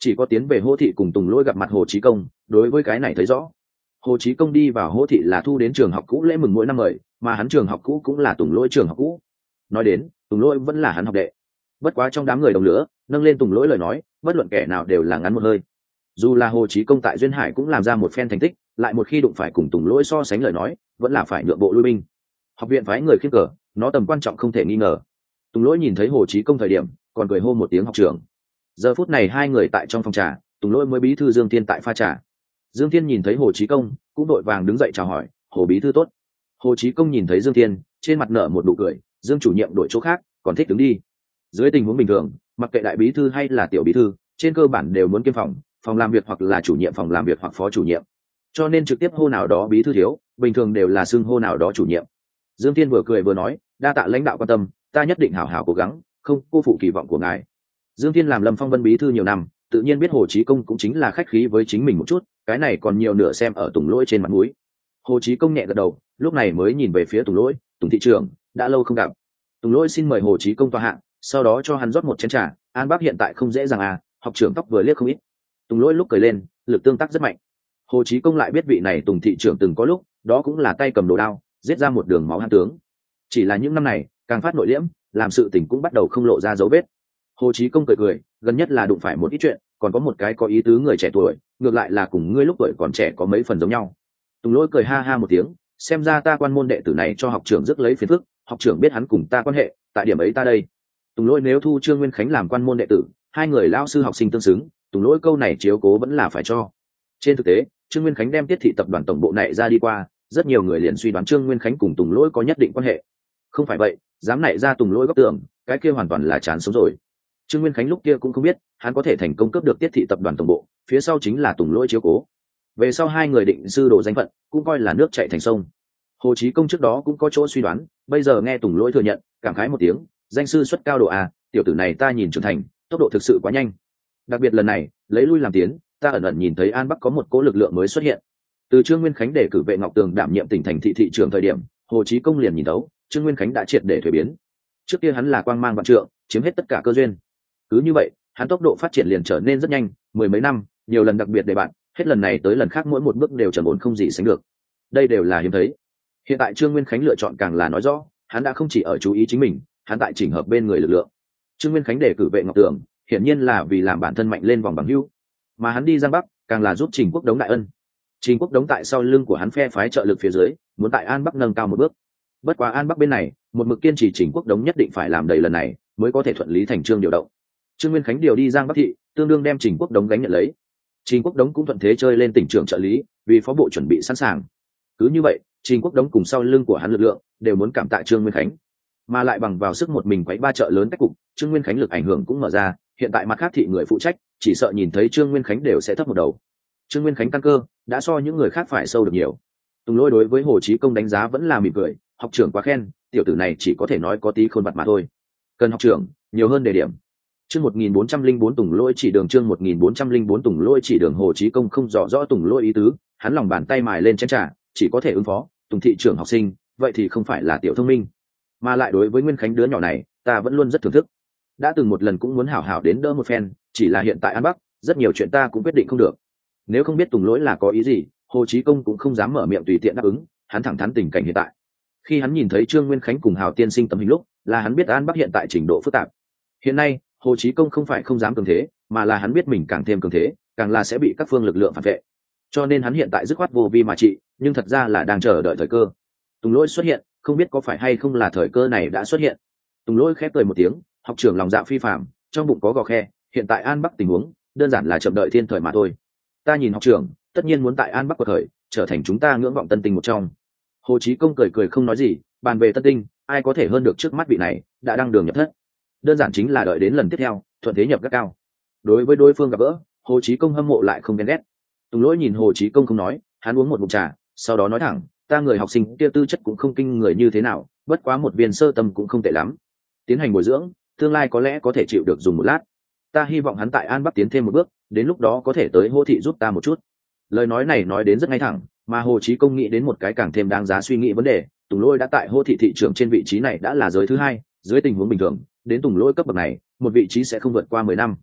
chỉ có tiến về Hô thị cùng Tùng Lỗi gặp mặt Hồ Chí Công, đối với cái này thấy rõ. Hồ Chí Công đi vào Hô thị là thu đến trường học cũ lễ mừng mỗi năm mời, mà hắn trường học cũ cũng là Tùng Lỗi trường học cũ. Nói đến, Tùng Lỗi vẫn là hắn học đệ. Bất quá trong đám người đồng lứa, nâng lên Tùng Lỗi lời nói, bất luận kẻ nào đều là ngắn một hơi. Dù là Hồ Chí Công tại Duyên Hải cũng làm ra một phen thành tích, lại một khi đụng phải cùng Tùng Lỗi so sánh lời nói, vẫn là phải nhượng bộ lui binh. Học viện phái người khiêng cờ, nó tầm quan trọng không thể nghi ngờ. Tùng Lỗi nhìn thấy Hồ Chí Công thời điểm, còn cười hô một tiếng học trưởng. Giờ phút này hai người tại trong phòng trà, Tùng Lỗi mới bí thư Dương Thiên tại pha trà. Dương Thiên nhìn thấy Hồ Chí Công, cũng đội vàng đứng dậy chào hỏi, Hồ bí thư tốt. Hồ Chí Công nhìn thấy Dương Thiên, trên mặt nở một nụ cười, Dương chủ nhiệm đổi chỗ khác, còn thích đứng đi. Dưới tình huống bình thường, mặc kệ đại bí thư hay là tiểu bí thư, trên cơ bản đều muốn kiêm phòng, phòng làm việc hoặc là chủ nhiệm phòng làm việc hoặc phó chủ nhiệm. Cho nên trực tiếp hô nào đó bí thư thiếu, bình thường đều là xưng hô nào đó chủ nhiệm. Dương Thiên vừa cười vừa nói, đa tạ lãnh đạo quan tâm, ta nhất định hảo hảo cố gắng, không cô phụ kỳ vọng của ngài. Dương Thiên làm Lâm Phong Vân bí thư nhiều năm, tự nhiên biết Hồ Chí Công cũng chính là khách khí với chính mình một chút, cái này còn nhiều nửa xem ở Tùng Lỗi trên mặt mũi. Hồ Chí Công nhẹ gật đầu, lúc này mới nhìn về phía Tùng Lỗi, Tùng thị trưởng, đã lâu không gặp. Tùng Lỗi xin mời Hồ Chí Công tòa hạ, sau đó cho hắn rót một chén trà. An Bác hiện tại không dễ dàng à, học trưởng tóc vừa liếc không ít. Tùng Lỗi lúc cười lên, lực tương tác rất mạnh. Hồ Chí Công lại biết vị này Tùng thị trưởng từng có lúc, đó cũng là tay cầm đồ đao, giết ra một đường máu hàn tướng. Chỉ là những năm này, càng phát nội liễm, làm sự tình cũng bắt đầu không lộ ra dấu vết. Hồ Chí Công cười cười, gần nhất là đụng phải một ít chuyện, còn có một cái có ý tứ người trẻ tuổi, ngược lại là cùng ngươi lúc tuổi còn trẻ có mấy phần giống nhau. Tùng Lỗi cười ha ha một tiếng, xem ra ta quan môn đệ tử này cho học trưởng rước lấy phiền phức, học trưởng biết hắn cùng ta quan hệ, tại điểm ấy ta đây. Tùng Lỗi nếu thu Trương Nguyên Khánh làm quan môn đệ tử, hai người lão sư học sinh tương xứng, Tùng Lỗi câu này chiếu cố vẫn là phải cho. Trên thực tế, Trương Nguyên Khánh đem Tiết thị tập đoàn tổng bộ này ra đi qua, rất nhiều người liền suy đoán Trương Nguyên Khánh cùng Tùng Lỗi có nhất định quan hệ. Không phải vậy, dám nảy ra Tùng Lỗi góc tưởng, cái kia hoàn toàn là chán sống rồi. Trương Nguyên Khánh lúc kia cũng không biết, hắn có thể thành công cướp được Tiết thị tập đoàn tổng bộ, phía sau chính là Tùng Lỗi chiếu cố. Về sau hai người định sư đồ danh phận, cũng coi là nước chảy thành sông. Hồ Chí Công trước đó cũng có chỗ suy đoán, bây giờ nghe Tùng Lỗi thừa nhận, cảm khái một tiếng, danh sư xuất cao độ à, tiểu tử này ta nhìn trưởng thành, tốc độ thực sự quá nhanh. Đặc biệt lần này, lấy lui làm tiến, ta ẩn ẩn nhìn thấy An Bắc có một cỗ lực lượng mới xuất hiện. Từ Trương Nguyên Khánh để cử Vệ Ngọc Tường đảm nhiệm tỉnh thành thị thị trưởng thời điểm, Hồ Chí Công liền nhìn thấu, Trương Nguyên Khánh đã triệt để thuế biến. Trước kia hắn là quang mang vạn trượng, chiếm hết tất cả cơ duyên. Cứ như vậy, hắn tốc độ phát triển liền trở nên rất nhanh, mười mấy năm, nhiều lần đặc biệt để bạn, hết lần này tới lần khác mỗi một bước đều trầm ổn không gì sánh được. Đây đều là hiếm thấy. Hiện tại Trương Nguyên Khánh lựa chọn càng là nói rõ, hắn đã không chỉ ở chú ý chính mình, hắn tại chỉnh hợp bên người lực lượng. Trương Nguyên Khánh để cử Vệ Ngọc Tường, hiển nhiên là vì làm bản thân mạnh lên vòng bằng hữu, mà hắn đi Giang Bắc, càng là giúp Trình Quốc Đống đại ân. Trình Quốc Đống tại sau lưng của hắn phe phái trợ lực phía dưới, muốn tại An Bắc nâng cao một bước. Bất quá An Bắc bên này, một mực kiên trì Trình Quốc Đống nhất định phải làm đầy lần này, mới có thể thuận lý thành chương điều động. Trương Nguyên Khánh điều đi Giang Bắc thị, tương đương đem Trình Quốc Đống gánh nhận lấy. Trình Quốc Đống cũng thuận thế chơi lên tỉnh trưởng trợ lý, vì phó bộ chuẩn bị sẵn sàng. Cứ như vậy, Trình Quốc Đống cùng sau lưng của hắn lực lượng đều muốn cảm tạ Trương Nguyên Khánh, mà lại bằng vào sức một mình quấy ba chợ lớn cách cục, Trương Nguyên Khánh lực ảnh hưởng cũng mở ra. Hiện tại mặt khác thị người phụ trách, chỉ sợ nhìn thấy Trương Nguyên Khánh đều sẽ thấp một đầu. Trương Nguyên Khánh căn cơ đã so những người khác phải sâu được nhiều. Tùng Lỗi đối với Hồ Chí Công đánh giá vẫn là mỉm cười, học trưởng quá khen, tiểu tử này chỉ có thể nói có tí khôn vặt mà thôi. Cần học trưởng nhiều hơn đề điểm. Chương một nghìn bốn trăm linh bốn Tùng Lỗi chỉ đường chương một nghìn bốn trăm linh bốn Tùng Lỗi chỉ đường Hồ Chí Công không rõ rõ Tùng Lỗi ý tứ, hắn lòng bàn tay mài lên chén trà, chỉ có thể ứng phó, Tùng thị trưởng học sinh, vậy thì không phải là tiểu thông minh. Mà lại đối với Nguyên Khánh đứa nhỏ này, ta vẫn luôn rất thưởng thức. Đã từng một lần cũng muốn hảo hảo đến đỡ một phen, chỉ là hiện tại An Bắc, rất nhiều chuyện ta cũng quyết định không được. Nếu không biết Tùng Lỗi là có ý gì, Hồ Chí Công cũng không dám mở miệng tùy tiện đáp ứng, hắn thẳng thắn tình cảnh hiện tại. Khi hắn nhìn thấy Trương Nguyên Khánh cùng Hào tiên sinh tấm hình lúc, là hắn biết An Bắc hiện tại trình độ phức tạp. Hiện nay, Hồ Chí Công không phải không dám cường thế, mà là hắn biết mình càng thêm cường thế, càng là sẽ bị các phương lực lượng phản vệ. Cho nên hắn hiện tại dứt khoát vô vi mà trị, nhưng thật ra là đang chờ đợi thời cơ. Tùng Lỗi xuất hiện, không biết có phải hay không là thời cơ này đã xuất hiện. Tùng Lỗi khép cười một tiếng, học trưởng lòng dạ phi phàm, trong bụng có gò khe, hiện tại An Bắc tình huống, đơn giản là chậm đợi thiên thời mà thôi. Ta nhìn học trưởng, tất nhiên muốn tại An Bắc của thời, trở thành chúng ta ngưỡng vọng tân tinh một trong. Hồ Chí Công cười cười không nói gì, bàn về tân tinh, ai có thể hơn được trước mắt vị này, đã đăng đường nhập thất. Đơn giản chính là đợi đến lần tiếp theo, thuận thế nhập các cao. Đối với đối phương gặp gỡ, Hồ Chí Công hâm mộ lại không ghen ghét. Tùng Lỗi nhìn Hồ Chí Công không nói, hắn uống một ngụm trà, sau đó nói thẳng, ta người học sinh kia tư chất cũng không kinh người như thế nào, bất quá một viên sơ tâm cũng không tệ lắm. Tiến hành bồi dưỡng, tương lai có lẽ có thể chịu được dùng một lát. Ta hy vọng hắn tại An Bắc tiến thêm một bước, đến lúc đó có thể tới Hô thị giúp ta một chút. Lời nói này nói đến rất ngay thẳng, mà Hồ Chí Công nghĩ đến một cái càng thêm đáng giá suy nghĩ vấn đề, Tùng Lỗi đã tại Hô thị thị trưởng trên vị trí này đã là giới thứ hai, dưới tình huống bình thường, đến Tùng Lỗi cấp bậc này, một vị trí sẽ không vượt qua mười năm.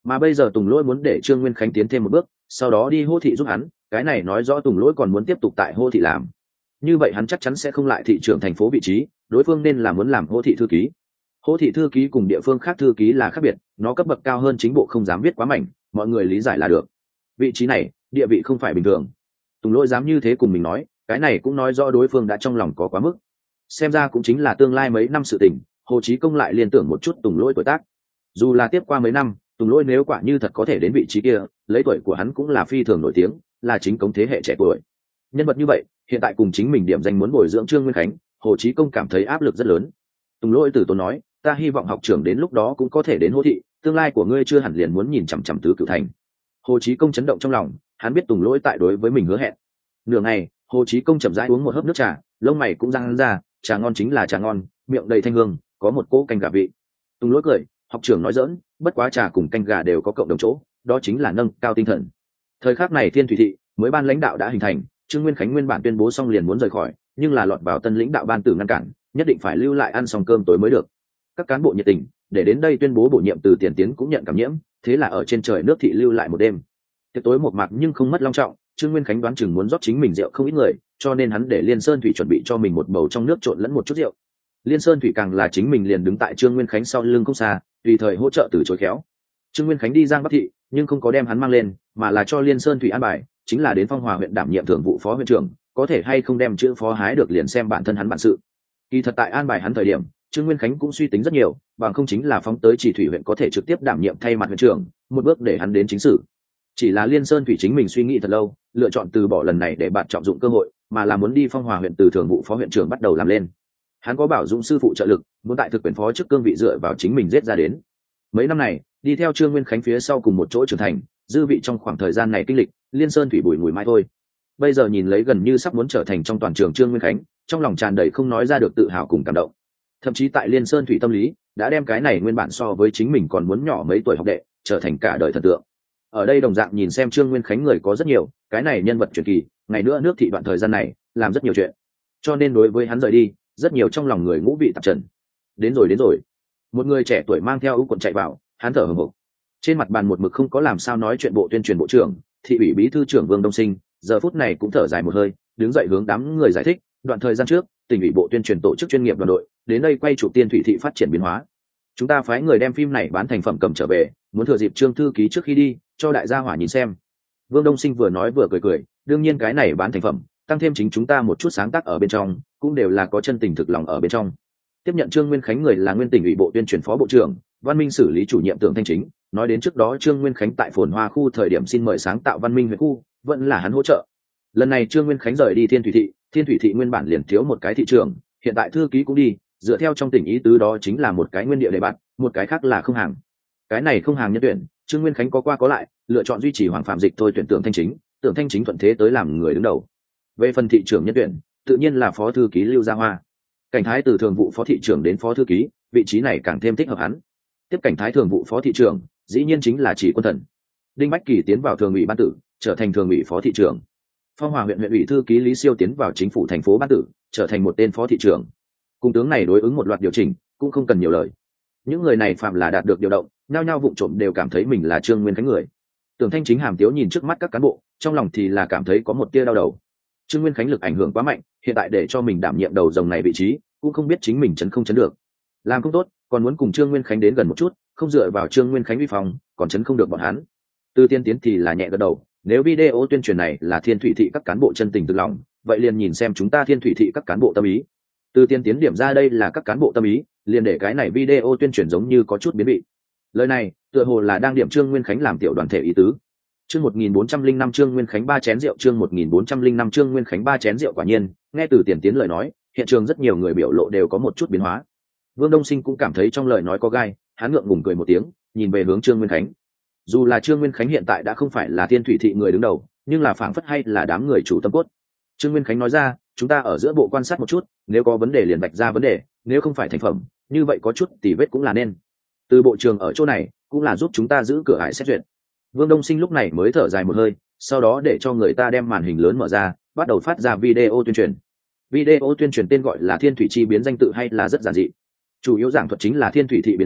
Mà bây giờ Tùng Lỗi muốn để Trương Nguyên Khánh tiến thêm một bước, sau đó đi Hô thị giúp hắn, cái này nói rõ Tùng Lỗi còn muốn tiếp tục tại Hô thị làm. Như vậy hắn chắc chắn sẽ không lại thị trưởng thành phố vị trí, đối phương nên là muốn làm Hô thị thư ký. Hô thị thư ký cùng địa phương khác thư ký là khác biệt, nó cấp bậc cao hơn chính bộ không dám viết quá mảnh, mọi người lý giải là được. Vị trí này, địa vị không phải bình thường. Tùng Lỗi dám như thế cùng mình nói, cái này cũng nói rõ đối phương đã trong lòng có quá mức. Xem ra cũng chính là tương lai mấy năm sự tình, Hồ Chí Công lại liên tưởng một chút Tùng Lỗi tuổi tác. Dù là tiếp qua mấy năm, Tùng Lỗi nếu quả như thật có thể đến vị trí kia, lấy tuổi của hắn cũng là phi thường nổi tiếng, là chính cống thế hệ trẻ tuổi. Nhân vật như vậy, hiện tại cùng chính mình điểm danh muốn bồi dưỡng Trương Nguyên Khánh, Hồ Chí Công cảm thấy áp lực rất lớn. Tùng Lỗi từ tốn nói, ta hy vọng học trưởng đến lúc đó cũng có thể đến Hô thị, tương lai của ngươi chưa hẳn liền muốn nhìn chằm chằm tứ cửu thành. Hồ Chí Công chấn động trong lòng, hắn biết Tùng Lỗi tại đối với mình hứa hẹn. Nửa ngày, Hồ Chí Công chậm rãi uống một hớp nước trà, lông mày cũng răng ra, trà ngon chính là trà ngon, miệng đầy thanh hương, có một cỗ canh gà vị. Tùng Lỗi cười, học trưởng nói giỡn, bất quá trà cùng canh gà đều có cộng đồng chỗ, đó chính là nâng cao tinh thần. Thời khắc này Thiên Thủy thị mới ban lãnh đạo đã hình thành, Trương Nguyên Khánh nguyên bản tuyên bố xong liền muốn rời khỏi, nhưng là lọt vào tân lãnh đạo ban tử ngăn cản, nhất định phải lưu lại ăn xong cơm tối mới được. Các cán bộ nhiệt tình, để đến đây tuyên bố bổ nhiệm từ Tiền Tiến cũng nhận cảm nhiễm, thế là ở trên trời nước thị lưu lại một đêm. Tiệc tối một mặt nhưng không mất long trọng, Trương Nguyên Khánh đoán chừng muốn rót chính mình rượu không ít người, cho nên hắn để Liên Sơn Thủy chuẩn bị cho mình một bầu trong nước trộn lẫn một chút rượu. Liên Sơn Thủy càng là chính mình liền đứng tại Trương Nguyên Khánh sau lưng không xa, tùy thời hỗ trợ từ chối khéo. Trương Nguyên Khánh đi Giang Bắc thị, nhưng không có đem hắn mang lên, mà là cho Liên Sơn Thủy an bài, chính là đến Phong Hòa huyện đảm nhiệm thường vụ phó huyện trưởng, có thể hay không đem chữ phó hái được liền xem bản thân hắn bản sự. Kỳ thật tại an bài hắn thời điểm, Trương Nguyên Khánh cũng suy tính rất nhiều, bằng không chính là phóng tới Chỉ Thủy huyện có thể trực tiếp đảm nhiệm thay mặt huyện trưởng, một bước để hắn đến chính sự. Chỉ là Liên Sơn Thủy chính mình suy nghĩ thật lâu, lựa chọn từ bỏ lần này để bạn trọng dụng cơ hội, mà là muốn đi Phong Hòa huyện từ thường vụ phó huyện trưởng bắt đầu làm lên. Hắn có Bảo Dũng sư phụ trợ lực, muốn tại thực quyền phó chức cương vị dựa vào chính mình giết ra đến. Mấy năm này, đi theo Trương Nguyên Khánh phía sau cùng một chỗ trưởng thành, dư vị trong khoảng thời gian này kinh lịch, Liên Sơn Thủy bùi ngùi mai thôi. Bây giờ nhìn lấy gần như sắp muốn trở thành trong toàn trường Trương Nguyên Khánh, trong lòng tràn đầy không nói ra được tự hào cùng cảm động. Thậm chí tại Liên Sơn Thủy tâm lý, đã đem cái này nguyên bản so với chính mình còn muốn nhỏ mấy tuổi học đệ, trở thành cả đời thần tượng. Ở đây đồng dạng nhìn xem Trương Nguyên Khánh người có rất nhiều, cái này nhân vật truyền kỳ, ngày nữa nước thị đoạn thời gian này, làm rất nhiều chuyện. Cho nên đối với hắn rời đi, rất nhiều trong lòng người ngũ vị tạp trần. Đến rồi đến rồi. Một người trẻ tuổi mang theo ưu cuộn chạy vào, hắn thở hổn hển. Trên mặt bàn một mực không có làm sao nói chuyện bộ tuyên truyền bộ trưởng, thị ủy bí thư trưởng Vương Đông Sinh, giờ phút này cũng thở dài một hơi, đứng dậy hướng đám người giải thích, đoạn thời gian trước, tỉnh ủy bộ tuyên truyền tổ chức chuyên nghiệp đoàn đội, đến đây quay chụp Tiên Thủy thị phát triển biến hóa. Chúng ta phái người đem phim này bán thành phẩm cầm trở về, muốn thừa dịp Trương thư ký trước khi đi, cho đại gia hỏa nhìn xem. Vương Đông Sinh vừa nói vừa cười cười, đương nhiên cái này bán thành phẩm, tăng thêm chính chúng ta một chút sáng tác ở bên trong, cũng đều là có chân tình thực lòng ở bên trong. Tiếp nhận Trương Nguyên Khánh người là nguyên tỉnh ủy bộ tuyên truyền phó bộ trưởng, Văn Minh xử lý chủ nhiệm Tưởng Thanh Chính, nói đến trước đó Trương Nguyên Khánh tại Phồn Hoa khu thời điểm xin mời sáng tạo Văn Minh huyện khu, vẫn là hắn hỗ trợ. Lần này Trương Nguyên Khánh rời đi Thiên Thủy thị, Thiên Thủy thị nguyên bản liền thiếu một cái thị trường, hiện tại thư ký cũng đi, dựa theo trong tỉnh ý tứ đó chính là một cái nguyên địa đề bạt, một cái khác là không hàng. Cái này không hàng nhân tuyển, Trương Nguyên Khánh có qua có lại, lựa chọn duy trì Hoàng Phạm Dịch thôi tuyển Tưởng Thanh Chính, Tưởng Thanh Chính thuận thế tới làm người đứng đầu. Về phần thị trưởng nhân tuyển, tự nhiên là phó thư ký Lưu Gia Hoa. Cảnh Thái từ thường vụ phó thị trưởng đến phó thư ký, vị trí này càng thêm thích hợp hắn. Tiếp Cảnh Thái thường vụ phó thị trưởng, dĩ nhiên chính là Chỉ Quân Thần. Đinh Bách Kỳ tiến vào thường ủy ban tử, trở thành thường ủy phó thị trưởng. Phong Hòa huyện huyện ủy thư ký Lý Siêu tiến vào chính phủ thành phố ban tử, trở thành một tên phó thị trưởng. Cùng tướng này đối ứng một loạt điều chỉnh, cũng không cần nhiều lời. Những người này phạm là đạt được điều động, nhao nhao vụng trộm đều cảm thấy mình là Trương Nguyên Khánh người. Tưởng Thanh Chính hàm tiếu nhìn trước mắt các cán bộ, trong lòng thì là cảm thấy có một tia đau đầu. Trương Nguyên Khánh lực ảnh hưởng quá mạnh, hiện tại để cho mình đảm nhiệm đầu rồng này vị trí, cũng không biết chính mình chấn không chấn được. Làm không tốt, còn muốn cùng Trương Nguyên Khánh đến gần một chút, không dựa vào Trương Nguyên Khánh uy phong, còn chấn không được bọn hắn. Từ Tiên Tiến thì là nhẹ gật đầu, nếu video tuyên truyền này là Thiên Thủy thị các cán bộ chân tình từ lòng, vậy liền nhìn xem chúng ta Thiên Thủy thị các cán bộ tâm ý. Từ Tiên Tiến điểm ra đây là các cán bộ tâm ý, liền để cái này video tuyên truyền giống như có chút biến vị. Lời này, tựa hồ là đang điểm Trương Nguyên Khánh làm tiểu đoàn thể ý tứ. Chương một nghìn bốn trăm linh năm Trương Nguyên Khánh ba chén rượu, chương một nghìn bốn trăm linh năm Trương Nguyên Khánh ba chén rượu, quả nhiên, nghe Từ Tiền Tiến lời nói, hiện trường rất nhiều người biểu lộ đều có một chút biến hóa. Vương Đông Sinh cũng cảm thấy trong lời nói có gai, hắn ngượng ngùng cười một tiếng, nhìn về hướng Trương Nguyên Khánh. Dù là Trương Nguyên Khánh hiện tại đã không phải là Thiên Thủy thị người đứng đầu, nhưng là phảng phất hay là đám người chủ tâm cốt. Trương Nguyên Khánh nói ra, chúng ta ở giữa bộ quan sát một chút, nếu có vấn đề liền vạch ra vấn đề, nếu không phải thành phẩm, như vậy có chút tỉ vết cũng là nên. Từ bộ trường ở chỗ này, cũng là giúp chúng ta giữ cửa ải xét duyệt. Vương Đông Sinh lúc này mới thở dài một hơi, sau đó để cho người ta đem màn hình lớn mở ra, bắt đầu phát ra video tuyên truyền. Video tuyên truyền tên gọi là Thiên Thủy chi biến danh tự hay là rất giản dị. Chủ yếu giảng thuật chính là Thiên Thủy thị biến hóa,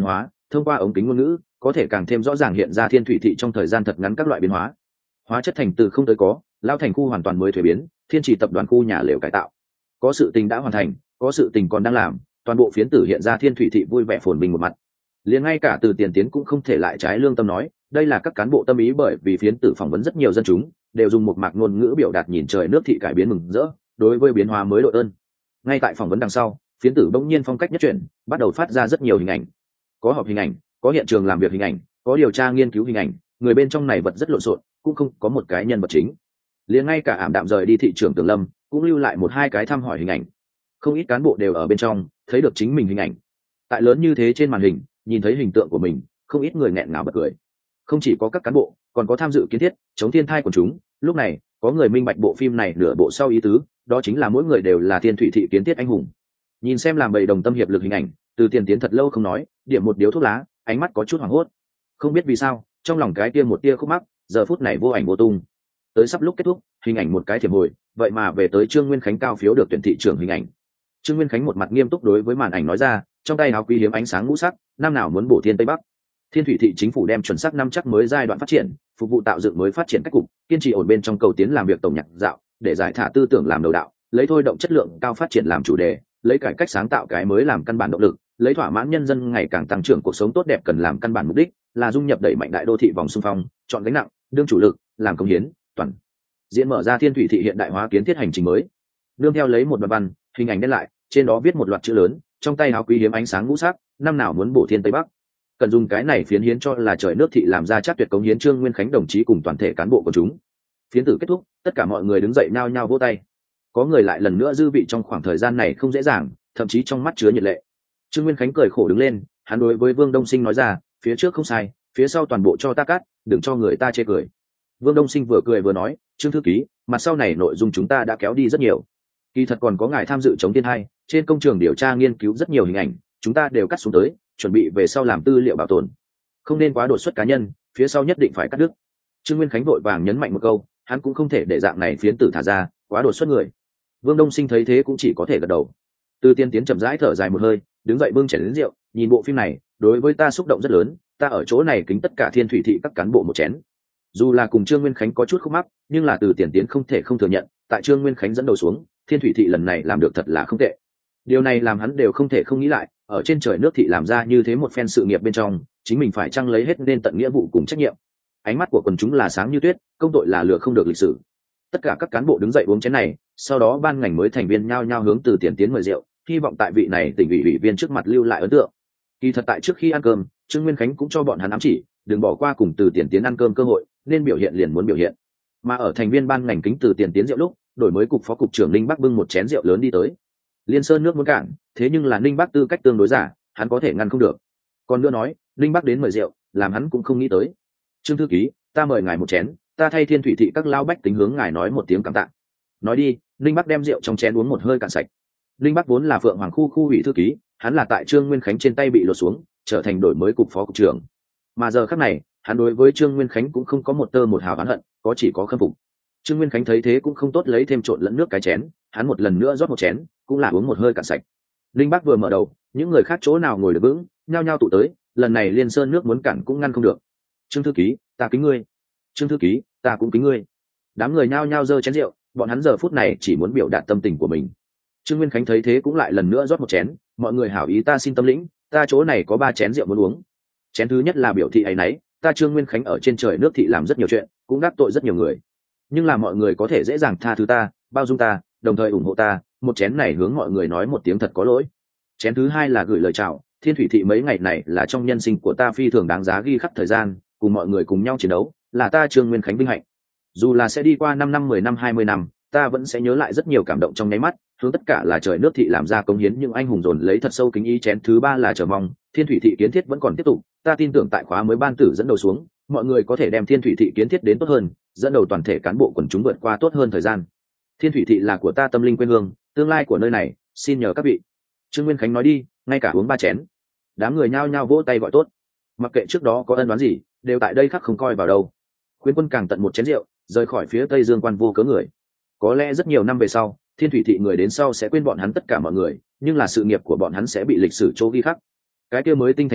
thông qua ống kính ngôn ngữ có thể càng thêm rõ ràng hiện ra thiên thủy thị trong thời gian thật ngắn các loại biến hóa. Hóa chất thành từ không tới có, lao thành khu hoàn toàn mới thuế biến, thiên trì tập đoàn khu nhà lều cải tạo. Có sự tình đã hoàn thành, có sự tình còn đang làm, toàn bộ phiến tử hiện ra thiên thủy thị vui vẻ phồn bình một mặt. Liền ngay cả Từ Tiền Tiến cũng không thể lại trái lương tâm nói, đây là các cán bộ tâm ý, bởi vì phiến tử phỏng vấn rất nhiều dân chúng đều dùng một mạc ngôn ngữ biểu đạt nhìn trời nước thị cải biến mừng rỡ đối với biến hóa mới đội ơn. Ngay tại phỏng vấn đằng sau, phiến tử bỗng nhiên phong cách nhất chuyển, bắt đầu phát ra rất nhiều hình ảnh, có họp hình ảnh, có hiện trường làm việc hình ảnh, có điều tra nghiên cứu hình ảnh, người bên trong này vật rất lộn xộn, cũng không có một cái nhân vật chính. Liền ngay cả ảm đạm rời đi thị trưởng Tường Lâm cũng lưu lại một hai cái thăm hỏi hình ảnh, không ít cán bộ đều ở bên trong thấy được chính mình hình ảnh. Tại lớn như thế trên màn hình nhìn thấy hình tượng của mình, không ít người nghẹn ngào bật cười. Không chỉ có các cán bộ, còn có tham dự kiến thiết chống thiên thai của chúng. Lúc này có người minh bạch bộ phim này nửa bộ sau ý tứ, đó chính là mỗi người đều là thiên thủy thị kiến thiết anh hùng. Nhìn xem làm bầy đồng tâm hiệp lực hình ảnh, Từ Tiền Tiến thật lâu không nói, điểm một điếu thuốc lá, ánh mắt có chút hoảng hốt. Không biết vì sao, trong lòng cái tia một tia khúc mắc giờ phút này vô ảnh vô tung. Tới sắp lúc kết thúc, hình ảnh một cái thiệp hồi, vậy mà về tới Trương Nguyên Khánh cao phiếu được tuyển thị trưởng hình ảnh. Trương Nguyên Khánh một mặt nghiêm túc đối với màn ảnh nói ra, trong tay áo quý hiếm ánh sáng ngũ sắc, năm nào muốn bổ thiên tây bắc. Thiên thủy thị chính phủ đem chuẩn xác năm chắc mới giai đoạn phát triển, phục vụ tạo dựng mới phát triển cách cục, kiên trì ổn bên trong cầu tiến làm việc tổng nhạc dạo, để giải thả tư tưởng làm đầu đạo, lấy thôi động chất lượng cao phát triển làm chủ đề, lấy cải cách sáng tạo cái mới làm căn bản động lực, lấy thỏa mãn nhân dân ngày càng tăng trưởng cuộc sống tốt đẹp cần làm căn bản mục đích, là dung nhập đẩy mạnh đại đô thị vòng xung phong, chọn gánh nặng, đương chủ lực, làm công hiến, toàn diễn mở ra thiên thủy thị hiện đại hóa kiến thiết hành trình mới. Nương theo lấy một đoạn văn, hình ảnh đen lại, trên đó viết một loạt chữ lớn, trong tay áo quý hiếm ánh sáng ngũ sắc, năm nào muốn bổ thiên tây bắc. Cần dùng cái này phiến hiến cho là trời nước thị làm ra chắc tuyệt cống hiến Trương Nguyên Khánh đồng chí cùng toàn thể cán bộ của chúng. Phiến tử kết thúc, tất cả mọi người đứng dậy nhao nhao vỗ tay. Có người lại lần nữa dư vị trong khoảng thời gian này không dễ dàng, thậm chí trong mắt chứa nhiệt lệ. Trương Nguyên Khánh cười khổ đứng lên, hắn đối với Vương Đông Sinh nói ra, phía trước không sai, phía sau toàn bộ cho ta cắt, đừng cho người ta chê cười. Vương Đông Sinh vừa cười vừa nói, Trương thư ký, mặt sau này nội dung chúng ta đã kéo đi rất nhiều. Kỳ thật còn có ngài tham dự chống thiên hai, trên công trường điều tra nghiên cứu rất nhiều hình ảnh, chúng ta đều cắt xuống tới, chuẩn bị về sau làm tư liệu bảo tồn, không nên quá đột xuất cá nhân, phía sau nhất định phải cắt đứt. Trương Nguyên Khánh vội vàng nhấn mạnh một câu, hắn cũng không thể để dạng này phiến tử thả ra, quá đột xuất người. Vương Đông Sinh thấy thế cũng chỉ có thể gật đầu. Từ Tiên Tiến chậm rãi thở dài một hơi, đứng dậy bưng chén đến rượu, nhìn bộ phim này, đối với ta xúc động rất lớn, ta ở chỗ này kính tất cả thiên thủy thị các cán bộ một chén. Dù là cùng Trương Nguyên Khánh có chút khúc mắc, nhưng là Từ Tiền Tiến không thể không thừa nhận, tại Trương Nguyên Khánh dẫn đầu xuống, thiên thủy thị lần này làm được thật là không tệ. Điều này làm hắn đều không thể không nghĩ lại, ở trên trời nước thị làm ra như thế một phen sự nghiệp bên trong, chính mình phải chăng lấy hết nên tận nghĩa vụ cùng trách nhiệm. Ánh mắt của quần chúng là sáng như tuyết, công tội là lừa không được lịch sử. Tất cả các cán bộ đứng dậy uống chén này, sau đó ban ngành mới thành viên nhao nhao hướng Từ Tiền Tiến mời rượu, hy vọng tại vị này tỉnh ủy ủy viên trước mặt lưu lại ấn tượng. Kỳ thật tại trước khi ăn cơm, Trương Nguyên Khánh cũng cho bọn hắn ám chỉ, đừng bỏ qua cùng Từ Tiền Tiến ăn cơm cơ hội, nên biểu hiện liền muốn biểu hiện. Mà ở thành viên ban ngành kính Từ Tiền Tiến rượu lúc, đổi mới cục phó cục trưởng Ninh Bắc bưng một chén rượu lớn đi tới. Liên Sơn nước muốn cạn, thế nhưng là Ninh Bắc tư cách tương đối giả, hắn có thể ngăn không được. Còn nữa nói, Ninh Bắc đến mời rượu, làm hắn cũng không nghĩ tới. Trương thư ký, ta mời ngài một chén, ta thay thiên thủy thị các lao bách tính hướng ngài nói một tiếng cảm tạ. Nói đi, Ninh Bắc đem rượu trong chén uống một hơi cạn sạch. Ninh Bắc vốn là Phượng Hoàng khu khu ủy thư ký, hắn là tại Trương Nguyên Khánh trên tay bị lột xuống, trở thành đổi mới cục phó cục trưởng. Mà giờ khắc này, hắn đối với Trương Nguyên Khánh cũng không có một tơ một hào oán hận, có chỉ có khâm phục. Trương Nguyên Khánh thấy thế cũng không tốt lấy thêm trộn lẫn nước cái chén, hắn một lần nữa rót một chén, cũng là uống một hơi cạn sạch. Linh Bắc vừa mở đầu, những người khác chỗ nào ngồi được vững, nhao nhao tụ tới, lần này Liên Sơn nước muốn cản cũng ngăn không được. Trương thư ký, ta kính ngươi. Trương thư ký, ta cũng kính ngươi. Đám người nhao nhao giơ chén rượu, bọn hắn giờ phút này chỉ muốn biểu đạt tâm tình của mình. Trương Nguyên Khánh thấy thế cũng lại lần nữa rót một chén, mọi người hảo ý ta xin tâm lĩnh, ta chỗ này có ba chén rượu muốn uống. Chén thứ nhất là biểu thị ấy nấy, ta Trương Nguyên Khánh ở trên trời nước thị làm rất nhiều chuyện, cũng đắc tội rất nhiều người, nhưng là mọi người có thể dễ dàng tha thứ ta, bao dung ta, đồng thời ủng hộ ta, một chén này hướng mọi người nói một tiếng thật có lỗi. Chén thứ hai là gửi lời chào, thiên thủy thị mấy ngày này là trong nhân sinh của ta phi thường đáng giá ghi khắc thời gian, cùng mọi người cùng nhau chiến đấu, là ta Trương Nguyên Khánh vinh hạnh. Dù là sẽ đi qua năm năm, mười năm, hai mươi năm, ta vẫn sẽ nhớ lại rất nhiều cảm động trong nháy mắt, hướng tất cả là trời nước thị làm ra công hiến những anh hùng dồn lấy thật sâu kính ý. Chén thứ ba là chờ mong, thiên thủy thị kiến thiết vẫn còn tiếp tục, ta tin tưởng tại khóa mới ban tử dẫn đầu xuống, mọi người có thể đem thiên thủy thị kiến thiết đến tốt hơn, dẫn đầu toàn thể cán bộ quần chúng vượt qua tốt hơn thời gian. Thiên thủy thị là của ta tâm linh quê hương, tương lai của nơi này, xin nhờ các vị. Trương Nguyên Khánh nói đi, ngay cả uống ba chén. Đám người nhao nhao vỗ tay gọi tốt. Mặc kệ trước đó có ân đoán gì, đều tại đây khắc không coi vào đâu. Khuyến quân càng tận một chén rượu, rời khỏi phía Tây Dương quan vô cớ người. Có lẽ rất nhiều năm về sau, thiên thủy thị người đến sau sẽ quên bọn hắn tất cả mọi người, nhưng là sự nghiệp của bọn hắn sẽ bị lịch sử chỗ ghi khắc. Cái kia mới tinh thành thị,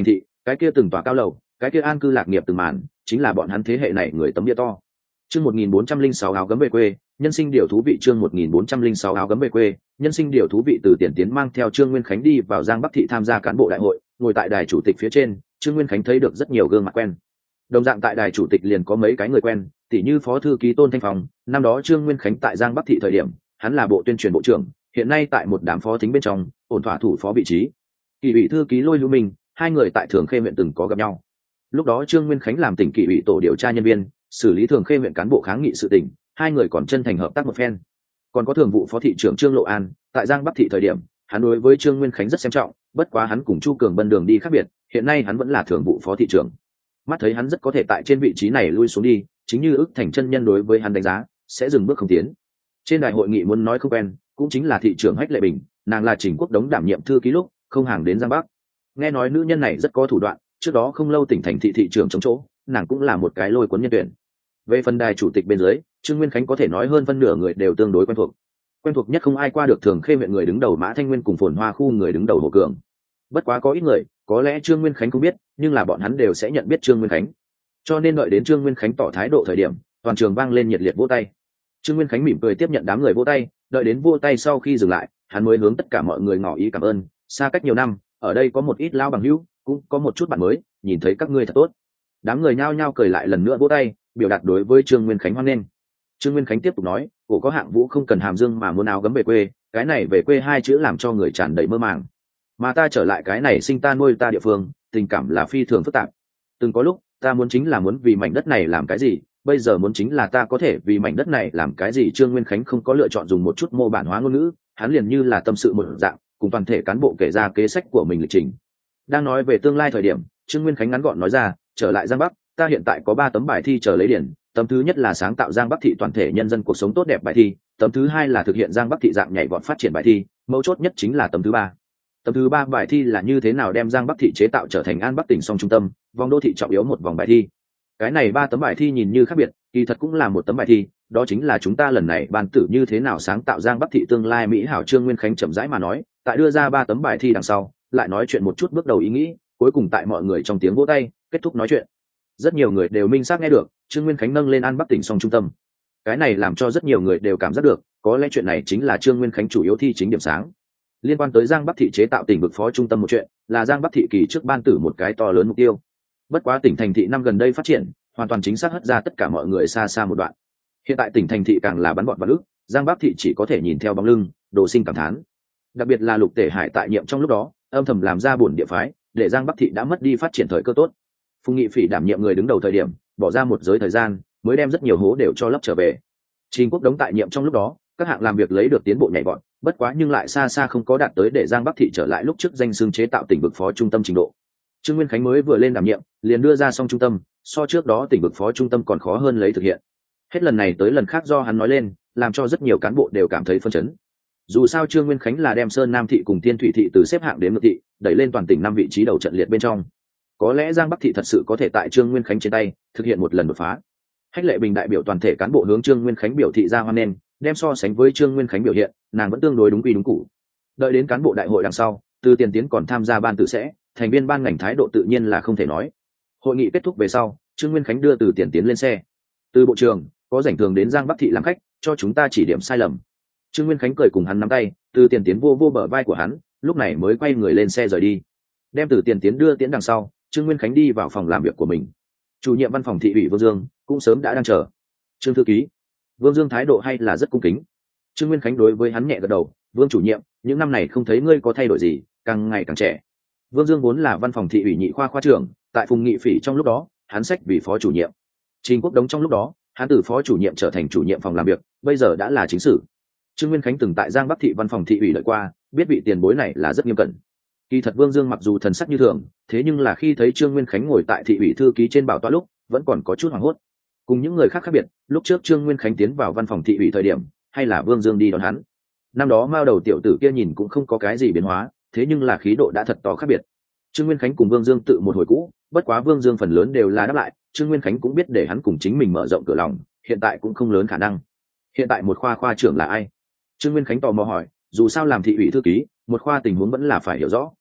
cái kia từng tòa cao lầu, cái kia an cư lạc nghiệp từng màn, chính là bọn hắn thế hệ này người tấm bia to. Chương một nghìn bốn trăm linh sáu áo gấm về quê, nhân sinh điều thú vị. Chương một nghìn bốn trăm linh sáu áo gấm về quê, nhân sinh điều thú vị. Từ Tiền Tiến mang theo Trương Nguyên Khánh đi vào Giang Bắc thị tham gia cán bộ đại hội, ngồi tại đài chủ tịch phía trên, Trương Nguyên Khánh thấy được rất nhiều gương mặt quen. Đồng dạng tại đài chủ tịch liền có mấy cái người quen, tỉ như phó thư ký Tôn Thanh Phong, năm đó Trương Nguyên Khánh tại Giang Bắc thị thời điểm, hắn là bộ tuyên truyền bộ trưởng, hiện nay tại một đám phó thính bên trong, ổn thỏa thủ phó vị trí. Kỷ ủy thư ký Lôi Hữu Minh, hai người tại Thường Khê huyện từng có gặp nhau. Lúc đó Trương Nguyên Khánh làm tỉnh kỷ ủy tổ điều tra nhân viên, xử lý Thường Khê huyện cán bộ kháng nghị sự tình, hai người còn chân thành hợp tác một phen. Còn có thường vụ phó thị trưởng Trương Lộ An, tại Giang Bắc thị thời điểm, hắn đối với Trương Nguyên Khánh rất xem trọng, bất quá hắn cùng Chu Cường Bân đường đi khác biệt, hiện nay hắn vẫn là thường vụ phó thị trưởng. Mắt thấy hắn rất có thể tại trên vị trí này lui xuống đi, chính như ức thành chân nhân đối với hắn đánh giá, sẽ dừng bước không tiến. Trên đại hội nghị muốn nói không quen, cũng chính là thị trưởng Hách Lệ Bình, nàng là Trình Quốc Đống đảm nhiệm thư ký lúc, không hàng đến Giang Bắc. Nghe nói nữ nhân này rất có thủ đoạn, trước đó không lâu tỉnh thành thị thị trưởng chống chỗ, nàng cũng là một cái lôi cuốn nhân tuyển. Về phần đài chủ tịch bên dưới, Trương Nguyên Khánh có thể nói hơn phân nửa người đều tương đối quen thuộc. Quen thuộc nhất không ai qua được Thường Khê huyện người đứng đầu Mã Thanh Nguyên cùng Phồn Hoa khu người đứng đầu Hồ Cường. Bất quá có ít người, có lẽ Trương Nguyên Khánh không biết, nhưng là bọn hắn đều sẽ nhận biết Trương Nguyên Khánh. Cho nên đợi đến Trương Nguyên Khánh tỏ thái độ thời điểm, toàn trường vang lên nhiệt liệt vỗ tay. Trương Nguyên Khánh mỉm cười tiếp nhận đám người vỗ tay, đợi đến vỗ tay sau khi dừng lại, hắn mới hướng tất cả mọi người ngỏ ý cảm ơn, xa cách nhiều năm, ở đây có một ít lao bằng hữu, cũng có một chút bạn mới, nhìn thấy các ngươi thật tốt. Đám người nhao nhao cười lại lần nữa vỗ tay, biểu đạt đối với Trương Nguyên Khánh hoan nghênh. Trương Nguyên Khánh tiếp tục nói, cổ có hạng vũ không cần hàm dương mà muốn áo gấm về quê, cái này về quê hai chữ làm cho người tràn đầy mơ màng. Mà ta trở lại cái này sinh ta nuôi ta địa phương, tình cảm là phi thường phức tạp. Từng có lúc, ta muốn chính là muốn vì mảnh đất này làm cái gì, bây giờ muốn chính là ta có thể vì mảnh đất này làm cái gì. Trương Nguyên Khánh không có lựa chọn dùng một chút mô bản hóa ngôn ngữ, hắn liền như là tâm sự một dạng, cùng toàn thể cán bộ kể ra kế sách của mình lịch trình. Đang nói về tương lai thời điểm, Trương Nguyên Khánh ngắn gọn nói ra, trở lại Giang Bắc, ta hiện tại có ba tấm bài thi chờ lấy điển. Tấm thứ nhất là sáng tạo Giang Bắc thị toàn thể nhân dân cuộc sống tốt đẹp bài thi, tấm thứ hai là thực hiện Giang Bắc thị dạng nhảy vọt phát triển bài thi, mấu chốt nhất chính là tấm thứ ba. Tấm thứ ba bài thi là như thế nào đem Giang Bắc thị chế tạo trở thành An Bắc tỉnh song trung tâm, vòng đô thị trọng yếu một vòng bài thi. Cái này ba tấm bài thi nhìn như khác biệt, kỳ thật cũng là một tấm bài thi, đó chính là chúng ta lần này ban tử như thế nào sáng tạo Giang Bắc thị tương lai mỹ hảo. Trương Nguyên Khánh chậm rãi mà nói, tại đưa ra ba tấm bài thi đằng sau, lại nói chuyện một chút bước đầu ý nghĩ, cuối cùng tại mọi người trong tiếng vỗ tay, kết thúc nói chuyện. Rất nhiều người đều minh xác nghe được, Trương Nguyên Khánh nâng lên An Bắc tỉnh song trung tâm. Cái này làm cho rất nhiều người đều cảm giác được, có lẽ chuyện này chính là Trương Nguyên Khánh chủ yếu thi chính điểm sáng. Liên quan tới Giang Bắc thị chế tạo tỉnh vực phó trung tâm một chuyện, là Giang Bắc thị kỳ trước ban tử một cái to lớn mục tiêu. Bất quá tỉnh thành thị năm gần đây phát triển, hoàn toàn chính xác hất ra tất cả mọi người xa xa một đoạn. Hiện tại tỉnh thành thị càng là bắn bọn vào nước, Giang Bắc thị chỉ có thể nhìn theo bóng lưng, đồ sinh cảm thán. Đặc biệt là Lục Tể Hải tại nhiệm trong lúc đó, âm thầm làm ra bổn địa phái, để Giang Bắc thị đã mất đi phát triển thời cơ tốt. Phùng Nghị Phỉ đảm nhiệm người đứng đầu thời điểm, bỏ ra một giới thời gian, mới đem rất nhiều hố đều cho lấp trở về. Trình Quốc Đống tại nhiệm trong lúc đó, các hạng làm việc lấy được tiến bộ nhảy vọt, bất quá nhưng lại xa xa không có đạt tới để Giang Bắc thị trở lại lúc trước danh xưng chế tạo tỉnh vực phó trung tâm trình độ. Trương Nguyên Khánh mới vừa lên đảm nhiệm, liền đưa ra xong trung tâm, so trước đó tỉnh vực phó trung tâm còn khó hơn lấy thực hiện. Hết lần này tới lần khác do hắn nói lên, làm cho rất nhiều cán bộ đều cảm thấy phân chấn. Dù sao Trương Nguyên Khánh là đem Sơn Nam thị cùng Thiên Thủy thị từ xếp hạng đến ngược thị, đẩy lên toàn tỉnh năm vị trí đầu trận liệt bên trong. Có lẽ Giang Bắc thị thật sự có thể tại Trương Nguyên Khánh trên tay thực hiện một lần đột phá. Hách Lệ Bình đại biểu toàn thể cán bộ hướng Trương Nguyên Khánh biểu thị ra hoan nghênh, đem so sánh với Trương Nguyên Khánh biểu hiện, nàng vẫn tương đối đúng quy đúng cũ. Đợi đến cán bộ đại hội đằng sau, Từ Tiền Tiến còn tham gia ban tự sẽ, thành viên ban ngành thái độ tự nhiên là không thể nói. Hội nghị kết thúc về sau, Trương Nguyên Khánh đưa Từ Tiền Tiến lên xe. Từ bộ trưởng, có rảnh thường đến Giang Bắc thị làm khách, cho chúng ta chỉ điểm sai lầm. Trương Nguyên Khánh cười cùng hắn nắm tay, Từ Tiền Tiến vô vô bờ vai của hắn, lúc này mới quay người lên xe rời đi. Đem Từ Tiền Tiến đưa tiến đằng sau, Trương Nguyên Khánh đi vào phòng làm việc của mình. Chủ nhiệm văn phòng thị ủy Vương Dương cũng sớm đã đang chờ. Trương thư ký. Vương Dương thái độ hay là rất cung kính. Trương Nguyên Khánh đối với hắn nhẹ gật đầu, Vương chủ nhiệm, những năm này không thấy ngươi có thay đổi gì, càng ngày càng trẻ. Vương Dương vốn là văn phòng thị ủy nhị khoa khoa trưởng, tại Phùng Nghị Phỉ trong lúc đó, hắn sách vì phó chủ nhiệm. Trình Quốc Đống trong lúc đó, hắn từ phó chủ nhiệm trở thành chủ nhiệm phòng làm việc, bây giờ đã là chính sử. Trương Nguyên Khánh từng tại Giang Bắc thị văn phòng thị ủy đợi qua, biết vị tiền bối này là rất nghiêm cẩn. Kỳ thật Vương Dương mặc dù thần sắc như thường, thế nhưng là khi thấy Trương Nguyên Khánh ngồi tại thị ủy thư ký trên bảo tọa lúc, vẫn còn có chút hoảng hốt. Cùng những người khác khác biệt, lúc trước Trương Nguyên Khánh tiến vào văn phòng thị ủy thời điểm, hay là Vương Dương đi đón hắn. Năm đó mao đầu tiểu tử kia nhìn cũng không có cái gì biến hóa, thế nhưng là khí độ đã thật to khác biệt. Trương Nguyên Khánh cùng Vương Dương tự một hồi cũ, bất quá Vương Dương phần lớn đều là đáp lại, Trương Nguyên Khánh cũng biết để hắn cùng chính mình mở rộng cửa lòng, hiện tại cũng không lớn khả năng. Hiện tại một khoa khoa trưởng là ai? Trương Nguyên Khánh tò mò hỏi, dù sao làm thị ủy thư ký, một khoa tình huống vẫn là phải hiểu rõ.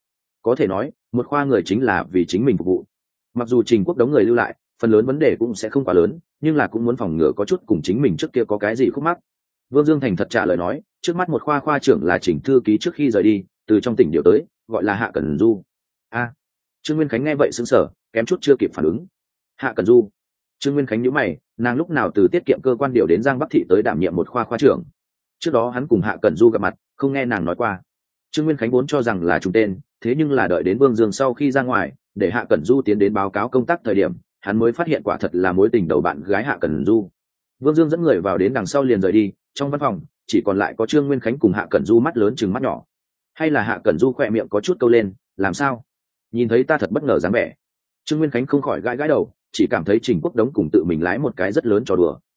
có thể nói một khoa người chính là vì chính mình phục vụ. Mặc dù Trình Quốc Đống người lưu lại phần lớn vấn đề cũng sẽ không quá lớn, nhưng là cũng muốn phòng ngừa có chút cùng chính mình trước kia có cái gì khúc mắc. Vương Dương thành thật trả lời nói, trước mắt một khoa khoa trưởng là Trình thư ký trước khi rời đi từ trong tỉnh điều tới, gọi là Hạ Cẩn Du. A. Trương Nguyên Khánh nghe vậy sững sờ, kém chút chưa kịp phản ứng. Hạ Cẩn Du? Trương Nguyên Khánh nhíu mày, nàng lúc nào từ tiết kiệm cơ quan điều đến Giang Bắc thị tới đảm nhiệm một khoa khoa trưởng? Trước đó hắn cùng Hạ Cẩn Du gặp mặt, không nghe nàng nói qua. Trương Nguyên Khánh vốn cho rằng là trùng tên, thế nhưng là đợi đến Vương Dương sau khi ra ngoài, để Hạ Cẩn Du tiến đến báo cáo công tác thời điểm, hắn mới phát hiện quả thật là mối tình đầu bạn gái Hạ Cẩn Du. Vương Dương dẫn người vào đến đằng sau liền rời đi, trong văn phòng chỉ còn lại có Trương Nguyên Khánh cùng Hạ Cẩn Du mắt lớn chừng mắt nhỏ. Hay là Hạ Cẩn Du khỏe miệng có chút câu lên, làm sao? Nhìn thấy ta thật bất ngờ dáng vẻ. Trương Nguyên Khánh không khỏi gãi gãi đầu, chỉ cảm thấy Trình Quốc Đống cùng tự mình lái một cái rất lớn trò đùa.